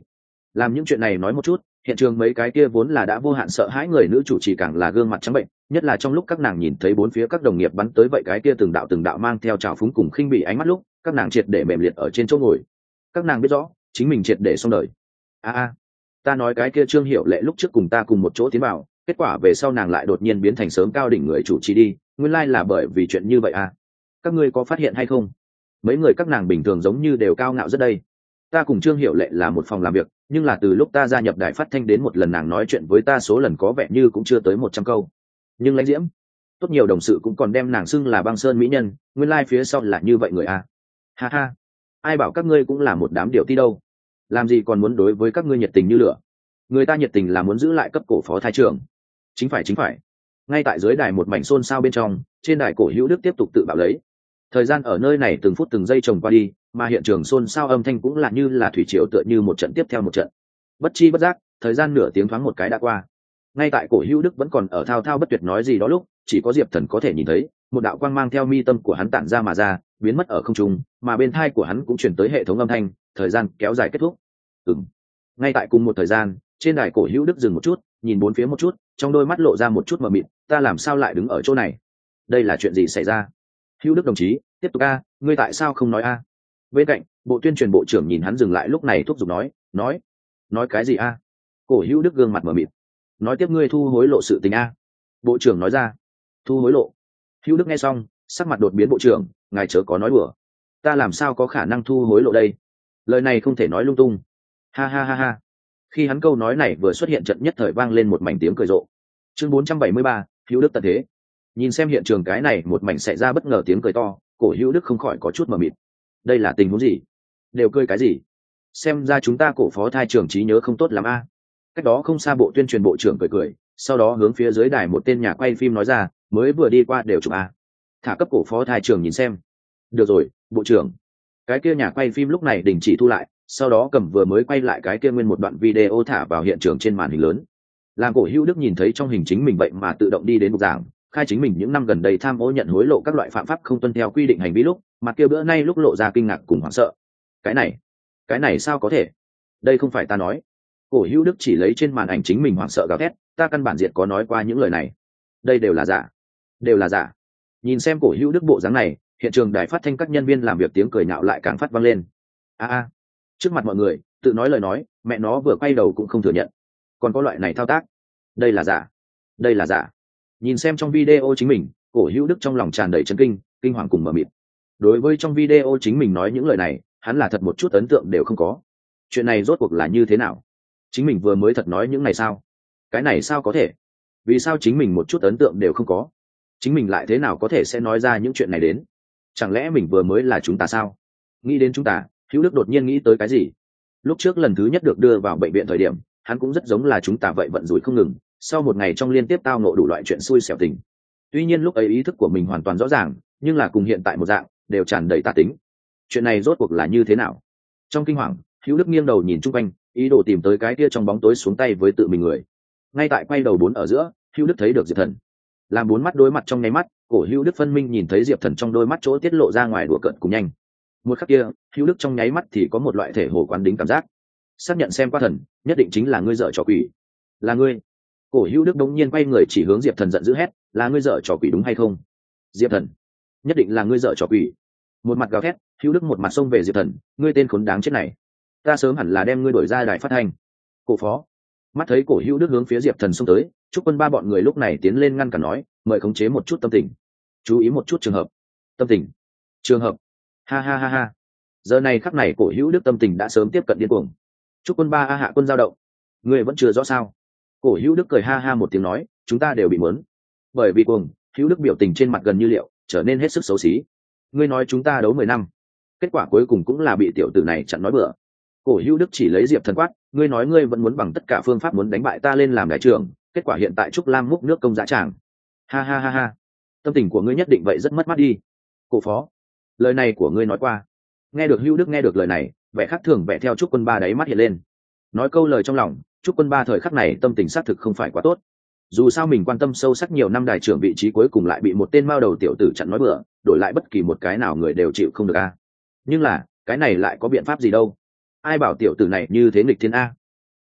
Làm những chuyện này nói một chút, hiện trường mấy cái kia vốn là đã vô hạn sợ hãi người nữ chủ trì càng là gương mặt trắng bệnh, nhất là trong lúc các nàng nhìn thấy bốn phía các đồng nghiệp bắn tới vậy cái kia từng đạo mang theo trào phúng cùng khinh bỉ ánh mắt lúc, các nàng triệt để mềm liệt ở trên chỗ ngồi. Các nàng biết rõ chính mình triệt để xong đời. Ta nói cái kia Trương Hiểu Lệ lúc trước cùng ta cùng một chỗ tiến vào, kết quả về sau nàng lại đột nhiên biến thành sớm cao đỉnh người chủ trì đi, nguyên lai là bởi vì chuyện như vậy à? Các ngươi có phát hiện hay không? Mấy người các nàng bình thường giống như đều cao ngạo rất đây. Ta cùng Trương Hiểu Lệ là một phòng làm việc, nhưng là từ lúc ta gia nhập đài phát thanh đến một lần nàng nói chuyện với ta số lần có vẻ như cũng chưa tới 100 câu. Nhưng Lãnh Diễm, tốt nhiều đồng sự cũng còn đem nàng xưng là băng sơn mỹ nhân, nguyên lai phía sau là như vậy người à? Ha ha, ai bảo các ngươi cũng là một đám điều ti đâu, làm gì còn muốn đối với các ngươi nhiệt tình như lửa. Người ta nhiệt tình là muốn giữ lại cấp cổ phó thái trưởng. Chính phải. Ngay tại dưới đài một mảnh xôn xao bên trong, trên đài Cổ Hữu Đức tiếp tục tự bạo lấy. Thời gian ở nơi này từng phút từng giây chồng qua đi, mà hiện trường xôn xao âm thanh cũng là như là thủy triều tựa như một trận tiếp theo một trận. Bất chi bất giác, thời gian nửa tiếng thoáng một cái đã qua. Ngay tại Cổ Hữu Đức vẫn còn ở thao thao bất tuyệt nói gì đó lúc, chỉ có Diệp Thần có thể nhìn thấy một đạo quang mang theo mi tâm của hắn tản ra mà ra, biến mất ở không trung, mà bên tai của hắn cũng truyền tới hệ thống âm thanh, thời gian kéo dài kết thúc. Ngay tại cùng một thời gian, trên đài Cổ Hữu Đức dừng một chút, nhìn bốn phía một chút, trong đôi mắt lộ ra một chút mờ mịt, ta làm sao lại đứng ở chỗ này? Đây là chuyện gì xảy ra? Hữu Đức đồng chí, tiếp tục a, ngươi tại sao không nói a? Bên cạnh, bộ tuyên truyền bộ trưởng nhìn hắn dừng lại lúc này thúc giục nói cái gì a? Cổ Hữu Đức gương mặt mờ mịt. Nói tiếp ngươi thu hối lộ sự tình a. Bộ trưởng nói ra. Thu hối lộ. Hữu Đức nghe xong, sắc mặt đột biến, bộ trưởng, ngài chớ có nói đùa. Ta làm sao có khả năng thu hối lộ đây? Lời này không thể nói lung tung. Ha. Khi hắn câu nói này vừa xuất hiện, trận nhất thời vang lên một mảnh tiếng cười rộ. Chương 473, Hữu Đức tận thế. Nhìn xem hiện trường cái này một mảnh xảy ra bất ngờ tiếng cười to, Cổ Hữu Đức không khỏi có chút mờ mịt. Đây là tình huống gì? Đều cười cái gì? Xem ra chúng ta cổ phó thai trưởng trí nhớ không tốt lắm a. Cách đó không xa bộ tuyên truyền bộ trưởng cười, sau đó hướng phía dưới đài một tên nhà quay phim nói ra, mới vừa đi qua đều chụp a. Thả cấp cổ phó thai trưởng nhìn xem. Được rồi, bộ trưởng. Cái kia nhà quay phim lúc này đình chỉ thu lại, sau đó cầm vừa mới quay lại cái kia nguyên một đoạn video thả vào hiện trường trên màn hình lớn. Làm Cổ Hữu Đức nhìn thấy trong hình chính mình vậy mà tự động đi đến bục giảng, khai chính mình những năm gần đây tham ô nhận hối lộ các loại phạm pháp không tuân theo quy định hành vi lúc, mặt kia bữa nay lúc lộ ra kinh ngạc cùng hoảng sợ. Cái này sao có thể? Đây không phải ta nói. Cổ Hữu Đức chỉ lấy trên màn ảnh chính mình hoảng sợ gào thét, ta căn bản diệt có nói qua những lời này. Đây đều là giả. Nhìn xem Cổ Hữu Đức bộ dáng này, hiện trường đài phát thanh các nhân viên làm việc tiếng cười nhạo lại càng phát vang lên. Trước mặt mọi người, tự nói lời nói, mẹ nó vừa quay đầu cũng không thừa nhận. Còn có loại này thao tác. Đây là giả. Nhìn xem trong video chính mình, Cổ Hữu Đức trong lòng tràn đầy chấn kinh, kinh hoàng cùng mờ mịt. Đối với trong video chính mình nói những lời này, hắn là thật một chút ấn tượng đều không có. Chuyện này rốt cuộc là như thế nào? Chính mình vừa mới thật nói những này sao? Cái này sao có thể? Vì sao chính mình một chút ấn tượng đều không có? Chính mình lại thế nào có thể sẽ nói ra những chuyện này đến? Chẳng lẽ mình vừa mới là chúng ta sao? Nghĩ đến chúng ta, Hữu Đức đột nhiên nghĩ tới cái gì. Lúc trước lần thứ nhất được đưa vào bệnh viện thời điểm, hắn cũng rất giống là chúng ta vậy, vận rủi không ngừng, sau một ngày trong liên tiếp tao ngộ đủ loại chuyện xui xẻo tình. Tuy nhiên lúc ấy ý thức của mình hoàn toàn rõ ràng, nhưng là cùng hiện tại một dạng, đều tràn đầy tà tính. Chuyện này rốt cuộc là như thế nào? Trong kinh hoàng, Hữu Đức nghiêng đầu nhìn chung quanh, ý đồ tìm tới cái kia trong bóng tối xuống tay với tự mình người. Ngay tại quay đầu bốn ở giữa, Hữu Đức thấy được Diệp Thần. Làm bốn mắt đối mặt trong nháy mắt, Cổ Hữu Đức phân minh nhìn thấy Diệp Thần trong đôi mắt chỗ tiết lộ ra ngoài đùa cợt cùng nhanh. Một khắc kia, Hữu Đức trong nháy mắt thì có một loại thể hồ quán đính cảm giác. Xác nhận xem qua thần, nhất định chính là ngươi dở trò quỷ. Là ngươi. Cổ Hữu Đức đống nhiên quay người chỉ hướng Diệp Thần giận dữ hét, là ngươi dở trò quỷ đúng hay không? Diệp Thần, nhất định là ngươi dở trò quỷ. Một mặt gào thét, Hữu Đức một mặt xông về Diệp Thần, ngươi tên khốn đáng chết này, ta sớm hẳn là đem ngươi đuổi ra đài phát thanh. Cổ phó. Mắt thấy Cổ Hữu Đức hướng phía Diệp Thần xông tới, Trúc Quân ba bọn người lúc này tiến lên ngăn cản nói, mời khống chế một chút tâm tình, chú ý một chút trường hợp. Tâm tình, trường hợp. Ha. Giờ này khắc này Cổ Hữu Đức tâm tình đã sớm tiếp cận điên cuồng. Trúc Quân ba hạ quân giao động, ngươi vẫn chưa rõ sao? Cổ Hữu Đức cười ha một tiếng nói, chúng ta đều bị muốn. Bởi vì cuồng, Hữu Đức biểu tình trên mặt gần như liệu trở nên hết sức xấu xí. Ngươi nói chúng ta đấu 10 năm, kết quả cuối cùng cũng là bị tiểu tử này chặn nói bừa. Cổ Hữu Đức chỉ lấy Diệp Thần quát, ngươi nói ngươi vẫn muốn bằng tất cả phương pháp muốn đánh bại ta lên làm đại trưởng, kết quả hiện tại Trúc Lam múc nước công dã tràng. Ha. Tâm tình của ngươi nhất định vậy rất mất mát đi. Cổ phó, lời này của ngươi nói qua. Nghe được Hữu Đức nghe được lời này, vẻ khác thường vẻ theo Trúc Quân ba đáy mắt hiện lên. Nói câu lời trong lòng, Trúc Quân ba thời khắc này tâm tình xác thực không phải quá tốt. Dù sao mình quan tâm sâu sắc nhiều năm đại trưởng vị trí cuối cùng lại bị một tên mao đầu tiểu tử chặn nói bừa, đổi lại bất kỳ một cái nào người đều chịu không được a. Nhưng là, cái này lại có biện pháp gì đâu? Ai bảo tiểu tử này như thế nghịch thiên a?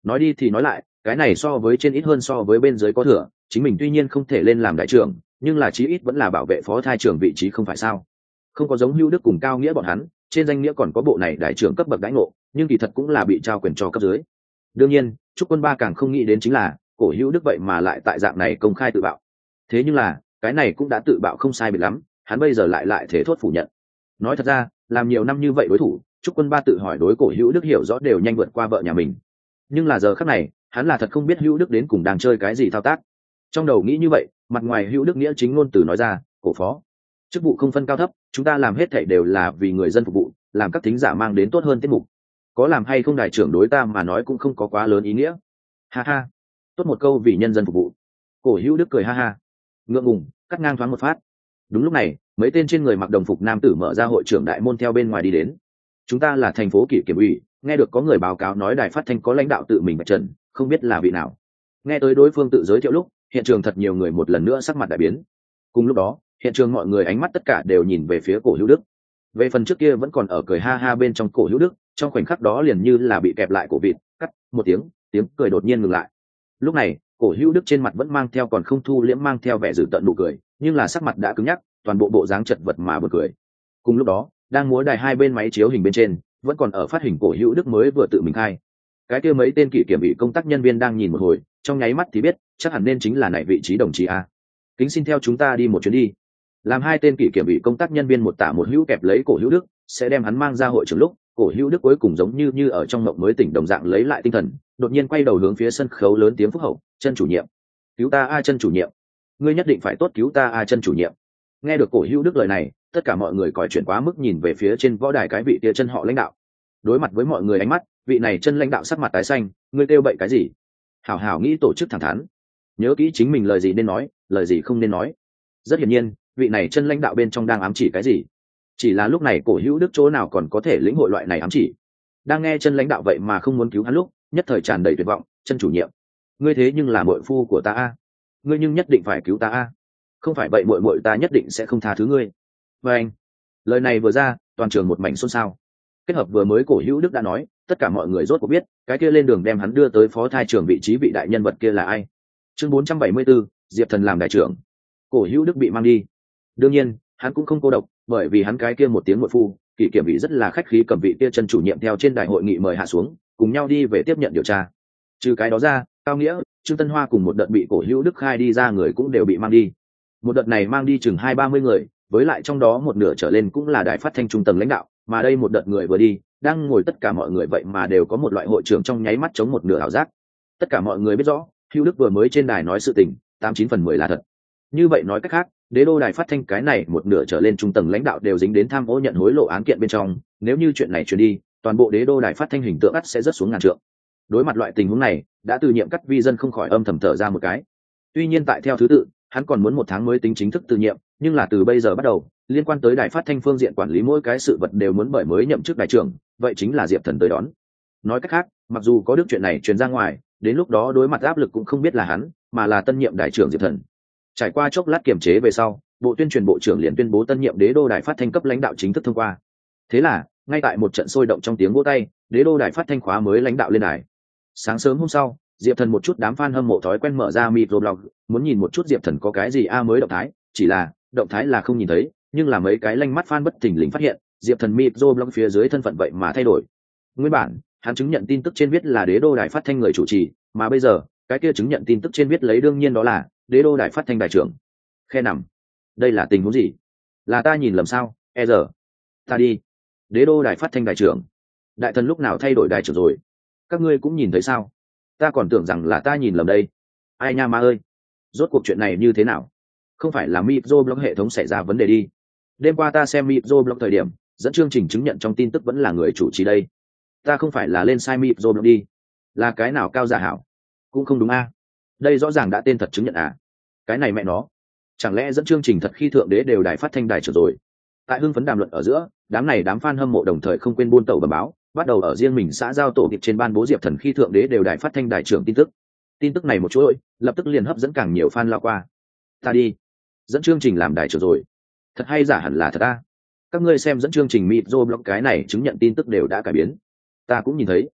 nói đi thì nói lại, cái này so với trên ít hơn so với bên dưới có thừa, chính mình tuy nhiên không thể lên làm đại trưởng, nhưng là chí ít vẫn là bảo vệ phó thai trưởng vị trí không phải sao? Không có giống Hữu Đức cùng Cao Nghĩa bọn hắn, trên danh nghĩa còn có bộ này đại trưởng cấp bậc đãi ngộ, nhưng kỳ thật cũng là bị trao quyền cho cấp dưới. Đương nhiên, Trúc Quân Ba càng không nghĩ đến chính là, cổ Hữu Đức vậy mà lại tại dạng này công khai tự bạo. Thế nhưng là, cái này cũng đã tự bạo không sai biệt lắm, hắn bây giờ lại thể thốt phủ nhận. Nói thật ra, làm nhiều năm như vậy đối thủ, Trúc Quân Ba tự hỏi đối cổ Hữu Đức hiểu rõ đều nhanh vượt qua vợ nhà mình. Nhưng là giờ khắc này, hắn là thật không biết Hữu Đức đến cùng đang chơi cái gì thao tác. Trong đầu nghĩ như vậy, mặt ngoài Hữu Đức nghĩa chính ngôn từ nói ra, cổ phó, chức vụ không phân cao thấp, chúng ta làm hết thảy đều là vì người dân phục vụ, làm các thính giả mang đến tốt hơn tiết mục. Có làm hay không đại trưởng đối ta mà nói cũng không có quá lớn ý nghĩa. Ha ha, tốt một câu vì nhân dân phục vụ. Cổ Hữu Đức cười ha ha, ngượng ngùng cắt ngang thoáng một phát. Đúng lúc này, mấy tên trên người mặc đồng phục nam tử mở ra hội trưởng đại môn theo bên ngoài đi đến. Chúng ta là thành phố kỷ kiểm ủy, nghe được có người báo cáo nói đài phát thanh có lãnh đạo tự mình vạch trần, không biết là vị nào. Nghe tới đối phương tự giới thiệu lúc, hiện trường thật nhiều người một lần nữa sắc mặt đại biến. Cùng lúc đó, hiện trường mọi người ánh mắt tất cả đều nhìn về phía cổ Hữu Đức. Về phần trước kia vẫn còn ở cười ha ha bên trong cổ Hữu Đức, trong khoảnh khắc đó liền như là bị kẹp lại cổ vịt, cắt một tiếng cười đột nhiên ngừng lại. Lúc này, cổ Hữu Đức trên mặt vẫn mang theo còn không thu liễm mang theo vẻ dữ tợn nụ cười, nhưng là sắc mặt đã cứng nhắc, toàn bộ bộ dáng chật vật mà buồn cười. Cùng lúc đó, đang múa đài hai bên máy chiếu hình bên trên, vẫn còn ở phát hình cổ Hữu Đức mới vừa tự mình khai. Cái kia mấy tên kỷ kiểm ủy công tác nhân viên đang nhìn một hồi, trong nháy mắt thì biết, chắc hẳn nên chính là này vị trí đồng chí a. Kính xin theo chúng ta đi một chuyến đi. Làm hai tên kỷ kiểm ủy công tác nhân viên một tả một hữu kẹp lấy cổ Hữu Đức, sẽ đem hắn mang ra hội trường lúc, cổ Hữu Đức cuối cùng giống như ở trong mộng mới tỉnh đồng dạng lấy lại tinh thần, đột nhiên quay đầu hướng phía sân khấu lớn tiếng phúc hậu, chân chủ nhiệm, cứu ta a chân chủ nhiệm, ngươi nhất định phải tốt cứu ta a chân chủ nhiệm. Nghe được cổ Hữu Đức lời này, tất cả mọi người còi chuyển quá mức nhìn về phía trên võ đài cái vị kia chân họ lãnh đạo. Đối mặt với mọi người ánh mắt, vị này chân lãnh đạo sắc mặt tái xanh, ngươi kêu bậy cái gì? Hảo hảo nghĩ tổ chức thẳng thắn, nhớ kỹ chính mình lời gì nên nói, lời gì không nên nói. Rất hiển nhiên, vị này chân lãnh đạo bên trong đang ám chỉ cái gì. Chỉ là lúc này cổ Hữu Đức chỗ nào còn có thể lĩnh hội loại này ám chỉ. Đang nghe chân lãnh đạo vậy mà không muốn cứu hắn lúc, nhất thời tràn đầy tuyệt vọng, chân chủ nhiệm, ngươi thế nhưng là muội phu của ta a, ngươi nhưng nhất định phải cứu ta a, không phải vậy muội ta nhất định sẽ không tha thứ ngươi. Và anh, lời này vừa ra, toàn trường một mảnh xôn xao. Kết hợp vừa mới cổ Hữu Đức đã nói, tất cả mọi người rốt cuộc biết, cái kia lên đường đem hắn đưa tới phó thai trưởng vị trí vị đại nhân vật kia là ai. Chương 474, Diệp Thần làm đại trưởng. Cổ Hữu Đức bị mang đi. Đương nhiên, hắn cũng không cô độc, bởi vì hắn cái kia một tiếng muội phu, kỷ kiểm ủy rất là khách khí cầm vị kia chân chủ nhiệm theo trên đài hội nghị mời hạ xuống, cùng nhau đi về tiếp nhận điều tra. Trừ cái đó ra, Cao Nghĩa, Trương Tân Hoa cùng một đợt bị cổ Hữu Đức khai đi ra người cũng đều bị mang đi. Một đợt này mang đi chừng 20-30 người, với lại trong đó một nửa trở lên cũng là đài phát thanh trung tầng lãnh đạo, mà đây một đợt người vừa đi, đang ngồi tất cả mọi người vậy mà đều có một loại hội trưởng trong nháy mắt chống một nửa ảo giác. Tất cả mọi người biết rõ, Hữu Đức vừa mới trên đài nói sự tình, 89/10 là thật. Như vậy nói cách khác, đế đô đài phát thanh cái này một nửa trở lên trung tầng lãnh đạo đều dính đến tham ô nhận hối lộ án kiện bên trong, nếu như chuyện này truyền đi, toàn bộ đế đô đài phát thanh hình tượng ắt sẽ rất xuống ngàn trượng. Đối mặt loại tình huống này, đã từ nhiệm Cắt Vi Dân không khỏi âm thầm thở ra một cái. Tuy nhiên tại theo thứ tự, hắn còn muốn 1 tháng mới tính chính thức từ nhiệm, nhưng là từ bây giờ bắt đầu, liên quan tới đài phát thanh phương diện quản lý mỗi cái sự vật đều muốn bởi mới nhậm chức đại trưởng, vậy chính là Diệp Thần tới đón. Nói cách khác, mặc dù có được chuyện này truyền ra ngoài, đến lúc đó đối mặt áp lực cũng không biết là hắn, mà là tân nhiệm đại trưởng Diệp Thần. Trải qua chốc lát kiểm chế về sau, bộ tuyên truyền bộ trưởng liền tuyên bố tân nhiệm đế đô đài phát thanh cấp lãnh đạo chính thức thông qua. Thế là, ngay tại một trận sôi động trong tiếng vỗ tay, đế đô đài phát thanh khóa mới lãnh đạo lên đài. Sáng sớm hôm sau, Diệp Thần một chút đám fan hâm mộ thói quen mở ra microblog, muốn nhìn một chút Diệp Thần có cái gì mới động thái, chỉ là động thái là không nhìn thấy, nhưng là mấy cái lanh mắt fan bất thình lình phát hiện, Diệp Thần microblog phía dưới thân phận vậy mà thay đổi. Nguyên bản, hắn chứng nhận tin tức trên viết là đế đô đài phát thanh người chủ trì, mà bây giờ, cái kia chứng nhận tin tức trên viết lấy đương nhiên đó là đế đô đài phát thanh đại trưởng. Khe nằm, đây là tình huống gì? Là ta nhìn lầm sao? Giờ ta đi. Đế đô đài phát thanh đại trưởng, đại thần lúc nào thay đổi đại trưởng rồi? Các ngươi cũng nhìn thấy sao? Ta còn tưởng rằng là ta nhìn lầm đây. Ai nha ma ơi, rốt cuộc chuyện này như thế nào? Không phải là microblog hệ thống xảy ra vấn đề đi. Đêm qua ta xem microblog thời điểm, dẫn chương trình chứng nhận trong tin tức vẫn là người chủ trì đây. Ta không phải là lên sai microblog đi. Là cái nào cao giả hảo? Cũng không đúng a. Đây rõ ràng đã tên thật chứng nhận à? Cái này mẹ nó, chẳng lẽ dẫn chương trình thật khi thượng đế đều đài phát thanh đài trưởng rồi? Tại hưng phấn đàm luận ở giữa, đám fan hâm mộ đồng thời không quên buôn tàu bẩm báo, bắt đầu ở riêng mình xã giao tổ điệp trên ban bố Diệp Thần khi thượng đế đều đài phát thanh đài trưởng tin tức. Tin tức này một chuỗi, lập tức liền hấp dẫn càng nhiều fan lao qua. Ta đi, dẫn chương trình làm đài trưởng rồi, thật hay giả hẳn là thật a. Các ngươi xem dẫn chương trình microblog cái này chứng nhận tin tức đều đã cải biến. Ta cũng nhìn thấy.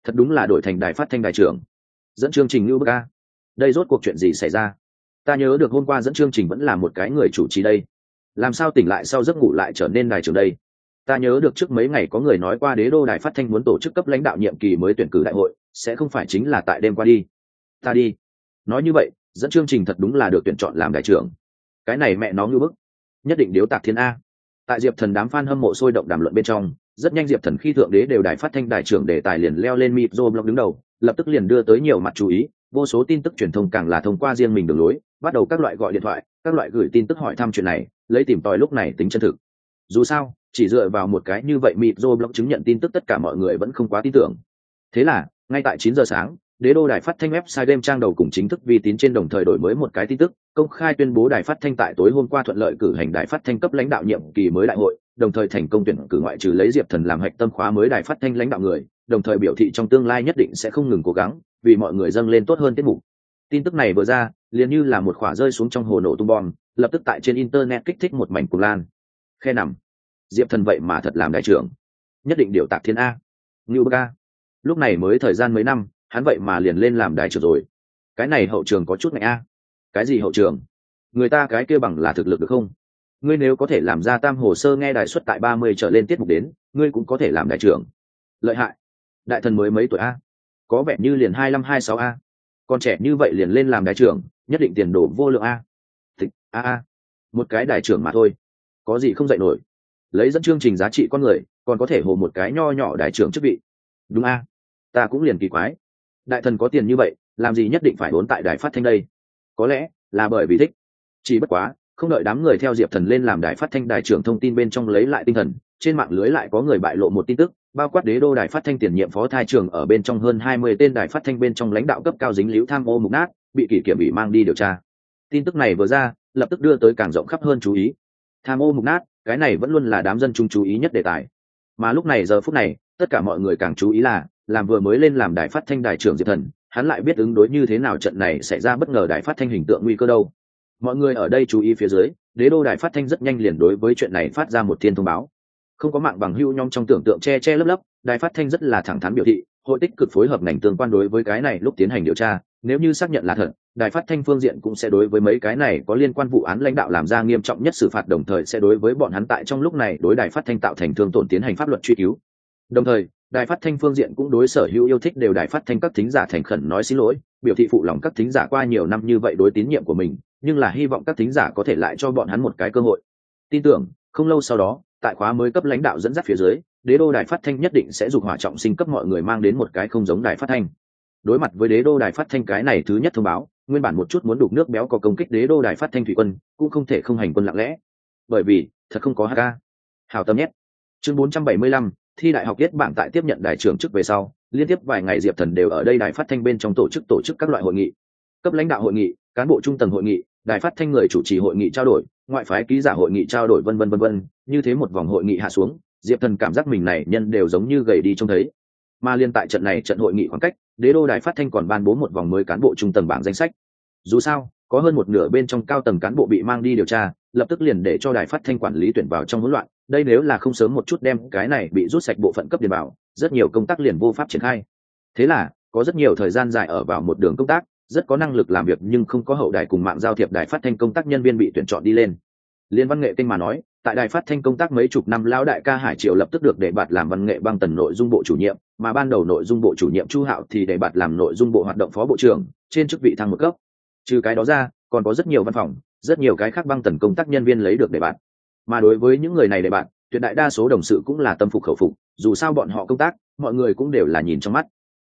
thật đúng là đổi thành đài phát thanh đài trưởng, dẫn chương trình như bức a. Đây rốt cuộc chuyện gì xảy ra? Ta nhớ được hôm qua dẫn chương trình vẫn là một cái người chủ trì đây, làm sao tỉnh lại sau giấc ngủ lại trở nên đài trưởng đây? Ta nhớ được trước mấy ngày có người nói qua đế đô đài phát thanh muốn tổ chức cấp lãnh đạo nhiệm kỳ mới tuyển cử đại hội, sẽ không phải chính là tại đêm qua đi? Ta đi. Nói như vậy dẫn chương trình thật đúng là được tuyển chọn làm đại trưởng. Cái này mẹ nó như bức, nhất định điếu tạc thiên a. Tại Diệp Thần đám fan hâm mộ sôi động đàm luận bên trong, rất nhanh Diệp Thần khi thượng đế đều đài phát thanh đại trưởng đề tài liền leo lên micro blog đứng đầu, lập tức liền đưa tới nhiều mặt chú ý, vô số tin tức truyền thông càng là thông qua riêng mình đường lối, bắt đầu các loại gọi điện thoại, các loại gửi tin tức hỏi thăm chuyện này, lấy tìm tòi lúc này tính chân thực. Dù sao, chỉ dựa vào một cái như vậy micro blog chứng nhận tin tức tất cả mọi người vẫn không quá tin tưởng. Thế là, ngay tại 9 giờ sáng, đế đô đài phát thanh website đêm trang đầu cùng chính thức vi tín trên đồng thời đổi mới một cái tin tức, công khai tuyên bố đài phát thanh tại tối hôm qua thuận lợi cử hành đài phát thanh cấp lãnh đạo nhiệm kỳ mới đại hội, đồng thời thành công tuyển cử ngoại trừ lấy Diệp Thần làm hạch tâm khóa mới đài phát thanh lãnh đạo người, đồng thời biểu thị trong tương lai nhất định sẽ không ngừng cố gắng vì mọi người dâng lên tốt hơn tiết mục. Tin tức này vừa ra, liền như là một quả rơi xuống trong hồ nổ tung bom, lập tức tại trên internet kích thích một mảnh cuồng lan. Khe nằm, Diệp Thần vậy mà thật làm đại trưởng, nhất định điều tạc thiên a. Ngưu bức a. Lúc này mới thời gian mấy năm, hắn vậy mà liền lên làm đại trưởng rồi. Cái này hậu trường có chút ngại a. Cái gì hậu trường? Người ta cái kia bằng là thực lực được không? Ngươi nếu có thể làm ra tam hồ sơ nghe đài xuất tại 30 trở lên tiết mục đến, ngươi cũng có thể làm đại trưởng. Lợi hại. Đại thần mới mấy tuổi a? Có vẻ như liền 25-26 a. Còn trẻ như vậy liền lên làm đại trưởng, nhất định tiền đồ vô lượng a. Tịch a. Một cái đại trưởng mà thôi, có gì không dạy nổi. Lấy dẫn chương trình giá trị con người, còn có thể hồ một cái nho nhỏ đại trưởng chức vị. Đúng a. Ta cũng liền kỳ quái. Đại thần có tiền như vậy, làm gì nhất định phải vốn tại đài phát thanh đây? Có lẽ là bởi vì thích. Chỉ bất quá, không đợi đám người theo Diệp Thần lên làm đài phát thanh đài trưởng thông tin bên trong lấy lại tinh thần, trên mạng lưới lại có người bại lộ một tin tức, bao quát đế đô đài phát thanh tiền nhiệm phó thai trưởng ở bên trong hơn 20 tên đài phát thanh bên trong lãnh đạo cấp cao dính líu tham ô mục nát, bị kỷ kiểm ủy mang đi điều tra. Tin tức này vừa ra, lập tức đưa tới càng rộng khắp hơn chú ý. Tham ô mục nát, cái này vẫn luôn là đám dân chúng chú ý nhất đề tài. Mà lúc này giờ phút này, tất cả mọi người càng chú ý là, làm vừa mới lên làm đài phát thanh đài trưởng Diệp Thần, hắn lại biết ứng đối như thế nào trận này xảy ra bất ngờ đài phát thanh hình tượng nguy cơ đâu. Mọi người ở đây chú ý phía dưới, đế đô đài phát thanh rất nhanh liền đối với chuyện này phát ra một thiên thông báo. Không có mạng bằng hữu nhóm trong tưởng tượng che lấp lấp, đài phát thanh rất là thẳng thắn biểu thị, hội tích cực phối hợp ngành tương quan đối với cái này lúc tiến hành điều tra, nếu như xác nhận là thật, đài phát thanh phương diện cũng sẽ đối với mấy cái này có liên quan vụ án lãnh đạo làm ra nghiêm trọng nhất xử phạt, đồng thời sẽ đối với bọn hắn tại trong lúc này đối đài phát thanh tạo thành thương tổn tiến hành pháp luật truy cứu. Đồng thời, đài phát thanh phương diện cũng đối sở hữu yêu thích đều đài phát thanh các thính giả thành khẩn nói xin lỗi, biểu thị phụ lòng các thính giả qua nhiều năm như vậy đối tín nhiệm của mình, nhưng là hy vọng các thính giả có thể lại cho bọn hắn một cái cơ hội. Tin tưởng không lâu sau đó, tại khóa mới cấp lãnh đạo dẫn dắt phía dưới, đế đô đài phát thanh nhất định sẽ dục hỏa trọng sinh cấp mọi người mang đến một cái không giống đài phát thanh. Đối mặt với đế đô đài phát thanh cái này thứ nhất thông báo, nguyên bản một chút muốn đục nước béo có công kích đế đô đài phát thanh thủy quân, cũng không thể không hành quân lặng lẽ, bởi vì thật không có HK. Hào tâm nhét. Chương 475, thi đại học yết bạn tại tiếp nhận đài trưởng chức về sau, liên tiếp vài ngày Diệp Thần đều ở đây đài phát thanh bên trong tổ chức các loại hội nghị, cấp lãnh đạo hội nghị, cán bộ trung tầng hội nghị, đài phát thanh người chủ trì hội nghị trao đổi, ngoại phái ký giả hội nghị trao đổi vân vân, như thế một vòng hội nghị hạ xuống, Diệp Thần cảm giác mình này nhân đều giống như gầy đi trông thấy. Mà liên tại trận này trận hội nghị khoảng cách, đế đô đài phát thanh còn ban bố một vòng mới cán bộ trung tầng bảng danh sách. Dù sao, có hơn một nửa bên trong cao tầng cán bộ bị mang đi điều tra, lập tức liền để cho đài phát thanh quản lý tuyển vào trong hỗn loạn, đây nếu là không sớm một chút đem cái này bị rút sạch bộ phận cấp điền bảo, rất nhiều công tác liền vô pháp triển khai. Thế là, có rất nhiều thời gian dài ở vào một đường công tác, rất có năng lực làm việc nhưng không có hậu đài cùng mạng giao thiệp đài phát thanh công tác nhân viên bị tuyển chọn đi lên. Liên văn nghệ kênh mà nói, tại đài phát thanh công tác mấy chục năm lão đại ca Hải Triều lập tức được đề bạt làm văn nghệ băng tần nội dung bộ chủ nhiệm, mà ban đầu nội dung bộ chủ nhiệm Chu Hạo thì đề bạt làm nội dung bộ hoạt động phó bộ trưởng, trên chức vị thăng một cấp. Trừ cái đó ra, còn có rất nhiều văn phòng, rất nhiều cái khác băng tần công tác nhân viên lấy được đề bạt. Mà đối với những người này đề bạt, tuyệt đại đa số đồng sự cũng là tâm phục khẩu phục, dù sao bọn họ công tác, mọi người cũng đều là nhìn trong mắt.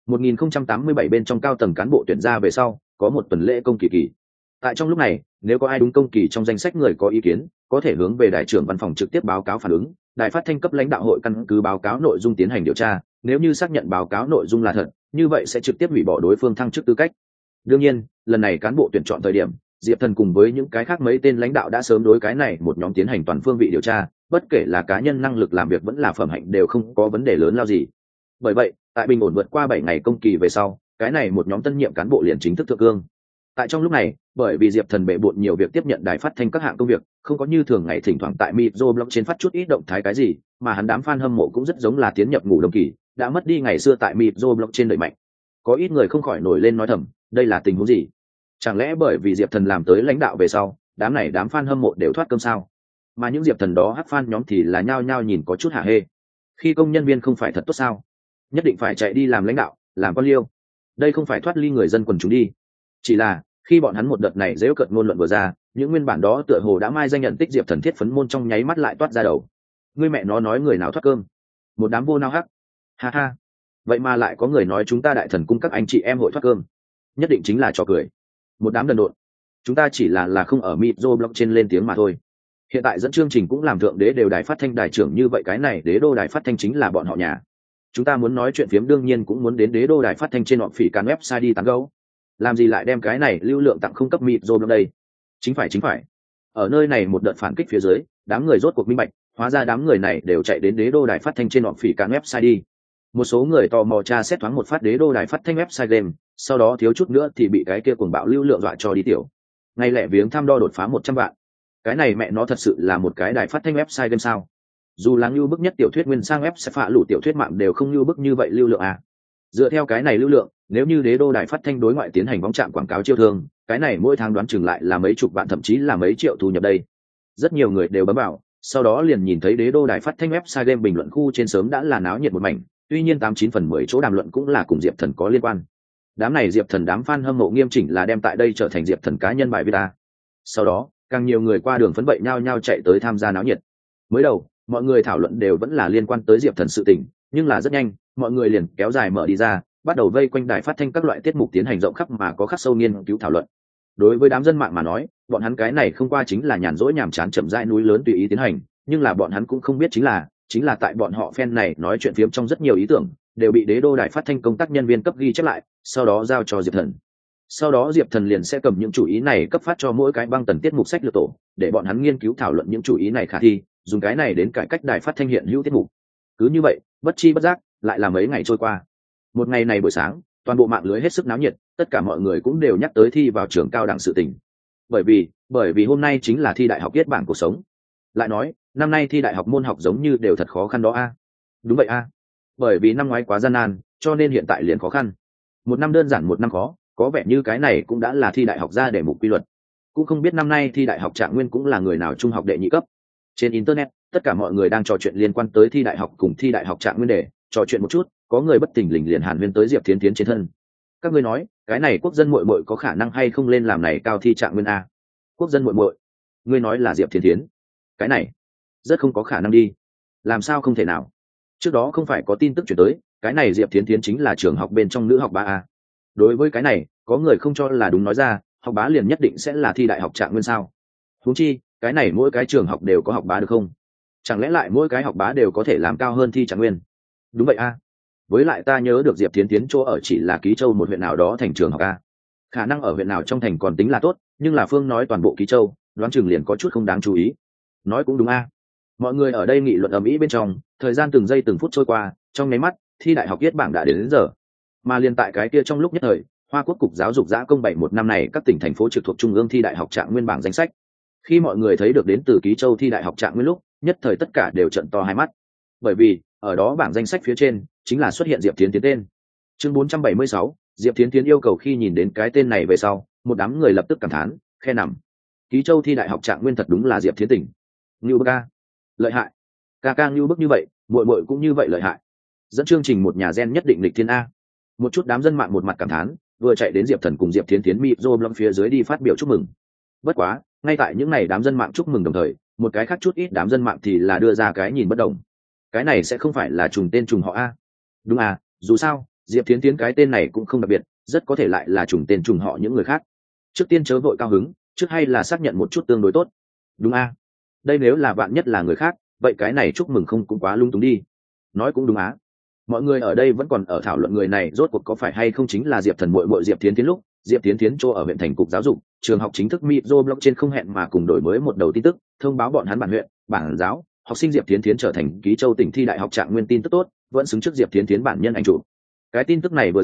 1087 bên trong cao tầng cán bộ tuyển ra về sau, có một tuần lễ công kỳ. Tại trong lúc này, nếu có ai đúng công kỳ trong danh sách người có ý kiến, có thể hướng về đại trưởng văn phòng trực tiếp báo cáo phản ứng, đài phát thanh cấp lãnh đạo hội căn cứ báo cáo nội dung tiến hành điều tra, nếu như xác nhận báo cáo nội dung là thật, như vậy sẽ trực tiếp hủy bỏ đối phương thăng chức tư cách. Đương nhiên, lần này cán bộ tuyển chọn thời điểm, Diệp Thần cùng với những cái khác mấy tên lãnh đạo đã sớm đối cái này một nhóm tiến hành toàn phương vị điều tra, bất kể là cá nhân năng lực làm việc vẫn là phẩm hạnh đều không có vấn đề lớn lao gì. Bởi vậy, tại bình ổn vượt qua 7 ngày công kỳ về sau, cái này một nhóm tân nhiệm cán bộ liền chính thức thượng cương. Tại trong lúc này, bởi vì Diệp Thần bệ bội nhiều việc tiếp nhận đài phát thanh các hạng công việc, không có như thường ngày thỉnh thoảng tại microblog trên phát chút ít động thái cái gì, mà hắn đám fan hâm mộ cũng rất giống là tiến nhập ngủ đông kỳ, đã mất đi ngày xưa tại microblog trên đẩy mạnh. Có ít người không khỏi nổi lên nói thầm, đây là tình huống gì? Chẳng lẽ bởi vì Diệp Thần làm tới lãnh đạo về sau, đám fan hâm mộ đều thoát cơm sao? Mà những Diệp Thần đó hát fan nhóm thì là nhao nhao nhìn có chút hả hê. Khi công nhân viên không phải thật tốt sao? Nhất định phải chạy đi làm lãnh đạo, làm con liêu. Đây không phải thoát ly người dân quần chúng đi. Chỉ là khi bọn hắn một đợt này dễ cợt ngôn luận vừa ra, những nguyên bản đó tựa hồ đã mai danh nhận tích Diệp Thần thiết phấn môn trong nháy mắt lại toát ra đầu. Ngươi mẹ nó nói người nào thoát cơm? Một đám vô nao hắc. Ha ha. Vậy mà lại có người nói chúng ta đại thần cung các anh chị em hội thoát cơm. Nhất định chính là trò cười. Một đám đần độn. Chúng ta chỉ là không ở microblog trên lên tiếng mà thôi. Hiện tại dẫn chương trình cũng làm thượng đế đều đài phát thanh đài trưởng như vậy, cái này đế đô đài phát thanh chính là bọn họ nhà. Chúng ta muốn nói chuyện phiếm đương nhiên cũng muốn đến đế đô đài phát thanh trên họ phỉ càn website đi tán gấu. Làm gì lại đem cái này lưu lượng tặng không cấp microblog đây? Chính phải. Ở nơi này một đợt phản kích phía dưới, đám người rốt cuộc minh bạch, hóa ra đám người này đều chạy đến đế đô đài phát thanh trên họ phỉ càn website đi. Một số người tò mò tra xét thoáng một phát đế đô đài phát thanh website game, sau đó thiếu chút nữa thì bị cái kia cuồng bạo lưu lượng dọa cho đi tiểu. Ngay lẻ viếng thăm đo đột phá 100 vạn. Cái này mẹ nó thật sự là một cái đài phát thanh website game sao? Dù là lưu bức nhất tiểu thuyết nguyên sang web sẽ phạ lũ tiểu thuyết mạng đều không lưu bức như vậy lưu lượng à. Dựa theo cái này lưu lượng, nếu như đế đô đài phát thanh đối ngoại tiến hành vóng trạm quảng cáo chiêu thương, cái này mỗi tháng đoán chừng lại là mấy chục vạn thậm chí là mấy triệu thu nhập đây. Rất nhiều người đều bấm vào, sau đó liền nhìn thấy đế đô đài phát thanh website game bình luận khu trên sớm đã là náo nhiệt một mảnh, tuy nhiên 89/10 chỗ đàm luận cũng là cùng Diệp Thần có liên quan. Đám này Diệp Thần đám fan hâm mộ nghiêm chỉnh là đem tại đây trở thành Diệp Thần cá nhân bài viết. Sau đó, càng nhiều người qua đường phấn bậy nhao nhao chạy tới tham gia náo nhiệt. Mới đầu, mọi người thảo luận đều vẫn là liên quan tới Diệp Thần sự tình, nhưng là rất nhanh, mọi người liền kéo dài mở đi ra, bắt đầu vây quanh đài phát thanh các loại tiết mục tiến hành rộng khắp mà có khắc sâu nghiên cứu thảo luận. Đối với đám dân mạng mà nói, bọn hắn cái này không qua chính là nhàn rỗi nhàm chán chậm rãi núi lớn tùy ý tiến hành, nhưng là bọn hắn cũng không biết chính là tại bọn họ fan này nói chuyện phiếm trong rất nhiều ý tưởng đều bị đế đô đài phát thanh công tác nhân viên cấp ghi chép lại, sau đó giao cho Diệp Thần. Sau đó Diệp Thần liền sẽ cầm những chủ ý này cấp phát cho mỗi cái băng tần tiết mục sách lược tổ, để bọn hắn nghiên cứu thảo luận những chủ ý này khả thi, dùng cái này đến cải cách đài phát thanh hiện hữu tiết mục. Cứ như vậy, bất chi bất giác, lại là mấy ngày trôi qua. Một ngày này buổi sáng, toàn bộ mạng lưới hết sức náo nhiệt, tất cả mọi người cũng đều nhắc tới thi vào trường cao đẳng sự tình. Bởi vì hôm nay chính là thi đại học viết bảng cuộc sống. Lại nói, năm nay thi đại học môn học giống như đều thật khó khăn đó a. Đúng vậy a. Bởi vì năm ngoái quá gian nan, cho nên hiện tại liền khó khăn. Một năm đơn giản một năm khó, có vẻ như cái này cũng đã là thi đại học ra để mục quy luật. Cũng không biết năm nay thi đại học trạng nguyên cũng là người nào trung học đệ nhị cấp. Trên internet, tất cả mọi người đang trò chuyện liên quan tới thi đại học cùng thi đại học trạng nguyên đề, trò chuyện một chút, có người bất thình lình liền hàn huyên tới Diệp Thiến Thiến trên thân. Các ngươi nói, cái này quốc dân muội muội có khả năng hay không lên làm này cao thi trạng nguyên a? Quốc dân muội muội? Ngươi nói là Diệp Thiến Thiến? Cái này rất không có khả năng đi. Làm sao không thể nào? Trước đó không phải có tin tức chuyển tới, cái này Diệp Thiến Thiến chính là trường học bên trong nữ học bá a. Đối với cái này, có người không cho là đúng nói ra, học bá liền nhất định sẽ là thi đại học trạng nguyên sao? Huống chi, cái này mỗi cái trường học đều có học bá được không? Chẳng lẽ lại mỗi cái học bá đều có thể làm cao hơn thi trạng nguyên? Đúng vậy a. Với lại ta nhớ được Diệp Thiến Thiến chỗ ở chỉ là Ký Châu một huyện nào đó thành trường học a. Khả năng ở huyện nào trong thành còn tính là tốt, nhưng là Phương nói toàn bộ Ký Châu, đoán chừng liền có chút không đáng chú ý. Nói cũng đúng a. Mọi người ở đây nghị luận ầm ĩ bên trong, thời gian từng giây từng phút trôi qua, trong nháy mắt, thi đại học viết bảng đã đến giờ. Mà liên tại cái kia trong lúc nhất thời, Hoa Quốc cục giáo dục dã công 71 năm này các tỉnh thành phố trực thuộc trung ương thi đại học trạng nguyên bảng danh sách. Khi mọi người thấy được đến từ Ký Châu thi đại học trạng nguyên lúc, nhất thời tất cả đều trợn to hai mắt. Bởi vì, ở đó bảng danh sách phía trên chính là xuất hiện Diệp Thiến Thiến tên. Chương 476, Diệp Thiến Thiến yêu cầu khi nhìn đến cái tên này về sau, một đám người lập tức cảm thán, khe nằm. Ký Châu thi đại học trạng nguyên thật đúng là Diệp Thiến tỉnh. Ngưu bức ca, lợi hại. Ca ngưu bức như vậy, muội muội cũng như vậy lợi hại. Dẫn chương trình một nhà gen nhất định lịch thiên a. Một chút đám dân mạng một mặt cảm thán, vừa chạy đến Diệp Thần cùng Diệp Thiến Thiến mịp rô lâm phía dưới đi phát biểu chúc mừng. Bất quá, ngay tại những ngày đám dân mạng chúc mừng đồng thời, một cái khác chút ít đám dân mạng thì là đưa ra cái nhìn bất đồng. Cái này sẽ không phải là trùng tên trùng họ a? Đúng à, dù sao, Diệp Thiến Thiến cái tên này cũng không đặc biệt, rất có thể lại là trùng tên trùng họ những người khác. Trước tiên chớ vội cao hứng, trước hay là xác nhận một chút tương đối tốt. Đúng à, đây nếu là bạn nhất là người khác, vậy cái này chúc mừng không cũng quá lung túng đi. Nói cũng đúng á. Mọi người ở đây vẫn còn ở thảo luận người này rốt cuộc có phải hay không chính là Diệp Thần muội muội Diệp Thiến Thiến lúc, Diệp Thiến Thiến chỗ ở huyện thành cục giáo dục, trường học chính thức Microblog trên không hẹn mà cùng đổi mới một đầu tin tức, thông báo bọn hắn bản huyện, bản giáo, học sinh Diệp Thiến Thiến trở thành Ký Châu tỉnh thi đại học trạng nguyên tin tức tốt, vẫn xứng trước Diệp Thiến Thiến bản nhân ảnh chụp. Cái tin tức này vừa ra,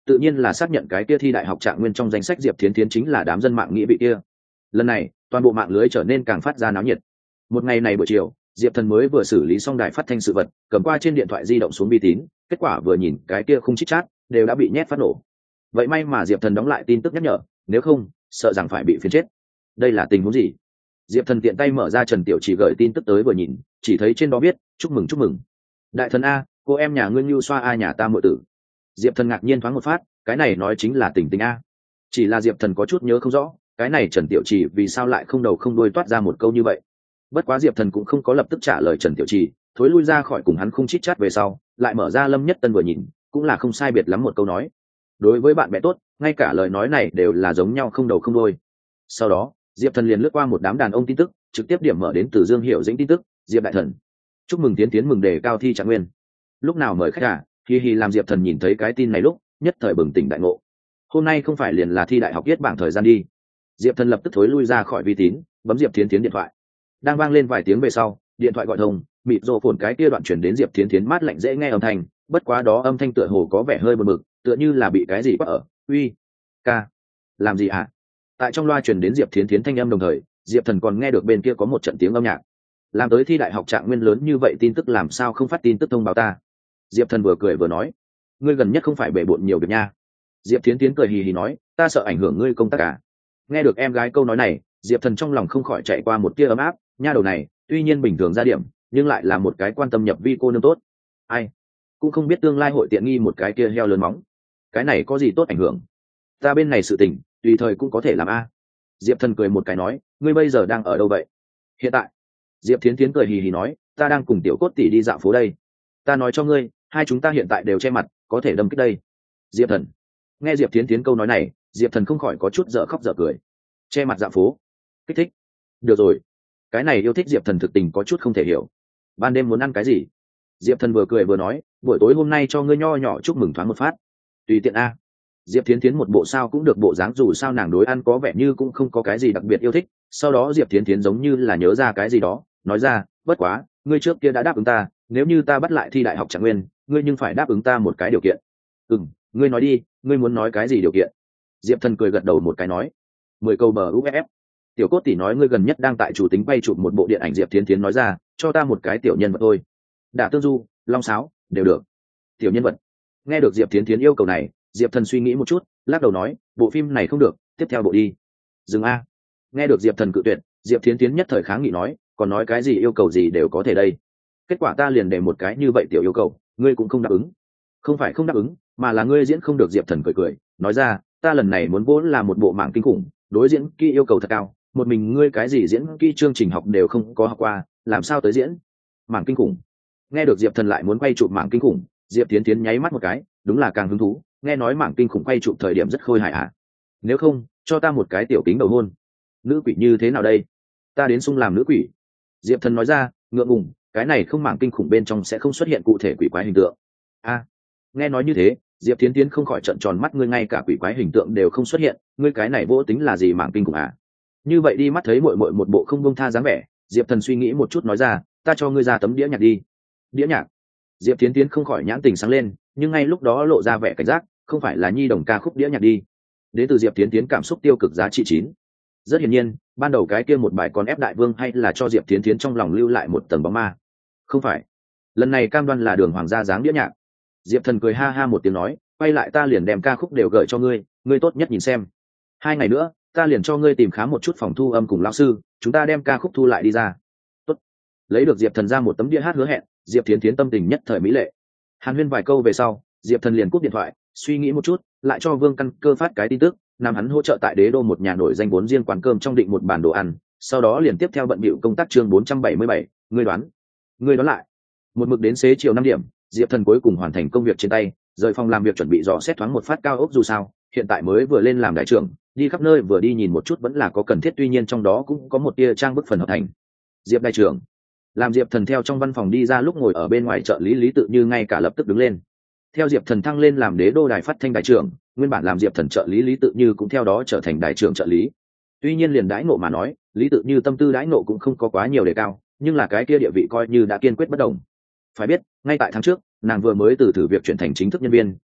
tự nhiên là xác nhận cái kia thi đại học trạng nguyên trong danh sách Diệp Thiến Thiến chính là đám dân mạng nghĩ bị kia. Lần này toàn bộ mạng lưới trở nên càng phát ra náo nhiệt. Một ngày này buổi chiều, Diệp Thần mới vừa xử lý xong đài phát thanh sự vật, cầm qua trên điện thoại di động xuống vi tín, kết quả vừa nhìn cái kia không chít chat đều đã bị nhét phát nổ. Vậy may mà Diệp Thần đóng lại tin tức nhắc nhở, nếu không sợ rằng phải bị phiền chết. Đây là tình huống gì? Diệp Thần tiện tay mở ra Trần Tiểu Chỉ gửi tin tức tới vừa nhìn, chỉ thấy trên đó viết chúc mừng đại thần a, cô em nhà ngươi Nưu Xoa a nhà ta muội tử. Diệp Thần ngạc nhiên thoáng một phát, cái này nói chính là tình a. Chỉ là Diệp Thần có chút nhớ không rõ, cái này Trần Tiểu Chỉ vì sao lại không đầu không đuôi toát ra một câu như vậy. Bất quá Diệp Thần cũng không có lập tức trả lời Trần Tiểu Chỉ, thối lui ra khỏi cùng hắn không chít chat về sau, lại mở ra Lâm Nhất Tân vừa nhìn, cũng là không sai biệt lắm một câu nói. Đối với bạn bè tốt, ngay cả lời nói này đều là giống nhau không đầu không đuôi. Sau đó, Diệp Thần liền lướt qua một đám đàn ông tin tức, trực tiếp điểm mở đến từ Dương Hiểu Dĩnh tin tức, Diệp đại thần, chúc mừng tiến mừng đề cao thi trạng nguyên. Lúc nào mời khách à? Hi làm Diệp Thần nhìn thấy cái tin này lúc, nhất thời bừng tỉnh đại ngộ. Hôm nay không phải liền là thi đại học yết bảng thời gian đi. Diệp Thần lập tức thối lui ra khỏi vi tín, bấm Diệp Thiến Thiến điện thoại. Đang vang lên vài tiếng về sau, điện thoại gọi thông, mịt rồ phồn cái kia đoạn chuyển đến Diệp Thiến Thiến mát lạnh dễ nghe âm thanh, bất quá đó âm thanh tựa hồ có vẻ hơi buồn bực, tựa như là bị cái gì quát ở. Uy, ca, làm gì hả? Tại trong loa truyền đến Diệp Thiến Thiến thanh âm đồng thời, Diệp Thần còn nghe được bên kia có một trận tiếng âm nhạc. Làm tới thi đại học trạng nguyên lớn như vậy tin tức làm sao không phát tin tức thông báo ta? Diệp Thần vừa cười vừa nói, ngươi gần nhất không phải bể bộn nhiều việc nha. Diệp Thiến Thiến cười hì hì nói, ta sợ ảnh hưởng ngươi công tác cả. Nghe được em gái câu nói này, Diệp Thần trong lòng không khỏi chạy qua một tia ấm áp, nha đầu này tuy nhiên bình thường ra điểm, nhưng lại là một cái quan tâm nhập vi cô nương tốt. Ai cũng không biết tương lai hội tiện nghi một cái kia heo lớn móng, cái này có gì tốt ảnh hưởng? Ta bên này sự tình tùy thời cũng có thể làm a. Diệp Thần cười một cái nói, ngươi bây giờ đang ở đâu vậy? Hiện tại. Diệp Thiến Thiến cười hì hì nói, ta đang cùng tiểu cốt tỷ đi dạo phố đây. Ta nói cho ngươi, hai chúng ta hiện tại đều che mặt, có thể đâm kích đây. Diệp Thần. Nghe Diệp Thiến Thiến câu nói này, Diệp Thần không khỏi có chút dở khóc dở cười. Che mặt dạo phố, kích thích. Được rồi, cái này yêu thích Diệp Thần thực tình có chút không thể hiểu. Ban đêm muốn ăn cái gì? Diệp Thần vừa cười vừa nói, buổi tối hôm nay cho ngươi nho nhỏ chúc mừng thoáng một phát. Tùy tiện a. Diệp Thiến Thiến một bộ sao cũng được bộ dáng, dù sao nàng đối ăn có vẻ như cũng không có cái gì đặc biệt yêu thích. Sau đó Diệp Thiến Thiến giống như là nhớ ra cái gì đó, nói ra, bất quá, ngươi trước kia đã đáp ứng ta, nếu như ta bắt lại thi đại học trạng nguyên, ngươi nhưng phải đáp ứng ta một cái điều kiện. Ngươi nói đi, ngươi muốn nói cái gì điều kiện? Diệp Thần cười gật đầu một cái nói, 10 câu bờ UFF. Tiểu cốt tỷ nói ngươi gần nhất đang tại chủ tính quay chụp một bộ điện ảnh. Diệp Thiến Thiến nói ra, cho ta một cái tiểu nhân vật thôi. Đả Tương Du, Long Sáo, đều được. Tiểu nhân vật. Nghe được Diệp Thiến Thiến yêu cầu này, Diệp Thần suy nghĩ một chút, lắc đầu nói, bộ phim này không được, tiếp theo bộ đi. Dừng a. Nghe được Diệp Thần cự tuyệt, Diệp Thiến Thiến nhất thời kháng nghị nói, còn nói cái gì yêu cầu gì đều có thể đây. Kết quả ta liền đề một cái như vậy tiểu yêu cầu, ngươi cũng không đáp ứng. Không phải không đáp ứng, mà là ngươi diễn không được. Diệp Thần cười cười, nói ra, ta lần này muốn vốn là một bộ mạng kinh khủng, đối diễn kỹ yêu cầu thật cao, một mình ngươi cái gì diễn kỹ chương trình học đều không có học qua, làm sao tới diễn mảng kinh khủng? Nghe được Diệp Thần lại muốn quay chụp mảng kinh khủng, Diệp Thiến Thiến nháy mắt một cái, đúng là càng hứng thú, nghe nói mảng kinh khủng quay chụp thời điểm rất khôi hài à. Nếu không, cho ta một cái tiểu kính đầu hôn. Nữ quỷ như thế nào đây? Ta đến sung làm nữ quỷ. Diệp Thần nói ra, ngượng ngùng, cái này không mảng kinh khủng bên trong sẽ không xuất hiện cụ thể quỷ quái hình tượng. A. Nghe nói như thế, Diệp Thiến Thiến không khỏi trợn tròn mắt, ngươi ngay cả quỷ quái hình tượng đều không xuất hiện, ngươi cái này vô tính là gì mảng kinh khủng à? Như vậy đi, mắt thấy muội muội một bộ không buông tha dáng vẻ, Diệp Thần suy nghĩ một chút nói ra, ta cho ngươi ra tấm đĩa nhạc đi. Đĩa nhạc? Diệp Thiến Thiến không khỏi nhãn tình sáng lên, nhưng ngay lúc đó lộ ra vẻ cảnh giác, không phải là nhi đồng ca khúc đĩa nhạc đi. Đến từ Diệp Thiến Thiến cảm xúc tiêu cực giá trị 9. Rất hiển nhiên, ban đầu cái kia một bài còn ép đại vương hay là cho Diệp Thiến Thiến trong lòng lưu lại một tầng bóng ma. Không phải, lần này cam đoan là đường hoàng gia dáng đĩa nhạc. Diệp Thần cười ha ha một tiếng nói, quay lại ta liền đem ca khúc đều gửi cho ngươi, ngươi tốt nhất nhìn xem. 2 ngày nữa, ta liền cho ngươi tìm khám một chút phòng thu âm cùng lão sư, chúng ta đem ca khúc thu lại đi ra. Tốt. Lấy được Diệp Thần ra một tấm đĩa hát hứa hẹn, Diệp Thiến Thiến tâm tình nhất thời mỹ lệ. Hàn huyên vài câu về sau, Diệp Thần liền cúp điện thoại, suy nghĩ một chút, lại cho Vương Căn Cơ phát cái tin tức, nam hắn hỗ trợ tại Đế Đô một nhà nổi danh vốn riêng quán cơm trong định một bàn đồ ăn, sau đó liền tiếp theo bận bịu công tác chương 477, ngươi đoán lại. Một mực đến xế chiều 5 điểm, Diệp Thần cuối cùng hoàn thành công việc trên tay, rời phòng làm việc chuẩn bị dò xét thoáng một phát cao ốc, dù sao hiện tại mới vừa lên làm đại trưởng, đi khắp nơi vừa đi nhìn một chút vẫn là có cần thiết, tuy nhiên trong đó cũng có một tia trang bức phần hợp thành. Diệp đại trưởng. Làm Diệp Thần theo trong văn phòng đi ra lúc ngồi ở bên ngoài trợ lý Lý Tự Như ngay cả lập tức đứng lên. Theo Diệp Thần thăng lên làm Đế Đô đài phát thanh đại trưởng, nguyên bản làm Diệp Thần trợ lý Lý Tự Như cũng theo đó trở thành đại trưởng trợ lý. Tuy nhiên liền đãi ngộ mà nói, Lý Tự Như tâm tư đãi ngộ cũng không có quá nhiều đề cao, nhưng là cái kia địa vị coi như đã kiên quyết bất động. Phải biết, ngay tại tháng trước, nàng vừa mới từ thử việc chuyển thành chính thức nhân viên,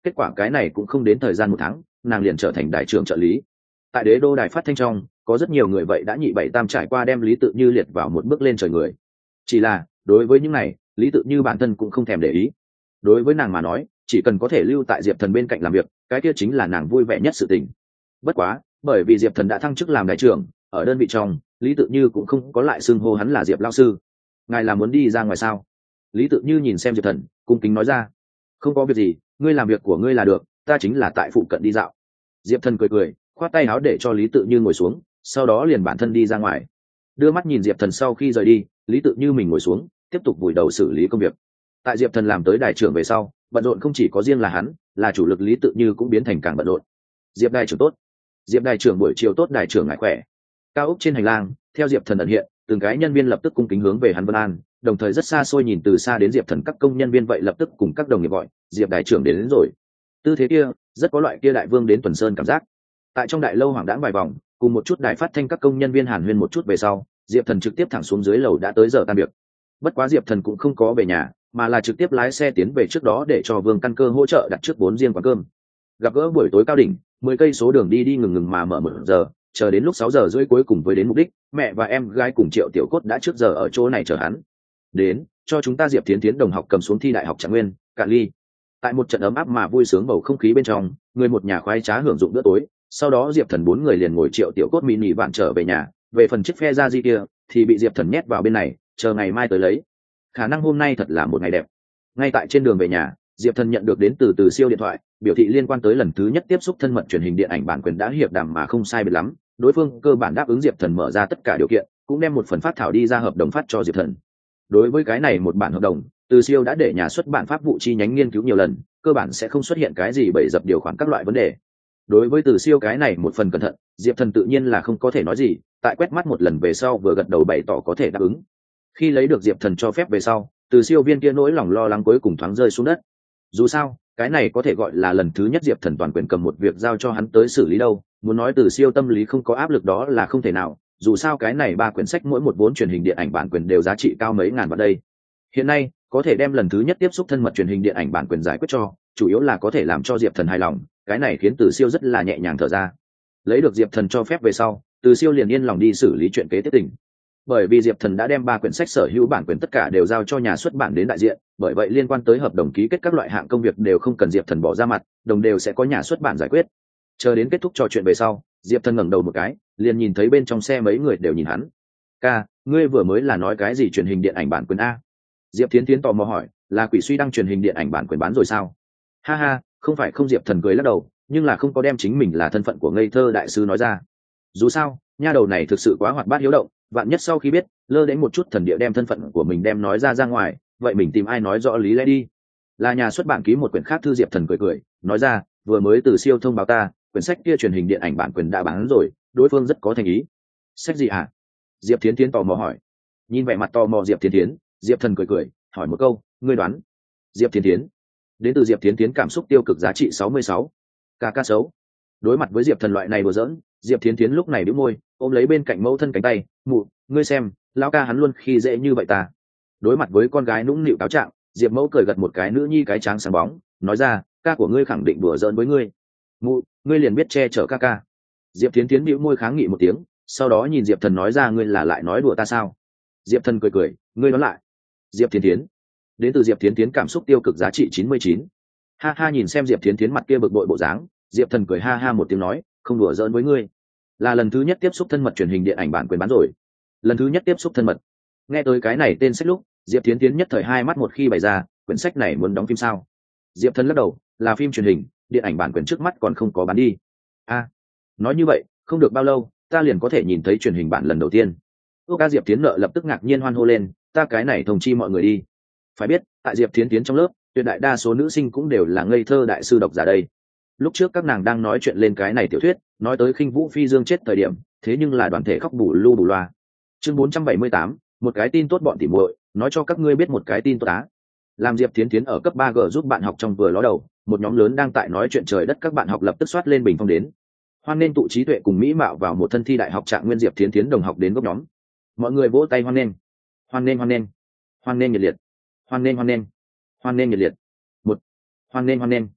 kết quả cái này cũng không đến thời gian 1 tháng, nàng liền trở thành đại trưởng trợ lý. Tại đế đô đài phát thanh trong có rất nhiều người vậy đã nhị bảy tam trải qua đem Lý Tự Như liệt vào một bước lên trời người. Chỉ là đối với những này Lý Tự Như bản thân cũng không thèm để ý. Đối với nàng mà nói, chỉ cần có thể lưu tại Diệp Thần bên cạnh làm việc, cái kia chính là nàng vui vẻ nhất sự tình. Bất quá bởi vì Diệp Thần đã thăng chức làm đại trưởng, ở đơn vị trong Lý Tự Như cũng không có lại xưng hô hắn là Diệp lão sư. Ngài là muốn đi ra ngoài sao? Lý Tự Như nhìn xem Diệp Thần cung kính nói ra. Không có việc gì, ngươi làm việc của ngươi là được, ta chính là tại phụ cận đi dạo. Diệp Thần cười cười, khoát tay áo để cho Lý Tự Như ngồi xuống, sau đó liền bản thân đi ra ngoài. Đưa mắt nhìn Diệp Thần sau khi rời đi, Lý Tự Như mình ngồi xuống tiếp tục vùi đầu xử lý công việc. Tại Diệp Thần làm tới đại trưởng về sau, bận rộn không chỉ có riêng là hắn, là chủ lực Lý Tự Như cũng biến thành càng bận rộn. Diệp đại trưởng tốt. Diệp đại trưởng buổi chiều tốt, đại trưởng ngài khỏe. Cao ốc trên hành lang, theo Diệp Thần ẩn hiện, từng cái nhân viên lập tức cung kính hướng về hắn vân an, đồng thời rất xa xôi nhìn từ xa đến Diệp Thần, các công nhân viên vậy lập tức cùng các đồng nghiệp gọi Diệp đại trưởng đến rồi. Tư thế kia rất có loại kia đại vương đến tuần sơn cảm giác. Tại trong đại lâu hoảng đãng vài vòng, cùng một chút đài phát thanh các công nhân viên hàn huyên một chút về sau, Diệp Thần trực tiếp thẳng xuống dưới lầu, đã tới giờ tan việc. Bất quá Diệp Thần cũng không có về nhà, mà là trực tiếp lái xe tiến về trước đó để cho Vương Căn Cơ hỗ trợ đặt trước 4 riêng quán cơm. Gặp gỡ buổi tối cao đỉnh, 10 cây số đường đi ngừng mà mở 1 giờ, chờ đến lúc 6 giờ rưỡi cuối cùng với đến mục đích, mẹ và em gái cùng Triệu Tiểu Cốt đã trước giờ ở chỗ này chờ hắn. Đến, cho chúng ta Diệp Thiến đồng học cầm xuống thi đại học Trạng Nguyên, cạn ly. Tại một trận ấm áp mà vui sướng bầu không khí bên trong, người một nhà khoái trá hưởng dụng bữa tối, sau đó Diệp Thần 4 người liền ngồi Triệu Tiểu Cốt mini vạn trở về nhà, về phần chiếc phe ra di kia thì bị Diệp Thần nhét vào bên này, chờ ngày mai tới lấy. Khả năng hôm nay thật là một ngày đẹp. Ngay tại trên đường về nhà, Diệp Thần nhận được đến từ Siêu điện thoại, biểu thị liên quan tới lần thứ nhất tiếp xúc thân mật truyền hình điện ảnh bản quyền đã hiệp đàm mà không sai biệt lắm, đối phương cơ bản đáp ứng Diệp Thần mở ra tất cả điều kiện, cũng đem một phần phát thảo đi ra hợp đồng phát cho Diệp Thần. Đối với cái này một bản hợp đồng, Từ Siêu đã để nhà xuất bản pháp vụ chi nhánh nghiên cứu nhiều lần, cơ bản sẽ không xuất hiện cái gì bậy dập điều khoản các loại vấn đề. Đối với Từ Siêu cái này một phần cẩn thận, Diệp Thần tự nhiên là không có thể nói gì, tại quét mắt một lần về sau vừa gật đầu bày tỏ có thể đáp ứng. Khi lấy được Diệp Thần cho phép về sau, Từ Siêu viên kia nỗi lòng lo lắng cuối cùng thoáng rơi xuống đất. Dù sao cái này có thể gọi là lần thứ nhất Diệp Thần toàn quyền cầm một việc giao cho hắn tới xử lý đâu, muốn nói Từ Siêu tâm lý không có áp lực đó là không thể nào, dù sao cái này 3 quyển sách mỗi một vốn truyền hình điện ảnh bản quyền đều giá trị cao mấy ngàn vào đây. Hiện nay có thể đem lần thứ nhất tiếp xúc thân mật truyền hình điện ảnh bản quyền giải quyết cho, chủ yếu là có thể làm cho Diệp Thần hài lòng, cái này khiến Từ Siêu rất là nhẹ nhàng thở ra. Lấy được Diệp Thần cho phép về sau, Từ Siêu liền yên lòng đi xử lý chuyện kế tiếp tình. Bởi vì Diệp Thần đã đem 3 quyển sách sở hữu bản quyền tất cả đều giao cho nhà xuất bản đến đại diện, bởi vậy liên quan tới hợp đồng ký kết các loại hạng công việc đều không cần Diệp Thần bỏ ra mặt, đồng đều sẽ có nhà xuất bản giải quyết. Chờ đến kết thúc trò chuyện về sau, Diệp Thần ngẩng đầu một cái, liền nhìn thấy bên trong xe mấy người đều nhìn hắn. "Ca, ngươi vừa mới là nói cái gì truyền hình điện ảnh bản quyền a?" Diệp Thiến Thiến tò mò hỏi, "Là Quỷ Suy đăng truyền hình điện ảnh bản quyền bán rồi sao?" "Ha ha, không phải không." Diệp Thần cười lắc đầu, nhưng là không có đem chính mình là thân phận của ngây thơ đại sư nói ra. Dù sao, nha đầu này thực sự quá hoạt bát hiếu động, vạn nhất sau khi biết lơ đến một chút thần địa đem thân phận của mình đem nói ra ngoài, vậy mình tìm ai nói rõ lý lẽ đi. Là nhà xuất bản ký một quyển khác thư. Diệp Thần cười cười nói ra, "Vừa mới Từ Siêu thông báo ta, quyển sách kia truyền hình điện ảnh bản quyền đã bán rồi, đối phương rất có thành ý." "Sách gì hả?" Diệp Thiến Thiến tò mò hỏi. Nhìn vẻ mặt tò mò Diệp Thiến Thiến, Diệp Thần cười cười hỏi một câu, "Ngươi đoán?" Diệp Thiến Thiến. Đến từ Diệp Thiến Thiến cảm xúc tiêu cực giá trị 66. Ca xấu. Đối mặt với Diệp Thần loại này đùa giỡn, Diệp Thiến Thiến lúc này bĩu môi, ôm lấy bên cạnh mẫu thân cánh tay, "Mụ, ngươi xem, lão ca hắn luôn khi dễ như vậy ta." Đối mặt với con gái nũng nịu cáo trạng, Diệp mẫu cười gật một cái nữ nhi cái tráng sáng bóng, nói ra, "Ca của ngươi khẳng định đùa giỡn với ngươi. Mụ, ngươi liền biết che chở ca ca." Diệp Thiến Thiến bĩu môi kháng nghị một tiếng, sau đó nhìn Diệp Thần nói ra, "Ngươi là lại nói đùa ta sao?" Diệp Thần cười cười, "Ngươi nói lại." Diệp Thiến Thiến. Đến từ Diệp Thiến Thiến cảm xúc tiêu cực giá trị 99. Ha ha, nhìn xem Diệp Thiến Thiến mặt kia bực bội bộ dáng, Diệp Thần cười ha ha một tiếng nói, "Không đùa giỡn với ngươi, là lần thứ nhất tiếp xúc thân mật truyền hình điện ảnh bản quyền bán rồi." Lần thứ nhất tiếp xúc thân mật. Nghe tới cái này tên sách lúc, Diệp Thiến Thiến nhất thời hai mắt một khi bày ra, quyển sách này muốn đóng phim sao? Diệp Thần lắc đầu, "Là phim truyền hình, điện ảnh bản quyền trước mắt còn không có bán đi." "A, nói như vậy, không được bao lâu, ta liền có thể nhìn thấy truyền hình bản lần đầu tiên." Ca Diệp Thiến nợ lập tức ngạc nhiên hoan hô lên, "Ta cái này thông chi mọi người đi." Phải biết, tại Diệp Thiến Thiến trong lớp, tuyệt đại đa số nữ sinh cũng đều là ngây thơ đại sư độc giả đây. Lúc trước các nàng đang nói chuyện lên cái này tiểu thuyết, nói tới Khinh Vũ Phi Dương chết thời điểm, thế nhưng là đoàn thể khóc bù lu bù loa. Chương 478, một cái tin tốt bọn tỉ muội, nói cho các ngươi biết một cái tin tốt á. Làm Diệp Thiến Thiến ở cấp 3G giúp bạn học trong vừa ló đầu, một nhóm lớn đang tại nói chuyện trời đất các bạn học lập tức soát lên bình phong đến. Hoan nên tụ trí tuệ cùng mỹ mạo vào một thân thi đại học Trạng Nguyên Diệp Thiến Thiến đồng học đến góc nhóm. Mọi người vỗ tay hoan nên. Hoan nên hoan nên. Hoan nên nhiệt liệt. Hoan nên hoan nên. Hoan nên nhiệt liệt. Một. Hoan nên hoan nên.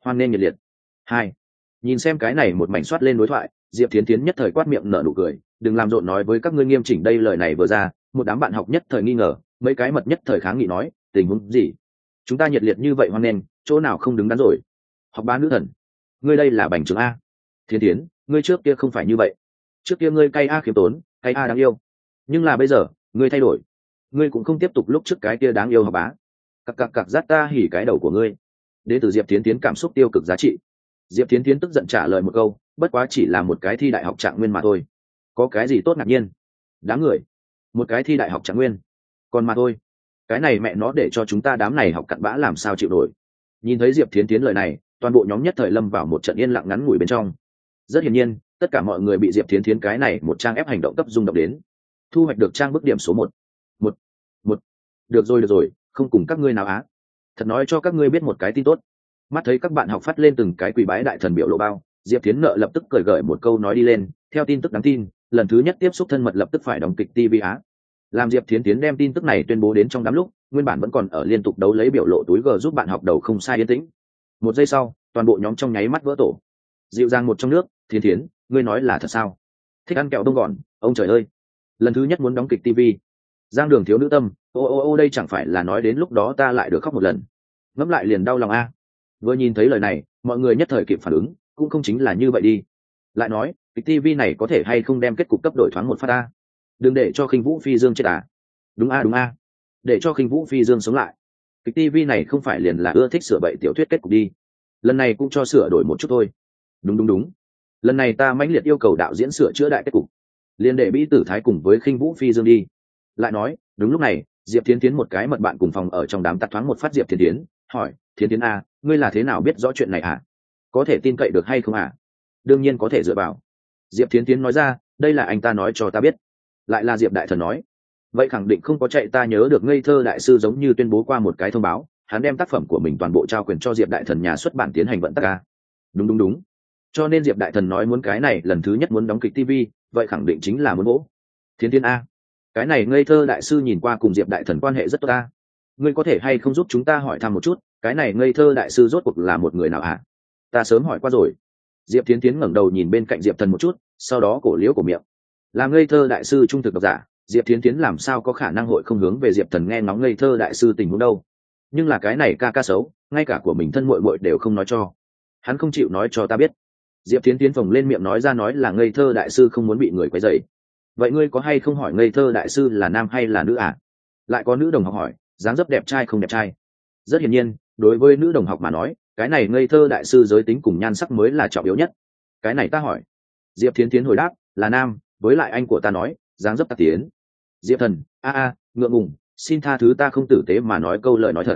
hoan nghênh nhiệt liệt. Hai, nhìn xem cái này một mảnh soát lên đối thoại, Diệp Thiến Thiến nhất thời quát miệng nở nụ cười, đừng làm rộn nói với các ngươi nghiêm chỉnh đây. Lời này vừa ra, một đám bạn học nhất thời nghi ngờ, mấy cái mật nhất thời kháng nghị nói, tình huống gì? Chúng ta nhiệt liệt như vậy hoan nghênh, chỗ nào không đứng đắn rồi? Học bá nữ thần, ngươi đây là bành trướng a. Thiến Thiến, ngươi trước kia không phải như vậy, trước kia ngươi cay a khiêm tốn, cay a đáng yêu, nhưng là bây giờ ngươi thay đổi, ngươi cũng không tiếp tục lúc trước cái kia đáng yêu học bá. Cặc cặc cặc rát ta hỉ cái đầu của ngươi. Đến từ Diệp Thiến Thiến cảm xúc tiêu cực giá trị. Diệp Thiến Thiến tức giận trả lời một câu, bất quá chỉ là một cái thi đại học trạng nguyên mà thôi, có cái gì tốt ngạc nhiên? Đáng người, một cái thi đại học trạng nguyên còn mà thôi, cái này mẹ nó để cho chúng ta đám này học cặn bã làm sao chịu nổi. Nhìn thấy Diệp Thiến Thiến lời này, toàn bộ nhóm nhất thời lâm vào một trận yên lặng ngắn ngủi bên trong. Rất hiển nhiên, tất cả mọi người bị Diệp Thiến Thiến cái này một trang ép hành động cấp rung động đến. Thu hoạch được trang bức điểm số 1. Được rồi, không cùng các ngươi nào á. Thật nói cho các ngươi biết một cái tin tốt. Mắt thấy các bạn học phát lên từng cái quỳ bái đại thần biểu lộ bao, Diệp Thiến nợ lập tức cười gởi một câu nói đi lên, theo tin tức đáng tin, lần thứ nhất tiếp xúc thân mật lập tức phải đóng kịch TV á. Làm Diệp Thiến Thiến đem tin tức này tuyên bố đến trong đám lúc, nguyên bản vẫn còn ở liên tục đấu lấy biểu lộ túi g giúp bạn học đầu không sai yên tĩnh. Một giây sau, toàn bộ nhóm trong nháy mắt vỡ tổ. Dịu dàng một trong nước, Thiến Thiến, ngươi nói là thật sao? Thích ăn kẹo đông gòn, ông trời ơi. Lần thứ nhất muốn đóng kịch TV. Giang Đường thiếu nữ tâm, ô đây chẳng phải là nói đến lúc đó ta lại được khóc một lần. Ngẫm lại liền đau lòng a. Vừa nhìn thấy lời này, mọi người nhất thời kịp phản ứng, cũng không chính là như vậy đi. Lại nói, kịch TV này có thể hay không đem kết cục cấp đổi thoáng một phát a. Đừng để cho Khinh Vũ Phi Dương chết à. Đúng a. Để cho Khinh Vũ Phi Dương sống lại. Kịch TV này không phải liền là ưa thích sửa bậy tiểu thuyết kết cục đi. Lần này cũng cho sửa đổi một chút thôi. Đúng. Lần này ta mãnh liệt yêu cầu đạo diễn sửa chữa đại kết cục. Liên để Bĩ Tử Thái cùng với Khinh Vũ Phi Dương đi. Lại nói, đúng lúc này, Diệp Thiến Thiến một cái mật bạn cùng phòng ở trong đám tắt thoáng một phát Diệp Thiến Thiến, hỏi, Thiến Thiến a, ngươi là thế nào biết rõ chuyện này à? Có thể tin cậy được hay không à? Đương nhiên có thể dựa vào. Diệp Thiến Thiến nói ra, đây là anh ta nói cho ta biết. Lại là Diệp đại thần nói. Vậy khẳng định không có chạy, ta nhớ được ngây thơ đại sư giống như tuyên bố qua một cái thông báo, hắn đem tác phẩm của mình toàn bộ trao quyền cho Diệp đại thần nhà xuất bản tiến hành vận tắc a. Đúng. Cho nên Diệp đại thần nói muốn cái này lần thứ nhất muốn đóng kịch TV, vậy khẳng định chính là muốn bố. Thiến Thiến a, cái này ngây thơ đại sư nhìn qua cùng Diệp đại thần quan hệ rất tốt ta. Ngươi có thể hay không giúp chúng ta hỏi thăm một chút, cái này ngây thơ đại sư rốt cuộc là một người nào hả? Ta sớm hỏi qua rồi. Diệp Thiến Thiến ngẩng đầu nhìn bên cạnh Diệp thần một chút, sau đó cổ liễu cổ miệng. Là ngây thơ đại sư trung thực độc giả, Diệp Thiến Thiến làm sao có khả năng hội không hướng về Diệp thần nghe ngóng ngây thơ đại sư tình huống đâu. Nhưng là cái này ca xấu, ngay cả của mình thân muội muội đều không nói cho. Hắn không chịu nói cho ta biết. Diệp Thiến Thiến phồng lên miệng nói ra, nói là ngây thơ đại sư không muốn bị người quấy rầy. Vậy ngươi có hay không hỏi ngây thơ đại sư là nam hay là nữ à? Lại có nữ đồng học hỏi, dáng dấp đẹp trai không đẹp trai? Rất hiển nhiên, đối với nữ đồng học mà nói, cái này ngây thơ đại sư giới tính cùng nhan sắc mới là trọng yếu nhất. Cái này ta hỏi. Diệp Thiến Thiến hồi đáp, là nam, với lại anh của ta nói, dáng dấp ta tiến. Diệp thần, ngượng ngùng, xin tha thứ ta không tử tế mà nói câu lời nói thật.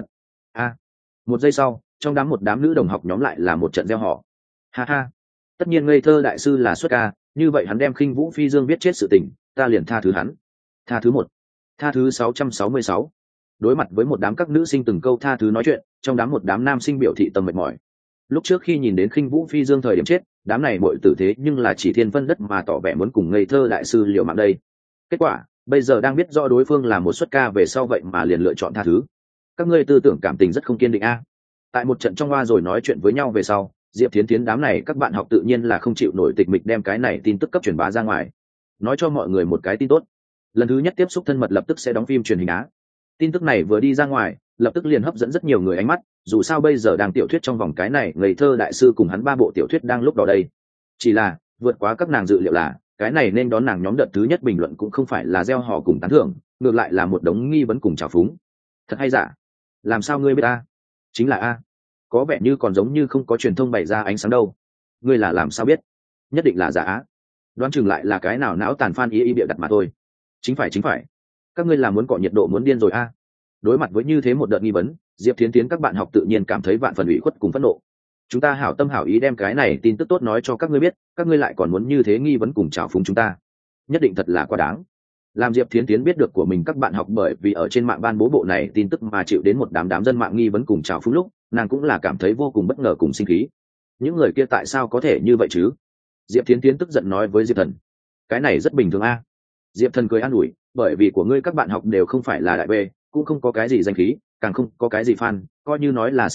Một giây sau, trong một đám nữ đồng học nhóm lại là một trận reo hò. Ha, tất nhiên ngây thơ đại sư là xuất ca, như vậy hắn đem Khinh Vũ Phi Dương viết chết sự tình, ta liền tha thứ hắn. Tha thứ 1. Tha thứ 666. Đối mặt với một đám các nữ sinh từng câu tha thứ nói chuyện, trong một đám nam sinh biểu thị tâm mệt mỏi. Lúc trước khi nhìn đến Khinh Vũ Phi Dương thời điểm chết, đám này muội tử thế nhưng là chỉ thiên phân đất mà tỏ vẻ muốn cùng ngây thơ đại sư liều mạng đây. Kết quả, bây giờ đang biết rõ đối phương là một xuất ca về sau vậy mà liền lựa chọn tha thứ. Các ngươi tư tưởng cảm tình rất không kiên định a. Tại một trận trong hoa rồi nói chuyện với nhau về sau, Diệp Thiến Thiến đám này các bạn học tự nhiên là không chịu nổi tịch mịch đem cái này tin tức cấp truyền bá ra ngoài. Nói cho mọi người một cái tin tốt. Lần thứ nhất tiếp xúc thân mật lập tức sẽ đóng phim truyền hình á. Tin tức này vừa đi ra ngoài, lập tức liền hấp dẫn rất nhiều người ánh mắt, dù sao bây giờ đang tiểu thuyết trong vòng cái này ngây thơ đại sư cùng hắn 3 bộ tiểu thuyết đang lúc đó đây. Chỉ là, vượt quá các nàng dự liệu là, cái này nên đón nàng nhóm đợt thứ nhất bình luận cũng không phải là gieo họ cùng tán thưởng, ngược lại là một đống nghi vấn cùng trào phúng. Thật hay giả? Làm sao ngươi biết a? Chính là a. Có vẻ như còn giống như không có truyền thông bày ra ánh sáng đâu. Ngươi là làm sao biết? Nhất định là giả á. Đoán chừng lại là cái nào não tàn phan ý bịa đặt mà thôi. Chính phải. Các ngươi là muốn cọ nhiệt độ muốn điên rồi a. Đối mặt với như thế một đợt nghi vấn, Diệp Thiến Thiến các bạn học tự nhiên cảm thấy vạn phần ủy khuất cùng phẫn nộ. Chúng ta hảo tâm hảo ý đem cái này tin tức tốt nói cho các ngươi biết, các ngươi lại còn muốn như thế nghi vấn cùng trào phúng chúng ta. Nhất định thật là quá đáng. Làm Diệp Thiến Thiến biết được của mình các bạn học bởi vì ở trên mạng ban bố bộ này tin tức mà chịu đến một đám dân mạng nghi vấn cùng trào phúng lúc, nàng cũng là cảm thấy vô cùng bất ngờ cùng sinh khí. Những người kia tại sao có thể như vậy chứ? Diệp Thiến Thiến tức giận nói với Diệp Thần. Cái này rất bình thường a. Diệp Thần cười an ủi, bởi vì của ngươi các bạn học đều không phải là đại bê, cũng không có cái gì danh khí, càng không có cái gì fan, coi như nói là sự thật,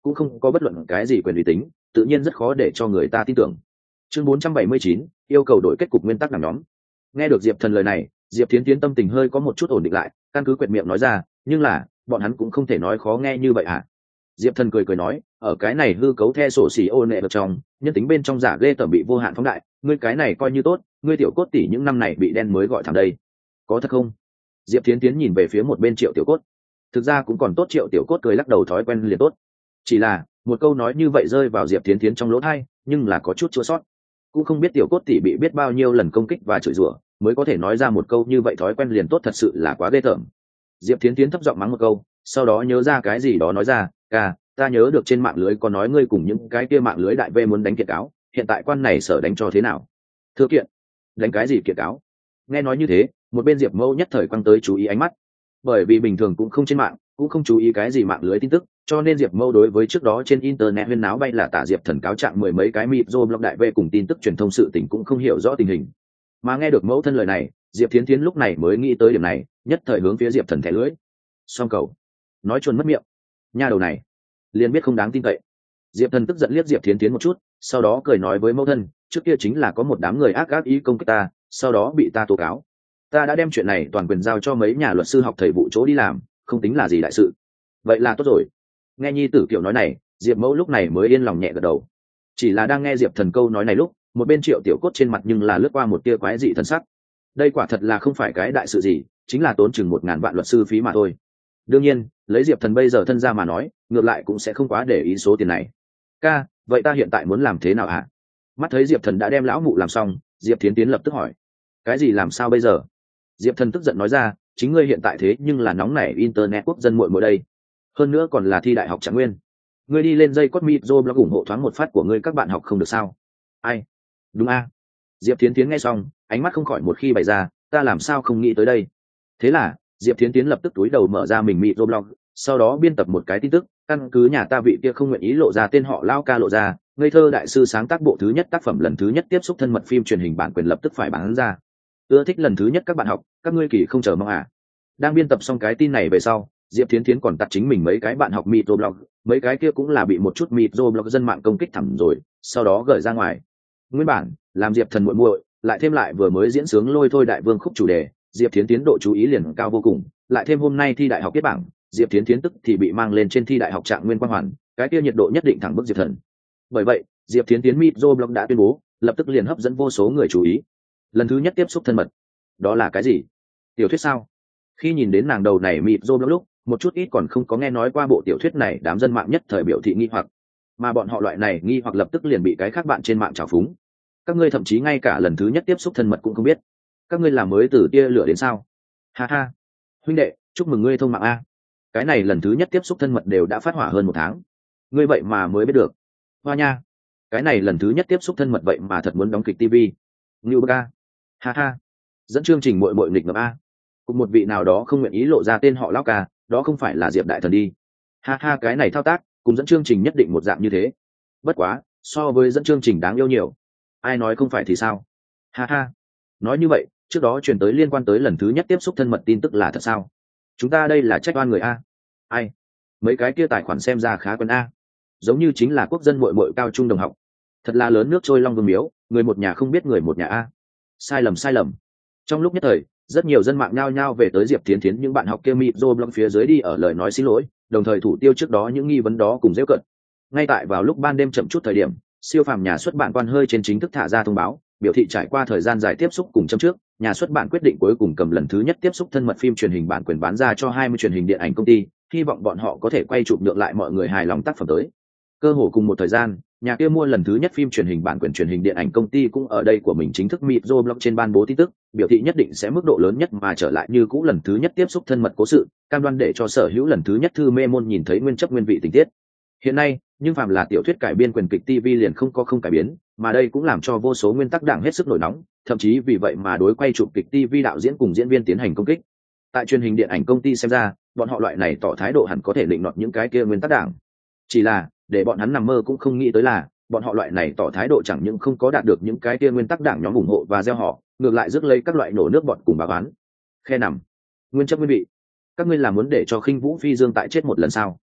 cũng không có bất luận cái gì quyền uy tín, tự nhiên rất khó để cho người ta tin tưởng. Chương 479, yêu cầu đổi kết cục nguyên tắc đảng nhóm. Nghe được Diệp Thần lời này, Diệp Thiến Thiến tâm tình hơi có một chút ổn định lại, căn cứ quẹt miệng nói ra, nhưng là bọn hắn cũng không thể nói khó nghe như vậy hả? Diệp Thần cười nói, ở cái này hư cấu the sổ xỉ ô nệ ở trong, nhân tính bên trong giả ghê tởm bị vô hạn phóng đại, ngươi cái này coi như tốt, ngươi tiểu cốt tỷ những năm này bị đen mới gọi thẳng đây. Có thật không? Diệp Thiến Thiến nhìn về phía một bên Triệu Tiểu Cốt. Thực ra cũng còn tốt, Triệu Tiểu Cốt cười lắc đầu thói quen liền tốt. Chỉ là một câu nói như vậy rơi vào Diệp Thiến Thiến trong lỗ tai, nhưng là có chút chua sót. Cũng không biết Tiểu Cốt tỷ bị biết bao nhiêu lần công kích và chửi rủa, mới có thể nói ra một câu như vậy thói quen liền tốt, thật sự là quá ghê tởm. Diệp Thiến Thiến thấp giọng mắng một câu, sau đó nhớ ra cái gì đó nói ra, ca, ta nhớ được trên mạng lưới có nói ngươi cùng những cái kia mạng lưới đại v muốn đánh kiện cáo, hiện tại quan này sở đánh cho thế nào? Thưa kiện? Đánh cái gì kiện cáo? Nghe nói như thế, một bên Diệp Mâu nhất thời quăng tới chú ý ánh mắt. Bởi vì bình thường cũng không trên mạng, cũng không chú ý cái gì mạng lưới tin tức, cho nên Diệp Mâu đối với trước đó trên internet huyên náo bay là tả Diệp Thần cáo trạng mười mấy cái mịp blog đại v cùng tin tức truyền thông sự tình cũng không hiểu rõ tình hình. Mà nghe được mẫu thân lời này, Diệp Thiến Thiến lúc này mới nghĩ tới điểm này, nhất thời hướng phía Diệp Thần thẻ lưỡi. Song cầu, nói chuồn mất miệng, nha đầu này liền biết không đáng tin cậy. Diệp Thần tức giận liếc Diệp Thiến Thiến một chút, sau đó cười nói với mẫu thân, trước kia chính là có một đám người ác ý công kích ta, sau đó bị ta tố cáo. Ta đã đem chuyện này toàn quyền giao cho mấy nhà luật sư học thầy vụ chỗ đi làm, không tính là gì đại sự. Vậy là tốt rồi. Nghe nhi tử kiểu nói này, Diệp Mẫu lúc này mới yên lòng nhẹ gật đầu. Chỉ là đang nghe Diệp Thần câu nói này lúc, một bên Triệu Tiểu Cốt trên mặt nhưng là lướt qua một tia quái dị thần sắc. Đây quả thật là không phải cái đại sự gì, chính là tốn chừng 1000 vạn luật sư phí mà thôi. Đương nhiên, lấy Diệp Thần bây giờ thân ra mà nói, ngược lại cũng sẽ không quá để ý số tiền này. Ca, vậy ta hiện tại muốn làm thế nào hả? Mắt thấy Diệp Thần đã đem lão mụ làm xong, Diệp Thiến Tiến lập tức hỏi, cái gì làm sao bây giờ? Diệp Thần tức giận nói ra, chính ngươi hiện tại thế nhưng là nóng nảy internet quốc dân muội muội đây, hơn nữa còn là thi đại học Trạng Nguyên, ngươi đi lên dây cốt micro blog ủng hộ thoáng một phát của ngươi các bạn học không được sao? Ai? Đúng a. Diệp Thiến Tiến nghe xong, ánh mắt không khỏi một khi bày ra, ta làm sao không nghĩ tới đây. Thế là Diệp Thiến Tiến lập tức túi đầu mở ra mình micro blog, sau đó biên tập một cái tin tức, căn cứ nhà ta vị kia không nguyện ý lộ ra tên họ lao ca lộ ra, ngây thơ đại sư sáng tác bộ thứ nhất tác phẩm lần thứ nhất tiếp xúc thân mật phim truyền hình bản quyền lập tức phải bán ra. Ưa thích lần thứ nhất các bạn học, các ngươi kỳ không chờ mong à? Đang biên tập xong cái tin này về sau, Diệp Thiến Thiến còn tắt chính mình mấy cái bạn học microblog, mấy cái kia cũng là bị một chút microblog dân mạng công kích thẳng rồi, sau đó gửi ra ngoài. Nguyên bản làm Diệp Thần muội muội, lại thêm lại vừa mới diễn sướng lôi thôi đại vương khúc chủ đề, Diệp Thiến Tiến độ chú ý liền cao vô cùng, lại thêm hôm nay thi đại học kết bảng, Diệp Thiến Tiến tức thì bị mang lên trên thi đại học Trạng Nguyên quang hoàn, cái kia nhiệt độ nhất định thẳng bức Diệp Thần. Bởi vậy, Diệp Thiến Tiến microblog đã tuyên bố, lập tức liền hấp dẫn vô số người chú ý. Lần thứ nhất tiếp xúc thân mật, đó là cái gì? Tiểu thuyết sao? Khi nhìn đến nàng đầu này mịp rôm lúc, một chút ít còn không có nghe nói qua bộ tiểu thuyết này, đám dân mạng nhất thời biểu thị nghi hoặc, mà bọn họ loại này nghi hoặc lập tức liền bị cái khác bạn trên mạng trào phúng. Các ngươi thậm chí ngay cả lần thứ nhất tiếp xúc thân mật cũng không biết, các ngươi làm mới từ tia lửa đến sao? Ha ha, huynh đệ, chúc mừng ngươi thông mạng a. Cái này lần thứ nhất tiếp xúc thân mật đều đã phát hỏa hơn 1 tháng, ngươi vậy mà mới biết được. Hoa nha, cái này lần thứ nhất tiếp xúc thân mật vậy mà thật muốn đóng kịch tivi. Ngưu bơ ca, ha ha, dẫn chương trình muội muội nghịch ngợm a. Cùng một vị nào đó không nguyện ý lộ ra tên họ lão ca, đó không phải là Diệp đại thần đi. Ha ha, cái này thao tác cùng dẫn chương trình nhất định một dạng như thế. Bất quá so với dẫn chương trình đáng yêu nhiều. Ai nói không phải thì sao? Ha ha, nói như vậy trước đó truyền tới liên quan tới lần thứ nhất tiếp xúc thân mật tin tức là thật sao? Chúng ta đây là trách oan người a. Ai? Mấy cái kia tài khoản xem ra khá quen a, giống như chính là quốc dân muội muội cao trung đồng học. Thật là lớn nước trôi long vương miếu, người một nhà không biết người một nhà a. Sai lầm sai lầm. Trong lúc nhất thời, rất nhiều dân mạng nhao nhao về tới Diệp Thiến Thiến những bạn học kia micro blog phía dưới đi ở lời nói xin lỗi, đồng thời thủ tiêu trước đó những nghi vấn đó cùng giễu cợt. Ngay tại vào lúc ban đêm chậm chút thời điểm, siêu phàm nhà xuất bản Quan Hơi trên chính thức thả ra thông báo, biểu thị trải qua thời gian dài tiếp xúc cùng châm trước, nhà xuất bản quyết định cuối cùng cầm lần thứ nhất tiếp xúc thân mật phim truyền hình bản quyền bán ra cho 20 truyền hình điện ảnh công ty, hy vọng bọn họ có thể quay chụp nhượng lại mọi người hài lòng tác phẩm tới. Cơ hồ cùng một thời gian, nhà kia mua lần thứ nhất phim truyền hình bản quyền truyền hình điện ảnh công ty cũng ở đây của mình chính thức micro blog trên ban bố tin tức, biểu thị nhất định sẽ mức độ lớn nhất mà trở lại như cũ lần thứ nhất tiếp xúc thân mật cố sự, cam đoan để cho sở hữu lần thứ nhất thư mê môn nhìn thấy nguyên chất nguyên vị tình tiết. Hiện nay, nhưng phàm là tiểu thuyết cải biên quyền kịch TV liền không có không cải biến, mà đây cũng làm cho vô số nguyên tắc đảng hết sức nổi nóng, thậm chí vì vậy mà đối quay chụp kịch TV đạo diễn cùng diễn viên tiến hành công kích. Tại truyền hình điện ảnh công ty xem ra, bọn họ loại này tỏ thái độ hẳn có thể định nọt những cái kia nguyên tắc đảng. Chỉ là, để bọn hắn nằm mơ cũng không nghĩ tới là, bọn họ loại này tỏ thái độ chẳng những không có đạt được những cái kia nguyên tắc đảng nhóm ủng hộ và gieo họ, ngược lại rước lấy các loại nổ nước bọt cùng bà bán. Khe nằm, nguyên chất nguyên vị, các ngươi là muốn để cho Khinh Vũ Phi Dương tại chết một lần sao?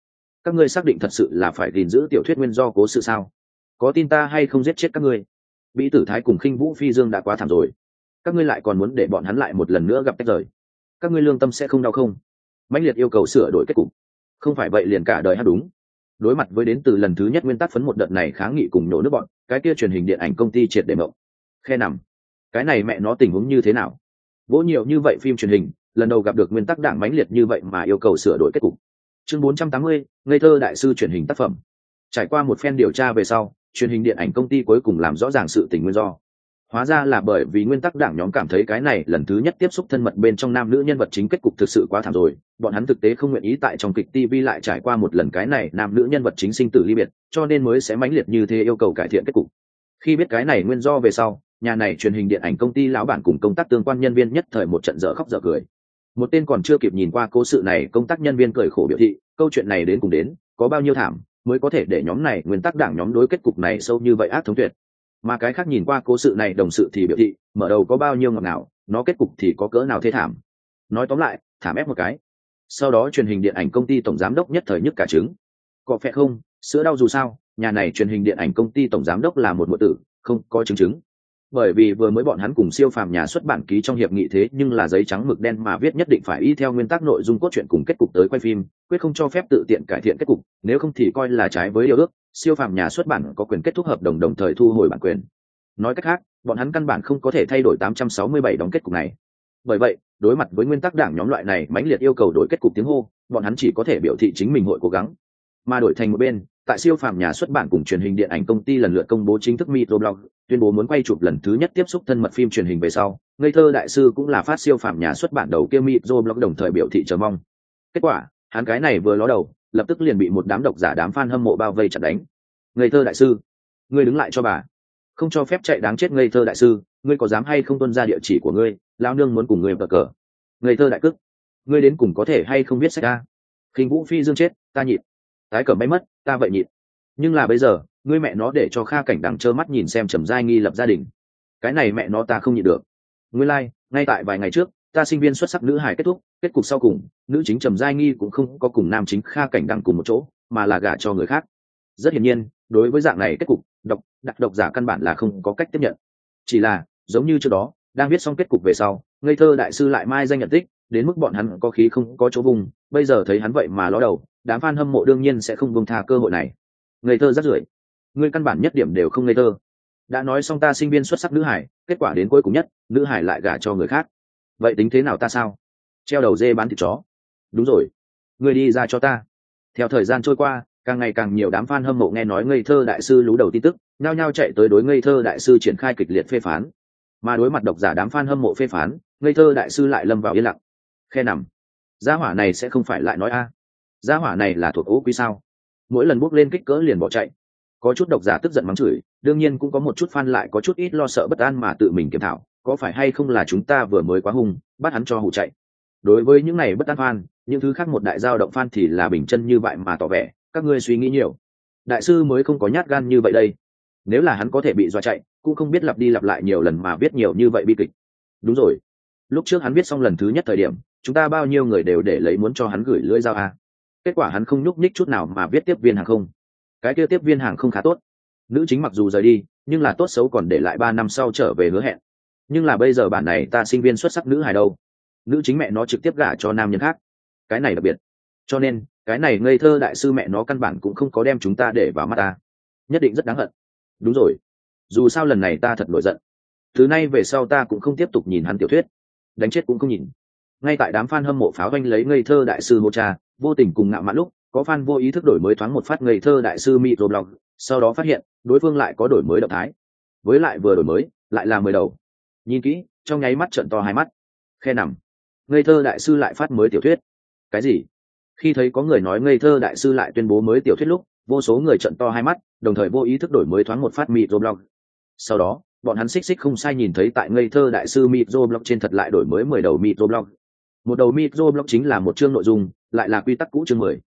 Các ngươi xác định thật sự là phải gìn giữ tiểu thuyết nguyên do cố sự sao? Có tin ta hay không giết chết các ngươi? Vĩ Tử Thái cùng Khinh Vũ Phi Dương đã quá thảm rồi, các ngươi lại còn muốn để bọn hắn lại một lần nữa gặp tách rời. Các ngươi lương tâm sẽ không đau không? Mãnh liệt yêu cầu sửa đổi kết cục, không phải vậy liền cả đời hát đúng. Đối mặt với đến từ lần thứ nhất nguyên tắc phấn một đợt này kháng nghị cùng nổ nước bọn, cái kia truyền hình điện ảnh công ty triệt để mộng. Khe nằm, cái này mẹ nó tình huống như thế nào? Vỗ nhiều như vậy phim truyền hình, lần đầu gặp được nguyên tắc đảng mãnh liệt như vậy mà yêu cầu sửa đổi kết cục. Chương 480, ngây thơ đại sư truyền hình tác phẩm. Trải qua một phen điều tra về sau, truyền hình điện ảnh công ty cuối cùng làm rõ ràng sự tình nguyên do. Hóa ra là bởi vì nguyên tắc đảng nhóm cảm thấy cái này lần thứ nhất tiếp xúc thân mật bên trong nam nữ nhân vật chính kết cục thực sự quá thảm rồi, bọn hắn thực tế không nguyện ý tại trong kịch TV lại trải qua một lần cái này nam nữ nhân vật chính sinh tử ly biệt, cho nên mới sẽ mãnh liệt như thế yêu cầu cải thiện kết cục. Khi biết cái này nguyên do về sau, nhà này truyền hình điện ảnh công ty lão bản cùng công tác tương quan nhân viên nhất thời một trận dở khóc dở cười. Một tên còn chưa kịp nhìn qua cố sự này công tác nhân viên cười khổ biểu thị, câu chuyện này đến cùng đến, có bao nhiêu thảm mới có thể để nhóm này nguyên tắc đảng nhóm đối kết cục này sâu như vậy ác thống tuyệt. Mà cái khác nhìn qua cố sự này đồng sự thì biểu thị, mở đầu có bao nhiêu ngọt ngào, nó kết cục thì có cỡ nào thê thảm. Nói tóm lại, thảm ép một cái. Sau đó truyền hình điện ảnh công ty tổng giám đốc nhất thời nhức cả trứng. Có phẹ không, sữa đau dù sao, nhà này truyền hình điện ảnh công ty tổng giám đốc là một muội tử, không có chứng chứng. Bởi vì vừa mới bọn hắn cùng siêu phàm nhà xuất bản ký trong hiệp nghị thế nhưng là giấy trắng mực đen mà viết nhất định phải y theo nguyên tắc nội dung cốt truyện cùng kết cục tới quay phim, quyết không cho phép tự tiện cải thiện kết cục, nếu không thì coi là trái với điều ước, siêu phàm nhà xuất bản có quyền kết thúc hợp đồng đồng thời thu hồi bản quyền. Nói cách khác, bọn hắn căn bản không có thể thay đổi 867 đóng kết cục này. Bởi vậy, đối mặt với nguyên tắc đảng nhóm loại này mãnh liệt yêu cầu đổi kết cục tiếng hô, bọn hắn chỉ có thể biểu thị chính mình hội cố gắng. Mà đổi thành một bên, tại siêu phàm nhà xuất bản cùng truyền hình điện ảnh công ty lần lượt công bố chính thức microblog, tuyên bố muốn quay chụp lần thứ nhất tiếp xúc thân mật phim truyền hình về sau, ngây thơ đại sư cũng là phát siêu phàm nhà xuất bản đầu kia microblog đồng thời biểu thị chờ mong. Kết quả, hắn cái này vừa ló đầu, lập tức liền bị một đám độc giả đám fan hâm mộ bao vây chặt đánh. Ngây thơ đại sư, ngươi đứng lại cho bà, không cho phép chạy đáng chết. Ngây thơ đại sư, ngươi có dám hay không tuân ra địa chỉ của ngươi, lão nương muốn cùng ngươi cờ cờ. Ngây thơ đại cức, ngươi đến cùng có thể hay không biết sách a. Khinh Vũ Phi Dương chết, ta nhịn. Tái cẩm bay mất, ta vậy nhịn. Nhưng là bây giờ, ngươi mẹ nó để cho Kha Cảnh Đằng trơ mắt nhìn xem Trầm Giai Nghi lập gia đình, cái này mẹ nó ta không nhịn được. Nguyên lai, ngay tại vài ngày trước, ta sinh viên xuất sắc nữ hài kết thúc, kết cục sau cùng, nữ chính Trầm Giai Nghi cũng không có cùng nam chính Kha Cảnh Đằng cùng một chỗ, mà là gả cho người khác. Rất hiển nhiên, đối với dạng này kết cục, độc giả căn bản là không có cách tiếp nhận. Chỉ là, giống như trước đó, đang viết xong kết cục về sau, ngây thơ đại sư lại mai danh nhận tích, đến mức bọn hắn có khí không có chỗ vùng, bây giờ thấy hắn vậy mà ló đầu, đám fan hâm mộ đương nhiên sẽ không buông tha cơ hội này. Ngây thơ rất rưởi, ngươi căn bản nhất điểm đều không ngây thơ. Đã nói xong ta sinh viên xuất sắc nữ hải, kết quả đến cuối cùng nhất, nữ hải lại gả cho người khác. Vậy tính thế nào ta sao? Treo đầu dê bán thịt chó. Đúng rồi, ngươi đi ra cho ta. Theo thời gian trôi qua, càng ngày càng nhiều đám fan hâm mộ nghe nói ngây thơ đại sư lú đầu tin tức, nhao nhao chạy tới đối ngây thơ đại sư triển khai kịch liệt phê phán. Mà đối mặt độc giả đám fan hâm mộ phê phán, ngây thơ đại sư lại lâm vào yên lặng. Khe nằm, gia hỏa này sẽ không phải lại nói a? Gia hỏa này là thuộc ố quý sao? Mỗi lần bước lên kích cỡ liền bỏ chạy. Có chút độc giả tức giận mắng chửi, đương nhiên cũng có một chút fan lại có chút ít lo sợ bất an mà tự mình kiểm thảo, có phải hay không là chúng ta vừa mới quá hung, bắt hắn cho hù chạy. Đối với những này bất an fan, những thứ khác một đại dao động fan thì là bình chân như vậy mà tỏ vẻ, các ngươi suy nghĩ nhiều. Đại sư mới không có nhát gan như vậy đây. Nếu là hắn có thể bị dọa chạy, cũng không biết lặp đi lặp lại nhiều lần mà viết nhiều như vậy bi kịch. Đúng rồi, lúc trước hắn viết xong lần thứ nhất thời điểm, chúng ta bao nhiêu người đều để lấy muốn cho hắn gửi lưỡi dao a. Kết quả hắn không nhúc nhích chút nào mà viết tiếp viên hàng không. Cái kia tiếp viên hàng không khá tốt. Nữ chính mặc dù rời đi, nhưng là tốt xấu còn để lại 3 năm sau trở về hứa hẹn. Nhưng là bây giờ bản này ta sinh viên xuất sắc nữ hài đâu, nữ chính mẹ nó trực tiếp gả cho nam nhân khác, cái này đặc biệt. Cho nên cái này ngây thơ đại sư mẹ nó căn bản cũng không có đem chúng ta để vào mắt ta, nhất định rất đáng hận. Đúng rồi, dù sao lần này ta thật nổi giận, từ nay về sau ta cũng không tiếp tục nhìn hắn tiểu thuyết, đánh chết cũng không nhìn. Ngay tại đám fan hâm mộ pháo doanh lấy ngây thơ đại sư hô cha, vô tình cùng ngạo mạn lúc, có fan vô ý thức đổi mới thoáng một phát ngây thơ đại sư microblog, sau đó phát hiện đối phương lại có đổi mới động thái, với lại vừa đổi mới lại là 10 đầu. Nhìn kỹ, trong nháy mắt trợn to hai mắt. Khe nằm, ngây thơ đại sư lại phát mới tiểu thuyết. Cái gì? Khi thấy có người nói ngây thơ đại sư lại tuyên bố mới tiểu thuyết lúc, vô số người trợn to hai mắt, đồng thời vô ý thức đổi mới thoáng một phát microblog. Sau đó, bọn hắn xích không sai nhìn thấy tại ngây thơ đại sư microblog trên thật lại đổi mới 10 đầu microblog. Một đầu microblog chính là một chương nội dung, lại là quy tắc cũ chương 10.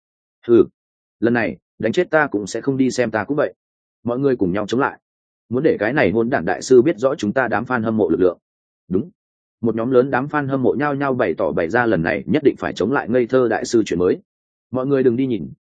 Lần này đánh chết ta cũng sẽ không đi xem, ta cũng vậy. Mọi người cùng nhau chống lại, muốn để cái này hôn đản đại sư biết rõ chúng ta đám fan hâm mộ lực lượng. Đúng, một nhóm lớn đám fan hâm mộ nhao nhao bày ra lần này nhất định phải chống lại ngây thơ đại sư chuyện mới. Mọi người đừng đi nhìn,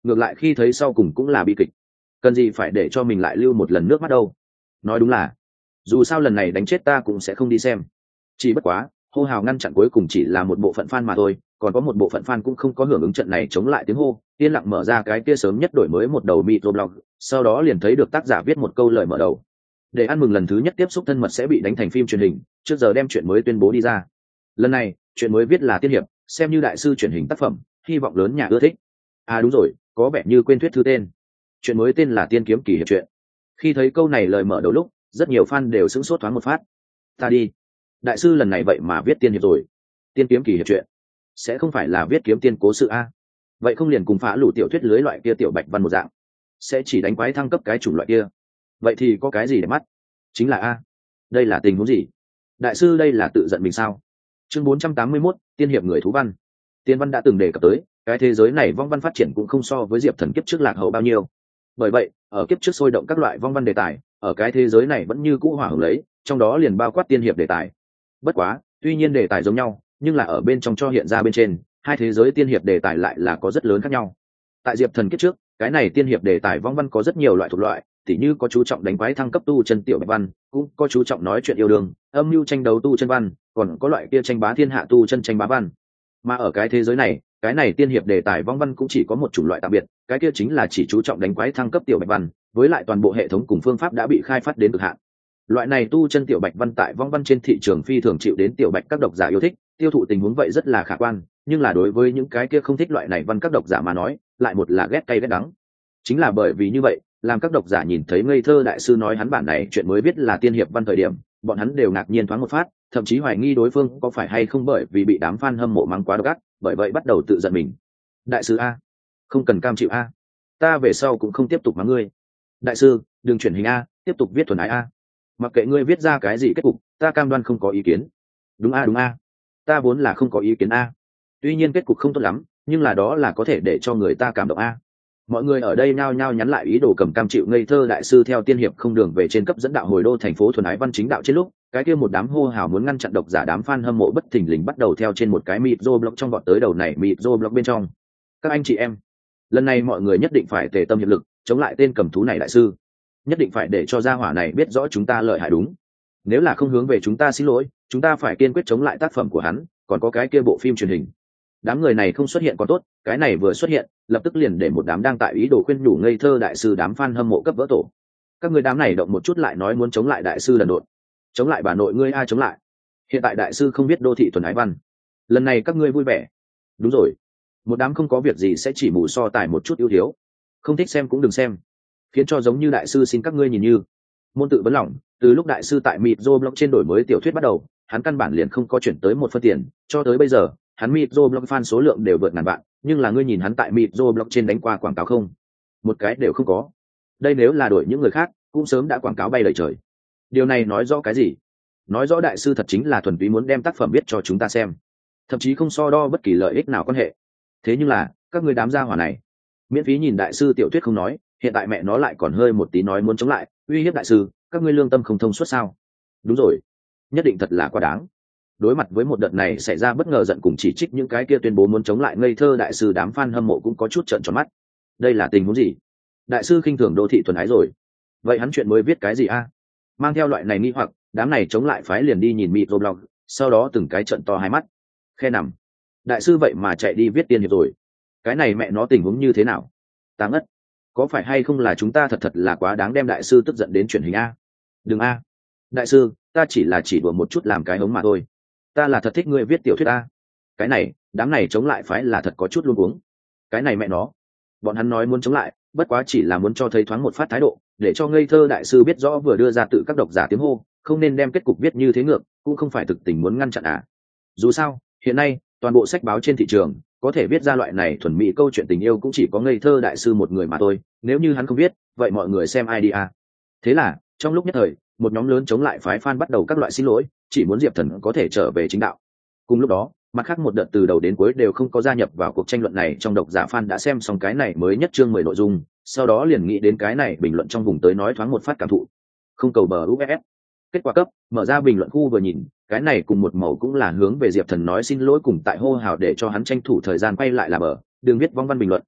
ngược lại khi thấy sau cùng cũng là bi kịch. Cần gì phải để cho mình lại lưu một lần nước mắt đâu. Nói đúng là dù sao lần này đánh chết ta cũng sẽ không đi xem. Chỉ bất quá hô hào ngăn chặn cuối cùng chỉ là một bộ phận fan mà thôi, còn có một bộ phận fan cũng không có hưởng ứng trận này chống lại tiếng hô, yên lặng mở ra cái kia sớm nhất đổi mới một đầu microblog, sau đó liền thấy được tác giả viết một câu lời mở đầu. Để ăn mừng lần thứ nhất tiếp xúc thân mật sẽ bị đánh thành phim truyền hình, trước giờ đem chuyện mới tuyên bố đi ra. Lần này chuyện mới viết là tiên hiệp, xem như đại sư truyền hình tác phẩm, hy vọng lớn nhà ưa thích. À đúng rồi, có vẻ như quên thuyết thư tên. Chuyện mới tên là Tiên kiếm kỳ hiệp truyện. Khi thấy câu này lời mở đầu lúc, rất nhiều fan đều sửng sốt thoáng một phát. Ta đi, đại sư lần này vậy mà viết tiên hiệp rồi. Tiên kiếm kỳ hiệp truyện sẽ không phải là viết kiếm tiên cố sự a? Vậy không liền cùng phá lũ tiểu thuyết lưới loại kia tiểu bạch văn một dạng, sẽ chỉ đánh quái thăng cấp cái chủng loại kia? Vậy thì có cái gì để mắt? Chính là a, đây là tình huống gì? Đại sư đây là tự giận mình sao? Chương 481, tiên hiệp người thú văn. Tiên văn đã từng đề cập tới, cái thế giới này vong văn phát triển cũng không so với Diệp Thần kiếp trước lạc hậu bao nhiêu. Bởi vậy, ở kiếp trước sôi động các loại vong văn đề tài, ở cái thế giới này vẫn như cũ hỏa hưởng lấy, trong đó liền bao quát tiên hiệp đề tài. Bất quá, tuy nhiên đề tài giống nhau, nhưng là ở bên trong cho hiện ra bên trên, hai thế giới tiên hiệp đề tài lại là có rất lớn khác nhau. Tại Diệp Thần kiếp trước, cái này tiên hiệp đề tài vong văn có rất nhiều loại thuộc loại, tỉ như có chú trọng đánh quái thăng cấp tu chân tiểu bạch văn, cũng có chú trọng nói chuyện yêu đương, âm mưu tranh đấu tu chân văn, còn có loại kia tranh bá thiên hạ tu chân tranh bá văn. Mà ở cái thế giới này, cái này tiên hiệp đề tài vong văn cũng chỉ có một chủng loại tạm biệt, cái kia chính là chỉ chú trọng đánh quái thăng cấp tiểu bạch văn, với lại toàn bộ hệ thống cùng phương pháp đã bị khai phát đến cực hạn. Loại này tu chân tiểu bạch văn tại vong văn trên thị trường phi thường chịu đến tiểu bạch các độc giả yêu thích, tiêu thụ tình huống vậy rất là khả quan, nhưng là đối với những cái kia không thích loại này văn các độc giả mà nói, lại một là ghét cay ghét đắng. Chính là bởi vì như vậy, làm các độc giả nhìn thấy ngây thơ đại sư nói hắn bản này chuyện mới biết là tiên hiệp văn thời điểm, bọn hắn đều ngạc nhiên thoáng một phát, thậm chí hoài nghi đối phương có phải hay không bởi vì bị đám fan hâm mộ mắng quá độc ác, bởi vậy bắt đầu tự giận mình. Đại sư a, không cần cam chịu a, ta về sau cũng không tiếp tục mắng ngươi. Đại sư, đừng chuyển hình a, tiếp tục viết thuần ái a. Mặc kệ ngươi viết ra cái gì kết cục, ta cam đoan không có ý kiến. Đúng a đúng a, ta vốn là không có ý kiến a. Tuy nhiên kết cục không tốt lắm, nhưng là đó là có thể để cho người ta cảm động a. Mọi người ở đây nhao nhao nhắn lại ý đồ cầm cam chịu ngây thơ đại sư theo tiên hiệp không đường về trên cấp dẫn đạo hồi đô thành phố thuần ái văn chính đạo trên lúc, cái kia một đám hô hào muốn ngăn chặn độc giả đám fan hâm mộ bất thình lình bắt đầu theo trên một cái micro blog trong vọt tới đầu này micro blog bên trong. Các anh chị em, lần này mọi người nhất định phải tề tâm hiệp lực, chống lại tên cầm thú này đại sư. Nhất định phải để cho gia hỏa này biết rõ chúng ta lợi hại đúng. Nếu là không hướng về chúng ta xin lỗi, chúng ta phải kiên quyết chống lại tác phẩm của hắn, còn có cái kia bộ phim truyền hình. Đám người này không xuất hiện còn tốt, cái này vừa xuất hiện, lập tức liền để một đám đang tại ý đồ khuyên nhủ ngây thơ đại sư đám fan hâm mộ cấp vỡ tổ. Các người đám này động một chút lại nói muốn chống lại đại sư lần đột. Chống lại bà nội ngươi ai chống lại? Hiện tại đại sư không biết đô thị thuần ái văn. Lần này các ngươi vui vẻ. Đúng rồi. Một đám không có việc gì sẽ chỉ mù so tài một chút ưu thiếu. Không thích xem cũng đừng xem. Khiến cho giống như đại sư xin các ngươi nhìn như. Môn tự vấn lòng, từ lúc đại sư tại Micro Blog trên đổi mới tiểu thuyết bắt đầu, hắn căn bản liền không có chuyển tới một phân tiền, cho tới bây giờ, hắn Micro Blog fan số lượng đều vượt ngàn vạn, nhưng là ngươi nhìn hắn tại Micro Blog trên đánh qua quảng cáo không? Một cái đều không có. Đây nếu là đổi những người khác, cũng sớm đã quảng cáo bay lời trời. Điều này nói rõ cái gì? Nói rõ đại sư thật chính là thuần túy muốn đem tác phẩm viết cho chúng ta xem, thậm chí không so đo bất kỳ lợi ích nào quan hệ. Thế nhưng là, các người đám gia hỏa này, miễn phí nhìn đại sư tiểu thuyết không nói, hiện tại mẹ nó lại còn hơi một tí nói muốn chống lại, uy hiếp đại sư, các ngươi lương tâm không thông suốt sao? Đúng rồi, nhất định thật là quá đáng. Đối mặt với một đợt này xảy ra bất ngờ giận cùng chỉ trích, những cái kia tuyên bố muốn chống lại ngây thơ đại sư đám fan hâm mộ cũng có chút trợn tròn mắt. Đây là tình huống gì? Đại sư khinh thường đô thị thuần ái rồi? Vậy hắn chuyện mới viết cái gì a? Mang theo loại này nghi hoặc, đám này chống lại phái liền đi nhìn microblog, sau đó từng cái trận to hai mắt. Khe nằm. Đại sư vậy mà chạy đi viết tiên hiệp rồi? Cái này mẹ nó tình huống như thế nào? Táng ất. Có phải hay không là chúng ta thật là quá đáng đem đại sư tức giận đến truyền hình a? Đừng a. Đại sư, ta chỉ đùa một chút làm cái hống mà thôi. Ta là thật thích ngươi viết tiểu thuyết a. Cái này, đám này chống lại phái là thật có chút luống cuống. Cái này mẹ nó. Bọn hắn nói muốn chống lại, bất quá chỉ là muốn cho thấy thoáng một phát thái độ, để cho ngây thơ đại sư biết rõ vừa đưa ra tự các độc giả tiếng hô, không nên đem kết cục viết như thế ngược, cũng không phải thực tình muốn ngăn chặn à. Dù sao, hiện nay, toàn bộ sách báo trên thị trường, có thể viết ra loại này thuần mỹ câu chuyện tình yêu cũng chỉ có ngây thơ đại sư một người mà thôi, nếu như hắn không viết, vậy mọi người xem ai đi à. Thế là, trong lúc nhất thời, một nhóm lớn chống lại phái fan bắt đầu các loại xin lỗi, chỉ muốn Diệp Thần có thể trở về chính đạo. Cùng lúc đó, mặt khác một đợt từ đầu đến cuối đều không có gia nhập vào cuộc tranh luận này trong độc giả fan đã xem xong cái này mới nhất chương 10 nội dung, sau đó liền nghĩ đến cái này bình luận trong vùng tới nói thoáng một phát cảm thụ. Không cầu bờ UFF. Kết quả cấp, mở ra bình luận khu vừa nhìn, cái này cùng một màu cũng là hướng về Diệp Thần nói xin lỗi cùng tại hô hào để cho hắn tranh thủ thời gian quay lại là bờ, đừng viết vong văn bình luận.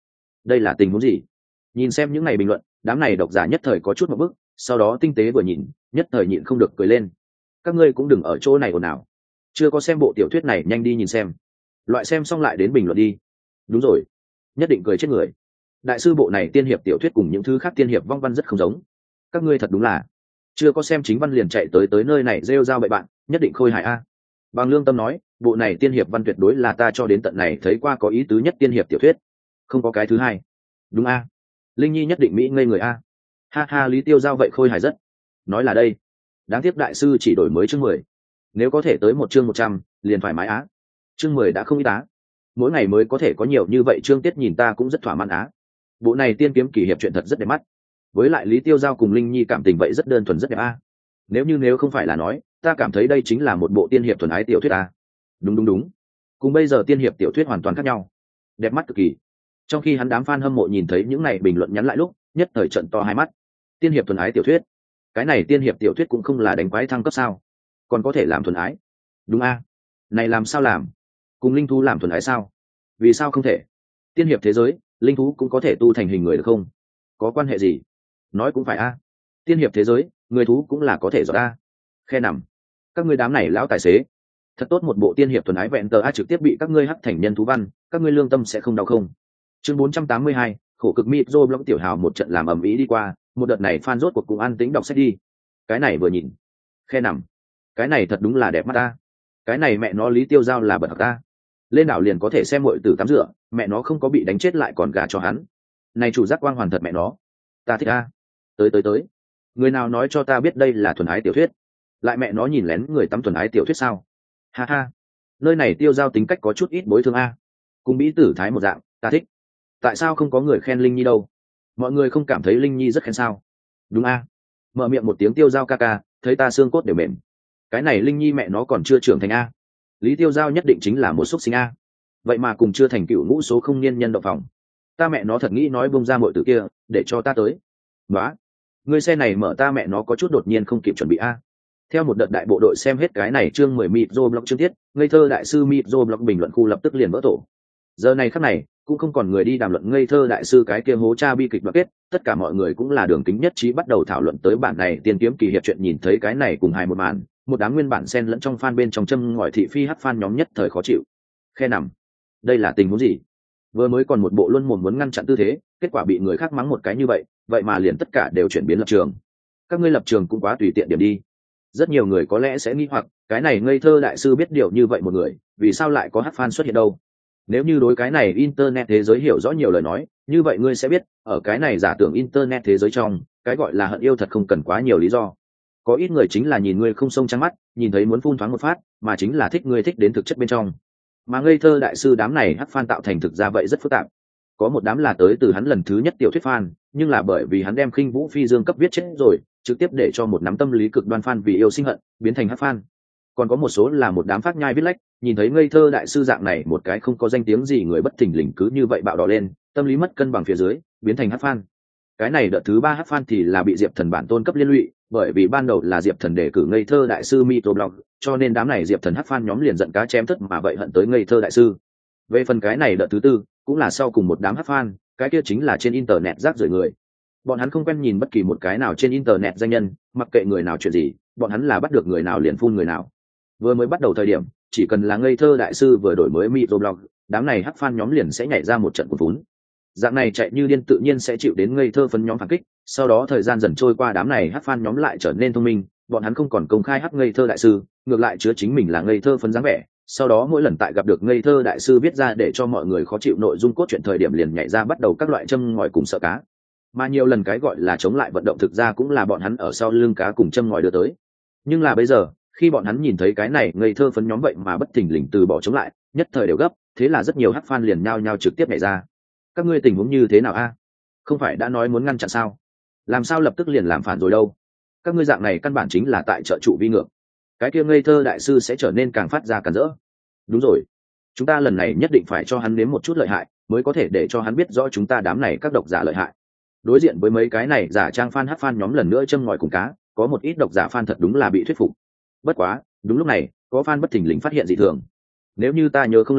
đây là tình huống gì? Nhìn xem những ngày bình luận, đám này độc giả nhất thời có chút một bức, sau đó tinh tế vừa nhìn, nhất thời nhịn không được cười lên. Các ngươi cũng đừng ở chỗ này ồn ào, chưa có xem bộ tiểu thuyết này nhanh đi nhìn xem, loại xem xong lại đến bình luận đi. Đúng rồi, nhất định cười chết người. Đại sư, bộ này tiên hiệp tiểu thuyết cùng những thứ khác tiên hiệp vong văn rất không giống. Các ngươi thật đúng là chưa có xem chính văn liền chạy tới nơi này rêu rao bậy bạn, nhất định khôi hài a. Bằng lương tâm nói, bộ này tiên hiệp văn tuyệt đối là ta cho đến tận này thấy qua có ý tứ nhất tiên hiệp tiểu thuyết, không có cái thứ hai. Đúng a, Linh Nhi nhất định mỹ ngây người a. Ha ha, Lý Tiêu Giao vậy khôi hài rất. Nói là đây, đáng tiếc đại sư chỉ đổi mới chương 10. Nếu có thể tới một chương 100, liền thoải mái á. Chương 10 đã không ít á. Mỗi ngày mới có thể có nhiều như vậy chương tiết, nhìn ta cũng rất thỏa mãn á. Bộ này tiên kiếm kỳ hiệp chuyện thật rất đẹp mắt. Với lại Lý Tiêu Giao cùng Linh Nhi cảm tình vậy rất đơn thuần rất đẹp a. Nếu không phải là nói, ta cảm thấy đây chính là một bộ tiên hiệp thuần ái tiểu thuyết a. Đúng. Cùng bây giờ tiên hiệp tiểu thuyết hoàn toàn khác nhau. Đẹp mắt cực kỳ. Trong khi hắn đám fan hâm mộ nhìn thấy những này bình luận nhắn lại lúc, nhất thời trận to hai mắt. Tiên hiệp thuần ái tiểu thuyết, cái này tiên hiệp tiểu thuyết cũng không là đánh quái thăng cấp sao, còn có thể làm thuần ái? Đúng a, này làm sao làm? Cùng linh thú làm thuần ái sao? Vì sao không thể? Tiên hiệp thế giới, linh thú cũng có thể tu thành hình người được không? Có quan hệ gì? Nói cũng phải a. Tiên hiệp thế giới, người thú cũng là có thể rõ a. Khe nằm. Các ngươi đám này lão tài xế, thật tốt một bộ tiên hiệp thuần ái vẹn tờ a trực tiếp bị các ngươi hắc thành nhân thú văn, các ngươi lương tâm sẽ không đau không? Chương 482, khổ cực Mitro Blog tiểu hào một trận làm ầm ĩ đi qua, một đợt này fan rốt cuộc cùng an tĩnh đọc sách đi. Cái này vừa nhìn, khe nằm. Cái này thật đúng là đẹp mắt ta. Cái này mẹ nó Lý Tiêu Giao là bật học ta. Lên đảo liền có thể xem muội tử tắm rửa, mẹ nó không có bị đánh chết lại còn gả cho hắn. Này chủ giác quang hoàn thật mẹ nó. Ta thích a. Tới. Người nào nói cho ta biết đây là thuần ái tiểu thuyết? Lại mẹ nó nhìn lén người tắm thuần ái tiểu thuyết sao? Ha ha. Nơi này Tiêu Giao tính cách có chút ít bối thương a. Cùng Mỹ tử thái một dạng, ta thích. Tại sao không có người khen Linh Nhi đâu? Mọi người không cảm thấy Linh Nhi rất khen sao? Đúng a. Mở miệng một tiếng Tiêu Giao ca ca, thấy ta xương cốt đều mềm. Cái này Linh Nhi mẹ nó còn chưa trưởng thành a. Lý Tiêu Giao nhất định chính là một xúc sinh a. Vậy mà cùng chưa thành cựu ngũ số không niên nhân động phòng. Ta mẹ nó thật nghĩ nói bông ra mọi từ kia, để cho ta tới. Nóa, người xe này mở ta mẹ nó có chút đột nhiên không kịp chuẩn bị a. Theo một đợt đại bộ đội xem hết cái này chương 10 Mitro Blog chương tiết, ngây thơ đại sư Mitro Blog bình luận khu lập tức liền vỡ tổ. Giờ này khắc này, cũng không còn người đi đàm luận ngây thơ đại sư cái kia hố cha bi kịch đoạn kết, tất cả mọi người cũng là đường kính nhất trí bắt đầu thảo luận tới bản này tiên kiếm kỳ hiệp chuyện. Nhìn thấy cái này cùng hài một màn, một đám nguyên bản xen lẫn trong fan bên trong châm ngòi thị phi hát fan nhóm nhất thời khó chịu. Khe nằm, đây là tình huống gì? Vừa mới còn một bộ luôn mồm muốn ngăn chặn tư thế, kết quả bị người khác mắng một cái như vậy mà liền tất cả đều chuyển biến lập trường. Các ngươi lập trường cũng quá tùy tiện điểm đi. Rất nhiều người có lẽ sẽ nghi hoặc, cái này ngây thơ đại sư biết điều như vậy một người, vì sao lại có hát fan xuất hiện đâu? Nếu như đối cái này internet thế giới hiểu rõ nhiều lời nói, như vậy ngươi sẽ biết, ở cái này giả tưởng internet thế giới trong, cái gọi là hận yêu thật không cần quá nhiều lý do. Có ít người chính là nhìn ngươi không sông trắng mắt, nhìn thấy muốn phun thoáng một phát, mà chính là thích ngươi thích đến thực chất bên trong. Mà ngây thơ đại sư đám này hát fan tạo thành thực ra vậy rất phức tạp. Có một đám là tới từ hắn lần thứ nhất tiểu thuyết fan, nhưng là bởi vì hắn đem khinh vũ phi dương cấp viết chết rồi, trực tiếp để cho một nắm tâm lý cực đoan fan vì yêu sinh hận, biến thành hát fan. Còn có một số là một đám phát nhai viết lách, nhìn thấy ngây thơ đại sư dạng này một cái không có danh tiếng gì người bất thình lình cứ như vậy bạo đỏ lên, tâm lý mất cân bằng phía dưới, biến thành hát fan. Cái này đợt thứ 3 hát fan thì là bị Diệp Thần bản tôn cấp liên lụy, bởi vì ban đầu là Diệp Thần đề cử ngây thơ đại sư Mitro Blog, cho nên đám này Diệp Thần hát fan nhóm liền giận cá chém thất mà vậy hận tới ngây thơ đại sư. Về phần cái này đợt thứ 4, cũng là sau cùng một đám hát fan, cái kia chính là trên internet rác rưởi người. Bọn hắn không quen nhìn bất kỳ một cái nào trên internet danh nhân, mặc kệ người nào chuyện gì, bọn hắn là bắt được người nào liền phun người nào. Vừa mới bắt đầu thời điểm, chỉ cần là ngây thơ đại sư vừa đổi mới Mitro Blog, đám này hắc fan nhóm liền sẽ nhảy ra một trận cuốn vốn. Dạng này chạy như điên tự nhiên sẽ chịu đến ngây thơ phấn nhóm phản kích, sau đó thời gian dần trôi qua đám này hắc fan nhóm lại trở nên thông minh, bọn hắn không còn công khai hắc ngây thơ đại sư, ngược lại chứa chính mình là ngây thơ phấn dáng vẻ, sau đó mỗi lần tại gặp được ngây thơ đại sư viết ra để cho mọi người khó chịu nội dung cốt truyện thời điểm liền nhảy ra bắt đầu các loại châm ngòi cùng sợ cá. Mà nhiều lần cái gọi là chống lại vận động thực ra cũng là bọn hắn ở sau lưng cá cùng châm ngòi đưa tới. Nhưng là bây giờ, khi bọn hắn nhìn thấy cái này ngây thơ phấn nhóm vậy mà bất thình lình từ bỏ chống lại, nhất thời đều gấp, thế là rất nhiều hắc fan liền nhao nhao trực tiếp nhảy ra. Các ngươi tình huống như thế nào a? Không phải đã nói muốn ngăn chặn sao? Làm sao lập tức liền làm phản rồi đâu? Các ngươi dạng này căn bản chính là tại trợ trụ vi ngược. Cái kia ngây thơ đại sư sẽ trở nên càng phát ra càng rỡ. Đúng rồi, chúng ta lần này nhất định phải cho hắn nếm một chút lợi hại, mới có thể để cho hắn biết rõ chúng ta đám này các độc giả lợi hại. Đối diện với mấy cái này giả trang fan hắc fan nhóm lần nữa châm ngòi cùng cá, có một ít độc giả fan thật đúng là bị thuyết phục. Bất quá, đúng lúc này, có fan bất thình lình phát hiện dị thường. Nếu như ta nhớ không lầm,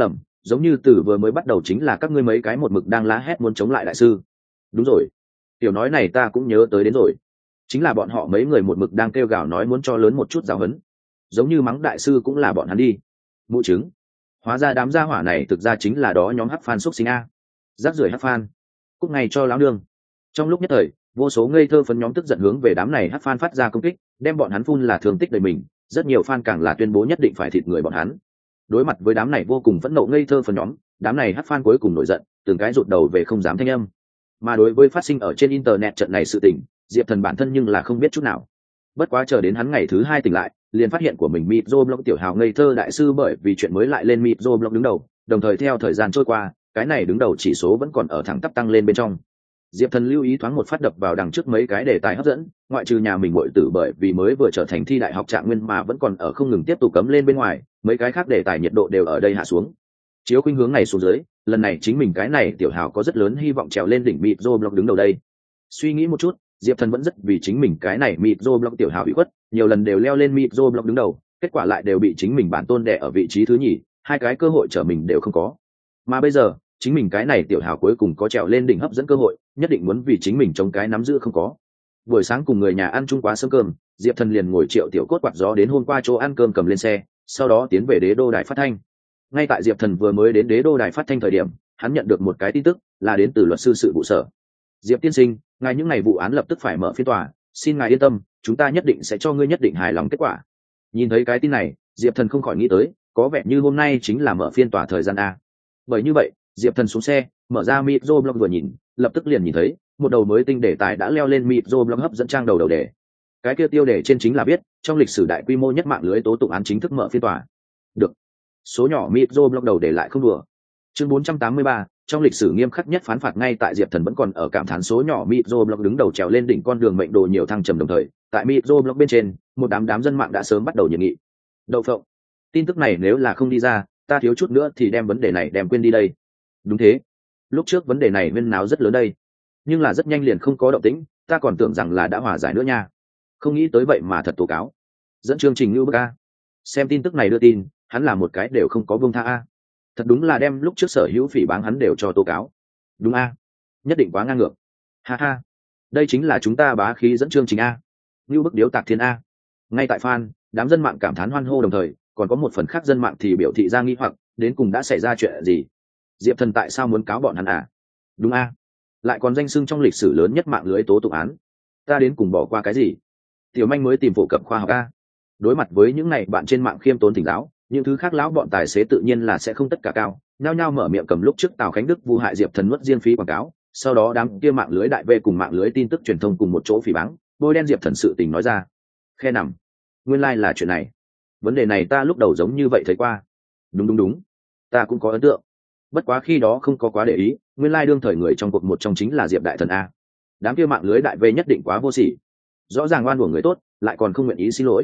giống như từ vừa mới bắt đầu chính là các ngươi mấy cái một mực đang lá hét muốn chống lại đại sư. Đúng rồi, tiểu nói này ta cũng nhớ tới đến rồi, chính là bọn họ mấy người một mực đang kêu gào nói muốn cho lớn một chút giáo huấn, giống như mắng đại sư cũng là bọn hắn đi. Mụ chứng, hóa ra đám gia hỏa này thực ra chính là đó nhóm hắc phan xúc sinh a, rác rưởi hắc phan, cúc ngày cho lão nương. Trong lúc nhất thời, vô số ngây thơ phấn nhóm tức giận hướng về đám này hắc fan phát ra công kích, đem bọn hắn phun là thương tích đời mình, rất nhiều fan càng là tuyên bố nhất định phải thịt người bọn hắn. Đối mặt với đám này vô cùng phẫn nộ ngây thơ phấn nhóm, đám này hắc fan cuối cùng nổi giận, từng cái rụt đầu về không dám thanh âm. Mà đối với phát sinh ở trên internet trận này sự tình, Diệp Thần bản thân nhưng là không biết chút nào. Bất quá chờ đến hắn ngày thứ 2 tỉnh lại, liền phát hiện của mình Microblog tiểu hào ngây thơ đại sư bởi vì chuyện mới lại lên Microblog đứng đầu, đồng thời theo thời gian trôi qua, cái này đứng đầu chỉ số vẫn còn ở thẳng tắp tăng lên bên trong. Diệp Thần lưu ý thoáng một phát đập vào đằng trước mấy cái đề tài hấp dẫn, ngoại trừ nhà mình muội tử bởi vì mới vừa trở thành thi đại học trạng nguyên mà vẫn còn ở không ngừng tiếp tục cấm lên bên ngoài, mấy cái khác đề tài nhiệt độ đều ở đây hạ xuống. Chiếu khuynh hướng này xuống dưới, lần này chính mình cái này tiểu hào có rất lớn hy vọng trèo lên đỉnh Microblog đứng đầu đây. Suy nghĩ một chút, Diệp Thần vẫn rất vì chính mình cái này Microblog tiểu hào bị khuất, nhiều lần đều leo lên Microblog đứng đầu, kết quả lại đều bị chính mình bản tôn đè ở vị trí thứ nhì, hai cái cơ hội trở mình đều không có. Mà bây giờ, chính mình cái này tiểu hào cuối cùng có trèo lên đỉnh hấp dẫn cơ hội, nhất định muốn vì chính mình chống cái nắm giữ không có. Buổi sáng cùng người nhà ăn chung quá sớm cơm, Diệp Thần liền ngồi Triệu Tiểu Cốt quạt gió đến hôm qua chỗ ăn cơm cầm lên xe, sau đó tiến về Đế Đô Đài Phát thanh. Ngay tại Diệp Thần vừa mới đến Đế Đô Đài Phát thanh thời điểm, hắn nhận được một cái tin tức, là đến từ luật sư sự vụ sở. Diệp tiên sinh, ngài những ngày vụ án lập tức phải mở phiên tòa, xin ngài yên tâm, chúng ta nhất định sẽ cho ngươi nhất định hài lòng kết quả. Nhìn thấy cái tin này, Diệp Thần không khỏi nghĩ tới, có vẻ như hôm nay chính là mở phiên tòa thời gian a. Bởi như vậy, Diệp Thần xuống xe, mở ra Microblog vừa nhìn, lập tức liền nhìn thấy một đầu mới tinh đề tài đã leo lên Microblog hấp dẫn trang đầu đề. Cái kia tiêu đề trên chính là viết, trong lịch sử đại quy mô nhất mạng lưới tố tụng án chính thức mở phiên tòa. Được. Số nhỏ Microblog đầu đề lại không đùa. Chương 483, trong lịch sử nghiêm khắc nhất phán phạt. Ngay tại Diệp Thần vẫn còn ở cảm thán số nhỏ Microblog đứng đầu trèo lên đỉnh con đường mệnh đồ nhiều thăng trầm đồng thời, tại Microblog bên trên, một đám dân mạng đã sớm bắt đầu nhiệt nghị. Đậu phộng. Tin tức này nếu là không đi ra, ta thiếu chút nữa thì đem vấn đề này đem quên đi đây. Đúng thế, lúc trước vấn đề này huyên náo rất lớn đây, nhưng là rất nhanh liền không có động tĩnh, ta còn tưởng rằng là đã hòa giải nữa nha, không nghĩ tới vậy mà thật tố cáo. Dẫn chương trình lưu bức a, xem tin tức này đưa tin, hắn là một cái đều không có buông tha a, thật đúng là đem lúc trước sở hữu phỉ báng hắn đều cho tố cáo. Đúng a, nhất định quá ngang ngược, ha ha, đây chính là chúng ta bá khí dẫn chương trình a, lưu bức điếu tạc thiên a. Ngay tại fan, đám dân mạng cảm thán hoan hô đồng thời, còn có một phần khác dân mạng thì biểu thị ra nghi hoặc, đến cùng đã xảy ra chuyện gì. Diệp Thần tại sao muốn cáo bọn hắn à? Đúng a, lại còn danh xưng trong lịch sử lớn nhất mạng lưới tố tụng án, ta đến cùng bỏ qua cái gì? Tiểu manh mới tìm phổ cập khoa học a. Đối mặt với những này bạn trên mạng khiêm tốn thỉnh giáo, những thứ khác lão bọn tài xế tự nhiên là sẽ không tất cả cao, nhao nhao mở miệng cầm lúc trước Tào Khánh Đức vu hại Diệp Thần mất riêng phí quảng cáo, sau đó đám kia mạng lưới đại v cùng mạng lưới tin tức truyền thông cùng một chỗ phỉ báng, bôi đen Diệp Thần sự tình nói ra. Khe nằm, nguyên lai là chuyện này. Vấn đề này ta lúc đầu giống như vậy thấy qua. Đúng, ta cũng có ấn tượng, bất quá khi đó không có quá để ý, nguyên lai đương thời người trong cuộc một trong chính là Diệp đại thần a. Đám kia mạng lưới đại v nhất định quá vô sỉ, rõ ràng oan của người tốt lại còn không nguyện ý xin lỗi.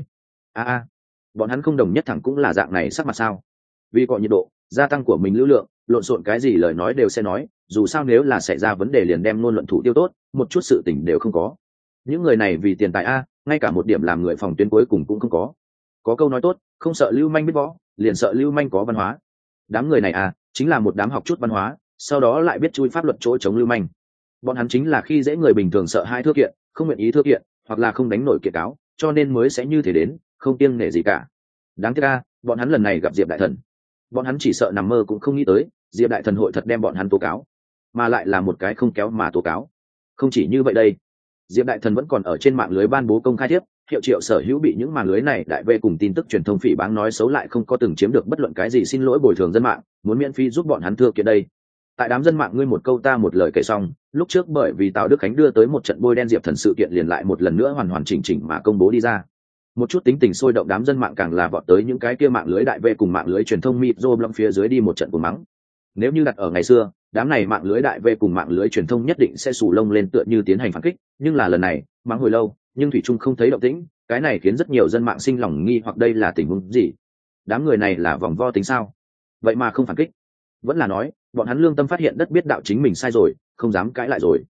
Bọn hắn không đồng nhất thẳng cũng là dạng này sắc mặt sao? Vì cọ nhiệt độ, gia tăng của mình lưu lượng, lộn xộn cái gì lời nói đều sẽ nói, dù sao nếu là xảy ra vấn đề liền đem luôn luận thủ tiêu tốt, một chút sự tình đều không có. Những người này vì tiền tài a, ngay cả một điểm làm người phòng tuyến cuối cùng cũng không có. Có câu nói tốt, không sợ lưu manh biết võ, liền sợ lưu manh có văn hóa. Đám người này à, chính là một đám học chút văn hóa, sau đó lại biết chui pháp luật chỗ chống lưu manh. Bọn hắn chính là khi dễ người bình thường sợ hai thưa kiện, không nguyện ý thưa kiện, hoặc là không đánh nổi kiện cáo, cho nên mới sẽ như thế đến, không kiêng nể gì cả. Đáng tiếc a, bọn hắn lần này gặp Diệp đại thần, bọn hắn chỉ sợ nằm mơ cũng không nghĩ tới Diệp đại thần hội thật đem bọn hắn tố cáo, mà lại là một cái không kéo mà tố cáo. Không chỉ như vậy đây, Diệp đại thần vẫn còn ở trên mạng lưới ban bố công khai thiếp, hiệu triệu sở hữu bị những màn lưới này đại vê cùng tin tức truyền thông phỉ báng nói xấu lại không có từng chiếm được bất luận cái gì xin lỗi bồi thường dân mạng, muốn miễn phí giúp bọn hắn thưa kiện đây. Tại đám dân mạng ngươi một câu ta một lời kể xong, lúc trước bởi vì Tào Đức Khánh đưa tới một trận bôi đen Diệp thần sự kiện liền lại một lần nữa hoàn hoàn chỉnh chỉnh mà công bố đi ra. Một chút tính tình sôi động đám dân mạng càng là vọt tới những cái kia mạng lưới đại vê cùng mạng lưới truyền thông Microblog phía dưới đi một trận của mắng. Nếu như đặt ở ngày xưa, đám này mạng lưới đại vê cùng mạng lưới truyền thông nhất định sẽ xù lông lên tựa như tiến hành phản kích, nhưng là lần này mắng hồi lâu nhưng thủy trung không thấy động tĩnh, cái này khiến rất nhiều dân mạng sinh lòng nghi hoặc đây là tình huống gì. Đám người này là vòng vo tính sao, vậy mà không phản kích, vẫn là nói bọn hắn lương tâm phát hiện đất biết đạo chính mình sai rồi, không dám cãi lại rồi.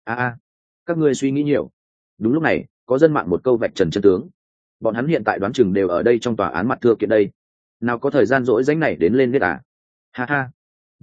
Các ngươi suy nghĩ nhiều. Đúng lúc này có dân mạng một câu vạch trần chân tướng, bọn hắn hiện tại đoán chừng đều ở đây trong tòa án mặt thưa kiện đây, nào có thời gian rỗi rảnh này đến lên biết à.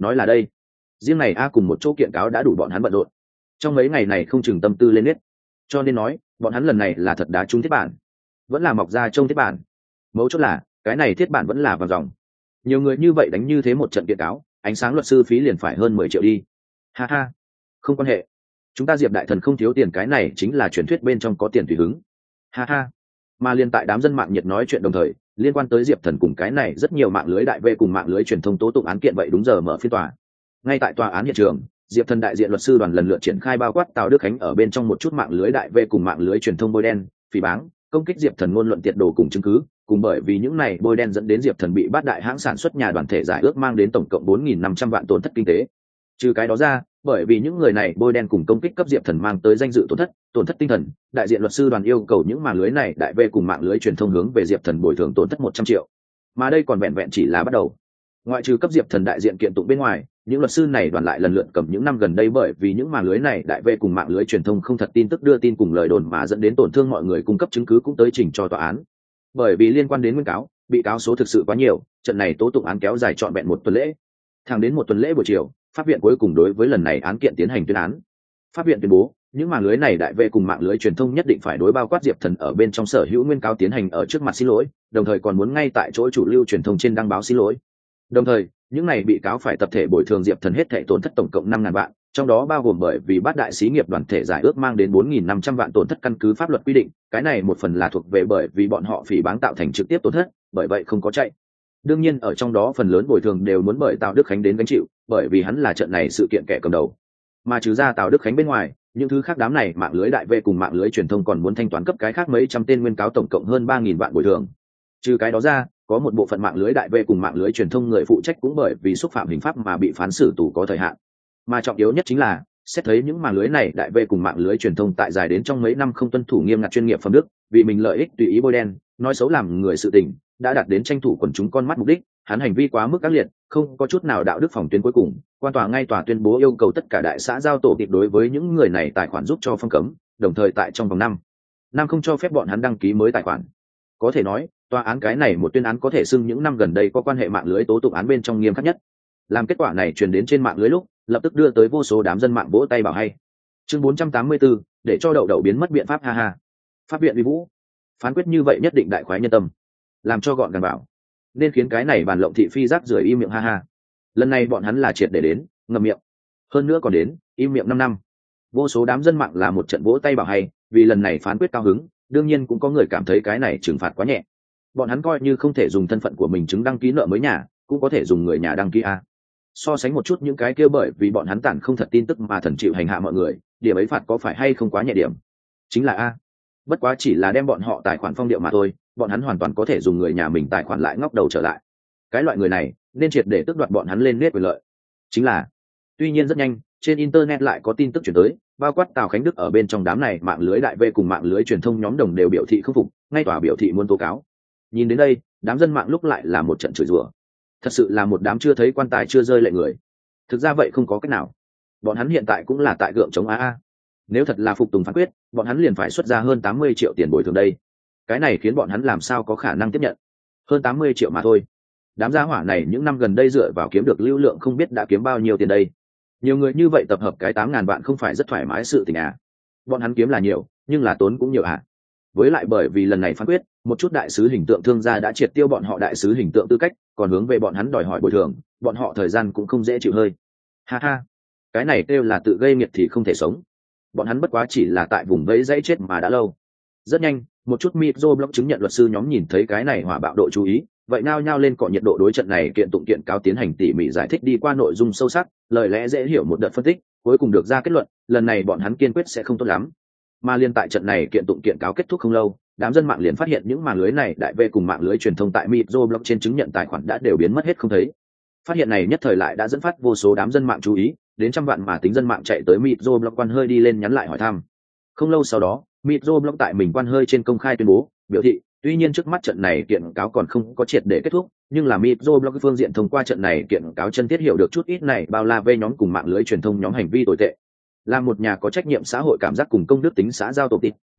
nói là đây, riêng này a cùng một chỗ kiện cáo đã đủ bọn hắn bận rộn, trong mấy ngày này không chừng tâm tư lên nết, cho nên nói bọn hắn lần này là thật đá trúng thiết bản, vẫn là mọc ra trông thiết bản. Mấu chốt là cái này thiết bản vẫn là vàng dòng, nhiều người như vậy đánh như thế một trận kiện cáo, ánh sáng luật sư phí liền phải hơn 10 triệu đi. Ha ha, không quan hệ, chúng ta Diệp đại thần không thiếu tiền, cái này chính là truyền thuyết bên trong có tiền tùy hứng. Ha ha. Mà liên tại đám dân mạng nhiệt nói chuyện đồng thời, liên quan tới Diệp thần cùng cái này rất nhiều mạng lưới đại v cùng mạng lưới truyền thông tố tụng án kiện vậy đúng giờ mở phiên tòa. Ngay tại tòa án hiện trường, Diệp thần đại diện luật sư đoàn lần lượt triển khai bao quát Tào Đức Khánh ở bên trong một chút mạng lưới đại v cùng mạng lưới truyền thông bôi đen, phỉ báng, công kích Diệp thần ngôn luận tiệt đồ cùng chứng cứ, cùng bởi vì những này bôi đen dẫn đến Diệp thần bị bát đại hãng sản xuất nhà đoàn thể giải ước mang đến tổng cộng 4.500 vạn tổn thất kinh tế. Trừ cái đó ra, bởi vì những người này bôi đen cùng công kích cấp Diệp thần mang tới danh dự tổn thất tinh thần, đại diện luật sư đoàn yêu cầu những mạng lưới này đại v cùng mạng lưới truyền thông hướng về Diệp thần bồi thường tổn thất 100 triệu. Mà đây còn vẹn vẹn chỉ là bắt đầu. Ngoại trừ cấp Diệp thần đại diện kiện tụng bên ngoài, những luật sư này đoàn lại lần lượt cầm những năm gần đây bởi vì những mạng lưới này đại v cùng mạng lưới truyền thông không thật tin tức đưa tin cùng lời đồn mà dẫn đến tổn thương mọi người cung cấp chứng cứ cũng tới trình cho tòa án. Bởi vì liên quan đến nguyên cáo, bị cáo số thực sự quá nhiều, trận này tố tụng án kéo dài trọn vẹn một tuần lễ. Thẳng đến một tuần lễ buổi chiều, pháp viện cuối cùng đối với lần này án kiện tiến hành tuyên án. Pháp viện tuyên bố, những mạng lưới này đại v cùng mạng lưới truyền thông nhất định phải đối bao quát Diệp thần ở bên trong sở hữu nguyên cáo tiến hành ở trước mặt xin lỗi, đồng thời còn muốn ngay tại chỗ chủ lưu truyền thông trên đăng báo xin lỗi. Đồng thời, những này bị cáo phải tập thể bồi thường Diệp thần hết thảy tổn thất tổng cộng 5.000 vạn, trong đó bao gồm bởi vì bát đại xí nghiệp đoàn thể giải ước mang đến 4.500 vạn tổn thất căn cứ pháp luật quy định, cái này một phần là thuộc về bởi vì bọn họ phỉ báng tạo thành trực tiếp tổn thất, bởi vậy không có chạy. Đương nhiên ở trong đó phần lớn bồi thường đều muốn bởi Tào Đức Khánh đến gánh chịu, bởi vì hắn là trận này sự kiện kẻ cầm đầu. Mà trừ ra Tào Đức Khánh bên ngoài, những thứ khác đám này mạng lưới đại v cùng mạng lưới truyền thông còn muốn thanh toán cấp cái khác mấy trăm tên nguyên cáo tổng cộng hơn 3.000 vạn bồi thường. Trừ cái đó ra, có một bộ phận mạng lưới đại v cùng mạng lưới truyền thông người phụ trách cũng bởi vì xúc phạm hình pháp mà bị phán xử tù có thời hạn. Mà trọng yếu nhất chính là xét thấy những mạng lưới này đại v cùng mạng lưới truyền thông tại dài đến trong mấy năm không tuân thủ nghiêm ngặt chuyên nghiệp phẩm đức, vì mình lợi ích tùy ý bôi đen, nói xấu làm người sự tình, đã đạt đến tranh thủ quần chúng con mắt mục đích, hắn hành vi quá mức ác liệt, không có chút nào đạo đức phòng tuyến. Cuối cùng, quan tòa ngay tòa tuyên bố yêu cầu tất cả đại xã giao tổ kịp đối với những người này tài khoản giúp cho phong cấm, đồng thời tại trong vòng 5 năm không cho phép bọn hắn đăng ký mới tài khoản. Có thể nói, tòa án cái này một tuyên án có thể xưng những năm gần đây có quan hệ mạng lưới tố tụng án bên trong nghiêm khắc nhất. Làm kết quả này truyền đến trên mạng lưới lúc, lập tức đưa tới vô số đám dân mạng vỗ tay bảo hay. Chương 484, để cho đậu đậu biến mất biện pháp ha ha. Pháp viện uy vũ, phán quyết như vậy nhất định đại khoái nhân tâm, làm cho gọn gàng bảo, nên khiến cái này bàn lộng thị phi rác rưởi im miệng ha ha. Lần này bọn hắn là triệt để đến, ngậm miệng. Hơn nữa còn đến, im miệng 5 năm. Vô số đám dân mạng là một trận vỗ tay bảo hay, vì lần này phán quyết cao hứng, đương nhiên cũng có người cảm thấy cái này trừng phạt quá nhẹ. Bọn hắn coi như không thể dùng thân phận của mình chứng đăng ký nợ mới nhà, cũng có thể dùng người nhà đăng ký a. So sánh một chút những cái kia bởi vì bọn hắn tản không thật tin tức mà thần chịu hành hạ mọi người, điểm ấy phạt có phải hay không quá nhẹ điểm? Chính là a. Bất quá chỉ là đem bọn họ tài khoản phong điệu mà thôi, bọn hắn hoàn toàn có thể dùng người nhà mình tài khoản lại ngóc đầu trở lại. Cái loại người này nên triệt để tước đoạt bọn hắn lên nết quyền lợi. Chính là, tuy nhiên rất nhanh, trên internet lại có tin tức chuyển tới, bao quát Tào Khánh Đức ở bên trong đám này mạng lưới đại v cùng mạng lưới truyền thông nhóm đồng đều biểu thị không phục, ngay tòa biểu thị muốn tố cáo. Nhìn đến đây, đám dân mạng lúc lại là một trận chửi rủa. Thật sự là một đám chưa thấy quan tài chưa rơi lệ người. Thực ra vậy không có cách nào. Bọn hắn hiện tại cũng là tại gượng chống a. Nếu thật là phục tùng phán quyết, bọn hắn liền phải xuất ra hơn 80 triệu tiền bồi thường đây. Cái này khiến bọn hắn làm sao có khả năng tiếp nhận. Hơn 80 triệu mà thôi. Đám gia hỏa này những năm gần đây dựa vào kiếm được lưu lượng không biết đã kiếm bao nhiêu tiền đây. Nhiều người như vậy tập hợp cái 8.000 vạn không phải rất thoải mái sự tình à. Bọn hắn kiếm là nhiều, nhưng là tốn cũng nhiều à. Với lại bởi vì lần này phán quyết, một chút đại sứ hình tượng thương gia đã triệt tiêu bọn họ đại sứ hình tượng tư cách, còn hướng về bọn hắn đòi hỏi bồi thường, bọn họ thời gian cũng không dễ chịu hơi. Ha ha, cái này kêu là tự gây nghiệt thì không thể sống. Bọn hắn bất quá chỉ là tại vùng vẫy dãy chết mà đã lâu. Rất nhanh, một chút microblog chứng nhận luật sư nhóm nhìn thấy cái này hỏa bạo độ chú ý, vậy nao nhao lên cọ nhiệt độ đối trận này kiện tụng kiện cáo tiến hành tỉ mỉ giải thích đi qua nội dung sâu sắc, lời lẽ dễ hiểu một đợt phân tích, cuối cùng được ra kết luận, lần này bọn hắn kiên quyết sẽ không tốt lắm. Mà liên tại trận này kiện tụng kiện cáo kết thúc không lâu, đám dân mạng liền phát hiện những mạng lưới này đại v cùng mạng lưới truyền thông tại microblog trên chứng nhận tài khoản đã đều biến mất hết không thấy. Phát hiện này nhất thời lại đã dẫn phát vô số đám dân mạng chú ý, đến trăm vạn mà tính dân mạng chạy tới microblog quan hơi đi lên nhắn lại hỏi thăm. Không lâu sau đó, microblog tại mình quan hơi trên công khai tuyên bố, biểu thị, tuy nhiên trước mắt trận này kiện cáo còn không có triệt để kết thúc, nhưng là microblog phương diện thông qua trận này kiện cáo chân thiết hiểu được chút ít này bao la về nhóm cùng mạng lưới truyền thông nhóm hành vi tồi tệ. Là một nhà có trách nhiệm xã hội cảm giác cùng công đức tính xã giao tổ tịch,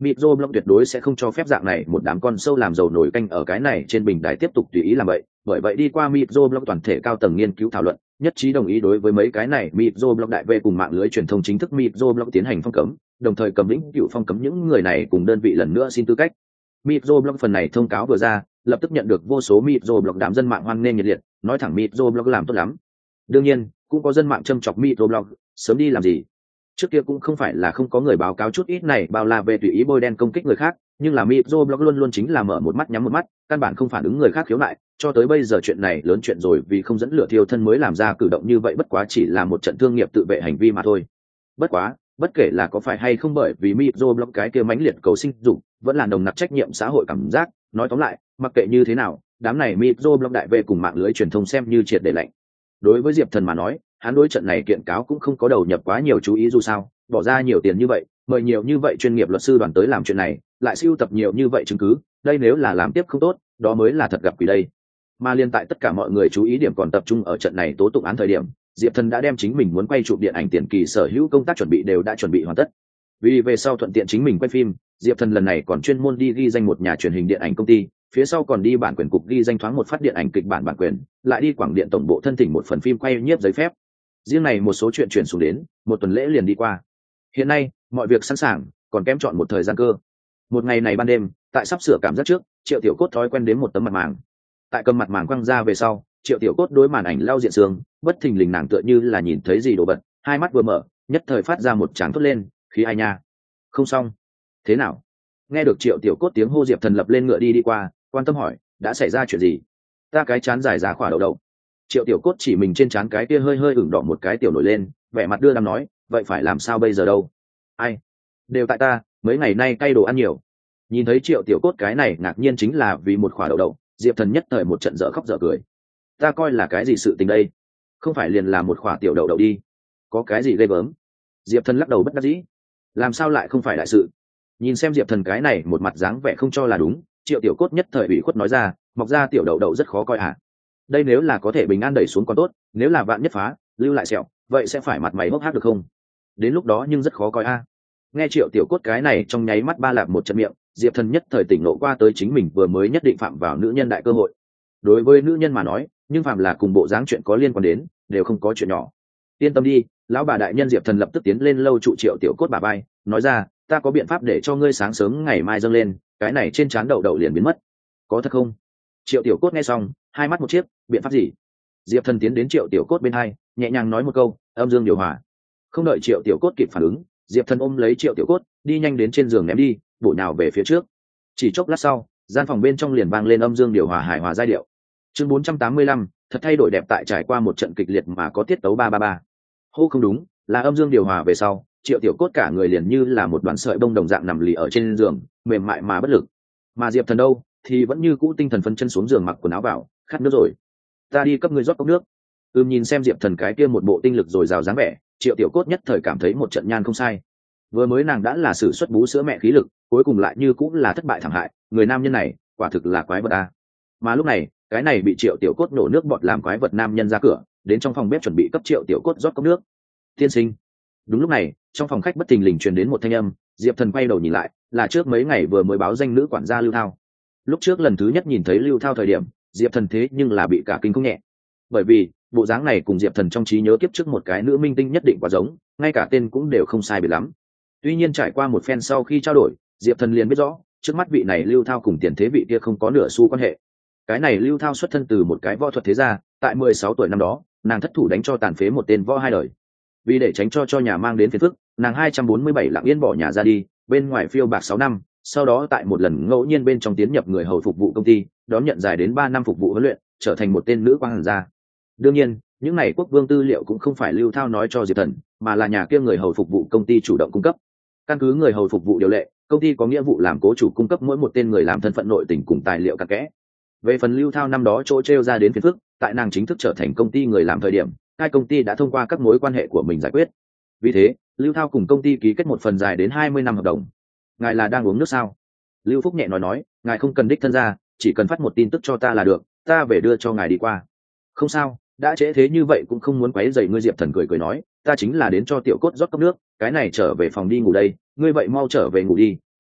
Microblog tuyệt đối sẽ không cho phép dạng này một đám con sâu làm dầu nổi canh ở cái này trên bình đài tiếp tục tùy ý làm vậy, bởi vậy đi qua Microblog toàn thể cao tầng nghiên cứu thảo luận, nhất trí đồng ý đối với mấy cái này Microblog đại về cùng mạng lưới truyền thông chính thức Microblog tiến hành phong cấm, đồng thời cầm lĩnh cựu phong cấm những người này cùng đơn vị lần nữa xin tư cách. Microblog phần này thông cáo vừa ra, lập tức nhận được vô số Microblog đám dân mạng hoan nghênh nhiệt liệt, nói thẳng Microblog làm tốt lắm. Đương nhiên, cũng có dân mạng châm chọc Microblog, sớm đi làm gì? Trước kia cũng không phải là không có người báo cáo chút ít này bao la về tùy ý bôi đen công kích người khác, nhưng là Microblog luôn luôn chính là mở một mắt nhắm một mắt, căn bản không phản ứng người khác khiếu nại, cho tới bây giờ chuyện này lớn chuyện rồi vì không dẫn lửa thiêu thân mới làm ra cử động như vậy, bất quá chỉ là một trận thương nghiệp tự vệ hành vi mà thôi. Bất quá, bất kể là có phải hay không bởi vì Microblog cái kia mãnh liệt cầu sinh dục, vẫn là nồng nặc trách nhiệm xã hội cảm giác, nói tóm lại, mặc kệ như thế nào, đám này Microblog đại về cùng mạng lưới truyền thông xem như triệt để lạnh. Đối với Diệp Thần mà nói, hắn đối trận này kiện cáo cũng không có đầu nhập quá nhiều chú ý, dù sao bỏ ra nhiều tiền như vậy, mời nhiều như vậy chuyên nghiệp luật sư đoàn tới làm chuyện này, lại sưu tập nhiều như vậy chứng cứ, đây nếu là làm tiếp không tốt, đó mới là thật gặp quỷ đây. Mà liên tại tất cả mọi người chú ý điểm còn tập trung ở trận này tố tụng án thời điểm, Diệp Thần đã đem chính mình muốn quay chụp điện ảnh tiền kỳ sở hữu công tác chuẩn bị đều đã chuẩn bị hoàn tất. Vì về sau thuận tiện chính mình quay phim, Diệp Thần lần này còn chuyên môn đi ghi danh một nhà truyền hình điện ảnh công ty, phía sau còn đi bản quyền cục ghi danh thoáng một phát điện ảnh kịch bản bản quyền, lại đi quảng điện tổng bộ thân thỉnh một phần phim quay nhiếp giấy phép. Riêng này một số chuyện chuyển xuống đến, một tuần lễ liền đi qua. Hiện nay, mọi việc sẵn sàng, còn kém chọn một thời gian cơ. Một ngày này ban đêm, tại sắp sửa cảm giác trước, Triệu Tiểu Cốt thói quen đến một tấm mặt màng. Tại cầm mặt màng quăng ra về sau, Triệu Tiểu Cốt đối màn ảnh lau diện sương, bất thình lình nàng tựa như là nhìn thấy gì đồ vật, hai mắt vừa mở, nhất thời phát ra một tràng thốt lên, khí ai nha. Không xong. Thế nào? Nghe được Triệu Tiểu Cốt tiếng hô, Diệp Thần lập lên ngựa đi qua, quan tâm hỏi, đã xảy ra chuyện gì? Ta cái chán dài ra khỏa đầu đầu. Triệu Tiểu Cốt chỉ mình trên trán cái kia hơi hơi ửng đỏ một cái tiểu nổi lên, vẻ mặt đưa đám nói, vậy phải làm sao bây giờ đâu? Ai? Đều tại ta, mấy ngày nay cay đồ ăn nhiều. Nhìn thấy Triệu Tiểu Cốt cái này ngạc nhiên chính là vì một khỏa đậu đậu, Diệp Thần nhất thời một trận dở khóc dở cười. Ta coi là cái gì sự tình đây? Không phải liền là một khỏa tiểu đậu đậu đi? Có cái gì ghê gớm? Diệp Thần lắc đầu bất đắc dĩ. Làm sao lại không phải đại sự? Nhìn xem Diệp Thần cái này một mặt dáng vẻ không cho là đúng, Triệu Tiểu Cốt nhất thời ủy khuất nói ra, mọc ra tiểu đậu đậu rất khó coi à? Đây nếu là có thể bình an đẩy xuống còn tốt, nếu là vạn nhất phá, lưu lại sẹo, vậy sẽ phải mặt mày hốc hác được không? Đến lúc đó nhưng rất khó coi a. Nghe Triệu Tiểu Cốt cái này trong nháy mắt ba lạp một trận miệng, Diệp Thần nhất thời tỉnh nộ qua tới chính mình vừa mới nhất định phạm vào nữ nhân đại cơ hội. Đối với nữ nhân mà nói, nhưng phạm là cùng bộ dáng chuyện có liên quan đến, đều không có chuyện nhỏ. Yên tâm đi, lão bà đại nhân. Diệp Thần lập tức tiến lên lâu trụ Triệu Tiểu Cốt bà bay, nói ra, ta có biện pháp để cho ngươi sáng sớm ngày mai dâng lên, cái này trên trán đậu đậu liền biến mất. Có thật không? Triệu Tiểu Cốt nghe xong, hai mắt một chiếc, biện pháp gì? Diệp Thần tiến đến Triệu Tiểu Cốt bên hai, nhẹ nhàng nói một câu, âm dương điều hòa. Không đợi Triệu Tiểu Cốt kịp phản ứng, Diệp Thần ôm lấy Triệu Tiểu Cốt, đi nhanh đến trên giường ném đi, bổ nhào về phía trước. Chỉ chốc lát sau, gian phòng bên trong liền vang lên âm dương điều hòa hài hòa giai điệu. Chương 485, thật thay đổi đẹp tại trải qua một trận kịch liệt mà có tiết tấu 333. Hô không đúng, là âm dương điều hòa về sau, Triệu Tiểu Cốt cả người liền như là một đoàn sợi bông đồng dạng nằm lì ở trên giường, mềm mại mà bất lực. Mà Diệp Thần đâu, thì vẫn như cũ tinh thần phân chân xuống giường mặc quần áo vào, khát nước rồi. Ta đi cấp người rót cốc nước. Nhìn xem Diệp Thần cái kia một bộ tinh lực dồi dào dáng vẻ, Triệu Tiểu Cốt nhất thời cảm thấy một trận nhan không sai. Vừa mới nàng đã là sử xuất bú sữa mẹ khí lực, cuối cùng lại như cũng là thất bại thảm hại, người nam nhân này quả thực là quái vật a. Mà lúc này, cái này bị Triệu Tiểu Cốt nổ nước bọt làm quái vật nam nhân ra cửa, đến trong phòng bếp chuẩn bị cấp Triệu Tiểu Cốt rót cốc nước. Tiên sinh. Đúng lúc này, trong phòng khách bất thình lình truyền đến một thanh âm, Diệp Thần quay đầu nhìn lại, là trước mấy ngày vừa mới báo danh nữ quản gia Lưu Thao. Lúc trước lần thứ nhất nhìn thấy Lưu Thao thời điểm, Diệp Thần thế nhưng là bị cả kinh không nhẹ, bởi vì bộ dáng này cùng Diệp Thần trong trí nhớ kiếp trước một cái nữ minh tinh nhất định quá giống, ngay cả tên cũng đều không sai biệt lắm. Tuy nhiên trải qua một phen sau khi trao đổi, Diệp Thần liền biết rõ, trước mắt vị này Lưu Thao cùng tiền thế vị kia không có nửa xu quan hệ. Cái này Lưu Thao xuất thân từ một cái võ thuật thế gia, tại 16 tuổi năm đó, nàng thất thủ đánh cho tàn phế một tên võ hai đời. Vì để tránh cho nhà mang đến phiền phức, nàng 247 lặng yên bỏ nhà ra đi, bên ngoài phiêu bạc 6 năm, sau đó tại một lần ngẫu nhiên bên trong tiến nhập người hầu phục vụ công ty, đón nhận dài đến 3 năm phục vụ huấn luyện, trở thành một tên nữ quan hàn gia. Đương nhiên, những này quốc vương tư liệu cũng không phải Lưu Thao nói cho Diệp Thần, mà là nhà kia người hầu phục vụ công ty chủ động cung cấp. Căn cứ người hầu phục vụ điều lệ, công ty có nghĩa vụ làm cố chủ cung cấp mỗi một tên người làm thân phận nội tình cùng tài liệu cặn kẽ. Về phần Lưu Thao năm đó chỗ trêu ra đến phiền phức, tại nàng chính thức trở thành công ty người làm thời điểm, hai công ty đã thông qua các mối quan hệ của mình giải quyết. Vì thế, Lưu Thao cùng công ty ký kết một phần dài đến 20 năm hợp đồng. Ngài là đang uống nước sao? Lưu Phúc nhẹ nói, ngài không cần đích thân ra, chỉ cần phát một tin tức cho ta là được, ta về đưa cho ngài đi qua. Không sao, đã trễ thế như vậy cũng không muốn quấy rầy ngươi. Diệp Thần cười nói, ta chính là đến cho Tiểu Cốt rót cốc nước, cái này trở về phòng đi ngủ đây, ngươi vậy mau trở về ngủ đi,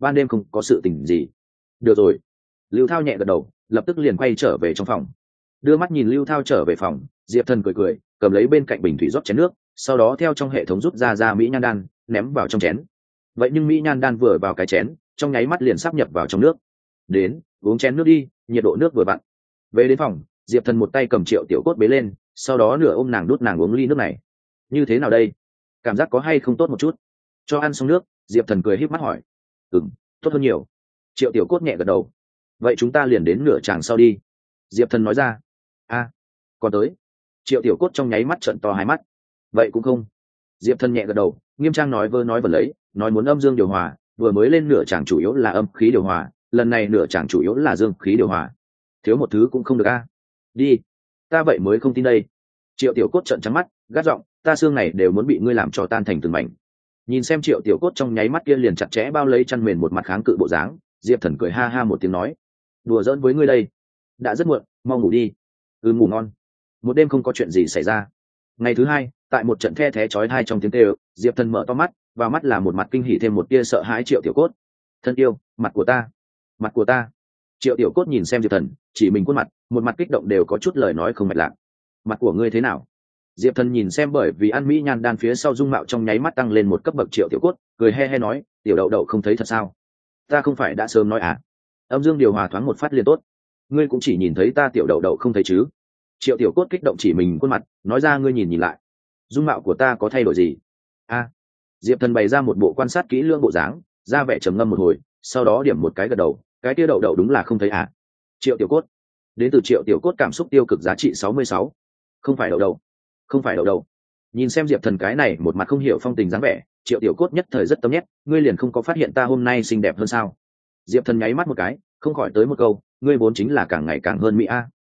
ban đêm không có sự tình gì. Được rồi. Lưu Thao nhẹ gật đầu, lập tức liền quay trở về trong phòng. Đưa mắt nhìn Lưu Thao trở về phòng, Diệp Thần cười cười, cầm lấy bên cạnh bình thủy rót chén nước, sau đó theo trong hệ thống rút ra mỹ nhan đan, ném vào trong chén. Vậy nhưng mỹ nhan đan vừa vào cái chén, trong nháy mắt liền sắp nhập vào trong nước. Đến, uống chén nước đi, nhiệt độ nước vừa vặn. Về đến phòng, Diệp Thần một tay cầm Triệu Tiểu Cốt bế lên, sau đó nửa ôm nàng đút nàng uống ly nước này. Như thế nào đây? Cảm giác có hay không tốt một chút? Cho ăn xong nước, Diệp Thần cười híp mắt hỏi. Tốt hơn nhiều. Triệu Tiểu Cốt nhẹ gật đầu. Vậy chúng ta liền đến nửa tràng sau đi. Diệp Thần nói ra. Còn tới. Triệu Tiểu Cốt trong nháy mắt trợn to hai mắt. Vậy cũng không. Diệp Thần nhẹ gật đầu, nghiêm trang nói vơ nói vẩn lấy, nói muốn âm dương điều hòa, vừa mới lên nửa tràng chủ yếu là âm khí điều hòa, lần này nửa tràng chủ yếu là dương khí điều hòa. Thiếu một thứ cũng không được Đi. Ta vậy mới không tin đây. Triệu Tiểu Cốt trợn trắng mắt, gắt giọng, ta xương này đều muốn bị ngươi làm cho tan thành từng mảnh. Nhìn xem Triệu Tiểu Cốt trong nháy mắt kia liền chặt chẽ bao lấy chăn mền một mặt kháng cự bộ dáng, Diệp Thần cười ha ha một tiếng nói, đùa giỡn với ngươi đây. Đã rất muộn, mau ngủ đi. Ngủ ngon. Một đêm không có chuyện gì xảy ra. Ngày thứ hai, tại một trận the thé chói tai trong tiếng kêu, Diệp Thần mở to mắt, vào mắt là một mặt kinh hỉ thêm một tia sợ hãi Triệu Tiểu Cốt. Thân yêu, mặt của ta. Triệu Tiểu Cốt nhìn xem Diệp Thần, chỉ mình khuôn mặt, một mặt kích động đều có chút lời nói không mạch lạc. Mặt của ngươi thế nào? Diệp Thần nhìn xem bởi vì ăn mỹ nhan đan phía sau dung mạo trong nháy mắt tăng lên một cấp bậc Triệu Tiểu Cốt, cười he he nói, tiểu đậu đậu không thấy thật sao? Ta không phải đã sớm nói âm dương điều hòa thoáng một phát liền tốt. Ngươi cũng chỉ nhìn thấy ta tiểu đậu đậu không thấy chứ? Triệu Tiểu Cốt kích động chỉ mình khuôn mặt, nói ra ngươi nhìn lại, dung mạo của ta có thay đổi gì? Diệp Thần bày ra một bộ quan sát kỹ lưỡng bộ dáng, ra vẻ trầm ngâm một hồi, sau đó điểm một cái gật đầu, cái kia đậu đậu đúng là không thấy Triệu Tiểu Cốt. Đến từ Triệu Tiểu Cốt cảm xúc tiêu cực giá trị 66. Không phải đậu đậu. Nhìn xem Diệp Thần cái này một mặt không hiểu phong tình dáng vẻ, Triệu Tiểu Cốt nhất thời rất tâm nhét, ngươi liền không có phát hiện ta hôm nay xinh đẹp hơn sao? Diệp Thần nháy mắt một cái, không khỏi tới một câu, ngươi vốn chính là càng ngày càng hơn mỹ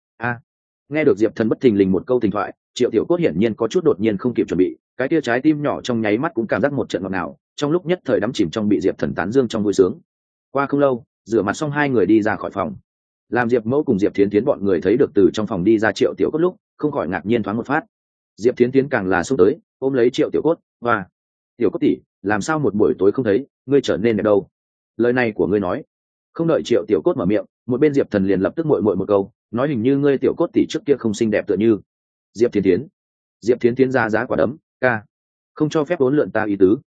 Nghe được Diệp Thần bất thình lình một câu tình thoại, Triệu Tiểu Cốt hiển nhiên có chút đột nhiên không kịp chuẩn bị, cái tia trái tim nhỏ trong nháy mắt cũng cảm giác một trận ngọt ngào, trong lúc nhất thời đắm chìm trong bị Diệp Thần tán dương trong vui sướng. Qua không lâu, rửa mặt xong hai người đi ra khỏi phòng. Làm Diệp Mẫu cùng Diệp Thiến Thiến bọn người thấy được từ trong phòng đi ra Triệu Tiểu Cốt lúc, không khỏi ngạc nhiên thoáng một phát. Diệp Thiến Thiến càng là xông tới, ôm lấy Triệu Tiểu Cốt, và Tiểu Cốt tỷ, làm sao một buổi tối không thấy, ngươi trở nên đẹp đâu? Lời này của ngươi nói. Không đợi Triệu Tiểu Cốt mở miệng, một bên Diệp Thần liền lập tức muội một câu, nói hình như ngươi Tiểu Cốt tỷ trước kia không xinh đẹp tựa như. Diệp Thiến Thiến ra giá quả đấm, không cho phép uốn lượn ta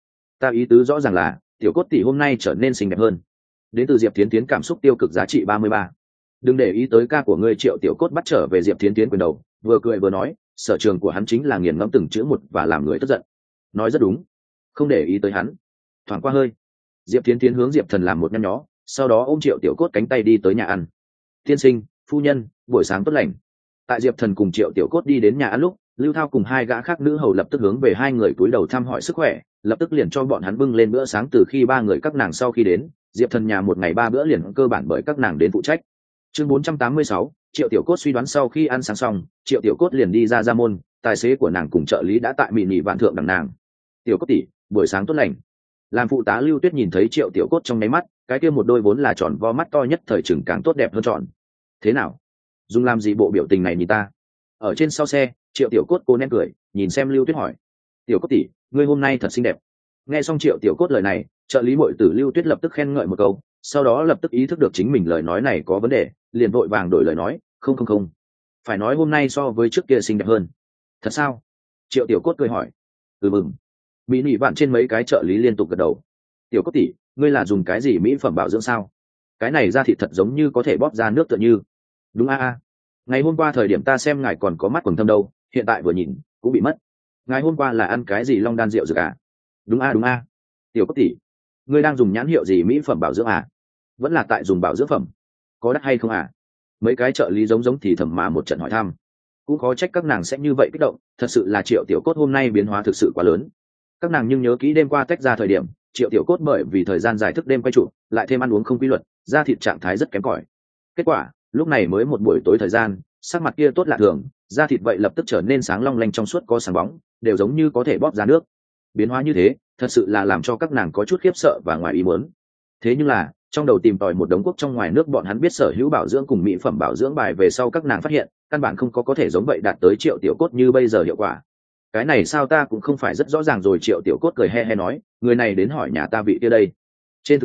ý tứ rõ ràng là Tiểu Cốt tỷ hôm nay trở nên xinh đẹp hơn. Đến từ Diệp Thiến Thiến cảm xúc tiêu cực giá trị 33. Đừng để ý tới ca của ngươi. Triệu Tiểu Cốt bắt trở về Diệp Thiến Thiến quyền đầu, vừa cười vừa nói, sở trường của hắn chính là nghiền ngẫm từng chữ một và làm người tức giận. Nói rất đúng, không để ý tới hắn. Thoảng qua hơi, Diệp Thiến Thiến hướng Diệp Thần làm một nhăn nhó, sau đó ôm Triệu Tiểu Cốt cánh tay đi tới nhà ăn. Tiên sinh, phu nhân, buổi sáng tốt lành. Tại Diệp Thần cùng Triệu Tiểu Cốt đi đến nhà ăn lúc, Lưu Thao cùng hai gã khác nữ hầu lập tức hướng về hai người cúi đầu thăm hỏi sức khỏe, lập tức liền cho bọn hắn bưng lên bữa sáng. Từ khi ba người các nàng sau khi đến, Diệp Thần nhà một ngày 3 bữa liền cơ bản bởi các nàng đến phụ trách. Chương 486, Triệu Tiểu Cốt suy đoán sau khi ăn sáng xong, Triệu Tiểu Cốt liền đi ra môn, tài xế của nàng cùng trợ lý đã tại mị nị vạn thượng đằng nàng. Tiểu Cốt tỷ, buổi sáng tốt lành. Làm phụ tá Lưu Tuyết nhìn thấy Triệu Tiểu Cốt trong nháy mắt, cái kia một đôi vốn là tròn vo mắt to nhất thời chừng càng tốt đẹp hơn tròn. Thế nào? Dung làm gì bộ biểu tình này nhìn ta? Ở trên sau xe, Triệu Tiểu Cốt cô nén cười, nhìn xem Lưu Tuyết hỏi, Tiểu Cốt tỷ, ngươi hôm nay thật xinh đẹp. Nghe xong Triệu Tiểu Cốt lời này, trợ lý muội tử Lưu Tuyết lập tức khen ngợi một câu, sau đó lập tức ý thức được chính mình lời nói này có vấn đề, liền vội vàng đổi lời nói, không, phải nói hôm nay so với trước kia xinh đẹp hơn. Thật sao? Triệu Tiểu Cốt cười hỏi. Mừng. Mỹ nị bạn trên mấy cái trợ lý liên tục gật đầu. Tiểu Cốt tỷ, ngươi là dùng cái gì mỹ phẩm bảo dưỡng sao? Cái này da thịt thật giống như có thể bóp ra nước tựa như. Đúng ngày hôm qua thời điểm ta xem ngài còn có mắt quầng thâm đâu, hiện tại vừa nhìn cũng bị mất. Ngài hôm qua là ăn cái gì long đan rượu dược Đúng Tiểu Cốt tỷ, ngươi đang dùng nhãn hiệu gì mỹ phẩm bảo dưỡng Vẫn là tại dùng bảo dưỡng phẩm, có đắt hay không Mấy cái trợ lý giống thì thầm mà một trận hỏi thăm. Cũng khó trách các nàng sẽ như vậy kích động, thật sự là Triệu Tiểu Cốt hôm nay biến hóa thực sự quá lớn. Các nàng nhưng nhớ kỹ đêm qua tách ra thời điểm, Triệu Tiểu Cốt bởi vì thời gian dài thức đêm quay trụ, lại thêm ăn uống không quy luật, da thịt trạng thái rất kém cỏi. Kết quả, lúc này mới một buổi tối thời gian, sắc mặt kia tốt lạ thường, da thịt vậy lập tức trở nên sáng long lanh trong suốt có sáng bóng, đều giống như có thể bóp ra nước. Biến hóa như thế, thật sự là làm cho các nàng có chút khiếp sợ và ngoài ý muốn. Thế nhưng là, trong đầu tìm tòi một đống quốc trong ngoài nước bọn hắn biết sở hữu bảo dưỡng cùng mỹ phẩm bảo dưỡng bài về sau, các nàng phát hiện căn bản không có thể giống vậy đạt tới Triệu Tiểu Cốt như bây giờ hiệu quả. Cái này sao ta cũng không phải rất rõ ràng rồi. Triệu Tiểu Cốt cười he he nói, người này đến hỏi nhà ta vị kia đây. Trên thực tế,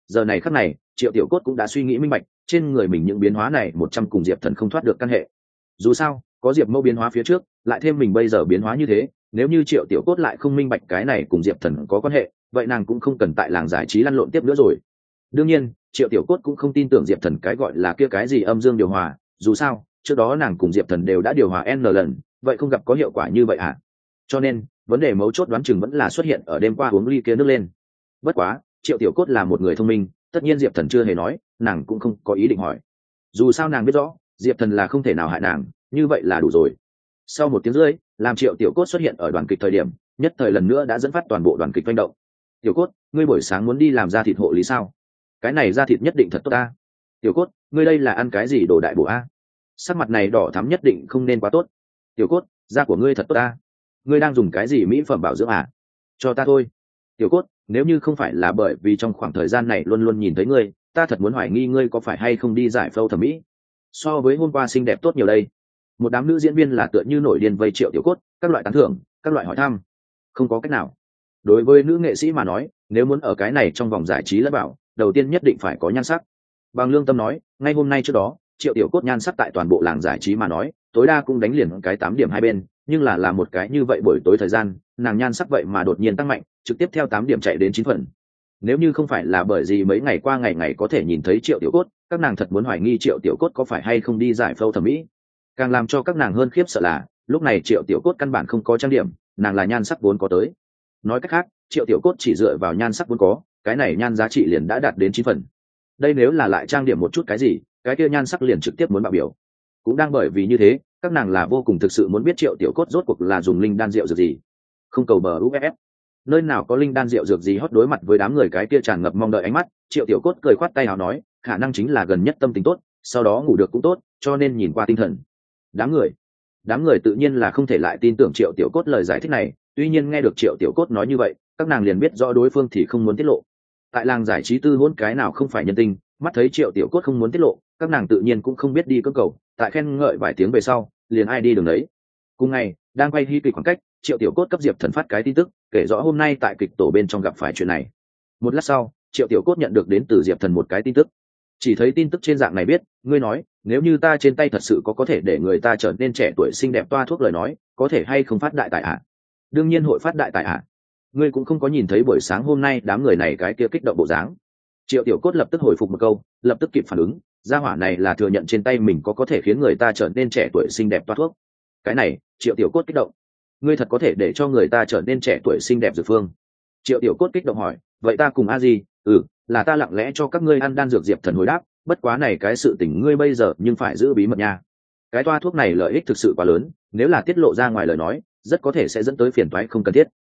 giờ này khắc này Triệu Tiểu Cốt cũng đã suy nghĩ minh bạch, trên người mình những biến hóa này 100 cùng Diệp Thần không thoát được căn hệ. Dù sao có Diệp Mẫu biến hóa phía trước, lại thêm mình bây giờ biến hóa như thế, nếu như Triệu Tiểu Cốt lại không minh bạch cái này cùng Diệp Thần có quan hệ, vậy nàng cũng không cần tại làng giải trí lăn lộn tiếp nữa rồi. Đương nhiên Triệu Tiểu Cốt cũng không tin tưởng Diệp Thần cái gọi là kia cái gì âm dương điều hòa, dù sao trước đó nàng cùng Diệp Thần đều đã điều hòa n lần, vậy không gặp có hiệu quả như vậy à? Cho nên vấn đề mấu chốt đoán chừng vẫn là xuất hiện ở đêm qua uống ly kia nước lên. Bất quá Triệu Tiểu Cốt là một người thông minh, tất nhiên Diệp Thần chưa hề nói, nàng cũng không có ý định hỏi. Dù sao nàng biết rõ Diệp Thần là không thể nào hại nàng, như vậy là đủ rồi. Sau 1 tiếng rưỡi, làm Triệu Tiểu Cốt xuất hiện ở đoàn kịch thời điểm, nhất thời lần nữa đã dẫn phát toàn bộ đoàn kịch manh động. Tiểu Cốt, ngươi buổi sáng muốn đi làm da thịt hộ lý sao? Cái này da thịt nhất định thật tốt ta. Tiểu Cốt, ngươi đây là ăn cái gì đồ đại bổ a? Sắc mặt này đỏ thắm nhất định không nên quá tốt. Tiểu Cốt, da của ngươi thật tốt ta. Ngươi đang dùng cái gì mỹ phẩm bảo dưỡng à? Cho ta thôi. Tiểu Cốt, nếu như không phải là bởi vì trong khoảng thời gian này luôn luôn nhìn thấy ngươi, ta thật muốn hoài nghi ngươi có phải hay không đi giải phẫu thẩm mỹ. So với hôm qua xinh đẹp tốt nhiều đây. Một đám nữ diễn viên là tựa như nổi điên vây Triệu Tiểu Cốt, các loại tán thưởng, các loại hỏi thăm. Không có cách nào. Đối với nữ nghệ sĩ mà nói, nếu muốn ở cái này trong vòng giải trí lẫn bảo, đầu tiên nhất định phải có nhan sắc. Bằng lương tâm nói, ngay hôm nay trước đó, Triệu Tiểu Cốt nhan sắc tại toàn bộ làng giải trí mà nói, tối đa cũng đánh liền cái 8 điểm hai bên, nhưng là một cái như vậy buổi tối thời gian, nàng nhan sắc vậy mà đột nhiên tăng mạnh, trực tiếp theo 8 điểm chạy đến 9 phần. Nếu như không phải là bởi vì mấy ngày qua ngày ngày có thể nhìn thấy Triệu Tiểu Cốt, các nàng thật muốn hoài nghi Triệu Tiểu Cốt có phải hay không đi giải phẫu thẩm mỹ. Càng làm cho các nàng hơn khiếp sợ là, lúc này Triệu Tiểu Cốt căn bản không có trang điểm, nàng là nhan sắc vốn có tới. Nói cách khác, Triệu Tiểu Cốt chỉ dựa vào nhan sắc vốn có, cái này nhan giá trị liền đã đạt đến 9 phần. Đây nếu là lại trang điểm một chút cái gì, cái kia nhan sắc liền trực tiếp muốn bạo biểu. Cũng đang bởi vì như thế, các nàng là vô cùng thực sự muốn biết Triệu Tiểu Cốt rốt cuộc là dùng linh đan rượu dược gì. Không cầu bờ UFF, nơi nào có linh đan rượu dược gì hót. Đối mặt với đám người cái kia tràn ngập mong đợi ánh mắt, Triệu Tiểu Cốt cười khoát tay áo nói, khả năng chính là gần nhất tâm tình tốt, sau đó ngủ được cũng tốt, cho nên nhìn qua tinh thần. Đám người tự nhiên là không thể lại tin tưởng Triệu Tiểu Cốt lời giải thích này, tuy nhiên nghe được Triệu Tiểu Cốt nói như vậy, các nàng liền biết rõ đối phương thì không muốn tiết lộ. Tại làng giải trí tư hôn cái nào không phải nhân tình, mắt thấy Triệu Tiểu Cốt không muốn tiết lộ, các nàng tự nhiên cũng không biết đi cưỡng cầu, tại khen ngợi vài tiếng về sau, liền ai đi đường đấy. Cùng ngày, đang quay hy kịch khoảng cách, Triệu Tiểu Cốt cấp Diệp Thần phát cái tin tức, kể rõ hôm nay tại kịch tổ bên trong gặp phải chuyện này. Một lát sau, Triệu Tiểu Cốt nhận được đến từ Diệp Thần một cái tin tức. Chỉ thấy tin tức trên dạng này biết, ngươi nói, nếu như ta trên tay thật sự có thể để người ta trở nên trẻ tuổi xinh đẹp toa thuốc lời nói, có thể hay không phát đại tài ạ? Đương nhiên hội phát đại tài ạ. Ngươi cũng không có nhìn thấy buổi sáng hôm nay đám người này cái kia kích động bộ dáng. Triệu Tiểu Cốt lập tức hồi phục một câu, lập tức kịp phản ứng, gia hỏa này là thừa nhận trên tay mình có thể khiến người ta trở nên trẻ tuổi xinh đẹp toa thuốc. Cái này, Triệu Tiểu Cốt kích động. Ngươi thật có thể để cho người ta trở nên trẻ tuổi xinh đẹp dược phương? Triệu Tiểu Cốt kích động hỏi, vậy ta cùng a gì? Là ta lặng lẽ cho các ngươi ăn đan dược. Diệp Thần hồi đáp, bất quá này cái sự tình ngươi bây giờ nhưng phải giữ bí mật nha. Cái toa thuốc này lợi ích thực sự quá lớn, nếu là tiết lộ ra ngoài lời nói, rất có thể sẽ dẫn tới phiền toái không cần thiết.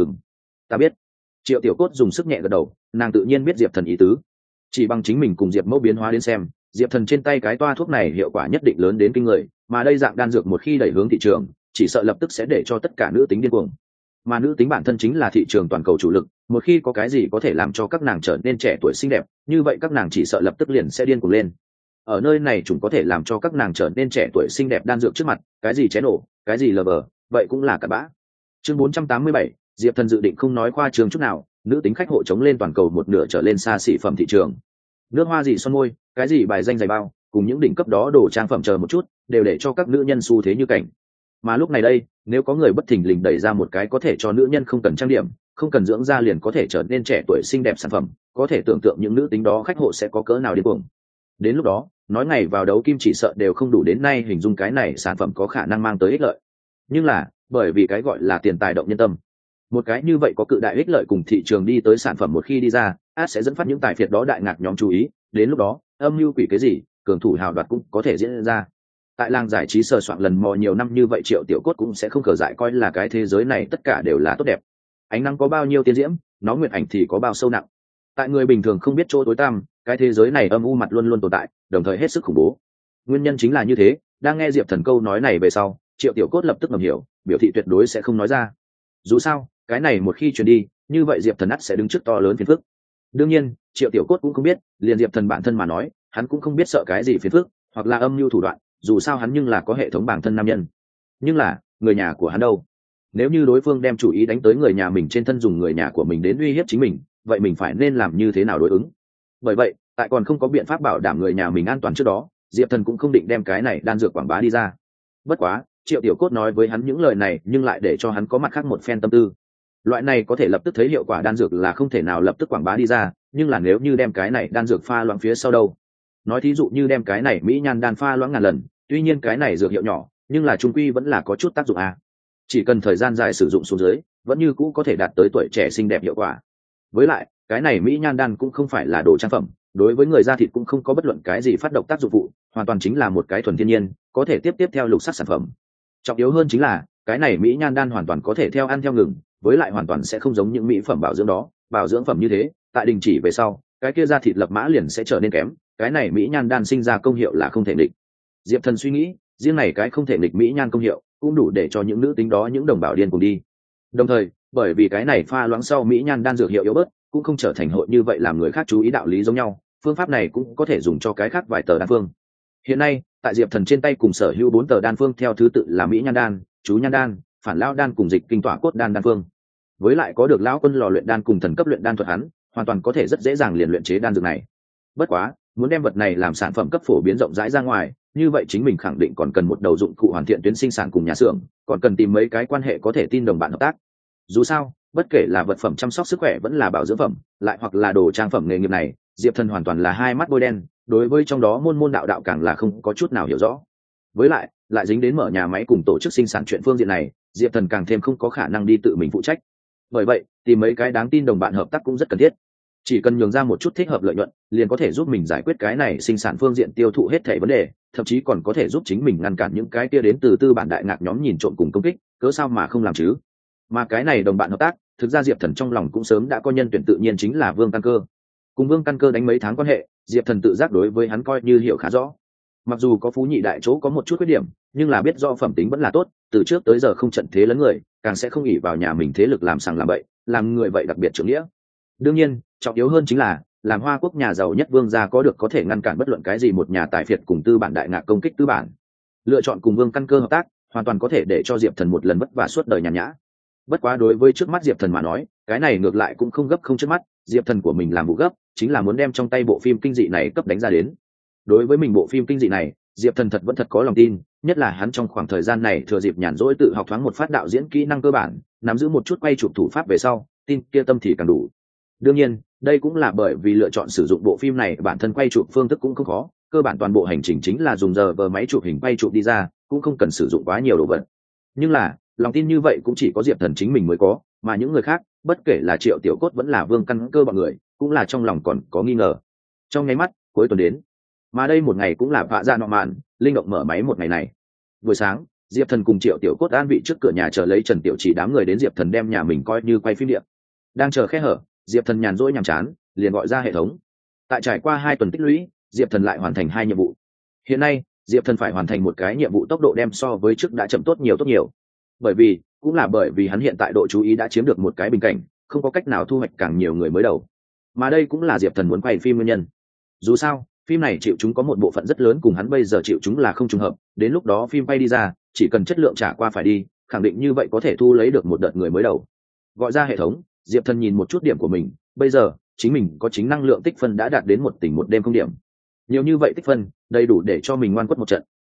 Ta biết. Triệu Tiểu Cốt dùng sức nhẹ gật đầu, nàng tự nhiên biết Diệp Thần ý tứ. Chỉ bằng chính mình cùng Diệp Mẫu biến hóa đến xem, Diệp Thần trên tay cái toa thuốc này hiệu quả nhất định lớn đến kinh người, mà đây dạng đan dược một khi đẩy hướng thị trường, chỉ sợ lập tức sẽ để cho tất cả nữ tính điên cuồng. Mà nữ tính bản thân chính là thị trường toàn cầu chủ lực, một khi có cái gì có thể làm cho các nàng trở nên trẻ tuổi xinh đẹp, như vậy các nàng chỉ sợ lập tức liền sẽ điên cuồng lên. Ở nơi này chúng có thể làm cho các nàng trở nên trẻ tuổi xinh đẹp đan dược trước mặt, cái gì chén nổ, cái gì lờ bờ, vậy cũng là cặn bã. Chương 487, Diệp Thần dự định không nói khoa trương chút nào, nữ tính khách hộ chống lên toàn cầu một nửa trở lên xa xỉ phẩm thị trường. Nước hoa gì son môi, cái gì bài danh giày bao, cùng những đỉnh cấp đó đồ trang phẩm chờ một chút, đều để cho các nữ nhân xu thế như cảnh. Mà lúc này đây, nếu có người bất thình lình đẩy ra một cái có thể cho nữ nhân không cần trang điểm, không cần dưỡng da liền có thể trở nên trẻ tuổi xinh đẹp sản phẩm, có thể tưởng tượng những nữ tính đó khách hộ sẽ có cỡ nào điên cuồng. Đến lúc đó, nói ngày vào đấu kim chỉ sợ đều không đủ đến nay hình dung cái này sản phẩm có khả năng mang tới ích lợi. Nhưng là, bởi vì cái gọi là tiền tài động nhân tâm, một cái như vậy có cự đại ích lợi cùng thị trường đi tới sản phẩm một khi đi ra, sẽ dẫn phát những tài phiệt đó đại ngạc nhóm chú ý. Đến lúc đó, âm mưu quỷ cái gì, cường thủ hào đoạt cũng có thể diễn ra. Tại làng giải trí sờ soạn lần mò nhiều năm như vậy, Triệu Tiểu Cốt cũng sẽ không cờ dại coi là cái thế giới này tất cả đều là tốt đẹp. Ánh nắng có bao nhiêu tiên diễm, nó nguyệt ảnh thì có bao sâu nặng. Tại người bình thường không biết chỗ tối tăm, cái thế giới này âm u mặt luôn luôn tồn tại, đồng thời hết sức khủng bố. Nguyên nhân chính là như thế, đang nghe Diệp Thần câu nói này về sau, Triệu Tiểu Cốt lập tức ngầm hiểu, biểu thị tuyệt đối sẽ không nói ra. Dù sao, cái này một khi truyền đi, như vậy Diệp Thần ắt sẽ đứng trước to lớn phiền phức. Đương nhiên, Triệu Tiểu Cốt cũng không biết, liền Diệp Thần bản thân mà nói, hắn cũng không biết sợ cái gì phiền phức, hoặc là âm mưu thủ đoạn, dù sao hắn nhưng là có hệ thống bản thân nam nhân. Nhưng là, người nhà của hắn đâu? Nếu như đối phương đem chủ ý đánh tới người nhà mình trên thân, dùng người nhà của mình đến uy hiếp chính mình, vậy mình phải nên làm như thế nào đối ứng? Bởi vậy tại còn không có biện pháp bảo đảm người nhà mình an toàn trước đó, Diệp Thần cũng không định đem cái này đan dược quảng bá đi ra. Bất quá Triệu Tiểu Cốt nói với hắn những lời này nhưng lại để cho hắn có mặt khác một phen tâm tư. Loại này có thể lập tức thấy hiệu quả đan dược là không thể nào lập tức quảng bá đi ra, nhưng là nếu như đem cái này đan dược pha loãng phía sau đâu, nói thí dụ như đem cái này mỹ nhan đan pha loãng ngàn lần, tuy nhiên cái này dược hiệu nhỏ nhưng là trung quy vẫn là có chút tác dụng à. Chỉ cần thời gian dài sử dụng xuống dưới vẫn như cũ có thể đạt tới tuổi trẻ xinh đẹp hiệu quả. Với lại cái này mỹ nhan đan cũng không phải là đồ trang phẩm, đối với người da thịt cũng không có bất luận cái gì phát động tác dụng phụ, hoàn toàn chính là một cái thuần thiên nhiên có thể tiếp theo lục sắc sản phẩm. Trọng yếu hơn chính là cái này mỹ nhan đan hoàn toàn có thể theo ăn theo ngừng, với lại hoàn toàn sẽ không giống những mỹ phẩm bảo dưỡng đó, bảo dưỡng phẩm như thế tại đình chỉ về sau cái kia da thịt lập mã liền sẽ trở nên kém, cái này mỹ nhan đan sinh ra công hiệu là không thể địch. Diệp Thần suy nghĩ riêng này cái không thể địch mỹ nhan công hiệu cũng đủ để cho những nữ tính đó những đồng bào điên cùng đi. Đồng thời bởi vì cái này pha loãng sau mỹ nhan đan dược hiệu yếu bớt, cũng không trở thành hội như vậy làm người khác chú ý đạo lý giống nhau, phương pháp này cũng có thể dùng cho cái khác vài tờ đan phương. Hiện nay tại Diệp Thần trên tay cùng sở hữu 4 tờ đan phương theo thứ tự là mỹ nhan đan, chú nhan đan, phản lao đan cùng dịch kinh tỏa cốt đan đan phương. Với lại có được lão quân lò luyện đan cùng thần cấp luyện đan thuật, hắn hoàn toàn có thể rất dễ dàng liền luyện chế đan dược này. Bất quá muốn đem vật này làm sản phẩm cấp phổ biến rộng rãi ra ngoài, như vậy chính mình khẳng định còn cần một đầu dụng cụ hoàn thiện tuyến sinh sản cùng nhà xưởng, còn cần tìm mấy cái quan hệ có thể tin đồng bạn hợp tác. Dù sao bất kể là vật phẩm chăm sóc sức khỏe vẫn là bảo dưỡng phẩm lại hoặc là đồ trang phẩm nghề nghiệp này, Diệp Thần hoàn toàn là hai mắt bôi đen, đối với trong đó môn đạo đạo càng là không có chút nào hiểu rõ. Với lại dính đến mở nhà máy cùng tổ chức sinh sản chuyện phương diện này, Diệp Thần càng thêm không có khả năng đi tự mình phụ trách. Bởi vậy tìm mấy cái đáng tin đồng bạn hợp tác cũng rất cần thiết, chỉ cần nhường ra một chút thích hợp lợi nhuận liền có thể giúp mình giải quyết cái này sinh sản phương diện tiêu thụ hết thảy vấn đề, thậm chí còn có thể giúp chính mình ngăn cản những cái kia đến từ tư bản đại ngạc nhóm nhìn trộm cùng công kích, cớ sao mà không làm chứ. Mà cái này đồng bạn hợp tác thực ra Diệp Thần trong lòng cũng sớm đã có nhân tuyển, tự nhiên chính là Vương Căn Cơ. Cùng Vương Căn Cơ đánh mấy tháng quan hệ, Diệp Thần tự giác đối với hắn coi như hiểu khá rõ. Mặc dù có phú nhị đại chỗ có một chút khuyết điểm, nhưng là biết do phẩm tính vẫn là tốt, từ trước tới giờ không trận thế lấn người, càng sẽ không ỷ vào nhà mình thế lực làm sằng làm bậy, làm người vậy đặc biệt trưởng nghĩa. Đương nhiên trọng yếu hơn chính là làm Hoa Quốc nhà giàu nhất Vương gia có được có thể ngăn cản bất luận cái gì một nhà tài phiệt cùng tư bản đại ngạc công kích tư bản. Lựa chọn cùng Vương Căn Cơ hợp tác hoàn toàn có thể để cho Diệp Thần một lần vất vả suốt đời nhàn nhã. Bất quá đối với trước mắt Diệp Thần mà nói, cái này ngược lại cũng không gấp không trước mắt, Diệp Thần của mình làm vụ gấp chính là muốn đem trong tay bộ phim kinh dị này cấp đánh ra đến. Đối với mình bộ phim kinh dị này, Diệp Thần vẫn thật có lòng tin, nhất là hắn trong khoảng thời gian này thừa dịp nhàn rỗi tự học thoáng một phát đạo diễn kỹ năng cơ bản, nắm giữ một chút quay chụp thủ pháp về sau, tin kia tâm thì càng đủ. Đương nhiên đây cũng là bởi vì lựa chọn sử dụng bộ phim này bản thân quay chụp phương thức cũng không khó, cơ bản toàn bộ hành trình chính là dùng giờ vờ máy chụp hình quay chụp đi ra, cũng không cần sử dụng quá nhiều đồ vật. Nhưng là lòng tin như vậy cũng chỉ có Diệp Thần chính mình mới có, mà những người khác bất kể là Triệu Tiểu Cốt vẫn là Vương Căn Cơ bọn người cũng là trong lòng còn có nghi ngờ. Trong nháy mắt cuối tuần đến, mà đây một ngày cũng là vạ ra nọ mạn linh động mở máy một ngày này. Buổi sáng Diệp Thần cùng Triệu Tiểu Cốt an vị trước cửa nhà chờ lấy Trần Tiểu Chỉ đám người đến Diệp Thần đem nhà mình coi như quay phim điện. Đang chờ khe hở, Diệp Thần nhàn rỗi nhàm chán liền gọi ra hệ thống. Tại trải qua 2 tuần tích lũy, Diệp Thần lại hoàn thành 2 nhiệm vụ. Hiện nay Diệp Thần phải hoàn thành một cái nhiệm vụ tốc độ đem so với trước đã chậm tốt nhiều. Bởi vì hắn hiện tại độ chú ý đã chiếm được một cái bình cảnh, không có cách nào thu hoạch càng nhiều người mới đầu. Mà đây cũng là Diệp Thần muốn quay phim nguyên nhân. Dù sao phim này chịu chúng có một bộ phận rất lớn cùng hắn bây giờ chịu chúng là không trùng hợp, đến lúc đó phim quay đi ra chỉ cần chất lượng trả qua phải đi, khẳng định như vậy có thể thu lấy được một đợt người mới đầu. Gọi ra hệ thống, Diệp Thần nhìn một chút điểm của mình, bây giờ chính mình có chính năng lượng tích phân đã đạt đến 1 tỉnh 1 đêm không điểm. Nhiều như vậy tích phân đầy đủ để cho mình ngoan quất một trận.